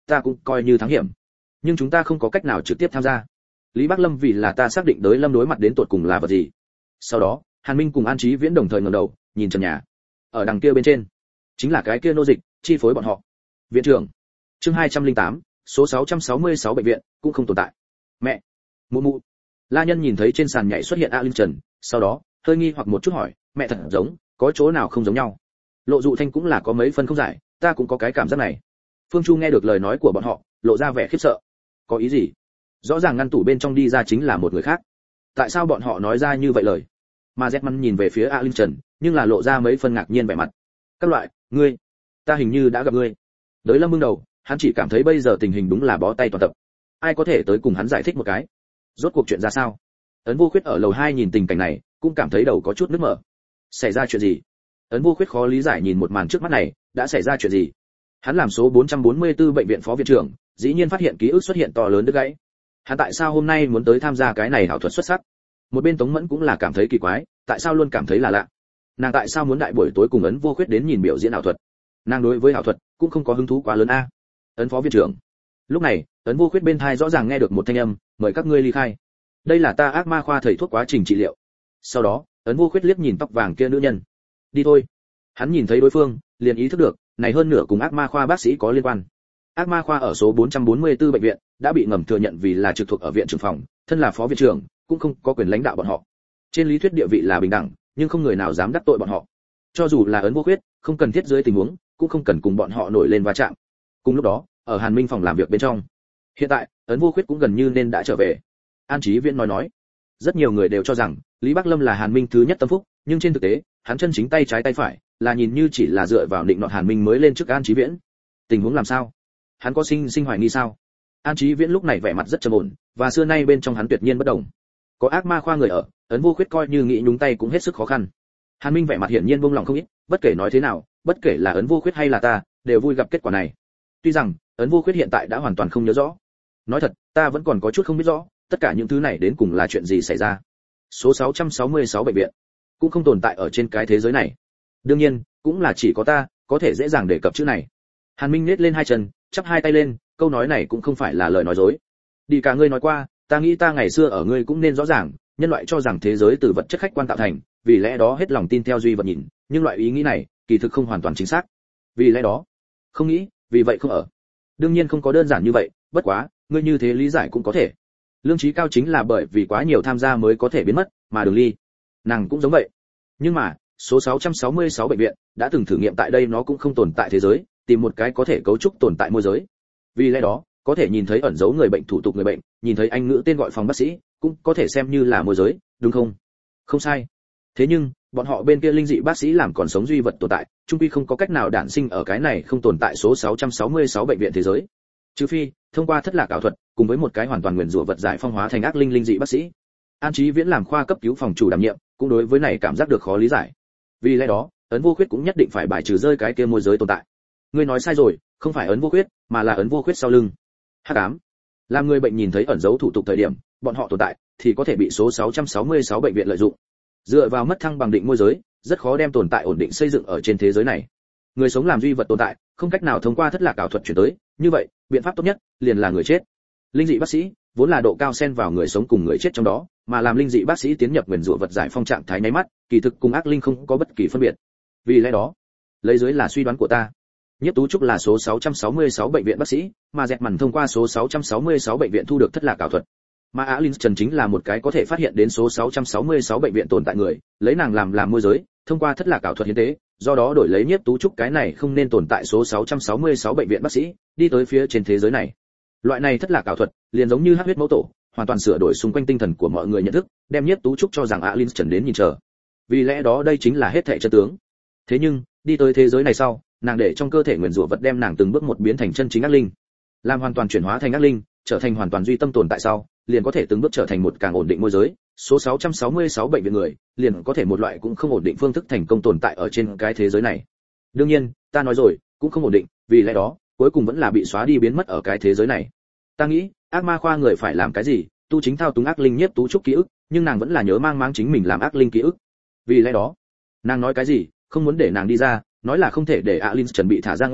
ta cũng coi như thắng hiểm. Nhưng chúng ta không có cách nào trực tiếp tham gia. Lý Bắc Lâm vì là ta xác định đối Lâm đối mặt đến tột cùng là vật gì. Sau đó, Hàn Minh cùng An Chí Viễn đồng thời ngẩng đầu, nhìn trần nhà. Ở đằng kia bên trên, chính là cái kia nô dịch, chi phối bọn họ. Viện trưởng. Chương hai trăm lẻ tám, số sáu trăm sáu mươi sáu bệnh viện cũng không tồn tại. Mẹ. Mụ mụ. La Nhân nhìn thấy trên sàn nhảy xuất hiện A Linh Trần, sau đó, hơi nghi hoặc một chút hỏi, mẹ thật giống, có chỗ nào không giống nhau? Lộ Dụ Thanh cũng là có mấy phân không giải, ta cũng có cái cảm giác này. Phương Chu nghe được lời nói của bọn họ, lộ ra vẻ khiếp sợ. Có ý gì? Rõ ràng ngăn tủ bên trong đi ra chính là một người khác. Tại sao bọn họ nói ra như vậy lời? Mà Zetman nhìn về phía A Linh Trần, nhưng là lộ ra mấy phân ngạc nhiên vẻ mặt. Các loại, ngươi, ta hình như đã gặp ngươi. Đới Lâm bưng đầu, hắn chỉ cảm thấy bây giờ tình hình đúng là bó tay toàn tập. Ai có thể tới cùng hắn giải thích một cái? Rốt cuộc chuyện ra sao? Ấn Vô Khuyết ở lầu hai nhìn tình cảnh này, cũng cảm thấy đầu có chút nứt mở. Xảy ra chuyện gì? Ấn Vô Khuyết khó lý giải nhìn một màn trước mắt này, đã xảy ra chuyện gì? Hắn làm số bốn trăm bốn mươi tư bệnh viện phó viện trưởng, dĩ nhiên phát hiện ký ức xuất hiện to lớn đứt gãy. Hắn tại sao hôm nay muốn tới tham gia cái này ảo thuật xuất sắc? Một bên Tống Mẫn cũng là cảm thấy kỳ quái, tại sao luôn cảm thấy là lạ? Nàng tại sao muốn đại buổi tối cùng Ấn Vô Khuyết đến nhìn biểu diễn ảo thuật? Nàng đối với ảo thuật cũng không có hứng thú quá lớn a. Ấn phó viện trưởng. Lúc này, Ấn Vô Khuyết bên tai rõ ràng nghe được một thanh âm, mời các ngươi ly khai. Đây là ta ác ma khoa thầy thuốc quá trình trị liệu. Sau đó, Ấn Vô Khuyết liếc nhìn tóc vàng kia nữ nhân. Đi thôi. Hắn nhìn thấy đối phương, liền ý thức được, này hơn nửa cùng ác ma khoa bác sĩ có liên quan. Ác ma khoa ở số bốn trăm bốn mươi tư bệnh viện đã bị ngầm thừa nhận vì là trực thuộc ở viện trưởng phòng, thân là phó viện trưởng, cũng không có quyền lãnh đạo bọn họ. Trên lý thuyết địa vị là bình đẳng, nhưng không người nào dám đắc tội bọn họ. Cho dù là Ấn Vô Khuyết, không cần thiết dưới tình huống, cũng không cần cùng bọn họ nổi lên va chạm. Cùng lúc đó, ở Hàn Minh phòng làm việc bên trong, hiện tại, Ấn Vô Khuyết cũng gần như nên đã trở về. An Chí Viễn nói nói, rất nhiều người đều cho rằng Lý Bắc Lâm là Hàn Minh thứ nhất tâm phúc, nhưng trên thực tế, hắn chân chính tay trái tay phải, là nhìn như chỉ là dựa vào định nọt Hàn Minh mới lên trước An Chí Viễn. Tình huống làm sao? Hắn có sinh sinh hoài nghi sao? An Chí Viễn lúc này vẻ mặt rất trầm ổn, và xưa nay bên trong hắn tuyệt nhiên bất động. Có ác ma khoa người ở, Ấn Vô Khuyết coi như nghĩ nhúng tay cũng hết sức khó khăn. Hàn Minh vẻ mặt hiển nhiên buông lòng không ít, bất kể nói thế nào, bất kể là Ấn Vô Khuyết hay là ta, đều vui gặp kết quả này. Tuy rằng, Ấn Vô Khuyết hiện tại đã hoàn toàn không nhớ rõ. Nói thật, ta vẫn còn có chút không biết rõ, tất cả những thứ này đến cùng là chuyện gì xảy ra. Số sáu trăm sáu mươi sáu bệnh viện cũng không tồn tại ở trên cái thế giới này. Đương nhiên, cũng là chỉ có ta có thể dễ dàng đề cập chữ này. Hàn Minh nhếch lên hai chân, chắp hai tay lên, câu nói này cũng không phải là lời nói dối. Đi cả ngươi nói qua, ta nghĩ ta ngày xưa ở ngươi cũng nên rõ ràng, nhân loại cho rằng thế giới từ vật chất khách quan tạo thành, vì lẽ đó hết lòng tin theo duy vật nhìn, nhưng loại ý nghĩ này, kỳ thực không hoàn toàn chính xác. Vì lẽ đó, không nghĩ, vì vậy không ở. Đương nhiên không có đơn giản như vậy, bất quá, ngươi như thế lý giải cũng có thể. Lương trí cao chính là bởi vì quá nhiều tham gia mới có thể biến mất, mà Đường Ly, nàng cũng giống vậy. Nhưng mà, số sáu trăm sáu mươi sáu bệnh viện đã từng thử nghiệm tại đây nó cũng không tồn tại thế giới, tìm một cái có thể cấu trúc tồn tại môi giới. Vì lẽ đó, có thể nhìn thấy ẩn dấu người bệnh thủ tục người bệnh, nhìn thấy anh ngữ tên gọi phòng bác sĩ, cũng có thể xem như là môi giới, đúng không? Không sai. Thế nhưng, bọn họ bên kia linh dị bác sĩ làm còn sống duy vật tồn tại, chung quy không có cách nào đản sinh ở cái này không tồn tại số sáu trăm sáu mươi sáu bệnh viện thế giới. Trừ phi, thông qua thất lạc ảo thuật, cùng với một cái hoàn toàn nguyền rủa vật giải phong hóa thành ác linh linh dị bác sĩ. An Chí Viễn làm khoa cấp cứu phòng chủ đảm nhiệm, cũng đối với này cảm giác được khó lý giải. Vì lẽ đó, Ấn Vô Khuyết cũng nhất định phải bài trừ rơi cái kia môi giới tồn tại. Ngươi nói sai rồi, không phải Ấn Vô Khuyết, mà là Ấn Vô Khuyết sau lưng. Hắc ám. Làm người bệnh nhìn thấy ẩn dấu thủ tục thời điểm, bọn họ tồn tại thì có thể bị số sáu trăm sáu mươi sáu bệnh viện lợi dụng. Dựa vào mất thăng bằng định môi giới, rất khó đem tồn tại ổn định xây dựng ở trên thế giới này. Người sống làm duy vật tồn tại, không cách nào thông qua thất lạc ảo thuật chuyển tới, như vậy, biện pháp tốt nhất liền là người chết. Linh dị bác sĩ vốn là độ cao xen vào người sống cùng người chết trong đó, mà làm linh dị bác sĩ tiến nhập nguyền rủa vật giải phong trạng thái nháy mắt, kỳ thực cùng ác linh không có bất kỳ phân biệt. Vì lẽ đó, lấy dưới là suy đoán của ta. Nhiếp Tú Trúc là số sáu trăm sáu mươi sáu bệnh viện bác sĩ, mà Dẹt Mằn thông qua số sáu trăm sáu mươi sáu bệnh viện thu được thất lạc ảo thuật. Mà Alin Trần chính là một cái có thể phát hiện đến số sáu trăm sáu mươi sáu bệnh viện tồn tại người, lấy nàng làm làm môi giới, thông qua thất lạc ảo thuật hiến tế, do đó đổi lấy Nhiếp Tú Trúc cái này không nên tồn tại số sáu trăm sáu mươi sáu bệnh viện bác sĩ, đi tới phía trên thế giới này. Loại này thất lạc ảo thuật, liền giống như hắc huyết mẫu tổ, hoàn toàn sửa đổi xung quanh tinh thần của mọi người nhận thức, đem Nhiếp Tú Trúc cho rằng Alin Trần đến nhìn chờ. Vì lẽ đó đây chính là hết thảy chân tướng. Thế nhưng, đi tới thế giới này sau, nàng để trong cơ thể nguyên rủa vật đem nàng từng bước một biến thành chân chính ác linh, làm hoàn toàn chuyển hóa thành ác linh, trở thành hoàn toàn duy tâm tồn tại sau, liền có thể từng bước trở thành một càng ổn định môi giới. Số sáu trăm sáu mươi sáu bệnh viện người, liền có thể một loại cũng không ổn định phương thức thành công tồn tại ở trên cái thế giới này. Đương nhiên, ta nói rồi, cũng không ổn định, vì lẽ đó, cuối cùng vẫn là bị xóa đi biến mất ở cái thế giới này. Ta nghĩ, ác ma khoa người phải làm cái gì, tu chính thao túng ác linh Nhiếp Tú Trúc ký ức, nhưng nàng vẫn là nhớ mang máng chính mình làm ác linh ký ức. Vì lẽ đó, nàng nói cái gì, không muốn để nàng đi ra, nói là không thể để Alin chuẩn bị thả ra ngoài,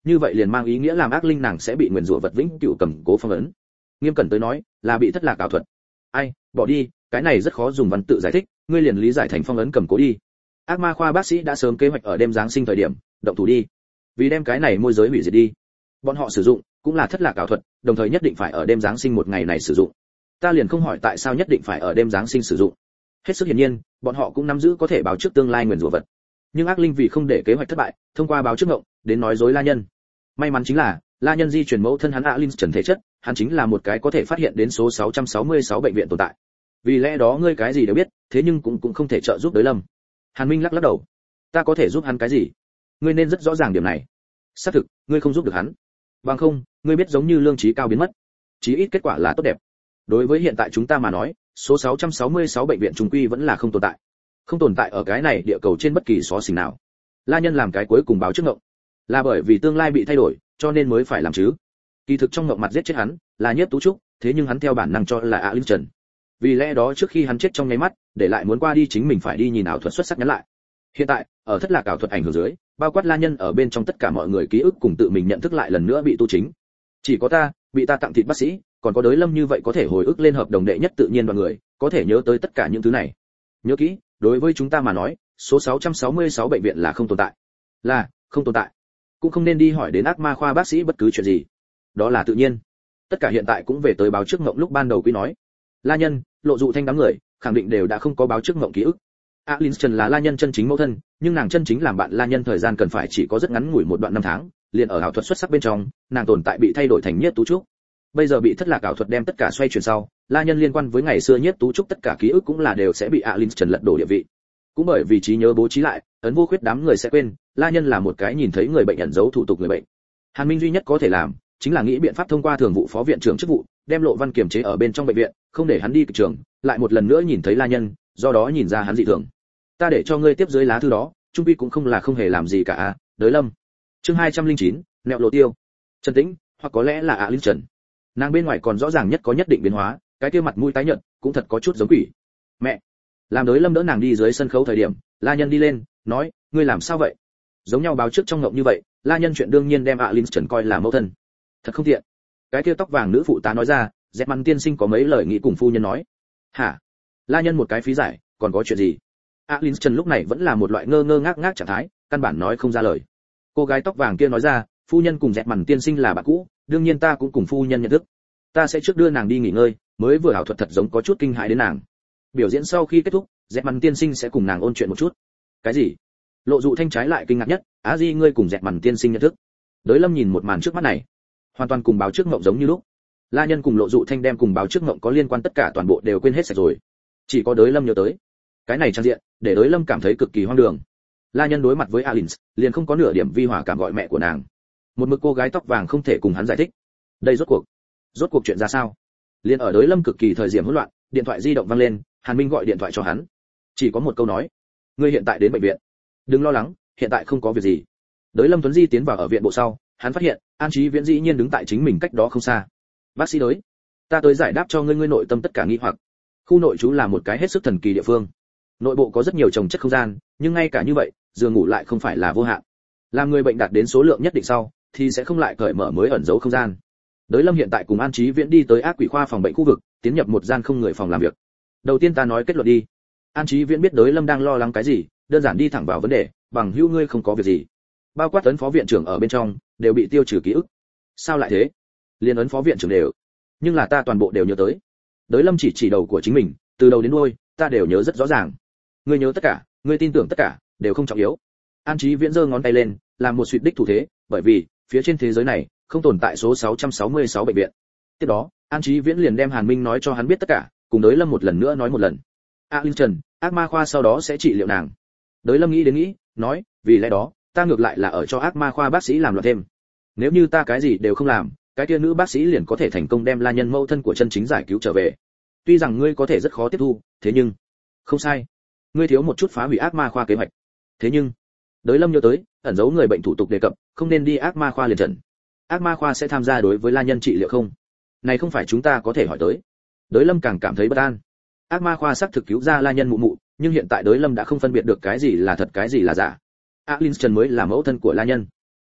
như vậy liền mang ý nghĩa làm ác linh nàng sẽ bị nguyền rủa vật vĩnh cửu cầm cố phong ấn. Nghiêm cẩn tới nói, là bị thất lạc ảo thuật. Ai, bỏ đi, cái này rất khó dùng văn tự giải thích, ngươi liền lý giải thành phong ấn cầm cố đi. Ác ma khoa bác sĩ đã sớm kế hoạch ở đêm giáng sinh thời điểm, động thủ đi. Vì đem cái này môi giới hủy diệt đi. Bọn họ sử dụng cũng là thất lạc ảo thuật, đồng thời nhất định phải ở đêm giáng sinh một ngày này sử dụng. Ta liền không hỏi tại sao nhất định phải ở đêm giáng sinh sử dụng. Hết sức hiển nhiên, bọn họ cũng nắm giữ có thể báo trước tương lai nguyền rủa vật. Nhưng ác linh vì không để kế hoạch thất bại, thông qua báo trước ngộng, đến nói dối La Nhân. May mắn chính là, La Nhân di truyền mẫu thân hắn Alin trần thể chất, hắn chính là một cái có thể phát hiện đến số sáu trăm sáu mươi sáu bệnh viện tồn tại. Vì lẽ đó ngươi cái gì đều biết, thế nhưng cũng cũng không thể trợ giúp Đới Lâm. Hàn Minh lắc lắc đầu. Ta có thể giúp hắn cái gì? Ngươi nên rất rõ ràng điểm này. Xác thực, ngươi không giúp được hắn. Bằng không, ngươi biết giống như lương trí cao biến mất. Chí ít kết quả là tốt đẹp. Đối với hiện tại chúng ta mà nói, số sáu trăm sáu mươi sáu bệnh viện trùng quy vẫn là không tồn tại. Không tồn tại ở cái này địa cầu trên bất kỳ xó xỉnh nào. La Nhân làm cái cuối cùng báo trước ngộng, là bởi vì tương lai bị thay đổi, cho nên mới phải làm chứ. Kỳ thực trong ngộng mặt giết chết hắn, là Nhiếp Tú Trúc, thế nhưng hắn theo bản năng cho là Alin Trần. Vì lẽ đó trước khi hắn chết trong nháy mắt, để lại muốn qua đi chính mình phải đi nhìn ảo thuật xuất sắc nhắn lại. Hiện tại, ở thất lạc ảo thuật ảnh hưởng dưới, bao quát La Nhân ở bên trong tất cả mọi người ký ức cùng tự mình nhận thức lại lần nữa bị tu chính. Chỉ có ta, bị ta tặng thịt bác sĩ, còn có Đới Lâm như vậy có thể hồi ức lên hợp đồng đệ nhất tự nhiên đoàn người, có thể nhớ tới tất cả những thứ này. Nhớ kỹ, đối với chúng ta mà nói, số sáu trăm sáu mươi sáu bệnh viện là không tồn tại. Là không tồn tại. Cũng không nên đi hỏi đến ác ma khoa bác sĩ bất cứ chuyện gì. Đó là tự nhiên. Tất cả hiện tại cũng về tới báo trước ngộng lúc ban đầu quý nói. La Nhân, Lộ Dụ Thanh đám người, khẳng định đều đã không có báo trước ngộng ký ức. Alin Trần là La Nhân chân chính mẫu thân, nhưng nàng chân chính làm bạn La Nhân thời gian cần phải chỉ có rất ngắn ngủi một đoạn năm tháng, liền ở ảo thuật xuất sắc bên trong, nàng tồn tại bị thay đổi thành Nhiếp Tú Trúc. Bây giờ bị thất lạc ảo thuật đem tất cả xoay chuyển sau, La Nhân liên quan với ngày xưa Nhiếp Tú Trúc tất cả ký ức cũng là đều sẽ bị Alin Trần lật đổ địa vị. Cũng bởi vì trí nhớ bố trí lại, ấn vô khuyết đám người sẽ quên, La Nhân là một cái nhìn thấy người bệnh ẩn giấu thủ tục người bệnh. Hàn Minh duy nhất có thể làm, chính là nghĩ biện pháp thông qua thường vụ phó viện trưởng chức vụ, đem Lộ Văn kiềm chế ở bên trong bệnh viện, không để hắn đi kịch trường, lại một lần nữa nhìn thấy La Nhân, do đó nhìn ra hắn dị thường. Ta để cho ngươi tiếp dưới lá thư đó, trung quy cũng không là không hề làm gì cả à, Đới Lâm. Chương hai trăm lẻ chín, nẹo lộ tiêu. Trần Tĩnh, hoặc có lẽ là Alin Trần. Nàng bên ngoài còn rõ ràng nhất có nhất định biến hóa, cái kia mặt mũi tái nhợt, cũng thật có chút giống quỷ. Mẹ. Làm Đới Lâm đỡ nàng đi dưới sân khấu thời điểm, La Nhân đi lên, nói, ngươi làm sao vậy? Giống nhau báo trước trong ngộng như vậy, La Nhân chuyện đương nhiên đem Alin Trần coi là mẫu thân. Thật không tiện. Cái kia tóc vàng nữ phụ tá nói ra, Dẹp Măn tiên sinh có mấy lời nghĩ cùng phu nhân nói. Hả? La Nhân một cái phí giải, còn có chuyện gì? Alin Trần lúc này vẫn là một loại ngơ ngơ ngác ngác trạng thái, căn bản nói không ra lời. Cô gái tóc vàng kia nói ra, phu nhân cùng Dẹp Măn tiên sinh là bạn cũ, đương nhiên ta cũng cùng phu nhân nhận thức. Ta sẽ trước đưa nàng đi nghỉ ngơi, mới vừa ảo thuật thật giống có chút kinh hãi đến nàng. Biểu diễn sau khi kết thúc, Dẹp Măn tiên sinh sẽ cùng nàng ôn chuyện một chút. Cái gì? Lộ Dụ Thanh trái lại kinh ngạc nhất, á di ngươi cùng Dẹp Măn tiên sinh nhận thức? Đới Lâm nhìn một màn trước mắt này, hoàn toàn cùng báo trước ngộng giống như lúc. La Nhân cùng Lộ Dụ Thanh đem cùng báo trước ngộng có liên quan tất cả toàn bộ đều quên hết sạch rồi, chỉ có Đới Lâm nhớ tới. Cái này trang diện, để Đới Lâm cảm thấy cực kỳ hoang đường. La Nhân đối mặt với Alin, liền không có nửa điểm vi hòa cảm gọi mẹ của nàng. Một mực cô gái tóc vàng không thể cùng hắn giải thích. Đây rốt cuộc, rốt cuộc chuyện ra sao? Liền ở Đới Lâm cực kỳ thời điểm hỗn loạn, điện thoại di động vang lên, Hàn Minh gọi điện thoại cho hắn. Chỉ có một câu nói, ngươi hiện tại đến bệnh viện. Đừng lo lắng, hiện tại không có việc gì. Đới Lâm Tuấn Di tiến vào ở viện bộ sau, hắn phát hiện, An Chí Viễn dĩ nhiên đứng tại chính mình cách đó không xa. Bác sĩ Đới, ta tới giải đáp cho ngươi ngươi nội tâm tất cả nghi hoặc. Khu nội trú là một cái hết sức thần kỳ địa phương. Nội bộ có rất nhiều trồng chất không gian, nhưng ngay cả như vậy, giường ngủ lại không phải là vô hạn. Làm người bệnh đạt đến số lượng nhất định sau, thì sẽ không lại cởi mở mới ẩn giấu không gian. Đới Lâm hiện tại cùng An Chí Viễn đi tới ác quỷ khoa phòng bệnh khu vực, tiến nhập một gian không người phòng làm việc. Đầu tiên ta nói kết luận đi. An Chí Viễn biết Đới Lâm đang lo lắng cái gì, đơn giản đi thẳng vào vấn đề, bằng hữu ngươi không có việc gì. Bao quát ấn phó viện trưởng ở bên trong, đều bị tiêu trừ ký ức. Sao lại thế? Liên ấn phó viện trưởng đều, nhưng là ta toàn bộ đều nhớ tới. Đới Lâm chỉ chỉ đầu của chính mình, từ đầu đến đuôi, ta đều nhớ rất rõ ràng. Ngươi nhớ tất cả, ngươi tin tưởng tất cả, đều không trọng yếu. An Chí Viễn giơ ngón tay lên, làm một suy đích thủ thế, bởi vì phía trên thế giới này không tồn tại số sáu trăm sáu mươi sáu bệnh viện. Tiếp đó, An Chí Viễn liền đem Hàn Minh nói cho hắn biết tất cả, cùng Đới Lâm một lần nữa nói một lần. Alin Trần, ác ma khoa sau đó sẽ trị liệu nàng. Đới Lâm nghĩ đến nghĩ, nói, vì lẽ đó, ta ngược lại là ở cho ác ma khoa bác sĩ làm loạn thêm. Nếu như ta cái gì đều không làm, cái kia nữ bác sĩ liền có thể thành công đem La Nhân mẫu thân của chân chính giải cứu trở về. Tuy rằng ngươi có thể rất khó tiếp thu, thế nhưng, không sai, ngươi thiếu một chút phá hủy ác ma khoa kế hoạch. Thế nhưng, Đới Lâm nhớ tới, ẩn giấu người bệnh thủ tục đề cập, không nên đi ác ma khoa liền trần. Ác ma khoa sẽ tham gia đối với La Nhân trị liệu không? Này không phải chúng ta có thể hỏi tới. Đới Lâm càng cảm thấy bất an. Ác ma khoa xác thực cứu ra La Nhân mụ mụ, nhưng hiện tại Đới Lâm đã không phân biệt được cái gì là thật cái gì là giả. Alin Trần mới là mẫu thân của La Nhân.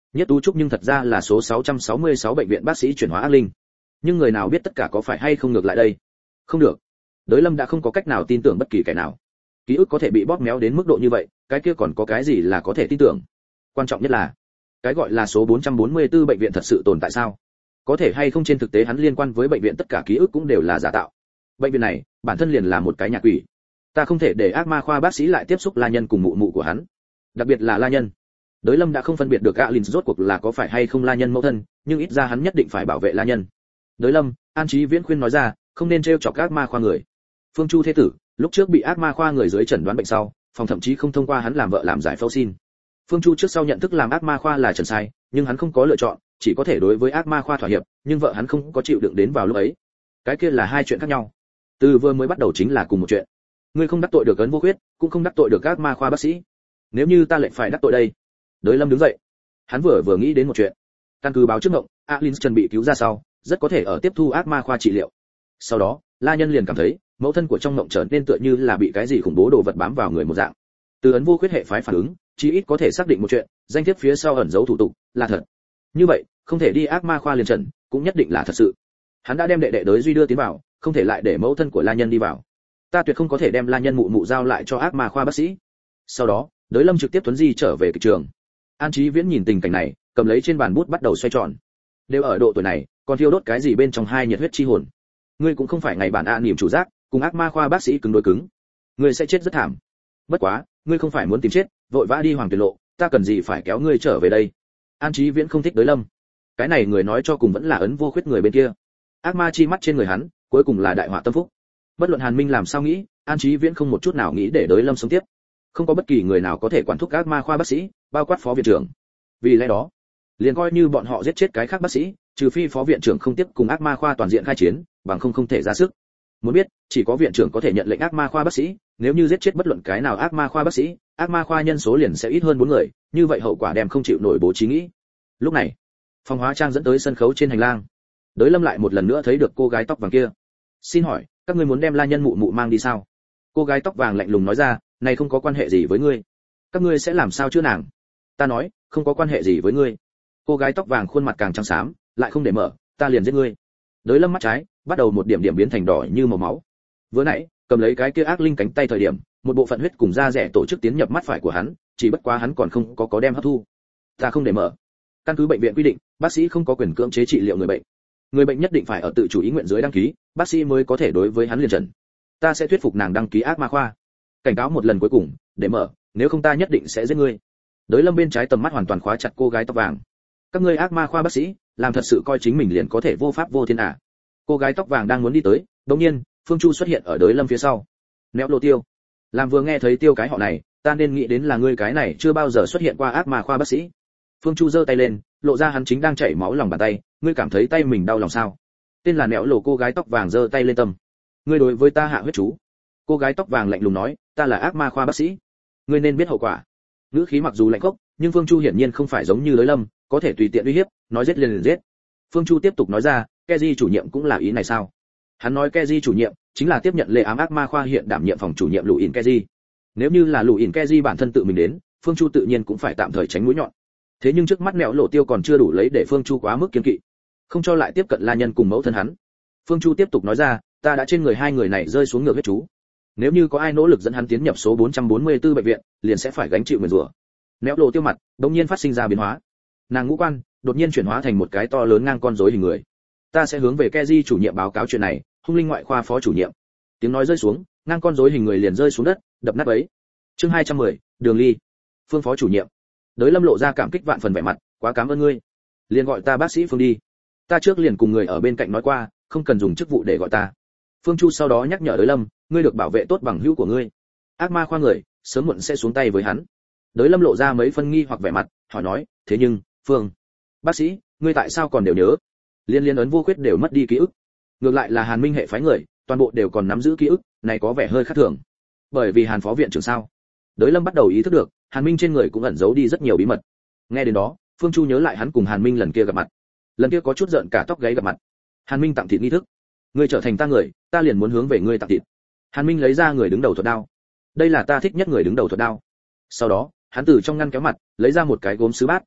Nhất Tú Trúc nhưng thật ra là số sáu trăm sáu mươi sáu bệnh viện bác sĩ chuyển hóa ác linh. Nhưng người nào biết tất cả có phải hay không ngược lại đây? Không được. Đới Lâm đã không có cách nào tin tưởng bất kỳ kẻ nào. Ký ức có thể bị bóp méo đến mức độ như vậy, cái kia còn có cái gì là có thể tin tưởng? Quan trọng nhất là, cái gọi là số bốn trăm bốn mươi tư bệnh viện thật sự tồn tại sao? Có thể hay không trên thực tế hắn liên quan với bệnh viện tất cả ký ức cũng đều là giả tạo. Bệnh viện này, bản thân liền là một cái nhà quỷ. Ta không thể để ác ma khoa bác sĩ lại tiếp xúc La Nhân cùng mụ mụ của hắn, đặc biệt là La Nhân. Đới Lâm đã không phân biệt được Alin rốt cuộc là có phải hay không La Nhân mẫu thân, nhưng ít ra hắn nhất định phải bảo vệ La Nhân. Đới Lâm, An Chí Viễn khuyên nói ra, không nên trêu chọc ác ma khoa người. Phương Chu thế tử, lúc trước bị ác ma khoa người dưới chẩn đoán bệnh sau, phòng thậm chí không thông qua hắn làm vợ làm giải phẫu xin. Phương Chu trước sau nhận thức làm ác ma khoa là trần sai, nhưng hắn không có lựa chọn, chỉ có thể đối với ác ma khoa thỏa hiệp, nhưng vợ hắn không có chịu đựng đến vào lúc ấy. Cái kia là hai chuyện khác nhau. Từ vừa mới bắt đầu chính là cùng một chuyện. Ngươi không đắc tội được Ấn Vô Khuyết, cũng không đắc tội được ác ma khoa bác sĩ. Nếu như ta lại phải đắc tội đây. Đới Lâm đứng dậy. Hắn vừa vừa nghĩ đến một chuyện. Căn cứ báo trước ngộng, Alin Trần bị cứu ra sau, rất có thể ở tiếp thu ác ma khoa trị liệu. Sau đó, La Nhân liền cảm thấy, mẫu thân của trong ngộng trở nên tựa như là bị cái gì khủng bố đồ vật bám vào người một dạng. Từ Ấn Vô Khuyết hệ phái phản ứng, chí ít có thể xác định một chuyện, danh thiếp phía sau ẩn dấu thủ tục là thật. Như vậy, không thể đi ác ma khoa liền trần, cũng nhất định là thật sự. Hắn đã đem đệ đệ Đới Duy đưa tiến vào, không thể lại để mẫu thân của La Nhân đi vào. Ta tuyệt không có thể đem La Nhân mụ mụ giao lại cho ác ma khoa bác sĩ. Sau đó, Đới Lâm trực tiếp tuấn di trở về kịch trường. An Chí Viễn nhìn tình cảnh này, cầm lấy trên bàn bút bắt đầu xoay tròn. Đều ở độ tuổi này, còn thiêu đốt cái gì bên trong hai nhiệt huyết chi hồn. Ngươi cũng không phải ngày bản a niệm chủ giác, cùng ác ma khoa bác sĩ cứng đối cứng. Ngươi sẽ chết rất thảm. Bất quá, ngươi không phải muốn tìm chết, vội vã đi hoàng tuyệt lộ, ta cần gì phải kéo ngươi trở về đây. An Chí Viễn không thích Đới Lâm. Cái này người nói cho cùng vẫn là Ấn Vô Khuyết người bên kia. Ác ma chi mắt trên người hắn, cuối cùng là đại họa tâm phúc. Bất luận Hàn Minh làm sao nghĩ, An Chí Viễn không một chút nào nghĩ để Đới Lâm sống tiếp. Không có bất kỳ người nào có thể quản thúc ác ma khoa bác sĩ, bao quát phó viện trưởng. Vì lẽ đó, liền coi như bọn họ giết chết cái khác bác sĩ, trừ phi phó viện trưởng không tiếp cùng ác ma khoa toàn diện khai chiến, bằng không không thể ra sức. Muốn biết, chỉ có viện trưởng có thể nhận lệnh ác ma khoa bác sĩ, nếu như giết chết bất luận cái nào ác ma khoa bác sĩ, ác ma khoa nhân số liền sẽ ít hơn bốn người, như vậy hậu quả đem không chịu nổi bố trí nghĩ. Lúc này, phòng hóa trang dẫn tới sân khấu trên hành lang. Đới Lâm lại một lần nữa thấy được cô gái tóc vàng kia. Xin hỏi, các ngươi muốn đem La Nhân mụ mụ mang đi sao? Cô gái tóc vàng lạnh lùng nói ra, này không có quan hệ gì với ngươi. Các ngươi sẽ làm sao chữa nàng? Ta nói, không có quan hệ gì với ngươi. Cô gái tóc vàng khuôn mặt càng trắng xám, lại không để mở, ta liền giết ngươi. Đới Lâm mắt trái, bắt đầu một điểm điểm biến thành đỏ như màu máu. Vừa nãy, cầm lấy cái kia ác linh cánh tay thời điểm, một bộ phận huyết cùng da rẻ tổ chức tiến nhập mắt phải của hắn, chỉ bất quá hắn còn không có có đem hấp thu. Ta không để mở. Căn cứ bệnh viện quy định, bác sĩ không có quyền cưỡng chế trị liệu người bệnh. Người bệnh nhất định phải ở tự chủ ý nguyện dưới đăng ký, bác sĩ mới có thể đối với hắn liền trần. Ta sẽ thuyết phục nàng đăng ký ác ma khoa. Cảnh cáo một lần cuối cùng, để mở, nếu không ta nhất định sẽ giết ngươi. Đới Lâm bên trái tầm mắt hoàn toàn khóa chặt cô gái tóc vàng. Các ngươi ác ma khoa bác sĩ, làm thật sự coi chính mình liền có thể vô pháp vô thiên à? Cô gái tóc vàng đang muốn đi tới, đột nhiên, Phương Chu xuất hiện ở Đới Lâm phía sau. Nẹo Lộ Tiêu. Làm vừa nghe thấy Tiêu cái họ này, ta nên nghĩ đến là ngươi cái này chưa bao giờ xuất hiện qua ác ma khoa bác sĩ. Phương Chu giơ tay lên, lộ ra hắn chính đang chảy máu lòng bàn tay, ngươi cảm thấy tay mình đau lòng sao? Tên là Nẹo Lộ cô gái tóc vàng giơ tay lên tâm. Ngươi đối với ta hạ huyết chú. Cô gái tóc vàng lạnh lùng nói, ta là ác ma khoa bác sĩ, ngươi nên biết hậu quả. Ngữ khí mặc dù lạnh khốc, nhưng Phương Chu hiển nhiên không phải giống như Đới Lâm, có thể tùy tiện uy hiếp, nói giết liền liền giết. Phương Chu tiếp tục nói ra, Keji chủ nhiệm cũng là ý này sao? Hắn nói Keji chủ nhiệm chính là tiếp nhận lệ ám ác ma khoa hiện đảm nhiệm phòng chủ nhiệm Lũ ỉn Keji. Nếu như là Lũ ỉn Keji bản thân tự mình đến, Phương Chu tự nhiên cũng phải tạm thời tránh mũi nhọn. Thế nhưng trước mắt Nẹo Lộ Tiêu còn chưa đủ lấy để Phương Chu quá mức kiêng kỵ, không cho lại tiếp cận La Nhân cùng mẫu thân hắn. Phương Chu tiếp tục nói ra, ta đã trên người hai người này rơi xuống ngược huyết chú. Nếu như có ai nỗ lực dẫn hắn tiến nhập số bốn trăm bốn mươi tư bệnh viện, liền sẽ phải gánh chịu nguyền rủa. Nẹo Lộ Tiêu mặt đột nhiên phát sinh ra biến hóa, nàng ngũ quan đột nhiên chuyển hóa thành một cái to lớn ngang con rối hình người. Ta sẽ hướng về Keji chủ nhiệm báo cáo chuyện này, hung linh ngoại khoa phó chủ nhiệm. Tiếng nói rơi xuống, ngang con rối hình người liền rơi xuống đất, đập nát ấy. Chương hai trăm mười, Đường Ly. Phương phó chủ nhiệm. Đới Lâm lộ ra cảm kích vạn phần vẻ mặt, quá cảm ơn ngươi. Liền gọi ta bác sĩ Phương đi. Ta trước liền cùng người ở bên cạnh nói qua, không cần dùng chức vụ để gọi ta. Phương Chu sau đó nhắc nhở Đới Lâm, ngươi được bảo vệ tốt bằng hữu của ngươi. Ác ma khoa người, sớm muộn sẽ xuống tay với hắn. Đới Lâm lộ ra mấy phân nghi hoặc vẻ mặt, hỏi nói, thế nhưng, Phương, bác sĩ, ngươi tại sao còn đều nhớ? Liên liên Ấn Vô Khuyết đều mất đi ký ức. Ngược lại là Hàn Minh hệ phái người, toàn bộ đều còn nắm giữ ký ức, này có vẻ hơi khác thường. Bởi vì Hàn phó viện trưởng sao? Đới Lâm bắt đầu ý thức được, Hàn Minh trên người cũng ẩn giấu đi rất nhiều bí mật. Nghe đến đó, Phương Chu nhớ lại hắn cùng Hàn Minh lần kia gặp mặt. Lần kia có chút giận cả tóc gáy gặp mặt. Hàn Minh tặng thịt nghi thức. Ngươi trở thành ta người, ta liền muốn hướng về ngươi tặng thịt. Hàn Minh lấy ra người đứng đầu thuật đao. Đây là ta thích nhất người đứng đầu thuật đao. Sau đó, hắn từ trong ngăn kéo mặt, lấy ra một cái gốm sứ bát.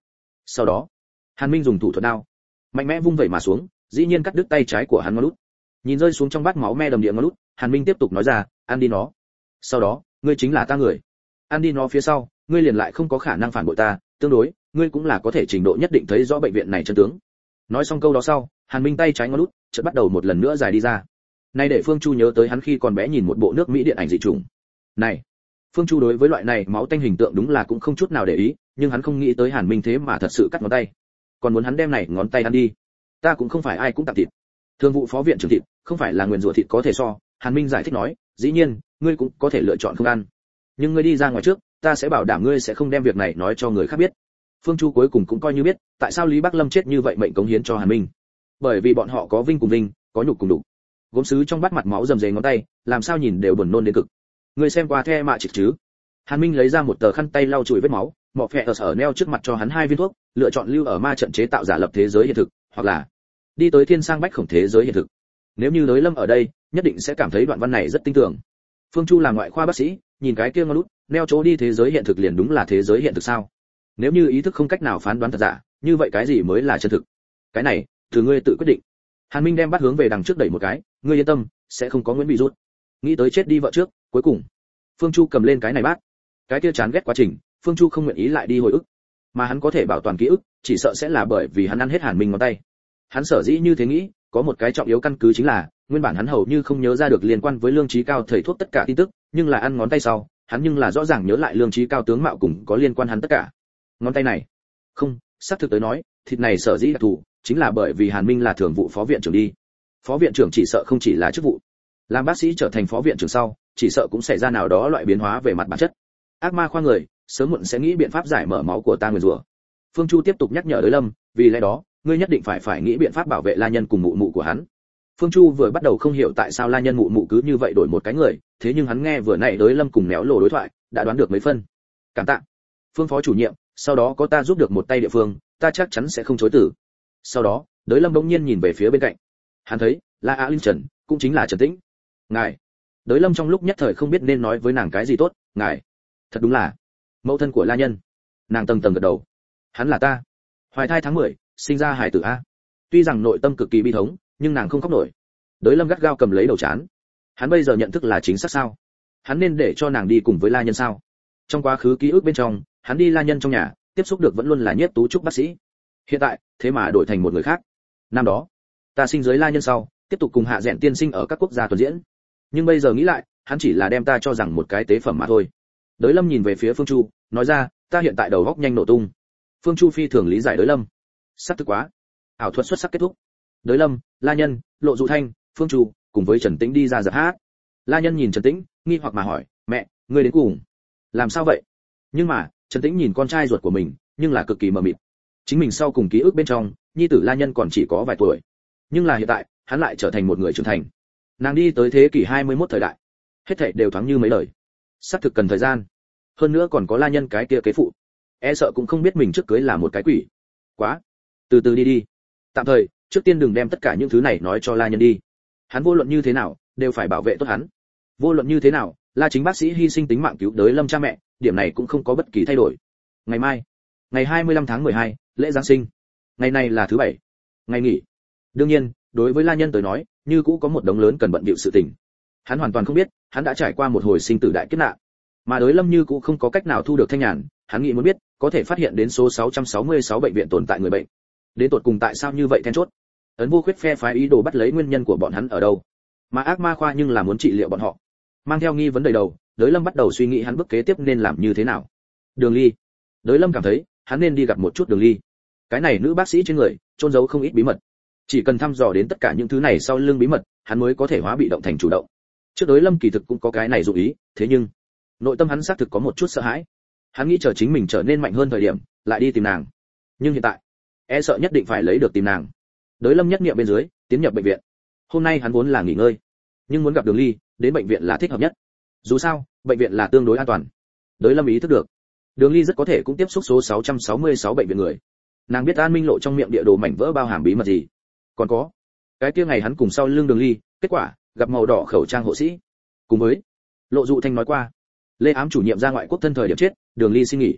Sau đó, Hàn Minh dùng thủ thuật đao, mạnh mẽ vung vẩy mà xuống, dĩ nhiên cắt đứt tay trái của hắn ngón út. Nhìn rơi xuống trong bát máu me đầm địa ngón út, Hàn Minh tiếp tục nói ra, ăn đi nó. Sau đó, ngươi chính là ta người. Ăn đi nó phía sau, ngươi liền lại không có khả năng phản bội ta, tương đối, ngươi cũng là có thể trình độ nhất định thấy rõ bệnh viện này chân tướng. Nói xong câu đó sau, Hàn Minh tay trái ngón út, chợt bắt đầu một lần nữa dài đi ra. Này để Phương Chu nhớ tới hắn khi còn bé nhìn một bộ nước Mỹ điện ảnh dị trùng. Này, Phương Chu đối với loại này máu tanh hình tượng đúng là cũng không chút nào để ý, nhưng hắn không nghĩ tới Hàn Minh thế mà thật sự cắt ngón tay. Còn muốn hắn đem này ngón tay ăn đi. Ta cũng không phải ai cũng tạm thịt. Thương vụ phó viện trưởng thịt, không phải là nguyên rủa thịt có thể so, Hàn Minh giải thích nói, dĩ nhiên, ngươi cũng có thể lựa chọn không ăn. Nhưng ngươi đi ra ngoài trước, ta sẽ bảo đảm ngươi sẽ không đem việc này nói cho người khác biết. Phương Chu cuối cùng cũng coi như biết, tại sao Lý Bắc Lâm chết như vậy mệnh cống hiến cho Hàn Minh. Bởi vì bọn họ có vinh cùng vinh, có nhục cùng đủ. Gốm sứ trong bát mặt máu rầm rề ngón tay, làm sao nhìn đều buồn nôn đến cực. Ngươi xem qua the mạ chịch chứ? Hàn Minh lấy ra một tờ khăn tay lau chùi vết máu, mọ phẹ ở sở neo trước mặt cho hắn hai viên thuốc, lựa chọn lưu ở ma trận chế tạo giả lập thế giới hiện thực, hoặc là đi tới thiên sang bách khổng thế giới hiện thực. Nếu như Đới Lâm ở đây, nhất định sẽ cảm thấy đoạn văn này rất tinh tưởng. Phương Chu là ngoại khoa bác sĩ, nhìn cái kia ngón út, neo chỗ đi thế giới hiện thực liền đúng là thế giới hiện thực sao? Nếu như ý thức không cách nào phán đoán thật giả, như vậy cái gì mới là chân thực? Cái này, từ ngươi tự quyết định. Hàn Minh đem bắt hướng về đằng trước đẩy một cái, ngươi yên tâm, sẽ không có Nguyễn bị rút. Nghĩ tới chết đi vợ trước, cuối cùng, Phương Chu cầm lên cái này bát. Cái kia chán ghét quá trình, Phương Chu không nguyện ý lại đi hồi ức, mà hắn có thể bảo toàn ký ức, chỉ sợ sẽ là bởi vì hắn ăn hết Hàn Minh ngón tay. Hắn sở dĩ như thế nghĩ, có một cái trọng yếu căn cứ chính là, nguyên bản hắn hầu như không nhớ ra được liên quan với Lương Chí Cao thầy thuốc tất cả tin tức, nhưng là ăn ngón tay sau, hắn nhưng là rõ ràng nhớ lại Lương Chí Cao tướng mạo cùng có liên quan hắn tất cả. Ngón tay này, không, xác thực tới nói, thịt này sở dĩ đặc thù, chính là bởi vì Hàn Minh là thường vụ phó viện trưởng đi. Phó viện trưởng chỉ sợ không chỉ là chức vụ, làm bác sĩ trở thành phó viện trưởng sau, chỉ sợ cũng xảy ra nào đó loại biến hóa về mặt bản chất. Ác ma khoa người, sớm muộn sẽ nghĩ biện pháp giải mở máu của ta nguyền rủa. Phương Chu tiếp tục nhắc nhở Đới Lâm, vì lẽ đó, ngươi nhất định phải phải nghĩ biện pháp bảo vệ La Nhân cùng mụ mụ của hắn. Phương Chu vừa bắt đầu không hiểu tại sao La Nhân mụ mụ cứ như vậy đổi một cái người, thế nhưng hắn nghe vừa nãy Đới Lâm cùng méo lồ đối thoại, đã đoán được mấy phân. Cảm tạ, Phương phó chủ nhiệm, sau đó có ta giúp được một tay địa phương, ta chắc chắn sẽ không chối từ. Sau đó, Đới Lâm bỗng nhiên nhìn về phía bên cạnh. Hắn thấy, là A Linh Trần, cũng chính là Trần Tĩnh. Ngài. Đới Lâm trong lúc nhất thời không biết nên nói với nàng cái gì tốt, ngài. Thật đúng là mẫu thân của La Nhân. Nàng tầng tầng gật đầu. Hắn là ta. Hoài thai tháng mười, sinh ra hải tử a. Tuy rằng nội tâm cực kỳ bi thống, nhưng nàng không khóc nổi. Đới Lâm gắt gao cầm lấy đầu trán. Hắn bây giờ nhận thức là chính xác sao? Hắn nên để cho nàng đi cùng với La Nhân sao? Trong quá khứ ký ức bên trong, hắn đi La Nhân trong nhà, tiếp xúc được vẫn luôn là Nhiếp Tú Trúc bác sĩ. Hiện tại, thế mà đổi thành một người khác. Năm đó, ta sinh dưới La Nhân sau, tiếp tục cùng Hạ Dẹn tiên sinh ở các quốc gia tuần diễn. Nhưng bây giờ nghĩ lại, hắn chỉ là đem ta cho rằng một cái tế phẩm mà thôi. Đới Lâm nhìn về phía Phương Chu, nói ra, ta hiện tại đầu góc nhanh nổ tung. Phương Chu phi thường lý giải Đới Lâm. Sắc thực quá. Ảo thuật xuất sắc kết thúc. Đới Lâm, La Nhân, Lộ Dụ Thanh, Phương Chu cùng với Trần Tĩnh đi ra dạp hát. La Nhân nhìn Trần Tĩnh, nghi hoặc mà hỏi, mẹ, ngươi đến cùng làm sao vậy? Nhưng mà, Trần Tĩnh nhìn con trai ruột của mình, nhưng là cực kỳ mờ mịt. Chính mình sau cùng ký ức bên trong, nhi tử La Nhân còn chỉ có vài tuổi, nhưng là hiện tại, hắn lại trở thành một người trưởng thành. Nàng đi tới thế kỷ hai mươi mốt thời đại, hết thảy đều thoáng như mấy lời. Xác thực cần thời gian. Hơn nữa còn có La Nhân cái kia kế phụ, e sợ cũng không biết mình trước cưới là một cái quỷ. Quá, từ từ đi đi. Tạm thời, trước tiên đừng đem tất cả những thứ này nói cho La Nhân đi. Hắn vô luận như thế nào, đều phải bảo vệ tốt hắn. Vô luận như thế nào, La Chính bác sĩ hy sinh tính mạng cứu Đới Lâm cha mẹ, điểm này cũng không có bất kỳ thay đổi. Ngày mai, ngày hai mươi lăm tháng mười hai, lễ Giáng sinh. Ngày này là thứ bảy, ngày nghỉ. Đương nhiên, đối với La Nhân tới nói, như cũ có một đống lớn cần bận bịu sự tình. Hắn hoàn toàn không biết, hắn đã trải qua một hồi sinh tử đại kiếp nạn. Mà Đới Lâm như cũ không có cách nào thu được thanh nhàn, hắn nghĩ muốn biết, có thể phát hiện đến số sáu trăm sáu mươi sáu bệnh viện tồn tại người bệnh. Đến tột cùng tại sao như vậy then chốt? Ấn Vô Khuyết phe phái ý đồ bắt lấy nguyên nhân của bọn hắn ở đâu? Mà ác ma khoa nhưng là muốn trị liệu bọn họ. Mang theo nghi vấn đầy đầu, Đới Lâm bắt đầu suy nghĩ hắn bước kế tiếp nên làm như thế nào. Đường Ly. Đới Lâm cảm thấy, hắn nên đi gặp một chút Đường Ly. Cái này nữ bác sĩ trên người, trôn giấu không ít bí mật. Chỉ cần thăm dò đến tất cả những thứ này sau lưng bí mật, hắn mới có thể hóa bị động thành chủ động. Trước Đới Lâm kỳ thực cũng có cái này dụng ý, thế nhưng nội tâm hắn xác thực có một chút sợ hãi. Hắn nghĩ chờ chính mình trở nên mạnh hơn thời điểm, lại đi tìm nàng. Nhưng hiện tại, e sợ nhất định phải lấy được tìm nàng. Đới Lâm nhất niệm bên dưới, tiến nhập bệnh viện. Hôm nay hắn vốn là nghỉ ngơi, nhưng muốn gặp Đường Ly, đến bệnh viện là thích hợp nhất. Dù sao, bệnh viện là tương đối an toàn. Đới Lâm ý thức được, Đường Ly rất có thể cũng tiếp xúc số sáu trăm sáu mươi sáu bệnh viện người. Nàng biết An Minh Lộ trong miệng địa đồ mảnh vỡ bao hàm bí mật gì. Còn có, cái kia ngày hắn cùng sau lưng Đường Ly, kết quả gặp màu đỏ khẩu trang hộ sĩ. Cùng với, Lộ Dụ Thanh nói qua, Lê Ám chủ nhiệm ra ngoại quốc thân thời điểm chết, Đường Ly xin nghỉ.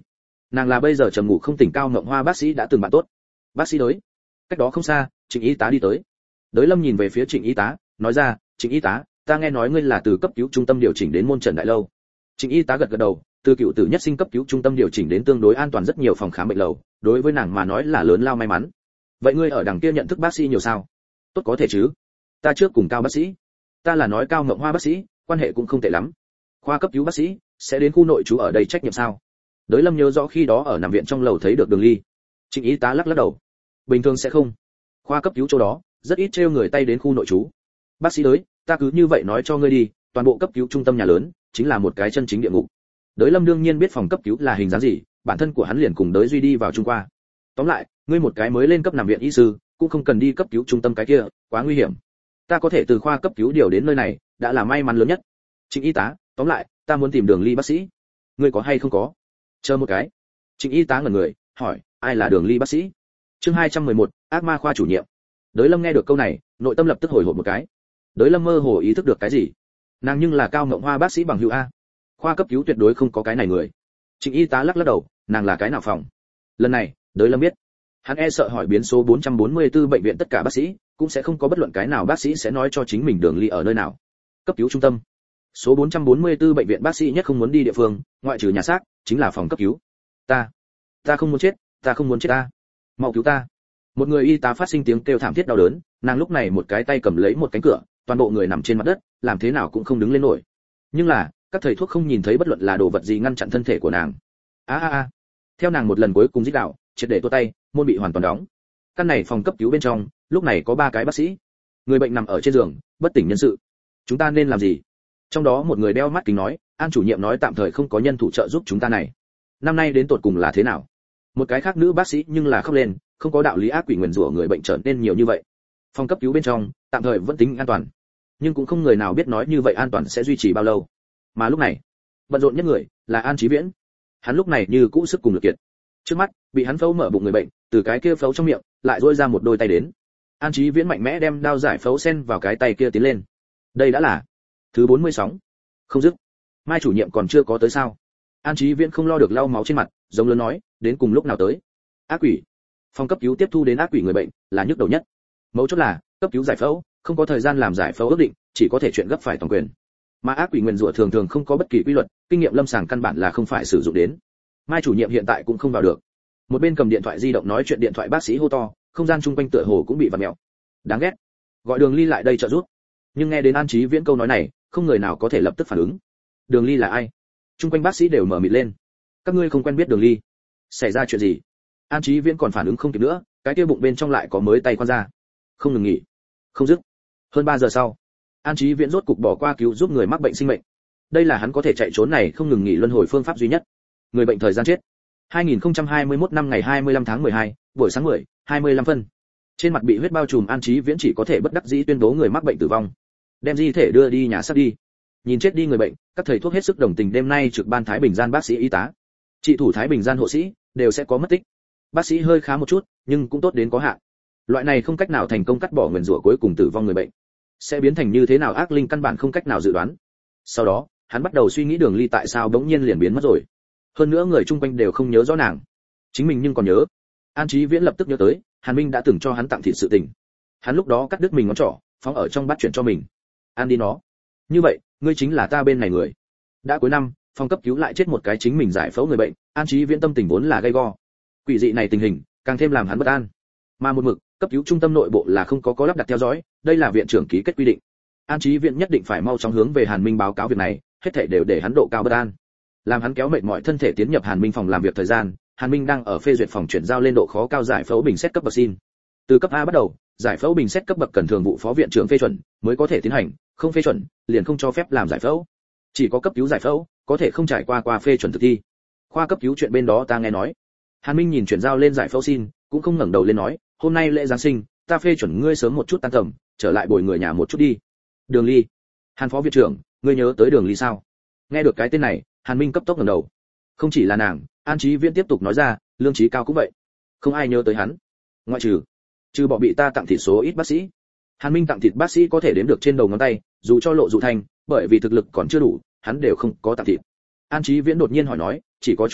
Nàng là bây giờ trầm ngủ không tỉnh Cao Ngộng Hoa bác sĩ đã từng bạn tốt. Bác sĩ đối. Cách đó không xa, Trịnh y tá đi tới. Đới Lâm nhìn về phía Trịnh y tá, nói ra, Trịnh y tá, ta nghe nói ngươi là từ cấp cứu trung tâm điều chỉnh đến môn Trần Đại lâu. Trịnh y tá gật gật đầu, từ cựu tử nhất sinh cấp cứu trung tâm điều chỉnh đến tương đối an toàn rất nhiều phòng khám bệnh lầu, đối với nàng mà nói là lớn lao may mắn. Vậy ngươi ở đằng kia nhận thức bác sĩ nhiều sao? Tốt có thể chứ. Ta trước cùng Cao bác sĩ. Ta là nói Cao Ngộng Hoa bác sĩ, quan hệ cũng không tệ lắm. Khoa cấp cứu bác sĩ sẽ đến khu nội trú ở đây trách nhiệm sao? Đới Lâm nhớ rõ khi đó ở nằm viện trong lầu thấy được Đường Ly. Trịnh y tá lắc lắc đầu. Bình thường sẽ không. Khoa cấp cứu chỗ đó rất ít trêu người tay đến khu nội trú. Bác sĩ Đới, ta cứ như vậy nói cho ngươi đi, toàn bộ cấp cứu trung tâm nhà lớn chính là một cái chân chính địa ngục. Đới Lâm đương nhiên biết phòng cấp cứu là hình dáng gì, bản thân của hắn liền cùng Đới Duy đi vào trung qua. Tóm lại, ngươi một cái mới lên cấp nằm viện y sư, cũng không cần đi cấp cứu trung tâm cái kia, quá nguy hiểm. Ta có thể từ khoa cấp cứu điều đến nơi này, đã là may mắn lớn nhất. Trịnh y tá, tóm lại, ta muốn tìm Đường Ly bác sĩ. Ngươi có hay không có? Chờ một cái. Trịnh y tá ngẩn người, hỏi, ai là Đường Ly bác sĩ? Chương hai trăm mười một, ác ma khoa chủ nhiệm. Đới Lâm nghe được câu này, nội tâm lập tức hồi hộp một cái. Đới Lâm mơ hồ ý thức được cái gì? Nàng nhưng là Cao Ngộng Hoa bác sĩ bằng hữu a. Khoa cấp cứu tuyệt đối không có cái này người. Trịnh y tá lắc lắc đầu, nàng là cái nào phòng? Lần này, Đới Lâm biết. Hắn e sợ hỏi biến số bốn trăm bốn mươi tư bệnh viện tất cả bác sĩ, cũng sẽ không có bất luận cái nào bác sĩ sẽ nói cho chính mình Đường Ly ở nơi nào. Cấp cứu trung tâm. Số bốn trăm bốn mươi tư bệnh viện bác sĩ nhất không muốn đi địa phương, ngoại trừ nhà xác, chính là phòng cấp cứu. Ta, ta không muốn chết, ta không muốn chết ta. Mau cứu ta. Một người y tá phát sinh tiếng kêu thảm thiết đau đớn, nàng lúc này một cái tay cầm lấy một cánh cửa, toàn bộ người nằm trên mặt đất, làm thế nào cũng không đứng lên nổi. Nhưng là, các thầy thuốc không nhìn thấy bất luận là đồ vật gì ngăn chặn thân thể của nàng. A a a. Theo nàng một lần cuối cùng rít gào, triệt để tua tay, môn bị hoàn toàn đóng. Căn này phòng cấp cứu bên trong, lúc này có ba cái bác sĩ. Người bệnh nằm ở trên giường, bất tỉnh nhân sự. Chúng ta nên làm gì? Trong đó một người đeo mắt kính nói, An chủ nhiệm nói tạm thời không có nhân thủ trợ giúp chúng ta này. Năm nay đến tột cùng là thế nào? Một cái khác nữ bác sĩ nhưng là khóc lên, không có đạo lý ác quỷ nguyền rủa người bệnh trở nên nhiều như vậy. Phòng cấp cứu bên trong, tạm thời vẫn tính an toàn, nhưng cũng không người nào biết nói như vậy an toàn sẽ duy trì bao lâu. Mà lúc này, bận rộn nhất người là An Chí Viễn. Hắn lúc này như cũ sức cùng lực kiệt. Trước mắt, bị hắn phẫu mở bụng người bệnh, từ cái kia phẫu trong miệng, lại duỗi ra một đôi tay đến. An Chí Viễn mạnh mẽ đem đao giải phẫu xen vào cái tay kia tiến lên. Đây đã là thứ bốn mươi sáu. Không dứt. Mai chủ nhiệm còn chưa có tới sao? An Chí Viễn không lo được lau máu trên mặt, giống lớn nói, đến cùng lúc nào tới? Ác quỷ. Phòng cấp cứu tiếp thu đến ác quỷ người bệnh, là nhức đầu nhất. Mấu chốt là, cấp cứu giải phẫu, không có thời gian làm giải phẫu ước định, chỉ có thể chuyện gấp phải toàn quyền. Mà ác quỷ nguyền rủa thường thường không có bất kỳ quy luật, kinh nghiệm lâm sàng căn bản là không phải sử dụng đến. Mai chủ nhiệm hiện tại cũng không vào được. Một bên cầm điện thoại di động nói chuyện điện thoại bác sĩ hô to, không gian chung quanh tựa hồ cũng bị vặn mèo. Đáng ghét. Gọi Đường Ly lại đây trợ giúp. Nhưng nghe đến An Chí Viễn câu nói này, không người nào có thể lập tức phản ứng. Đường Ly là ai? Chung quanh bác sĩ đều mở mịt lên. Các ngươi không quen biết Đường Ly? Xảy ra chuyện gì? An Chí Viễn còn phản ứng không kịp nữa, cái kia bụng bên trong lại có mới tay khoan ra, không ngừng nghỉ, không dứt. Hơn ba giờ sau, An Chí Viễn rốt cục bỏ qua cứu giúp người mắc bệnh sinh mệnh. Đây là hắn có thể chạy trốn này không ngừng nghỉ luân hồi phương pháp duy nhất. Người bệnh thời gian chết. hai nghìn không trăm hai mươi mốt năm ngày hai mươi lăm tháng mười hai, buổi sáng mười, hai mươi lăm phân. Trên mặt bị huyết bao trùm An Chí Viễn chỉ có thể bất đắc dĩ tuyên bố người mắc bệnh tử vong. Đem di thể đưa đi nhà xác đi. Nhìn chết đi người bệnh, các thầy thuốc hết sức đồng tình đêm nay trực ban Thái Bình Gian bác sĩ y tá, trị thủ Thái Bình Gian hộ sĩ đều sẽ có mất tích. Bác sĩ hơi khá một chút, nhưng cũng tốt đến có hạn. Loại này không cách nào thành công cắt bỏ nguyền rủa cuối cùng tử vong người bệnh, sẽ biến thành như thế nào ác linh căn bản không cách nào dự đoán. Sau đó, hắn bắt đầu suy nghĩ Đường Ly tại sao bỗng nhiên liền biến mất rồi. Hơn nữa người chung quanh đều không nhớ rõ nàng, chính mình nhưng còn nhớ. An Chí Viễn lập tức nhớ tới, Hàn Minh đã từng cho hắn tặng thịt sự tình. Hắn lúc đó cắt đứt mình ngón trỏ, phóng ở trong bát chuyển cho mình. Ăn đi nó. Như vậy, ngươi chính là ta bên này người. Đã cuối năm, phòng cấp cứu lại chết một cái chính mình giải phẫu người bệnh, An Chí Viễn tâm tình vốn là gay go. Quỷ dị này tình hình, càng thêm làm hắn bất an. Mà một mực, cấp cứu trung tâm nội bộ là không có có lắp đặt theo dõi, đây là viện trưởng ký kết quy định. An Chí Viễn nhất định phải mau chóng hướng về Hàn Minh báo cáo việc này, hết thảy đều để hắn độ cao bất an. Làm hắn kéo mệt mỏi thân thể tiến nhập Hàn Minh phòng làm việc thời gian, Hàn Minh đang ở phê duyệt phòng chuyển giao lên độ khó cao giải phẫu bình xét cấp bậc xin. Từ cấp A bắt đầu, giải phẫu bình xét cấp bậc cần thường vụ phó viện trưởng phê chuẩn mới có thể tiến hành, không phê chuẩn, liền không cho phép làm giải phẫu. Chỉ có cấp cứu giải phẫu, có thể không trải qua qua phê chuẩn thực thi. Khoa cấp cứu chuyện bên đó ta nghe nói. Hàn Minh nhìn chuyển giao lên giải phẫu xin, cũng không ngẩng đầu lên nói, hôm nay lễ giáng sinh, ta phê chuẩn ngươi sớm một chút tan tầm, trở lại bồi người nhà một chút đi. Đường Ly. Hàn phó viện trưởng, ngươi nhớ tới Đường Ly sao? Nghe được cái tên này, Hàn Minh cấp tốc ngẩng đầu. Không chỉ là nàng, An Chí Viễn tiếp tục nói ra, lương trí cao cũng vậy. Không ai nhớ tới hắn. Ngoại trừ, trừ bỏ bị ta tặng thịt số ít bác sĩ. Hàn Minh tặng thịt bác sĩ có thể đếm được trên đầu ngón tay, dù cho Lộ Dụ Thanh, bởi vì thực lực còn chưa đủ, hắn đều không có tặng thịt. An Chí Viễn đột nhiên hỏi nói, chỉ có chúng ta,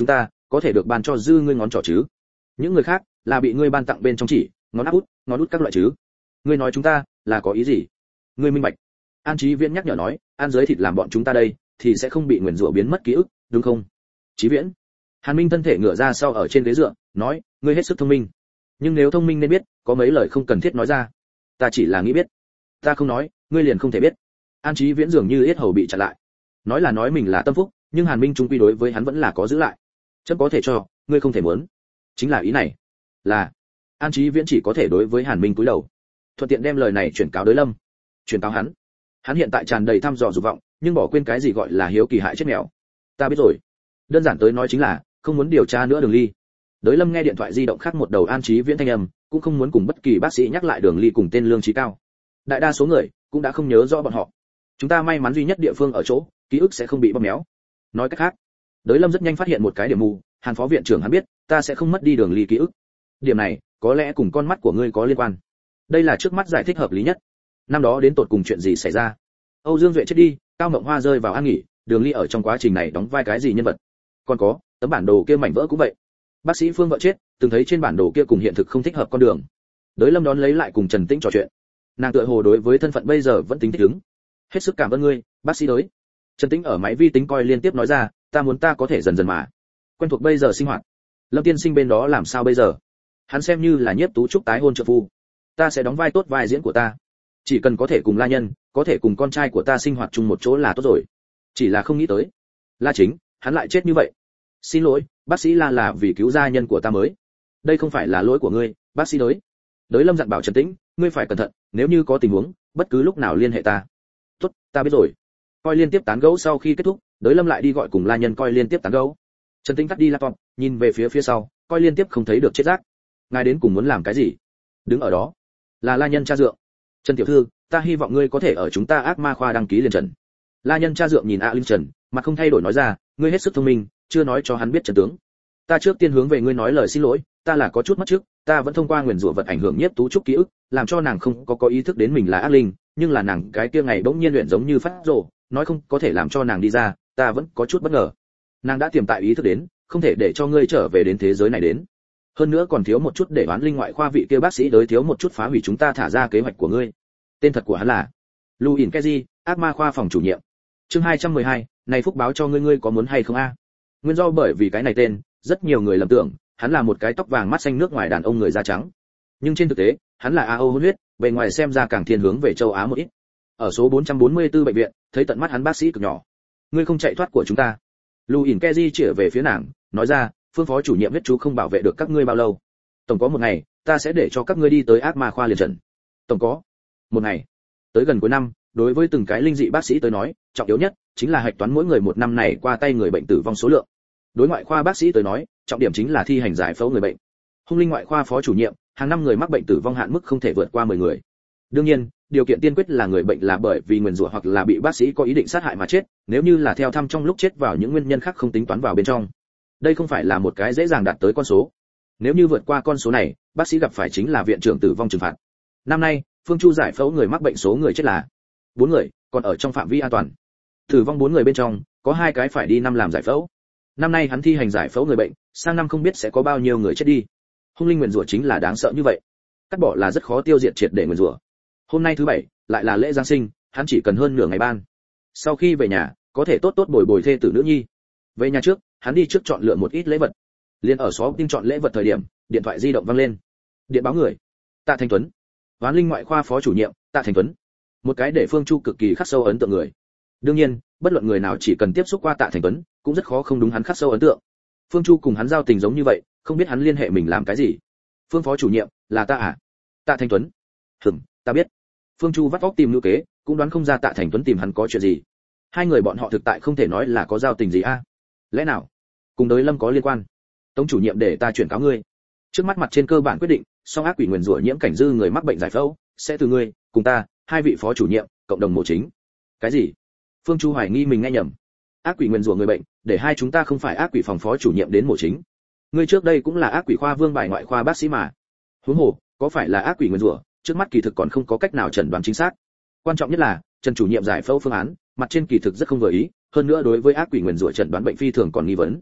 có thể được ban cho dư ngươi ngón trỏ chứ. Những người khác là bị ngươi ban tặng bên trong chỉ, ngón áp út, ngón út các loại chứ. Ngươi nói chúng ta là có ý gì? Ngươi minh bạch. An Chí Viễn nhắc nhở nói, ăn giới thịt làm bọn chúng ta đây thì sẽ không bị nguyền rủa biến mất ký ức, đúng không? Chí Viễn. Hàn Minh thân thể ngửa ra sau ở trên ghế dựa, nói, ngươi hết sức thông minh. Nhưng nếu thông minh nên biết, có mấy lời không cần thiết nói ra. Ta chỉ là nghĩ biết. Ta không nói, ngươi liền không thể biết. An Chí Viễn dường như yết hầu bị chặn lại. Nói là nói mình là tâm phúc, nhưng Hàn Minh trung quy đối với hắn vẫn là có giữ lại. Chấm có thể cho, ngươi không thể muốn. Chính là ý này. Là. An Chí Viễn chỉ có thể đối với Hàn Minh cúi đầu. Thuận tiện đem lời này chuyển cáo Đới Lâm. Chuyển cáo hắn. Hắn hiện tại tràn đầy thăm dò dục vọng, nhưng bỏ quên cái gì gọi là hiếu kỳ hại chết mèo. Ta biết rồi. Đơn giản tới nói chính là, không muốn điều tra nữa Đường Ly. Đới Lâm nghe điện thoại di động khác một đầu An Chí Viễn thanh âm, cũng không muốn cùng bất kỳ bác sĩ nhắc lại Đường Ly cùng tên Lương Chí Cao. Đại đa số người cũng đã không nhớ rõ bọn họ. Chúng ta may mắn duy nhất địa phương ở chỗ, ký ức sẽ không bị bóp méo. Nói cách khác, Đới Lâm rất nhanh phát hiện một cái điểm mù, Hàn phó viện trưởng hắn biết, ta sẽ không mất đi Đường Ly ký ức. Điểm này, có lẽ cùng con mắt của ngươi có liên quan. Đây là trước mắt giải thích hợp lý nhất. Năm đó đến tột cùng chuyện gì xảy ra? Âu Dương Duệ chết đi, Cao Mộng Hoa rơi vào an nghỉ, Đường Ly ở trong quá trình này đóng vai cái gì nhân vật? Còn có, tấm bản đồ kia mảnh vỡ cũng vậy. Bác sĩ Phương vợ chết, từng thấy trên bản đồ kia cùng hiện thực không thích hợp con đường. Đới Lâm đón lấy lại cùng Trần Tĩnh trò chuyện. Nàng tựa hồ đối với thân phận bây giờ vẫn tính thích ứng. Hết sức cảm ơn ngươi, bác sĩ Đới. Trần Tĩnh ở máy vi tính coi liên tiếp nói ra, ta muốn ta có thể dần dần mà quen thuộc bây giờ sinh hoạt. Lâm tiên sinh bên đó làm sao bây giờ? Hắn xem như là Nhiếp Tú Trúc tái hôn trợ phu. Ta sẽ đóng vai tốt vai diễn của ta. Chỉ cần có thể cùng La Nhân, có thể cùng con trai của ta sinh hoạt chung một chỗ là tốt rồi. Chỉ là không nghĩ tới, La Chính, hắn lại chết như vậy. Xin lỗi, bác sĩ La là vì cứu gia nhân của ta mới. Đây không phải là lỗi của ngươi, bác sĩ Đới. Đới Lâm dặn bảo Trần Tĩnh, ngươi phải cẩn thận, nếu như có tình huống, bất cứ lúc nào liên hệ ta. Tốt, ta biết rồi. Coi liên tiếp tán gẫu sau khi kết thúc, Đới Lâm lại đi gọi cùng La Nhân coi liên tiếp tán gẫu. Trần Tĩnh tắt đi laptop, nhìn về phía phía sau, coi liên tiếp không thấy được chết rác. Ngài đến cùng muốn làm cái gì? Đứng ở đó, là La Nhân cha dượng. Trần tiểu thư, ta hy vọng ngươi có thể ở chúng ta ác ma khoa đăng ký liền trần. La Nhân cha dượng nhìn A Linh Trần, mặt không thay đổi nói ra, ngươi hết sức thông minh, chưa nói cho hắn biết trận tướng. Ta trước tiên hướng về ngươi nói lời xin lỗi, ta là có chút mất trước, ta vẫn thông qua nguyền rủa vật ảnh hưởng Nhiếp Tú Trúc ký ức, làm cho nàng không có có ý thức đến mình là ác linh, nhưng là nàng cái kia ngày bỗng nhiên luyện giống như phát rồ, nói không có thể làm cho nàng đi ra, ta vẫn có chút bất ngờ. Nàng đã tiềm tại ý thức đến, không thể để cho ngươi trở về đến thế giới này đến. Hơn nữa còn thiếu một chút để đoán linh ngoại khoa vị kia bác sĩ đối thiếu một chút phá hủy chúng ta thả ra kế hoạch của ngươi. Tên thật của hắn là Louis Kezi, ác ma khoa phòng chủ nhiệm. Chương hai trăm mười hai, này phúc báo cho ngươi, ngươi có muốn hay không a? Nguyên do bởi vì cái này tên, rất nhiều người lầm tưởng hắn là một cái tóc vàng mắt xanh nước ngoài đàn ông người da trắng. Nhưng trên thực tế, hắn là a âu hôn huyết, bề ngoài xem ra càng thiên hướng về châu Á một ít. Ở số bốn trăm bốn mươi tư bệnh viện, thấy tận mắt hắn bác sĩ cực nhỏ. Ngươi không chạy thoát của chúng ta. Louis Kezi chỉ về phía nàng, nói ra, phương phó chủ nhiệm huyết chú không bảo vệ được các ngươi bao lâu. Tổng có một ngày, ta sẽ để cho các ngươi đi tới ác ma khoa liền trận. Tổng có một ngày. Tới gần cuối năm, đối với từng cái linh dị bác sĩ tới nói, trọng yếu nhất chính là hạch toán mỗi người một năm này qua tay người bệnh tử vong số lượng. Đối ngoại khoa bác sĩ tới nói, trọng điểm chính là thi hành giải phẫu người bệnh. Hung linh ngoại khoa phó chủ nhiệm, hàng năm người mắc bệnh tử vong hạn mức không thể vượt qua mười người. Đương nhiên, điều kiện tiên quyết là người bệnh là bởi vì nguyền rủa hoặc là bị bác sĩ có ý định sát hại mà chết, nếu như là theo thăm trong lúc chết vào những nguyên nhân khác không tính toán vào bên trong. Đây không phải là một cái dễ dàng đạt tới con số. Nếu như vượt qua con số này, bác sĩ gặp phải chính là viện trưởng tử vong trừng phạt. Năm nay, Phương Chu giải phẫu người mắc bệnh số người chết là bốn người, còn ở trong phạm vi an toàn. Tử vong bốn người bên trong, có hai cái phải đi năm làm giải phẫu. Năm nay hắn thi hành giải phẫu người bệnh, sang năm không biết sẽ có bao nhiêu người chết đi. Hung linh nguyền rủa chính là đáng sợ như vậy. Cắt bỏ là rất khó tiêu diệt triệt để nguyền rủa. Hôm nay thứ bảy, lại là lễ Giáng sinh, hắn chỉ cần hơn nửa ngày ban. Sau khi về nhà, có thể tốt tốt bồi bồi thê tử nữ nhi. Về nhà trước, hắn đi trước chọn lựa một ít lễ vật. Liên ở xó tin chọn lễ vật thời điểm, điện thoại di động vang lên. Điện báo người. Tạ Thành Tuấn. Hoán linh ngoại khoa phó chủ nhiệm, Tạ Thành Tuấn. Một cái để Phương Chu cực kỳ khắc sâu ấn tượng người. Đương nhiên, bất luận người nào chỉ cần tiếp xúc qua Tạ Thành Tuấn, cũng rất khó không đúng hắn khắc sâu ấn tượng. Phương Chu cùng hắn giao tình giống như vậy, không biết hắn liên hệ mình làm cái gì. Phương phó chủ nhiệm, là ta à? Tạ Thành Tuấn. Hừm, ta biết. Phương Chu vắt óc tìm nữ kế, cũng đoán không ra Tạ Thành Tuấn tìm hắn có chuyện gì. Hai người bọn họ thực tại không thể nói là có giao tình gì a. À? Lẽ nào cùng Đới Lâm có liên quan? Tống chủ nhiệm để ta chuyển cáo ngươi. Trước mắt mặt trên cơ bản quyết định, song ác quỷ nguyền rủa nhiễm cảnh dư người mắc bệnh giải phẫu, sẽ từ ngươi, cùng ta, hai vị phó chủ nhiệm, cộng đồng mổ chính. Cái gì? Phương Chu hoài nghi mình nghe nhầm. Ác quỷ nguyền rủa người bệnh, để hai chúng ta không phải ác quỷ phòng phó chủ nhiệm đến mổ chính. Ngươi trước đây cũng là ác quỷ khoa vương bài ngoại khoa bác sĩ mà. Huống hồ, có phải là ác quỷ nguyền rủa, trước mắt kỳ thực còn không có cách nào chẩn đoán chính xác. Quan trọng nhất là, Trần chủ nhiệm giải phẫu phương án, mặt trên kỳ thực rất không vừa ý, hơn nữa đối với ác quỷ nguyền rủa chẩn đoán bệnh phi thường còn nghi vấn.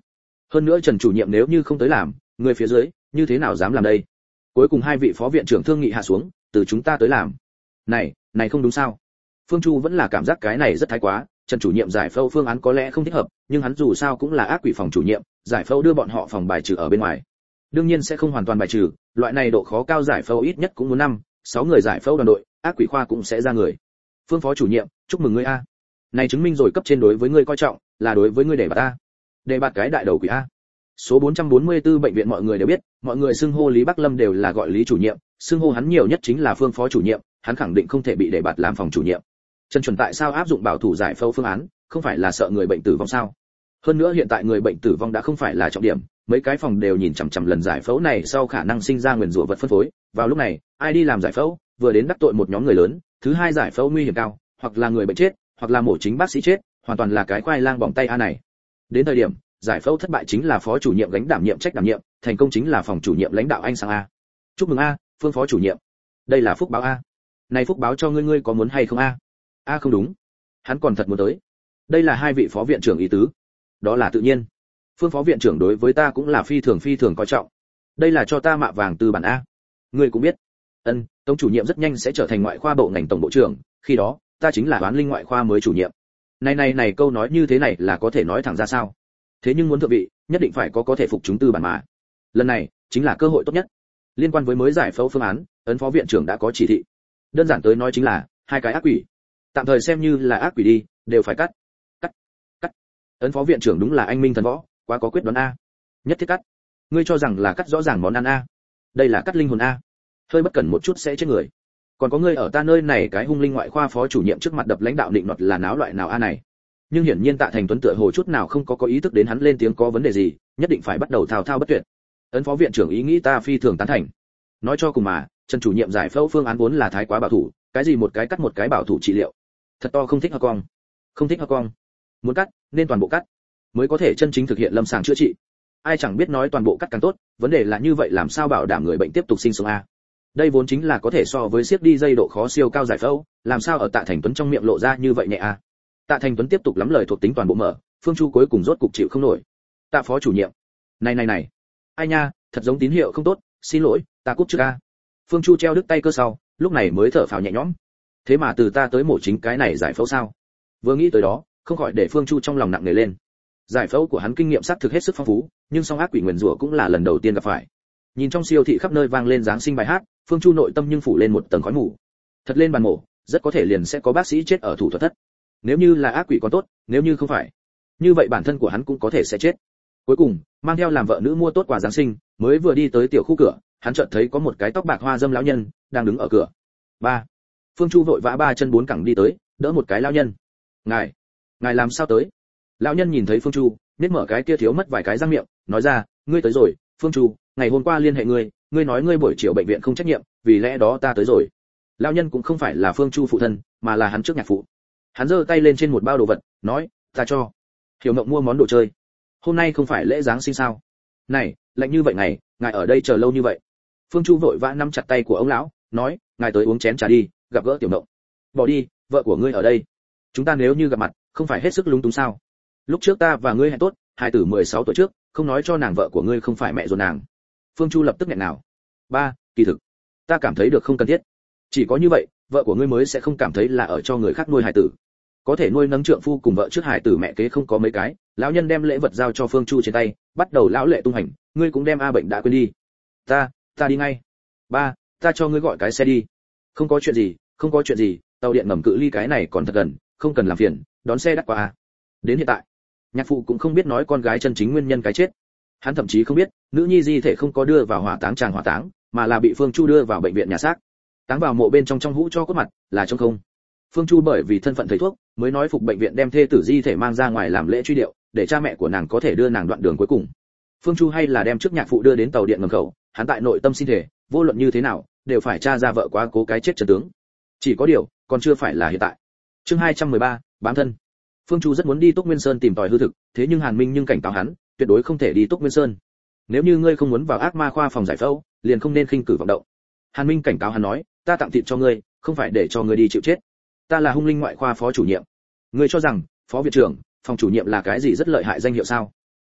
Hơn nữa Trần chủ nhiệm nếu như không tới làm, người phía dưới như thế nào dám làm đây? Cuối cùng hai vị phó viện trưởng thương nghị hạ xuống, từ chúng ta tới làm. Này, này không đúng sao? Phương Chu vẫn là cảm giác cái này rất thái quá, Trần chủ nhiệm giải phẫu phương án có lẽ không thích hợp, nhưng hắn dù sao cũng là ác quỷ phòng chủ nhiệm, giải phẫu đưa bọn họ phòng bài trừ ở bên ngoài. Đương nhiên sẽ không hoàn toàn bài trừ, loại này độ khó cao giải phẫu ít nhất cũng muốn năm, sáu người giải phẫu đoàn đội, ác quỷ khoa cũng sẽ ra người. Phương phó chủ nhiệm, chúc mừng ngươi a. Này chứng minh rồi cấp trên đối với ngươi coi trọng, là đối với ngươi để bạt a. Để bạt cái đại đầu quỷ a. Số bốn trăm bốn mươi tư bệnh viện mọi người đều biết, mọi người xưng hô Lý Bắc Lâm đều là gọi Lý chủ nhiệm, xưng hô hắn nhiều nhất chính là Phương phó chủ nhiệm, hắn khẳng định không thể bị để bạt làm phòng chủ nhiệm. Trần chuẩn tại sao áp dụng bảo thủ giải phẫu phương án, không phải là sợ người bệnh tử vong sao? Hơn nữa hiện tại người bệnh tử vong đã không phải là trọng điểm, mấy cái phòng đều nhìn chằm chằm lần giải phẫu này sau khả năng sinh ra nguyền rủa vật phân phối, vào lúc này, ai đi làm giải phẫu, vừa đến đắc tội một nhóm người lớn, thứ hai giải phẫu nguy hiểm cao, hoặc là người bệnh chết, hoặc là mổ chính bác sĩ chết, hoàn toàn là cái khoai lang bỏng tay a này. Đến thời điểm, giải phẫu thất bại chính là phó chủ nhiệm gánh đảm nhiệm trách đảm nhiệm, thành công chính là phòng chủ nhiệm lãnh đạo anh sang a. Chúc mừng a, Phương phó chủ nhiệm. Đây là phúc báo a. Này phúc báo cho ngươi ngươi có muốn hay không a? A không đúng, hắn còn thật muốn tới. Đây là hai vị phó viện trưởng ý tứ. Đó là tự nhiên. Phương phó viện trưởng đối với ta cũng là phi thường phi thường coi trọng. Đây là cho ta mạ vàng từ bản a. Ngươi cũng biết. Ân, tổng chủ nhiệm rất nhanh sẽ trở thành ngoại khoa bộ ngành tổng bộ trưởng, khi đó, ta chính là đoán linh ngoại khoa mới chủ nhiệm. Này này này câu nói như thế này là có thể nói thẳng ra sao? Thế nhưng muốn thượng vị, nhất định phải có có thể phục chúng tư bản mà. Lần này, chính là cơ hội tốt nhất. Liên quan với mới giải phẫu phương án, ấn phó viện trưởng đã có chỉ thị. Đơn giản tới nói chính là hai cái ác quỷ. Tạm thời xem như là ác quỷ đi, đều phải cắt. Cắt. Cắt. Ấn phó viện trưởng đúng là anh minh thần võ, quá có quyết đoán a. Nhất thiết cắt. Ngươi cho rằng là cắt rõ ràng món ăn a? Đây là cắt linh hồn a. Hơi bất cẩn một chút sẽ chết người. Còn có ngươi ở ta nơi này cái hung linh ngoại khoa phó chủ nhiệm trước mặt đập lãnh đạo định nọt là náo loại nào a này. Nhưng hiển nhiên Tạ Thành Tuấn tựa hồ chút nào không có có ý thức đến hắn lên tiếng có vấn đề gì, nhất định phải bắt đầu thao thao bất tuyệt. Ấn phó viện trưởng ý nghĩ ta phi thường tán thành. Nói cho cùng mà, Trần chủ nhiệm giải phẫu phương án vốn là thái quá bảo thủ, cái gì một cái cắt một cái bảo thủ trị liệu. Thật to không thích hợp cong. Không thích hợp cong. Muốn cắt, nên toàn bộ cắt, mới có thể chân chính thực hiện lâm sàng chữa trị. Ai chẳng biết nói toàn bộ cắt càng tốt, vấn đề là như vậy làm sao bảo đảm người bệnh tiếp tục sinh sống a? Đây vốn chính là có thể so với siết đi dây độ khó siêu cao giải phẫu, làm sao ở Tạ Thành Tuấn trong miệng lộ ra như vậy nhẹ a? Tạ Thành Tuấn tiếp tục lắm lời thuộc tính toàn bộ mở, Phương Chu cuối cùng rốt cục chịu không nổi. Tạ phó chủ nhiệm, này này này, ai nha, thật giống tín hiệu không tốt, xin lỗi, ta cúp trước a. Phương Chu treo đứt tay cơ sau, lúc này mới thở phào nhẹ nhõm. Thế mà từ ta tới mổ chính cái này giải phẫu sao? Vừa nghĩ tới đó, không khỏi để Phương Chu trong lòng nặng nề lên. Giải phẫu của hắn kinh nghiệm xác thực hết sức phong phú, nhưng song ác quỷ nguyền rủa cũng là lần đầu tiên gặp phải. Nhìn trong siêu thị khắp nơi vang lên giáng sinh bài hát, Phương Chu nội tâm nhưng phủ lên một tầng khói mù. Thật lên bàn mổ, rất có thể liền sẽ có bác sĩ chết ở thủ thuật thất. Nếu như là ác quỷ còn tốt, nếu như không phải, như vậy bản thân của hắn cũng có thể sẽ chết. Cuối cùng, mang theo làm vợ nữ mua tốt quà giáng sinh, mới vừa đi tới tiểu khu cửa, hắn chợt thấy có một cái tóc bạc hoa dâm lão nhân đang đứng ở cửa. Ba. Phương Chu vội vã ba chân bốn cẳng đi tới, đỡ một cái lão nhân. Ngài, ngài làm sao tới? Lão nhân nhìn thấy Phương Chu, nét mở cái kia thiếu mất vài cái răng miệng, nói ra, ngươi tới rồi, Phương Chu, ngày hôm qua liên hệ ngươi, ngươi nói ngươi buổi chiều bệnh viện không trách nhiệm, vì lẽ đó ta tới rồi. Lão nhân cũng không phải là Phương Chu phụ thân, mà là hắn trước nhạc phụ. Hắn giơ tay lên trên một bao đồ vật, nói, ta cho. Hiểu Ngộng mua món đồ chơi. Hôm nay không phải lễ giáng sinh sao? Này, lạnh như vậy ngày, ngài ở đây chờ lâu như vậy. Phương Chu vội vã nắm chặt tay của ông lão, nói, ngài tới uống chén trà đi, gặp gỡ Tiểu Ngộng. Bỏ đi, vợ của ngươi ở đây. Chúng ta nếu như gặp mặt, không phải hết sức lúng túng sao? Lúc trước ta và ngươi hẹn tốt, hai tử mười sáu tuổi trước, không nói cho nàng vợ của ngươi không phải mẹ ruột nàng. Phương Chu lập tức nghẹn nào. Ba, kỳ thực, ta cảm thấy được không cần thiết. Chỉ có như vậy, vợ của ngươi mới sẽ không cảm thấy là ở cho người khác nuôi hài tử. Có thể nuôi nấng trượng phu cùng vợ trước hài tử mẹ kế không có mấy cái. Lão nhân đem lễ vật giao cho Phương Chu trên tay, bắt đầu lão lệ tung hành, ngươi cũng đem a bệnh đã quên đi. Ta, ta đi ngay. Ba, ta cho ngươi gọi cái xe đi. Không có chuyện gì, không có chuyện gì, tàu điện ngầm cự ly cái này còn thật gần, không cần làm phiền, đón xe đắt qua a. Đến hiện tại, nhạc phụ cũng không biết nói con gái chân chính nguyên nhân cái chết. Hắn thậm chí không biết, nữ nhi di thể không có đưa vào hỏa táng tràng hỏa táng, mà là bị Phương Chu đưa vào bệnh viện nhà xác. Táng vào mộ bên trong trong hũ cho cốt mặt, là trong không. Phương Chu bởi vì thân phận thầy thuốc, mới nói phục bệnh viện đem thê tử di thể mang ra ngoài làm lễ truy điệu, để cha mẹ của nàng có thể đưa nàng đoạn đường cuối cùng. Phương Chu hay là đem trước nhạc phụ đưa đến tàu điện ngầm khẩu, hắn tại nội tâm xin thể, vô luận như thế nào, đều phải tra ra vợ quá cố cái chết chân tướng. Chỉ có điều, còn chưa phải là hiện tại. Chương hai trăm mười ba, bám thân. Phương Chu rất muốn đi Túc Nguyên Sơn tìm tòi hư thực, thế nhưng Hàn Minh nhưng cảnh cáo hắn, tuyệt đối không thể đi Túc Nguyên Sơn. Nếu như ngươi không muốn vào ác ma khoa phòng giải phẫu, liền không nên khinh cử vọng động. Hàn Minh cảnh cáo hắn nói, ta tặng thịt cho ngươi, không phải để cho ngươi đi chịu chết. Ta là hung linh ngoại khoa phó chủ nhiệm. Ngươi cho rằng, phó viện trưởng, phòng chủ nhiệm là cái gì rất lợi hại danh hiệu sao?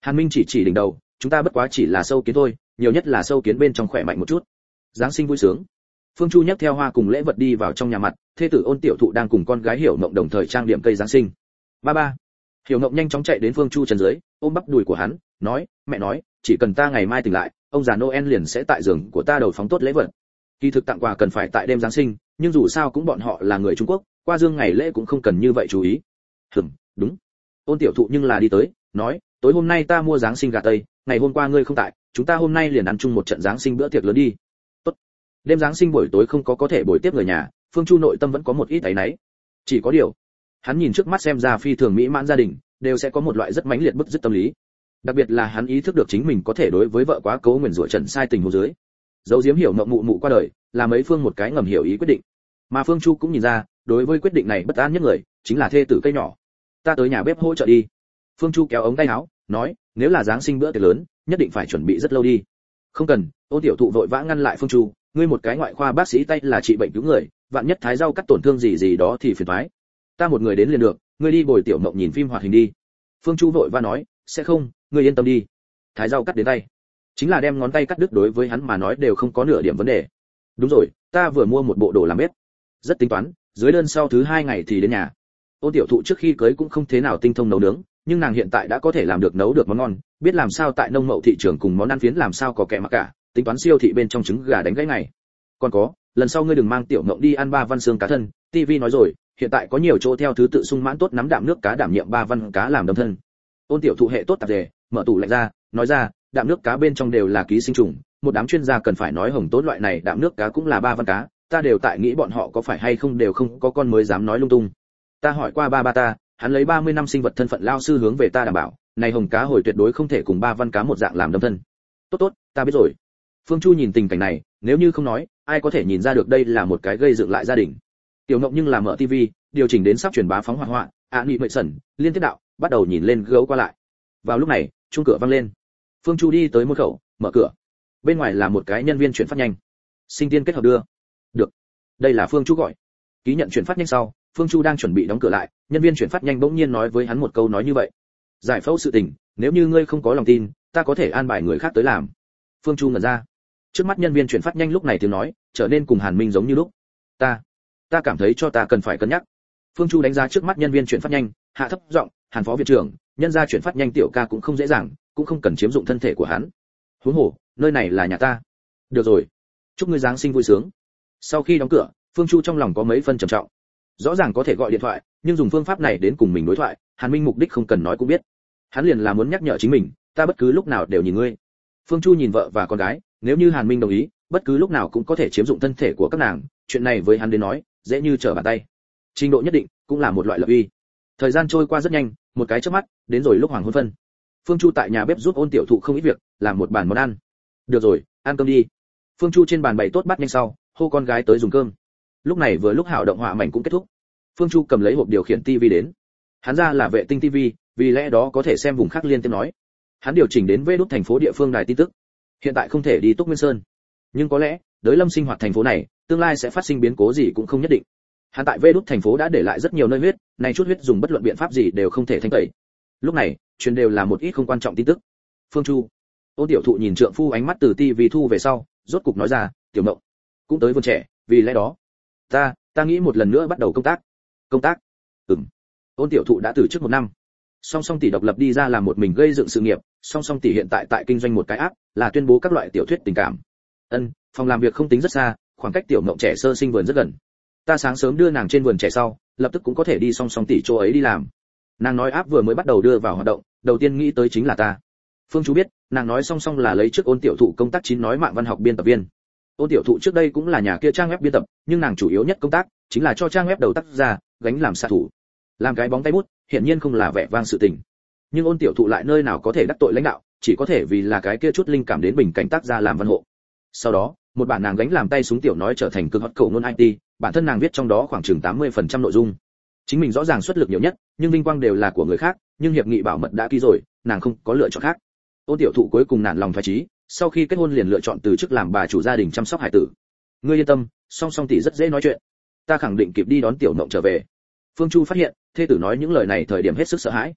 Hàn Minh chỉ chỉ đỉnh đầu, chúng ta bất quá chỉ là sâu kiến thôi, nhiều nhất là sâu kiến bên trong khỏe mạnh một chút. Giáng sinh vui sướng. Phương Chu nhấc theo hoa cùng lễ vật đi vào trong nhà mặt, thê tử Ôn Tiểu Thụ đang cùng con gái Hiểu Mộng đồng thời trang điểm cây Giáng sinh. Ba ba. Hiểu Mộng nhanh chóng chạy đến Phương Chu chân dưới, ôm bắp đùi của hắn, nói, mẹ nói, chỉ cần ta ngày mai tỉnh lại, ông già Noel liền sẽ tại giường của ta đầu phóng tốt lễ vật. Kỳ thực tặng quà cần phải tại đêm Giáng sinh, nhưng dù sao cũng bọn họ là người Trung Quốc, qua dương ngày lễ cũng không cần như vậy chú ý. Hừm, đúng. Ôn Tiểu Thụ nhưng là đi tới, nói, tối hôm nay ta mua Giáng sinh gà tây, ngày hôm qua ngươi không tại, chúng ta hôm nay liền ăn chung một trận Giáng sinh bữa tiệc lớn đi. Tốt. Đêm Giáng sinh buổi tối không có có thể buổi tiếp người nhà, Phương Chu nội tâm vẫn có một ít áy náy. Chỉ có điều, hắn nhìn trước mắt xem ra phi thường mỹ mãn gia đình, đều sẽ có một loại rất mãnh liệt bức dứt tâm lý. Đặc biệt là hắn ý thức được chính mình có thể đối với vợ quá cố nguyền rủa trần sai tình huống dưới. Dấu diếm Hiểu Mộng mụ mụ qua đời, là mấy phương một cái ngầm hiểu ý quyết định. Mà Phương Chu cũng nhìn ra, đối với quyết định này bất an nhất người, chính là thê tử cây nhỏ. Ta tới nhà bếp hỗ trợ đi. Phương Chu kéo ống tay áo, nói, nếu là Giáng sinh bữa tiệc lớn, nhất định phải chuẩn bị rất lâu đi. Không cần, Ôn Tiểu Thụ vội vã ngăn lại Phương Chu, ngươi một cái ngoại khoa bác sĩ tay là trị bệnh cứu người, vạn nhất thái rau cắt tổn thương gì gì đó thì phiền toái. Ta một người đến liền được, ngươi đi bồi Tiểu Mộng nhìn phim hoạt hình đi. Phương Chu vội vã nói, sẽ không, ngươi yên tâm đi. Thái rau cắt đến tay, chính là đem ngón tay cắt đứt, đối với hắn mà nói đều không có nửa điểm vấn đề. Đúng rồi, ta vừa mua một bộ đồ làm bếp, rất tính toán, dưới đơn sau thứ hai ngày thì đến nhà. Ôn Tiểu Thụ trước khi cưới cũng không thế nào tinh thông nấu nướng, nhưng nàng hiện tại đã có thể làm được nấu được món ngon, biết làm sao tại nông mậu thị trường cùng món ăn phiến làm sao có kẻ mặc cả, tính toán siêu thị bên trong trứng gà đánh gãy ngày. Còn có, lần sau ngươi đừng mang Tiểu Mộng đi ăn ba văn xương cá thân, tivi nói rồi, hiện tại có nhiều chỗ theo thứ tự sung mãn tốt nắm đạm nước cá đảm nhiệm ba văn cá làm đâm thân. Ôn Tiểu Thụ hệ tốt tạp dề, mở tủ lạnh ra, nói ra, đạm nước cá bên trong đều là ký sinh trùng, một đám chuyên gia cần phải nói hồng tốt loại này đạm nước cá cũng là ba văn cá, ta đều tại nghĩ bọn họ có phải hay không đều không có con mới dám nói lung tung. Ta hỏi qua ba ba ta, hắn lấy ba mươi năm sinh vật thân phận lao sư hướng về ta đảm bảo, này hồng cá hồi tuyệt đối không thể cùng ba văn cá một dạng làm đâm thân. Tốt tốt, ta biết rồi. Phương Chu nhìn tình cảnh này, nếu như không nói, ai có thể nhìn ra được đây là một cái gây dựng lại gia đình. Tiểu Ngộng nhưng là mở tivi, điều chỉnh đến sắp truyền bá phóng hoạt họa, ạ nị mệ sẩn, liên tiếp đạo, bắt đầu nhìn lên gấu qua lại. Vào lúc này, chuông cửa vang lên. Phương Chu đi tới môn khẩu, mở cửa. Bên ngoài là một cái nhân viên chuyển phát nhanh. Sinh tiên kết hợp đưa. Được. Đây là Phương Chu gọi. Ký nhận chuyển phát nhanh sau, Phương Chu đang chuẩn bị đóng cửa lại, nhân viên chuyển phát nhanh bỗng nhiên nói với hắn một câu nói như vậy. Giải phẫu sự tình, nếu như ngươi không có lòng tin, ta có thể an bài người khác tới làm. Phương Chu ngẩn ra. Trước mắt nhân viên chuyển phát nhanh lúc này tiếng nói, trở nên cùng Hàn Minh giống như lúc. Ta, ta cảm thấy cho ta cần phải cân nhắc. Phương Chu đánh giá trước mắt nhân viên chuyển phát nhanh, hạ thấp giọng, Hàn phó viện trưởng, nhân gia chuyển phát nhanh tiểu ca cũng không dễ dàng, cũng không cần chiếm dụng thân thể của hắn. Huống hồ, nơi này là nhà ta. Được rồi, chúc ngươi giáng sinh vui sướng. Sau khi đóng cửa, Phương Chu trong lòng có mấy phân trầm trọng. Rõ ràng có thể gọi điện thoại, nhưng dùng phương pháp này đến cùng mình đối thoại, Hàn Minh mục đích không cần nói cũng biết. Hắn liền là muốn nhắc nhở chính mình, ta bất cứ lúc nào đều nhìn ngươi. Phương Chu nhìn vợ và con gái, nếu như Hàn Minh đồng ý, bất cứ lúc nào cũng có thể chiếm dụng thân thể của các nàng, chuyện này với hắn đến nói, dễ như trở bàn tay. Trình độ nhất định, cũng là một loại lợi uy. Thời gian trôi qua rất nhanh, một cái chớp mắt, đến rồi lúc hoàng hôn phân. Phương Chu tại nhà bếp giúp Ôn Tiểu Thụ không ít việc, làm một bàn món ăn. Được rồi, ăn cơm đi. Phương Chu trên bàn bày tốt bát nhanh sau, hô con gái tới dùng cơm. Lúc này vừa lúc hảo động họa mảnh cũng kết thúc. Phương Chu cầm lấy hộp điều khiển tivi đến. Hắn ra là vệ tinh tivi, vì lẽ đó có thể xem vùng khác liên tiếp nói. Hắn điều chỉnh đến vê đút thành phố địa phương đài tin tức. Hiện tại không thể đi Túc Nguyên Sơn, nhưng có lẽ, đối Lâm sinh hoạt thành phố này, tương lai sẽ phát sinh biến cố gì cũng không nhất định. Hắn tại vê đút thành phố đã để lại rất nhiều nơi huyết, này chút huyết dùng bất luận biện pháp gì đều không thể thanh tẩy. Lúc này, truyền đều là một ít không quan trọng tin tức. Phương Chu, Ôn Tiểu Thụ nhìn trượng phu ánh mắt từ tivi thu về sau, rốt cục nói ra, Tiểu Mộng cũng tới vườn trẻ, vì lẽ đó, ta, ta nghĩ một lần nữa bắt đầu công tác. Công tác? Ừm. Ôn Tiểu Thụ đã từ trước một năm. Song Song tỷ độc lập đi ra làm một mình gây dựng sự nghiệp, Song Song tỷ hiện tại tại kinh doanh một cái app, là tuyên bố các loại tiểu thuyết tình cảm. Ân, phòng làm việc không tính rất xa, khoảng cách Tiểu Mộng trẻ sơ sinh vườn rất gần. Ta sáng sớm đưa nàng trên vườn trẻ sau, lập tức cũng có thể đi Song Song tỷ chỗ ấy đi làm. Nàng nói app vừa mới bắt đầu đưa vào hoạt động, đầu tiên nghĩ tới chính là ta. Phương Chú biết, nàng nói Song Song là lấy trước Ôn Tiểu Thụ công tác chín nói mạng văn học biên tập viên. Ôn Tiểu Thụ trước đây cũng là nhà kia trang web biên tập, nhưng nàng chủ yếu nhất công tác chính là cho trang web đầu tác ra, gánh làm xạ thủ, làm cái bóng tay bút, hiển nhiên không là vẻ vang sự tình. Nhưng Ôn Tiểu Thụ lại nơi nào có thể đắc tội lãnh đạo, chỉ có thể vì là cái kia chút linh cảm đến bình cảnh tác ra làm văn hộ. Sau đó, một bản nàng gánh làm tay súng tiểu nói trở thành cực hot cầu ngôn i tê, bản thân nàng viết trong đó khoảng chừng tám mươi phần trăm nội dung. Chính mình rõ ràng xuất lực nhiều nhất, nhưng vinh quang đều là của người khác, nhưng hiệp nghị bảo mật đã ký rồi, nàng không có lựa chọn khác. Ôn Tiểu Thụ cuối cùng nản lòng thoái chí, sau khi kết hôn liền lựa chọn từ chức làm bà chủ gia đình chăm sóc hải tử. Ngươi yên tâm, Song Song tỷ rất dễ nói chuyện, ta khẳng định kịp đi đón Tiểu Mộng trở về. Phương Chu phát hiện, thê tử nói những lời này thời điểm hết sức sợ hãi.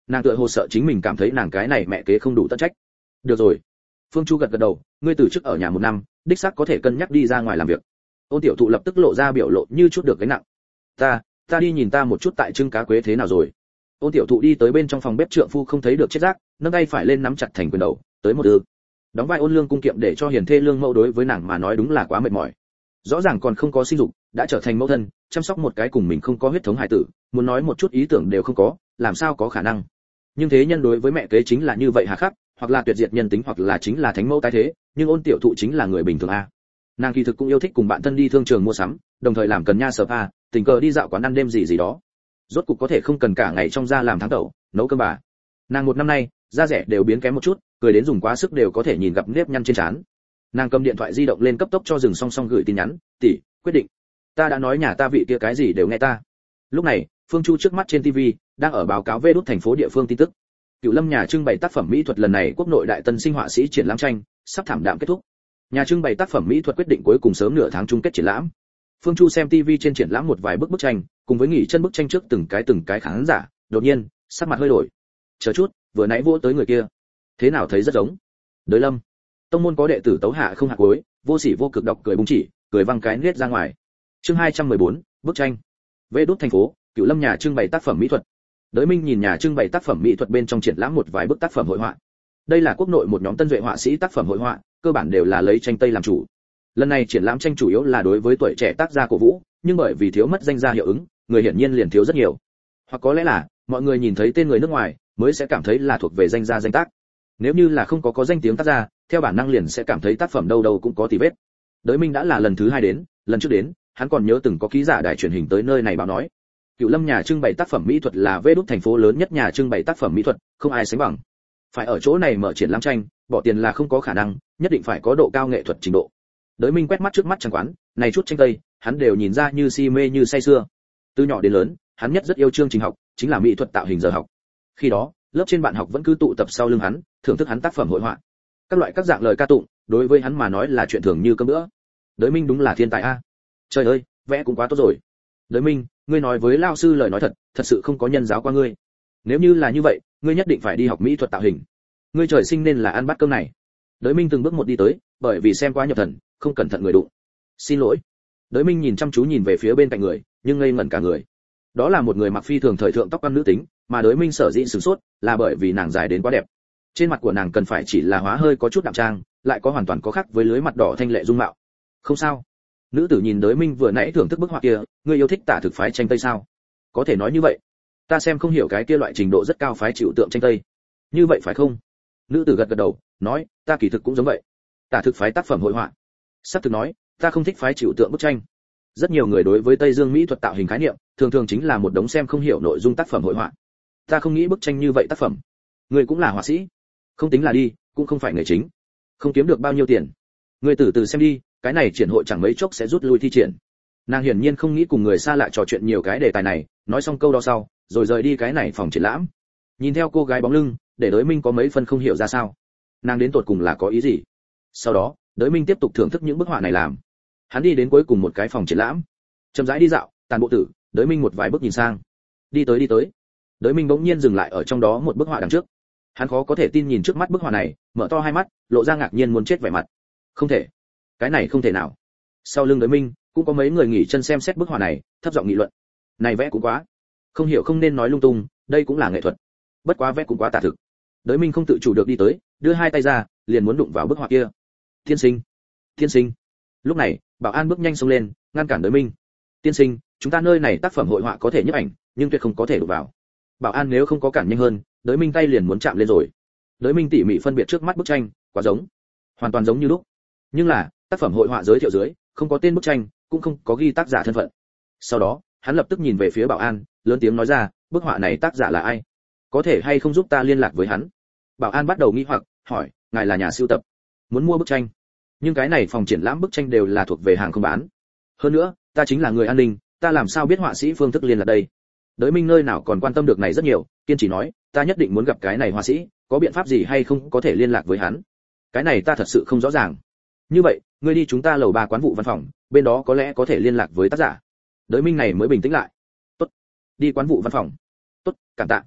Nàng tựa hồ sợ chính mình cảm thấy nàng cái này mẹ kế không đủ tận trách. Được rồi. Phương Chu gật gật đầu, ngươi từ chức ở nhà một năm, đích xác có thể cân nhắc đi ra ngoài làm việc. Ôn Tiểu Thụ lập tức lộ ra biểu lộ như chút được cái nặng. Ta, ta đi nhìn ta một chút tại trưng cá quế thế nào rồi. Ôn Tiểu Thụ đi tới bên trong phòng bếp, trượng phu không thấy được chết rác, nâng tay phải lên nắm chặt thành quyền đầu, tới một ư. Đóng vai Ôn Lương cung kiệm để cho hiền thê lương mẫu đối với nàng mà nói đúng là quá mệt mỏi. Rõ ràng còn không có sinh dục, đã trở thành mẫu thân, chăm sóc một cái cùng mình không có huyết thống hài tử, muốn nói một chút ý tưởng đều không có, làm sao có khả năng. Nhưng thế nhân đối với mẹ kế chính là như vậy hà khắc, hoặc là tuyệt diệt nhân tính hoặc là chính là thánh mẫu tái thế, nhưng Ôn Tiểu Thụ chính là người bình thường a. Nàng kỳ thực cũng yêu thích cùng bạn thân đi thương trường mua sắm, đồng thời làm cần nha sở a, tình cờ đi dạo quán ăn đêm gì gì đó. Rốt cục có thể không cần cả ngày trong gia làm tháng tẩu, nấu cơm bà. Nàng một năm nay, da rẻ đều biến kém một chút, cười đến dùng quá sức đều có thể nhìn gặp nếp nhăn trên trán. Nàng cầm điện thoại di động lên cấp tốc cho Dừng Song Song gửi tin nhắn, "Tỷ, quyết định. Ta đã nói nhà ta vị kia cái gì đều nghe ta." Lúc này, Phương Chu trước mắt trên ti vi đang ở báo cáo về đút thành phố địa phương tin tức. Cửu Lâm nhà trưng bày tác phẩm mỹ thuật lần này quốc nội đại tân sinh họa sĩ triển lãm tranh, sắp thảm đạm kết thúc. Nhà trưng bày tác phẩm mỹ thuật quyết định cuối cùng sớm nửa tháng chung kết triển lãm. Phương Chu xem ti vi trên triển lãm một vài bức bức tranh, cùng với nghỉ chân bức tranh trước từng cái từng cái khán giả, đột nhiên, sắc mặt hơi đổi. Chờ chút, vừa nãy vô tới người kia, thế nào thấy rất giống. Đới Lâm. Tông môn có đệ tử tấu hạ không hạ cuối, vô sỉ vô cực đọc cười búng chỉ, cười văng cái nết ra ngoài. Chương hai trăm mười bốn, bức tranh. Về đút thành phố, Cửu Lâm nhà trưng bày tác phẩm mỹ thuật. Đới Minh nhìn nhà trưng bày tác phẩm mỹ thuật bên trong triển lãm một vài bức tác phẩm hội họa. Đây là quốc nội một nhóm tân duệ họa sĩ tác phẩm hội họa, cơ bản đều là lấy tranh Tây làm chủ. Lần này triển lãm tranh chủ yếu là đối với tuổi trẻ tác gia cổ vũ, nhưng bởi vì thiếu mất danh gia hiệu ứng, người hiển nhiên liền thiếu rất nhiều. Hoặc có lẽ là mọi người nhìn thấy tên người nước ngoài mới sẽ cảm thấy là thuộc về danh gia danh tác. Nếu như là không có có danh tiếng tác gia, theo bản năng liền sẽ cảm thấy tác phẩm đâu đâu cũng có tì vết. Đới Minh đã là lần thứ hai đến, lần trước đến, hắn còn nhớ từng có ký giả đài truyền hình tới nơi này báo nói, Cửu Lâm nhà trưng bày tác phẩm mỹ thuật là vê đút thành phố lớn nhất nhà trưng bày tác phẩm mỹ thuật, không ai sánh bằng. Phải ở chỗ này mở triển lãm tranh, bỏ tiền là không có khả năng, nhất định phải có độ cao nghệ thuật trình độ. Đới Minh quét mắt trước mắt trang quán, này chút tranh tây, hắn đều nhìn ra như si mê như say sưa. Từ nhỏ đến lớn, hắn nhất rất yêu chương trình học, chính là mỹ thuật tạo hình giờ học. Khi đó, lớp trên bạn học vẫn cứ tụ tập sau lưng hắn, thưởng thức hắn tác phẩm hội họa. Các loại các dạng lời ca tụng, đối với hắn mà nói là chuyện thường như cơm bữa. Đới Minh đúng là thiên tài a. Trời ơi, vẽ cũng quá tốt rồi. Đới Minh, ngươi nói với lao sư lời nói thật, thật sự không có nhân giáo qua ngươi. Nếu như là như vậy, ngươi nhất định phải đi học mỹ thuật tạo hình. Ngươi trời sinh nên là ăn bát cơm này. Đới Minh từng bước một đi tới, bởi vì xem quá nhập thần, không cẩn thận người đụng. Xin lỗi. Đới Minh nhìn chăm chú nhìn về phía bên cạnh người, nhưng ngây ngẩn cả người. Đó là một người mặc phi thường thời thượng tóc quan nữ tính, mà Đới Minh sở dĩ sửng sốt, là bởi vì nàng dài đến quá đẹp. Trên mặt của nàng cần phải chỉ là hóa hơi có chút đạm trang, lại có hoàn toàn có khác với lưới mặt đỏ thanh lệ dung mạo. Không sao. Nữ tử nhìn Đới Minh vừa nãy thưởng thức bức họa kia, ngươi yêu thích tả thực phái tranh tây sao? Có thể nói như vậy. Ta xem không hiểu cái kia loại trình độ rất cao phái chịu tượng tranh tây. Như vậy phải không? Nữ tử gật gật đầu, nói, ta kỳ thực cũng giống vậy. Tả thực phái tác phẩm hội họa. Sắp thực nói, ta không thích phái chịu tượng bức tranh. Rất nhiều người đối với Tây Dương mỹ thuật tạo hình khái niệm, thường thường chính là một đống xem không hiểu nội dung tác phẩm hội họa. Ta không nghĩ bức tranh như vậy tác phẩm. Ngươi cũng là họa sĩ, không tính là đi, cũng không phải nghề chính, không kiếm được bao nhiêu tiền. Ngươi từ từ xem đi, cái này triển hội chẳng mấy chốc sẽ rút lui thi triển. Nàng hiển nhiên không nghĩ cùng người xa lạ trò chuyện nhiều cái đề tài này, nói xong câu đó sau, rồi rời đi cái này phòng triển lãm. Nhìn theo cô gái bóng lưng, để Đới Minh có mấy phân không hiểu ra sao. Nàng đến tột cùng là có ý gì? Sau đó, Đới Minh tiếp tục thưởng thức những bức họa này làm. Hắn đi đến cuối cùng một cái phòng triển lãm, chậm rãi đi dạo, tàn bộ tử, Đới Minh một vài bước nhìn sang. Đi tới đi tới. Đới Minh bỗng nhiên dừng lại ở trong đó một bức họa đằng trước. Hắn khó có thể tin nhìn trước mắt bức họa này, mở to hai mắt, lộ ra ngạc nhiên muốn chết vẻ mặt. Không thể, cái này không thể nào. Sau lưng Đới Minh cũng có mấy người nghỉ chân xem xét bức họa này, thấp giọng nghị luận. Này vẽ cũng quá, không hiểu không nên nói lung tung, đây cũng là nghệ thuật. Bất quá vẽ cũng quá tả thực. Đới Minh không tự chủ được đi tới, đưa hai tay ra, liền muốn đụng vào bức họa kia. Tiên sinh, tiên sinh. Lúc này, bảo an bước nhanh xông lên, ngăn cản Đới Minh. Tiên sinh, chúng ta nơi này tác phẩm hội họa có thể nhiếp ảnh, nhưng tuyệt không có thể đụng vào. Bảo an nếu không có cản nhanh hơn, Đới Minh tay liền muốn chạm lên rồi. Đới Minh tỉ mỉ phân biệt trước mắt bức tranh, quá giống, hoàn toàn giống như lúc. Nhưng là, tác phẩm hội họa giới thiệu dưới, không có tên bức tranh, cũng không có ghi tác giả thân phận. Sau đó, hắn lập tức nhìn về phía bảo an, lớn tiếng nói ra, bức họa này tác giả là ai? Có thể hay không giúp ta liên lạc với hắn? Bảo an bắt đầu nghi hoặc, hỏi, ngài là nhà sưu tập, muốn mua bức tranh? Nhưng cái này phòng triển lãm bức tranh đều là thuộc về hàng không bán. Hơn nữa, ta chính là người an ninh, ta làm sao biết họa sĩ phương thức liên lạc đây? Đới Minh nơi nào còn quan tâm được này rất nhiều, kiên trì nói, ta nhất định muốn gặp cái này họa sĩ, có biện pháp gì hay không có thể liên lạc với hắn? Cái này ta thật sự không rõ ràng. Như vậy, ngươi đi chúng ta lầu ba quán vụ văn phòng, bên đó có lẽ có thể liên lạc với tác giả. Đới Minh này mới bình tĩnh lại. Tốt, đi quán vụ văn phòng. Tốt, cảm tạ.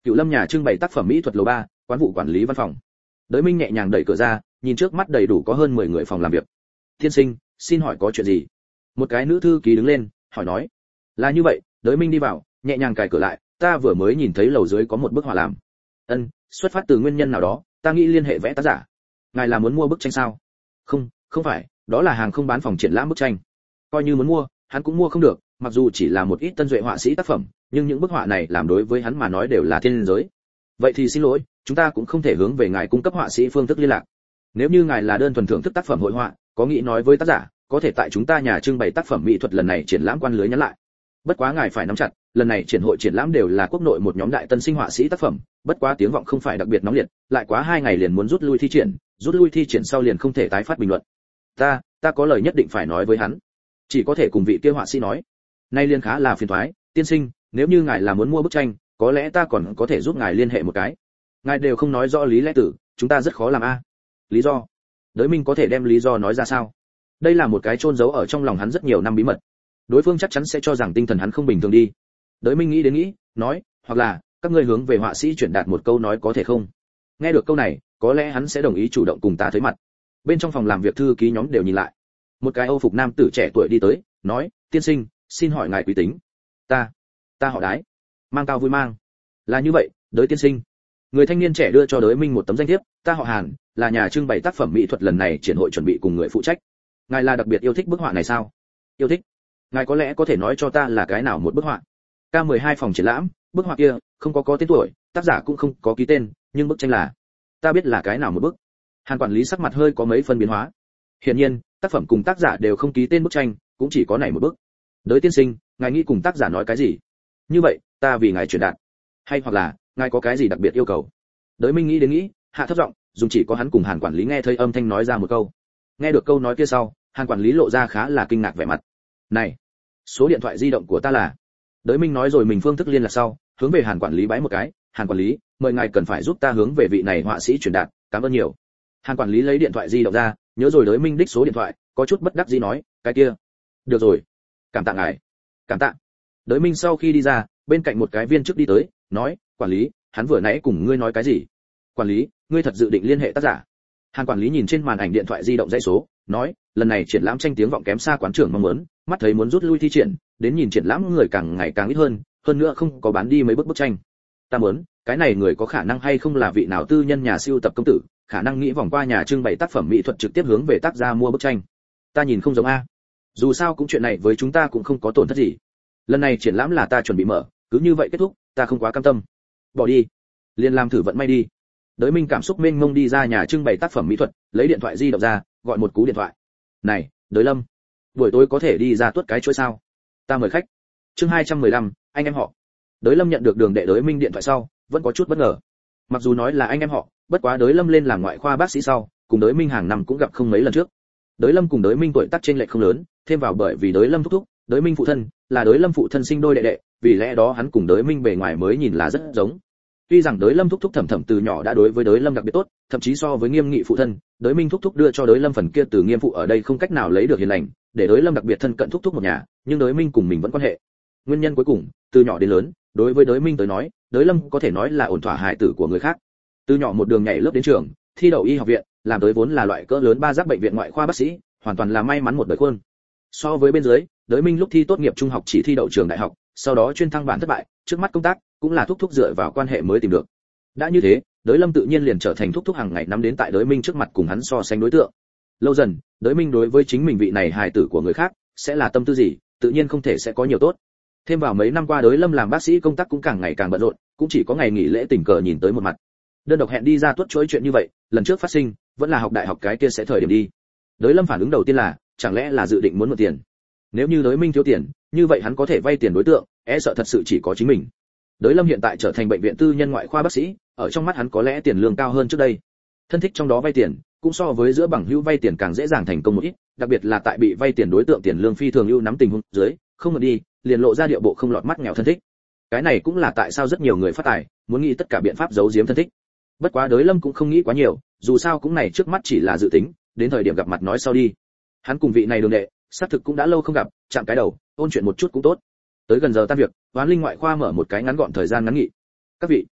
Cựu Lâm nhà trưng bày tác phẩm mỹ thuật lầu ba, quán vụ quản lý văn phòng. Đới Minh nhẹ nhàng đẩy cửa ra, nhìn trước mắt đầy đủ có hơn mười người phòng làm việc. Tiên sinh, xin hỏi có chuyện gì? Một cái nữ thư ký đứng lên, hỏi nói. Là như vậy, Đới Minh đi vào, nhẹ nhàng cài cửa lại, ta vừa mới nhìn thấy lầu dưới có một bức họa làm. Ân, xuất phát từ nguyên nhân nào đó, ta nghĩ liên hệ vẽ tác giả. Ngài là muốn mua bức tranh sao? Không, không phải, đó là hàng không bán phòng triển lãm bức tranh. Coi như muốn mua, hắn cũng mua không được, mặc dù chỉ là một ít tân duệ họa sĩ tác phẩm, nhưng những bức họa này làm đối với hắn mà nói đều là thiên giới. Vậy thì xin lỗi, chúng ta cũng không thể hướng về ngài cung cấp họa sĩ phương thức liên lạc. Nếu như ngài là đơn thuần thưởng thức tác phẩm hội họa, có nghĩ nói với tác giả, có thể tại chúng ta nhà trưng bày tác phẩm mỹ thuật lần này triển lãm quan lưới nhắn lại. Bất quá ngài phải nắm chặt, lần này triển hội triển lãm đều là quốc nội một nhóm đại tân sinh họa sĩ tác phẩm, bất quá tiếng vọng không phải đặc biệt nóng liệt, lại quá hai ngày liền muốn rút lui thi triển, rút lui thi triển sau liền không thể tái phát bình luận. Ta, ta có lời nhất định phải nói với hắn, chỉ có thể cùng vị kia họa sĩ nói. Nay liên khá là phiền toái, tiên sinh, nếu như ngài là muốn mua bức tranh, có lẽ ta còn có thể giúp ngài liên hệ một cái. Ngài đều không nói rõ lý lẽ tử, chúng ta rất khó làm a. Lý do? Đới Minh có thể đem lý do nói ra sao? Đây là một cái chôn giấu ở trong lòng hắn rất nhiều năm bí mật. Đối phương chắc chắn sẽ cho rằng tinh thần hắn không bình thường đi. Đới Minh nghĩ đến nghĩ, nói, hoặc là các ngươi hướng về họa sĩ chuyển đạt một câu nói có thể không? Nghe được câu này, có lẽ hắn sẽ đồng ý chủ động cùng ta thấy mặt. Bên trong phòng làm việc thư ký nhóm đều nhìn lại. Một cái Âu phục nam tử trẻ tuổi đi tới, nói, tiên sinh, xin hỏi ngài quý tính. Ta, ta họ Đái. Mang cao vui mang. Là như vậy, Đới tiên sinh. Người thanh niên trẻ đưa cho Đới Minh một tấm danh thiếp, ta họ Hàn, là nhà trưng bày tác phẩm mỹ thuật lần này triển hội chuẩn bị cùng người phụ trách. Ngài là đặc biệt yêu thích bức họa này sao? Yêu thích. Ngài có lẽ có thể nói cho ta là cái nào một bức họa? K mười hai phòng triển lãm, bức họa kia không có có tên tuổi, tác giả cũng không có ký tên, nhưng bức tranh là, ta biết là cái nào một bức. Hàn quản lý sắc mặt hơi có mấy phân biến hóa. Hiển nhiên, tác phẩm cùng tác giả đều không ký tên bức tranh, cũng chỉ có này một bức. Đới tiên sinh, ngài nghĩ cùng tác giả nói cái gì? Như vậy, ta vì ngài truyền đạt. Hay hoặc là, ngài có cái gì đặc biệt yêu cầu? Đới Minh nghĩ đến nghĩ, hạ thấp giọng, dùng chỉ có hắn cùng Hàn quản lý nghe thấy âm thanh nói ra một câu. Nghe được câu nói kia sau, Hàn quản lý lộ ra khá là kinh ngạc vẻ mặt. Này, số điện thoại di động của ta là. Đới Minh nói rồi mình phương thức liên lạc sau, hướng về Hàn quản lý bái một cái, Hàn quản lý, mời ngài cần phải giúp ta hướng về vị này họa sĩ truyền đạt, cảm ơn nhiều. Hàn quản lý lấy điện thoại di động ra, nhớ rồi Đới Minh đích số điện thoại, có chút bất đắc dĩ nói, cái kia. Được rồi, cảm tạ ngài. Cảm tạ. Đới Minh sau khi đi ra, bên cạnh một cái viên chức đi tới, nói, quản lý, hắn vừa nãy cùng ngươi nói cái gì? Quản lý, ngươi thật dự định liên hệ tác giả? Hàn quản lý nhìn trên màn ảnh điện thoại di động dãy số, nói, lần này triển lãm tranh tiếng vọng kém xa quán trưởng mong muốn, mắt thấy muốn rút lui thi triển, đến nhìn triển lãm người càng ngày càng ít hơn, hơn nữa không có bán đi mấy bức bức tranh. Ta muốn, cái này người có khả năng hay không là vị nào tư nhân nhà siêu tập công tử, khả năng nghĩ vòng qua nhà trưng bày tác phẩm mỹ thuật trực tiếp hướng về tác gia mua bức tranh. Ta nhìn không giống a. Dù sao cũng chuyện này với chúng ta cũng không có tổn thất gì. Lần này triển lãm là ta chuẩn bị mở, cứ như vậy kết thúc, ta không quá cam tâm. Bỏ đi, liền làm thử vận may đi. Đới Minh cảm xúc mênh mông đi ra nhà trưng bày tác phẩm mỹ thuật, lấy điện thoại di động ra, gọi một cú điện thoại. Này, Đới Lâm, buổi tối có thể đi ra tuốt cái chuỗi sao? Ta mời khách. Chương hai trăm mười lăm, anh em họ. Đới Lâm nhận được đường đệ Đới Minh điện thoại sau, vẫn có chút bất ngờ. Mặc dù nói là anh em họ, bất quá Đới Lâm lên làm ngoại khoa bác sĩ sau, cùng Đới Minh hàng năm cũng gặp không mấy lần trước. Đới Lâm cùng Đới Minh tuổi tác chênh lệch không lớn, thêm vào bởi vì Đới Lâm thúc thúc, Đới Minh phụ thân, là Đới Lâm phụ thân sinh đôi đệ đệ, vì lẽ đó hắn cùng Đới Minh bề ngoài mới nhìn là rất giống. Tuy rằng Đới Lâm thúc thúc thẩm thẩm từ nhỏ đã đối với Đới Lâm đặc biệt tốt, thậm chí so với Nghiêm Nghị phụ thân, Đới Minh thúc thúc đưa cho Đới Lâm phần kia từ Nghiêm phụ ở đây không cách nào lấy được hiền lành, để Đới Lâm đặc biệt thân cận thúc thúc một nhà, nhưng Đới Minh cùng mình vẫn quan hệ. Nguyên nhân cuối cùng, từ nhỏ đến lớn, đối với Đới Minh tới nói, Đới Lâm có thể nói là ổn thỏa hài tử của người khác. Từ nhỏ một đường nhảy lớp đến trường, thi đậu y học viện, làm tới vốn là loại cỡ lớn ba giác bệnh viện ngoại khoa bác sĩ, hoàn toàn là may mắn một đời khuôn. So với bên dưới, Đới Minh lúc thi tốt nghiệp trung học chỉ thi đậu trường đại học, sau đó chuyên thăng bản thất bại, trước mắt công tác cũng là thúc thúc dựa vào quan hệ mới tìm được. Đã như thế, Đới Lâm tự nhiên liền trở thành thúc thúc hàng ngày nắm đến tại Đới Minh trước mặt cùng hắn so sánh đối tượng. Lâu dần, Đới Minh đối với chính mình vị này hài tử của người khác, sẽ là tâm tư gì, tự nhiên không thể sẽ có nhiều tốt. Thêm vào mấy năm qua Đới Lâm làm bác sĩ công tác cũng càng ngày càng bận rộn, cũng chỉ có ngày nghỉ lễ tình cờ nhìn tới một mặt. Đơn độc hẹn đi ra tuốt chuỗi chuyện như vậy, lần trước phát sinh, vẫn là học đại học cái kia sẽ thời điểm đi. Đới Lâm phản ứng đầu tiên là, chẳng lẽ là dự định muốn mượn tiền. Nếu như Đới Minh thiếu tiền, như vậy hắn có thể vay tiền đối tượng, e sợ thật sự chỉ có chính mình. Đới Lâm hiện tại trở thành bệnh viện tư nhân ngoại khoa bác sĩ, ở trong mắt hắn có lẽ tiền lương cao hơn trước đây. Thân thích trong đó vay tiền, cũng so với giữa bằng hữu vay tiền càng dễ dàng thành công một ít, đặc biệt là tại bị vay tiền đối tượng tiền lương phi thường ưu nắm tình huống dưới, không ngờ đi, liền lộ ra điệu bộ không lọt mắt nghèo thân thích. Cái này cũng là tại sao rất nhiều người phát tài, muốn nghĩ tất cả biện pháp giấu giếm thân thích. Bất quá Đới Lâm cũng không nghĩ quá nhiều, dù sao cũng này trước mắt chỉ là dự tính, đến thời điểm gặp mặt nói sau đi. Hắn cùng vị này đường đệ, xác thực cũng đã lâu không gặp, chạm cái đầu, ôn chuyện một chút cũng tốt. Tới gần giờ tan việc, Hoán Linh ngoại khoa mở một cái ngắn gọn thời gian ngắn nghị. Các vị,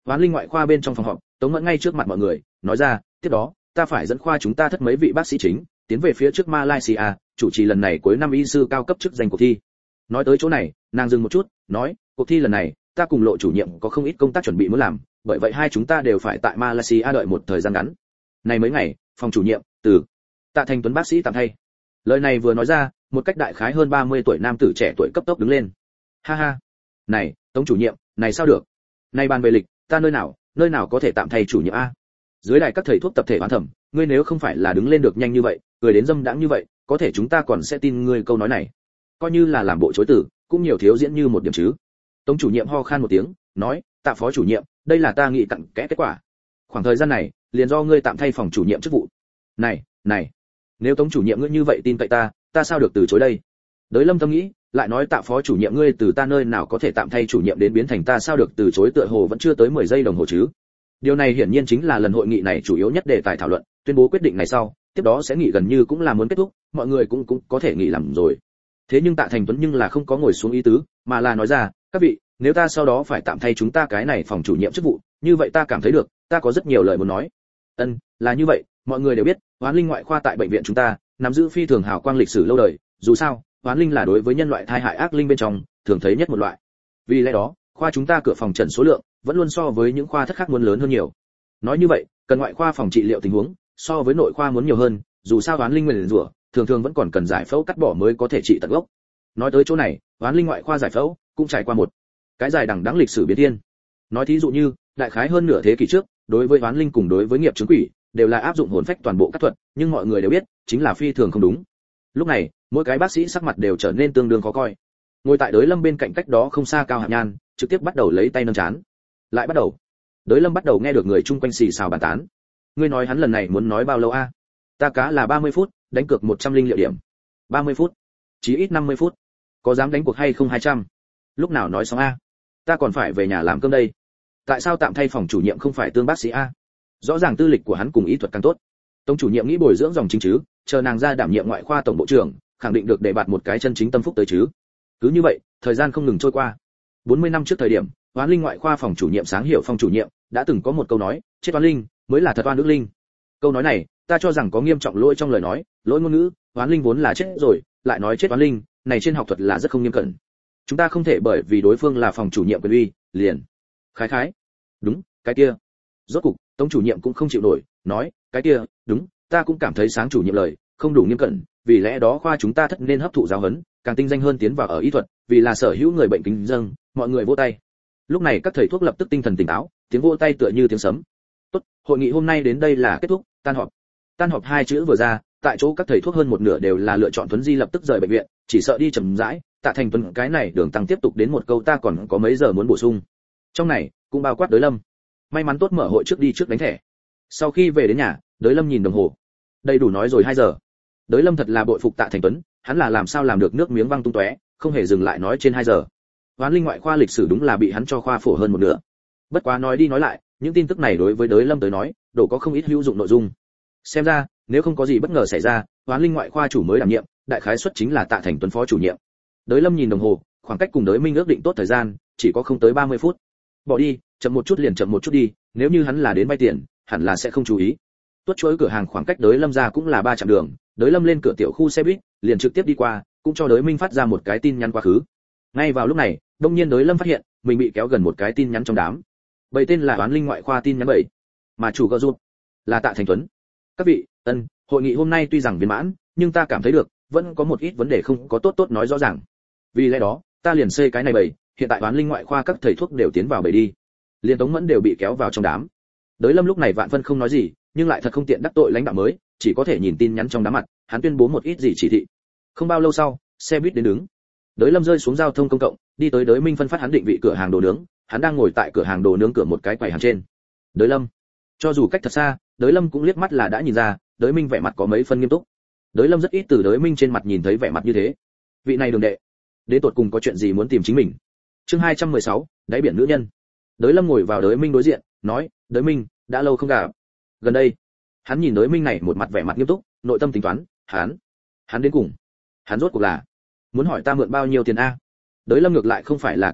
Hoán Linh ngoại khoa bên trong phòng họp, Tống Mẫn ngay trước mặt mọi người nói ra, tiếp đó ta phải dẫn khoa chúng ta thất mấy vị bác sĩ chính tiến về phía trước Malaysia, chủ trì lần này cuối năm y sư cao cấp chức danh cuộc thi. Nói tới chỗ này, nàng dừng một chút, nói, cuộc thi lần này, ta cùng Lộ chủ nhiệm có không ít công tác chuẩn bị muốn làm, bởi vậy hai chúng ta đều phải tại Malaysia đợi một thời gian ngắn. Này mấy ngày, phòng chủ nhiệm, từ Tạ Thành Tuấn bác sĩ tạm thay. Lời này vừa nói ra, một cách đại khái hơn ba mươi tuổi nam tử trẻ tuổi cấp tốc đứng lên. Ha ha, này, Tống chủ nhiệm, này sao được? Này bàn về lịch, ta nơi nào, nơi nào có thể tạm thay chủ nhiệm a? Dưới đài các thầy thuốc tập thể oán thẩm, ngươi nếu không phải là đứng lên được nhanh như vậy, cười đến dâm đãng như vậy, có thể chúng ta còn sẽ tin ngươi câu nói này. Coi như là làm bộ chối từ, cũng nhiều thiếu diễn như một điểm chứ. Tống chủ nhiệm ho khan một tiếng, nói, Tạ phó chủ nhiệm, đây là ta nghĩ cặn kẽ kết quả. Khoảng thời gian này, liền do ngươi tạm thay phòng chủ nhiệm chức vụ. Này, này, nếu Tống chủ nhiệm ngươi như vậy tin cậy ta, ta sao được từ chối đây? Đới Lâm tâm nghĩ, lại nói Tạ phó chủ nhiệm ngươi từ ta nơi nào có thể tạm thay chủ nhiệm đến biến thành ta sao được từ chối, tựa hồ vẫn chưa tới mười giây đồng hồ chứ. Điều này hiển nhiên chính là lần hội nghị này chủ yếu nhất đề tài thảo luận, tuyên bố quyết định này sau, tiếp đó sẽ nghỉ gần như cũng là muốn kết thúc, mọi người cũng cũng có thể nghỉ làm rồi. Thế nhưng Tạ Thành Tuấn nhưng là không có ngồi xuống ý tứ, mà là nói ra, các vị, nếu ta sau đó phải tạm thay chúng ta cái này phòng chủ nhiệm chức vụ, như vậy ta cảm thấy được, ta có rất nhiều lời muốn nói. Ân, là như vậy, mọi người đều biết, Hoán Linh ngoại khoa tại bệnh viện chúng ta nắm giữ phi thường hào quang lịch sử lâu đời, dù sao, Hoán Linh là đối với nhân loại thai hại ác linh bên trong thường thấy nhất một loại. Vì lẽ đó, khoa chúng ta cửa phòng trần số lượng vẫn luôn so với những khoa thất khác muốn lớn hơn nhiều. Nói như vậy, cần ngoại khoa phòng trị liệu tình huống so với nội khoa muốn nhiều hơn, dù sao Hoán Linh nguyền rủa thường thường vẫn còn cần giải phẫu cắt bỏ mới có thể trị tận gốc. Nói tới chỗ này, Hoán Linh ngoại khoa giải phẫu cũng trải qua một cái dài đằng đẵng lịch sử biến thiên. Nói thí dụ như, đại khái hơn nửa thế kỷ trước, đối với Hoán Linh cùng đối với nghiệp chứng quỷ đều là áp dụng hồn phách toàn bộ các thuật, nhưng mọi người đều biết, chính là phi thường không đúng. Lúc này, mỗi cái bác sĩ sắc mặt đều trở nên tương đương khó coi. Ngồi tại Đới Lâm bên cạnh cách đó không xa Cao Hạo Nhan, trực tiếp bắt đầu lấy tay nâng chán. Lại bắt đầu. Đới Lâm bắt đầu nghe được người chung quanh xì xào bàn tán. Ngươi nói hắn lần này muốn nói bao lâu a? Ta cá là ba mươi phút, đánh cược một trăm linh liệu điểm. ba mươi phút, chí ít năm mươi phút. Có dám đánh cuộc hay không hai trăm? Lúc nào nói xong a? Ta còn phải về nhà làm cơm đây. Tại sao tạm thay phòng chủ nhiệm không phải Tương bác sĩ a? Rõ ràng tư lịch của hắn cùng ý thuật càng tốt. Tống chủ nhiệm nghĩ bồi dưỡng dòng chính chứ, chờ nàng ra đảm nhiệm ngoại khoa tổng bộ trưởng, khẳng định được đề bạt một cái chân chính tâm phúc tới chứ. Cứ như vậy, thời gian không ngừng trôi qua. bốn mươi năm trước thời điểm, Hoán Linh ngoại khoa phòng chủ nhiệm Sáng Hiểu Phong chủ nhiệm đã từng có một câu nói, chết Hoán Linh mới là thật oan ức linh. Câu nói này, ta cho rằng có nghiêm trọng lỗi trong lời nói, lỗi ngôn ngữ, Hoán Linh vốn là chết rồi, lại nói chết Hoán Linh, này trên học thuật là rất không nghiêm cẩn. Chúng ta không thể bởi vì đối phương là phòng chủ nhiệm quyền uy, liền khái khái. Đúng, cái kia. Rốt cục, Tống chủ nhiệm cũng không chịu nổi, nói, cái kia, đúng, ta cũng cảm thấy Sáng chủ nhiệm lời không đủ nghiêm cẩn, vì lẽ đó khoa chúng ta thất nên hấp thụ giáo huấn, càng tinh danh hơn tiến vào ở y thuật, vì là sở hữu người bệnh kính dâng, mọi người vỗ tay. Lúc này các thầy thuốc lập tức tinh thần tỉnh táo, tiếng vỗ tay tựa như tiếng sấm. Tốt, hội nghị hôm nay đến đây là kết thúc, tan họp. Tan họp hai chữ vừa ra, tại chỗ các thầy thuốc hơn một nửa đều là lựa chọn Tuấn Di lập tức rời bệnh viện, chỉ sợ đi chậm rãi, Tạ Thành Tuấn cái này đường tăng tiếp tục đến một câu ta còn có mấy giờ muốn bổ sung. Trong này, cũng bao quát Đới Lâm. May mắn tốt mở hội trước đi trước đánh thẻ. Sau khi về đến nhà, Đới Lâm nhìn đồng hồ. Đầy đủ nói rồi hai giờ. Đới Lâm thật là bội phục Tạ Thành Tuấn, hắn là làm sao làm được nước miếng văng tung tóe, không hề dừng lại nói trên hai giờ. Hoán Linh ngoại khoa lịch sử đúng là bị hắn cho khoa phổ hơn một nửa. Bất quá nói đi nói lại, những tin tức này đối với Đới Lâm tới nói, đổ có không ít hữu dụng nội dung. Xem ra, nếu không có gì bất ngờ xảy ra, Hoán Linh ngoại khoa chủ mới đảm nhiệm, đại khái suất chính là Tạ Thành Tuấn phó chủ nhiệm. Đới Lâm nhìn đồng hồ, khoảng cách cùng Đới Minh ước định tốt thời gian, chỉ có không tới ba mươi phút. Bỏ đi, chậm một chút liền chậm một chút đi, nếu như hắn là đến vay tiền, hẳn là sẽ không chú ý. Tuốt chuỗi cửa hàng khoảng cách Đới Lâm ra cũng là ba chặng đường, Đới Lâm lên cửa tiểu khu xe buýt, liền trực tiếp đi qua, cũng cho Đới Minh phát ra một cái tin nhắn quá khứ. Ngay vào lúc này, đông nhiên Đới Lâm phát hiện, mình bị kéo gần một cái tin nhắn trong đám. Bầy tên là Hoán Linh ngoại khoa tin nhắn bảy, mà chủ gờ giúp là Tạ Thành Tuấn. Các vị, ân, hội nghị hôm nay tuy rằng viên mãn, nhưng ta cảm thấy được, vẫn có một ít vấn đề không có tốt tốt nói rõ ràng. Vì lẽ đó, ta liền xây cái này bầy, hiện tại Hoán Linh ngoại khoa các thầy thuốc đều tiến vào bầy đi. Liên Tống Mẫn đều bị kéo vào trong đám. Đới Lâm lúc này vạn phân không nói gì, nhưng lại thật không tiện đắc tội lãnh đạo mới, chỉ có thể nhìn tin nhắn trong đám mặt, hắn tuyên bố một ít gì chỉ thị. Không bao lâu sau, xe buýt đến đứng. Đới Lâm rơi xuống giao thông công cộng, đi tới Đới Minh phân phát hắn định vị cửa hàng đồ nướng, hắn đang ngồi tại cửa hàng đồ nướng cửa một cái quầy hàng trên. Đới Lâm, cho dù cách thật xa, Đới Lâm cũng liếc mắt là đã nhìn ra, Đới Minh vẻ mặt có mấy phân nghiêm túc. Đới Lâm rất ít từ Đới Minh trên mặt nhìn thấy vẻ mặt như thế. Vị này đường đệ, đến tột cùng có chuyện gì muốn tìm chính mình? Chương hai trăm mười sáu, đáy biển nữ nhân. Đới Lâm ngồi vào Đới Minh đối diện, nói, Đới Minh, đã lâu không gặp. Gần đây, hắn nhìn Đới Minh này một mặt vẻ mặt nghiêm túc, nội tâm tính toán, hắn, hắn đến cùng, hắn rốt cuộc là muốn hỏi ta mượn bao nhiêu tiền a? Đới Lâm ngược lại không phải là keo kiệt,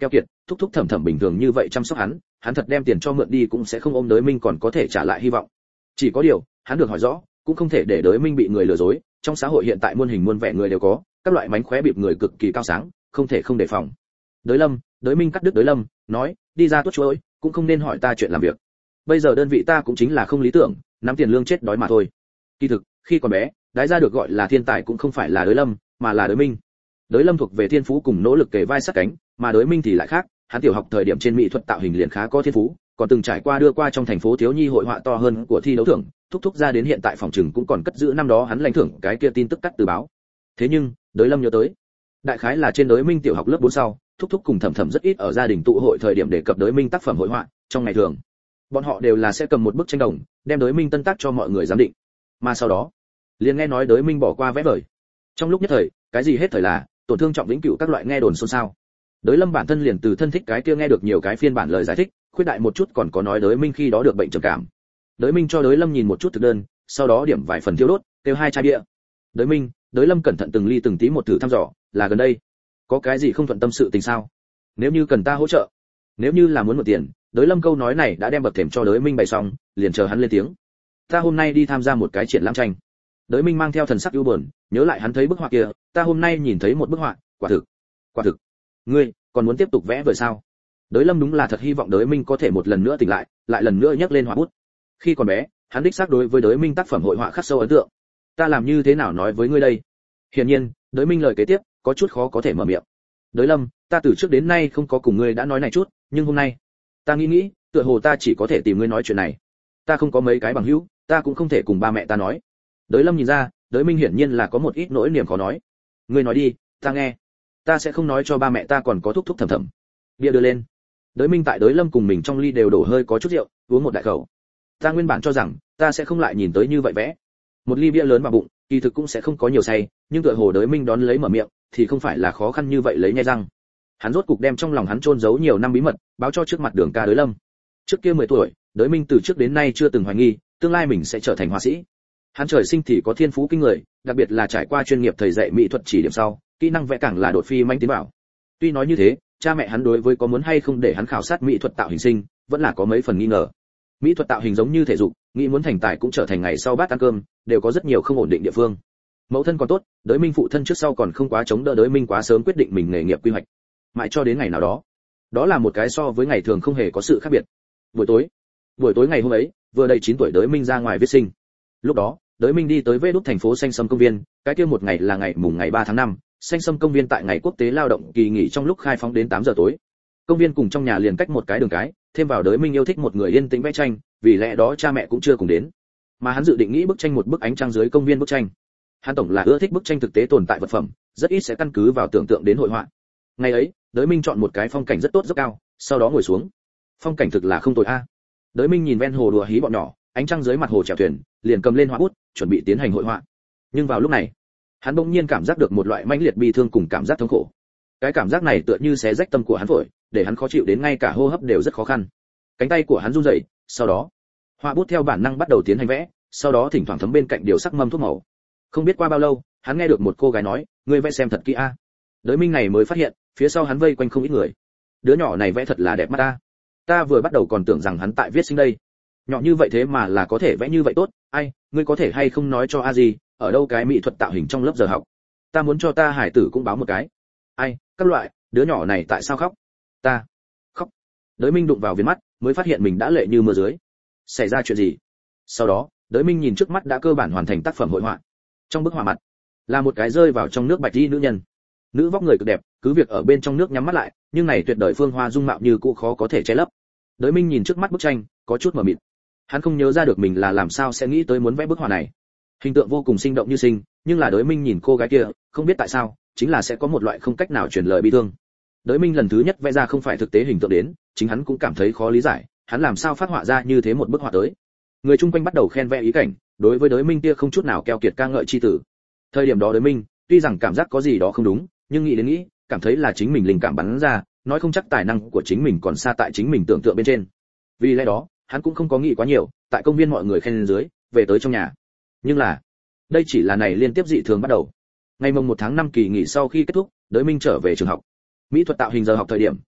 thúc thúc thẩm thẩm bình thường như vậy chăm sóc hắn, hắn thật đem tiền cho mượn đi cũng sẽ không ôm Đới Minh còn có thể trả lại hy vọng. Chỉ có điều, hắn được hỏi rõ, cũng không thể để Đới Minh bị người lừa dối, trong xã hội hiện tại muôn hình muôn vẻ người đều có, các loại mánh khóe bịp người cực kỳ cao sáng, không thể không đề phòng. Đới Lâm, Đới Minh cắt đứt Đới Lâm, nói, đi ra tuốt chuối, cũng không nên hỏi ta chuyện làm việc. Bây giờ đơn vị ta cũng chính là không lý tưởng, nắm tiền lương chết đói mà thôi. Kỳ thực, khi còn bé, đái ra được gọi là thiên tài cũng không phải là Đới Lâm, mà là Đới Minh. Đới Lâm thuộc về thiên phú cùng nỗ lực kề vai sát cánh, mà Đới Minh thì lại khác, hắn tiểu học thời điểm trên mỹ thuật tạo hình liền khá có thiên phú, còn từng trải qua đưa qua trong thành phố thiếu nhi hội họa to hơn của thi đấu thưởng, thúc thúc ra đến hiện tại phòng trừng cũng còn cất giữ năm đó hắn lãnh thưởng cái kia tin tức cắt từ báo. Thế nhưng, Đới Lâm nhớ tới, đại khái là trên Đới Minh tiểu học lớp bốn sau, thúc thúc cùng thẩm thẩm rất ít ở gia đình tụ hội thời điểm đề cập Đới Minh tác phẩm hội họa, trong ngày thường, bọn họ đều là sẽ cầm một bức tranh đồng, đem Đới Minh tân tác cho mọi người giám định. Mà sau đó, liền nghe nói Đới Minh bỏ qua vẽ vời. Trong lúc nhất thời, cái gì hết thời là tổn thương trọng vĩnh cửu các loại nghe đồn xôn xao. Đới Lâm bản thân liền từ thân thích cái kia nghe được nhiều cái phiên bản lời giải thích, khuyết đại một chút còn có nói Đới Minh khi đó được bệnh trầm cảm. Đới Minh cho Đới Lâm nhìn một chút thực đơn, sau đó điểm vài phần thiêu đốt, kêu hai chai bia. Đới Minh, Đới Lâm cẩn thận từng ly từng tí một thử thăm dò, là gần đây, có cái gì không thuận tâm sự tình sao? Nếu như cần ta hỗ trợ, nếu như là muốn mượn tiền, Đới Lâm câu nói này đã đem bậc thềm cho Đới Minh bày xong, liền chờ hắn lên tiếng. Ta hôm nay đi tham gia một cái triển lãm tranh. Đới Minh mang theo thần sắc ưu buồn, nhớ lại hắn thấy bức họa kia, ta hôm nay nhìn thấy một bức họa, quả thực, quả thực. Ngươi còn muốn tiếp tục vẽ vời sao? Đới Lâm đúng là thật hy vọng Đới Minh có thể một lần nữa tỉnh lại, lại lần nữa nhấc lên họa bút. Khi còn bé, hắn đích xác đối với Đới Minh tác phẩm hội họa khắc sâu ấn tượng. Ta làm như thế nào nói với ngươi đây? Hiển nhiên, Đới Minh lời kế tiếp có chút khó có thể mở miệng. Đới Lâm, ta từ trước đến nay không có cùng ngươi đã nói này chút, nhưng hôm nay, ta nghĩ nghĩ, tựa hồ ta chỉ có thể tìm ngươi nói chuyện này. Ta không có mấy cái bằng hữu, ta cũng không thể cùng ba mẹ ta nói. Đới Lâm nhìn ra, Đới Minh hiển nhiên là có một ít nỗi niềm khó nói. Ngươi nói đi, ta nghe. Ta sẽ không nói cho ba mẹ ta còn có thúc thúc thầm thầm. Bia đưa lên. Đới Minh tại Đới Lâm cùng mình trong ly đều đổ hơi có chút rượu, uống một đại khẩu. Ta nguyên bản cho rằng ta sẽ không lại nhìn tới như vậy vẽ. Một ly bia lớn vào bụng, kỳ thực cũng sẽ không có nhiều say, nhưng tựa hồ Đới Minh đón lấy mở miệng, thì không phải là khó khăn như vậy lấy nhai răng. Hắn rốt cục đem trong lòng hắn chôn giấu nhiều năm bí mật, báo cho trước mặt Đường ca Đới Lâm. Trước kia mười tuổi, Đới Minh từ trước đến nay chưa từng hoài nghi, tương lai mình sẽ trở thành họa sĩ. Hắn trời sinh thì có thiên phú kinh người, đặc biệt là trải qua chuyên nghiệp thầy dạy mỹ thuật chỉ điểm sau, kỹ năng vẽ càng là đột phi manh tiến vào. Tuy nói như thế, cha mẹ hắn đối với có muốn hay không để hắn khảo sát mỹ thuật tạo hình sinh, vẫn là có mấy phần nghi ngờ. Mỹ thuật tạo hình giống như thể dục, nghĩ muốn thành tài cũng trở thành ngày sau bát ăn cơm, đều có rất nhiều không ổn định địa phương. Mẫu thân còn tốt, Đới Minh phụ thân trước sau còn không quá chống đỡ Đới Minh quá sớm quyết định mình nghề nghiệp quy hoạch. Mãi cho đến ngày nào đó, đó là một cái so với ngày thường không hề có sự khác biệt. Buổi tối, buổi tối ngày hôm ấy, vừa đầy chín tuổi Đới Minh ra ngoài viết sinh. Lúc đó, Đới Minh đi tới Vê Đúc thành phố Xanh Sâm công viên, cái kia một ngày là ngày mùng ngày ba tháng năm, Xanh Sâm công viên tại ngày quốc tế lao động kỳ nghỉ trong lúc khai phóng đến tám giờ tối. Công viên cùng trong nhà liền cách một cái đường cái, thêm vào Đới Minh yêu thích một người yên tĩnh vẽ tranh, vì lẽ đó cha mẹ cũng chưa cùng đến. Mà hắn dự định nghĩ bức tranh một bức ánh trăng dưới công viên bức tranh. Hắn tổng là ưa thích bức tranh thực tế tồn tại vật phẩm, rất ít sẽ căn cứ vào tưởng tượng đến hội họa. Ngày ấy, Đới Minh chọn một cái phong cảnh rất tốt rất cao, sau đó ngồi xuống. Phong cảnh thực là không tồi a. Đới Minh nhìn ven hồ đùa hí bọn nhỏ, ánh trăng dưới mặt hồ chèo thuyền, liền cầm lên họa bút, chuẩn bị tiến hành hội họa. Nhưng vào lúc này, hắn bỗng nhiên cảm giác được một loại mãnh liệt bi thương cùng cảm giác thống khổ. Cái cảm giác này tựa như xé rách tâm của hắn phổi, để hắn khó chịu đến ngay cả hô hấp đều rất khó khăn. Cánh tay của hắn run rẩy, sau đó, họa bút theo bản năng bắt đầu tiến hành vẽ, sau đó thỉnh thoảng thấm bên cạnh điều sắc mâm thuốc màu. Không biết qua bao lâu, hắn nghe được một cô gái nói, "Ngươi vẽ xem thật kỹ a." Đới Minh này mới phát hiện, phía sau hắn vây quanh không ít người. Đứa nhỏ này vẽ thật là đẹp mắt ta. Ta vừa bắt đầu còn tưởng rằng hắn tại viết sinh đây. Nhỏ như vậy thế mà là có thể vẽ như vậy tốt, ai, ngươi có thể hay không nói cho a gì, ở đâu cái mỹ thuật tạo hình trong lớp giờ học. Ta muốn cho ta hải tử cũng báo một cái. Ai, các loại, đứa nhỏ này tại sao khóc? Ta khóc. Đới Minh đụng vào viền mắt, mới phát hiện mình đã lệ như mưa dưới. Xảy ra chuyện gì? Sau đó, Đới Minh nhìn trước mắt đã cơ bản hoàn thành tác phẩm hội họa. Trong bức họa mặt là một cái rơi vào trong nước bạch y nữ nhân. Nữ vóc người cực đẹp, cứ việc ở bên trong nước nhắm mắt lại, nhưng này tuyệt đời phương hoa dung mạo như cũ khó có thể che lấp. Đới Minh nhìn trước mắt bức tranh, có chút mờ mịt. Hắn không nhớ ra được mình là làm sao sẽ nghĩ tới muốn vẽ bức họa này. Hình tượng vô cùng sinh động như sinh, nhưng là Đới Minh nhìn cô gái kia, không biết tại sao, chính là sẽ có một loại không cách nào truyền lời bi thương. Đới Minh lần thứ nhất vẽ ra không phải thực tế hình tượng đến, chính hắn cũng cảm thấy khó lý giải, hắn làm sao phát họa ra như thế một bức họa tới. Người chung quanh bắt đầu khen vẽ ý cảnh, đối với Đới Minh kia không chút nào keo kiệt ca ngợi chi tử. Thời điểm đó Đới Minh, tuy rằng cảm giác có gì đó không đúng, nhưng nghĩ đến nghĩ, cảm thấy là chính mình linh cảm bắn ra, nói không chắc tài năng của chính mình còn xa tại chính mình tưởng tượng bên trên. Vì lẽ đó, hắn cũng không có nghĩ quá nhiều, tại công viên mọi người khen lên dưới, về tới trong nhà. Nhưng là, đây chỉ là này liên tiếp dị thường bắt đầu. Ngày mồng một tháng năm kỳ nghỉ sau khi kết thúc, Đới Minh trở về trường học. Mỹ thuật tạo hình giờ học thời điểm,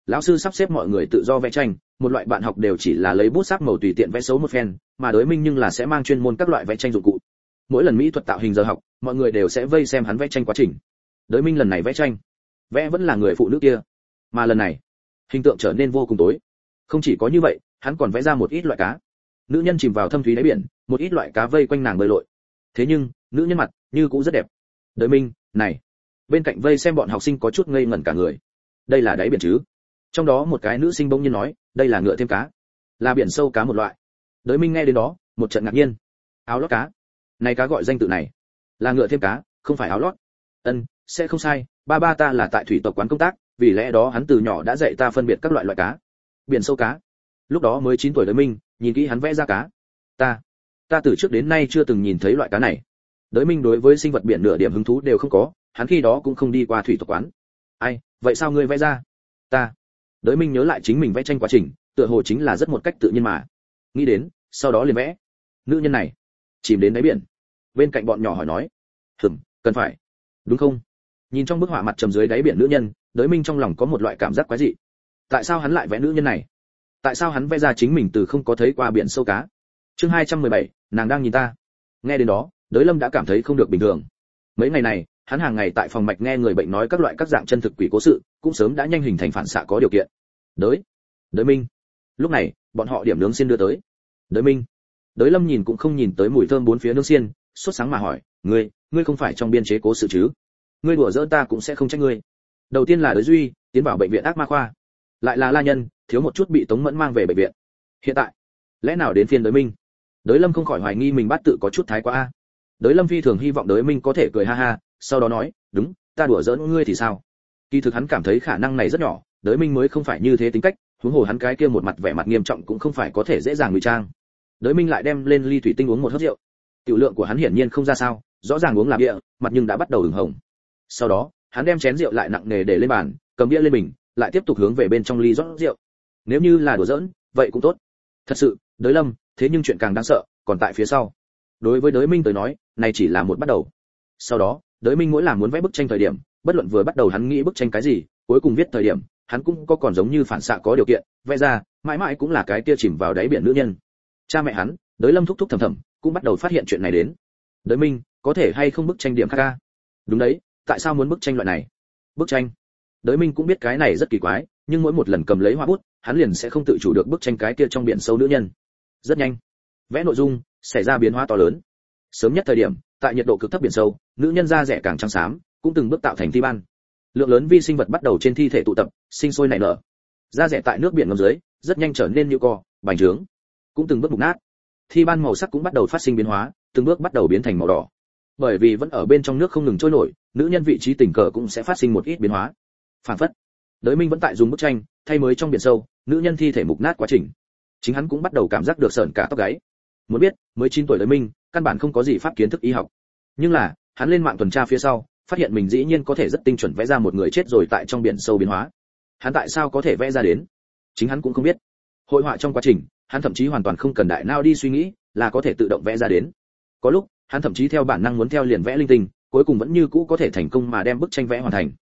lão sư sắp xếp mọi người tự do vẽ tranh, một loại bạn học đều chỉ là lấy bút sắc màu tùy tiện vẽ xấu một phen, mà Đới Minh nhưng là sẽ mang chuyên môn các loại vẽ tranh dụng cụ. Mỗi lần mỹ thuật tạo hình giờ học, mọi người đều sẽ vây xem hắn vẽ tranh quá trình. Đới Minh lần này vẽ tranh, vẽ vẫn là người phụ nữ kia, mà lần này, hình tượng trở nên vô cùng tối. Không chỉ có như vậy, hắn còn vẽ ra một ít loại cá. Nữ nhân chìm vào thâm thúy đáy biển, một ít loại cá vây quanh nàng bơi lội. Thế nhưng, nữ nhân mặt như cũng rất đẹp. Đới Minh, này, bên cạnh vây xem bọn học sinh có chút ngây ngẩn cả người. Đây là đáy biển chứ? Trong đó một cái nữ sinh bỗng nhiên nói, đây là ngựa thêm cá, là biển sâu cá một loại. Đới Minh nghe đến đó, một trận ngạc nhiên. Áo lót cá, này cá gọi danh tự này, là ngựa thêm cá, không phải áo lót. Ân, sẽ không sai, ba ba ta là tại thủy tộc quán công tác, vì lẽ đó hắn từ nhỏ đã dạy ta phân biệt các loại loại cá. Biển sâu cá. Lúc đó mới chín tuổi Đới Minh, nhìn kỹ hắn vẽ ra cá. Ta, ta từ trước đến nay chưa từng nhìn thấy loại cá này. Đới Minh đối với sinh vật biển nửa điểm hứng thú đều không có, hắn khi đó cũng không đi qua thủy tộc quán. Ai, vậy sao ngươi vẽ ra? Ta. Đới Minh nhớ lại chính mình vẽ tranh quá trình, tựa hồ chính là rất một cách tự nhiên mà. Nghĩ đến, sau đó liền vẽ. Nữ nhân này, chìm đến đáy biển. Bên cạnh bọn nhỏ hỏi nói, "Ừm, cần phải. Đúng không?" Nhìn trong bức họa mặt trầm dưới đáy biển nữ nhân, Đới Minh trong lòng có một loại cảm giác quái dị. Tại sao hắn lại vẽ nữ nhân này? Tại sao hắn vẽ ra chính mình từ không có thấy qua biển sâu cá? Chương hai trăm mười bảy, nàng đang nhìn ta. Nghe đến đó, Đới Lâm đã cảm thấy không được bình thường. Mấy ngày này, hắn hàng ngày tại phòng mạch nghe người bệnh nói các loại các dạng chân thực quỷ cố sự, cũng sớm đã nhanh hình thành phản xạ có điều kiện. Đới, Đới Minh. Lúc này, bọn họ điểm nướng xiên đưa tới. Đới Minh. Đới Lâm nhìn cũng không nhìn tới mùi thơm bốn phía nướng xiên, sốt sáng mà hỏi, ngươi, ngươi không phải trong biên chế cố sự chứ? Ngươi đùa giỡn ta cũng sẽ không trách ngươi. Đầu tiên là Đới Duy, tiến vào bệnh viện ác ma khoa, lại là La Nhân, thiếu một chút bị Tống Mẫn mang về bệnh viện. Hiện tại, lẽ nào đến phiên Đới Minh? Đới Lâm không khỏi hoài nghi mình bát tự có chút thái quá a. Đới Lâm phi thường hy vọng Đới Minh có thể cười ha ha, sau đó nói, đúng, ta đùa giỡn ngươi thì sao? Kỳ thực hắn cảm thấy khả năng này rất nhỏ, Đới Minh mới không phải như thế tính cách, huống hồ hắn cái kia một mặt vẻ mặt nghiêm trọng cũng không phải có thể dễ dàng ngụy trang. Đới Minh lại đem lên ly thủy tinh uống một hớp rượu. Tiểu lượng của hắn hiển nhiên không ra sao, rõ ràng uống là bia, mặt nhưng đã bắt đầu ửng hồng. Sau đó, hắn đem chén rượu lại nặng nề để lên bàn, cầm bia lên bình, lại tiếp tục hướng về bên trong ly rót rượu. Nếu như là đùa giỡn, vậy cũng tốt. Thật sự, Đới Lâm, thế nhưng chuyện càng đáng sợ, còn tại phía sau. Đối với Đới Minh tới nói, này chỉ là một bắt đầu. Sau đó, Đới Minh mỗi làm muốn vẽ bức tranh thời điểm, bất luận vừa bắt đầu hắn nghĩ bức tranh cái gì, cuối cùng viết thời điểm, hắn cũng có còn giống như phản xạ có điều kiện, vẽ ra, mãi mãi cũng là cái kia chìm vào đáy biển nữ nhân. Cha mẹ hắn, Đới Lâm thúc thúc thầm thầm, cũng bắt đầu phát hiện chuyện này đến. Đới Minh, có thể hay không bức tranh điểm khác ca? Đúng đấy, tại sao muốn bức tranh loại này? Bức tranh? Đới Minh cũng biết cái này rất kỳ quái, nhưng mỗi một lần cầm lấy hoa bút, hắn liền sẽ không tự chủ được bức tranh cái kia trong biển sâu nữ nhân. Rất nhanh, vẽ nội dung xảy ra biến hóa to lớn. Sớm nhất thời điểm, tại nhiệt độ cực thấp biển sâu, nữ nhân da rẻ càng trắng xám, cũng từng bước tạo thành thi ban. Lượng lớn vi sinh vật bắt đầu trên thi thể tụ tập, sinh sôi nảy nở. Da rẻ tại nước biển ngầm dưới, rất nhanh trở nên như co, bành trướng, cũng từng bước mục nát. Thi ban màu sắc cũng bắt đầu phát sinh biến hóa, từng bước bắt đầu biến thành màu đỏ. Bởi vì vẫn ở bên trong nước không ngừng trôi nổi, nữ nhân vị trí tình cờ cũng sẽ phát sinh một ít biến hóa. Phản phất, Đới Minh vẫn tại dùng bức tranh thay mới trong biển sâu, nữ nhân thi thể mục nát quá trình. Chính hắn cũng bắt đầu cảm giác được sởn cả tóc gáy. Muốn biết, mới chín tuổi Đới Minh, căn bản không có gì pháp kiến thức y học. Nhưng là, hắn lên mạng tuần tra phía sau, phát hiện mình dĩ nhiên có thể rất tinh chuẩn vẽ ra một người chết rồi tại trong biển sâu biến hóa. Hắn tại sao có thể vẽ ra đến? Chính hắn cũng không biết. Hội họa trong quá trình, hắn thậm chí hoàn toàn không cần đại não đi suy nghĩ, là có thể tự động vẽ ra đến. Có lúc, hắn thậm chí theo bản năng muốn theo liền vẽ linh tinh, cuối cùng vẫn như cũ có thể thành công mà đem bức tranh vẽ hoàn thành.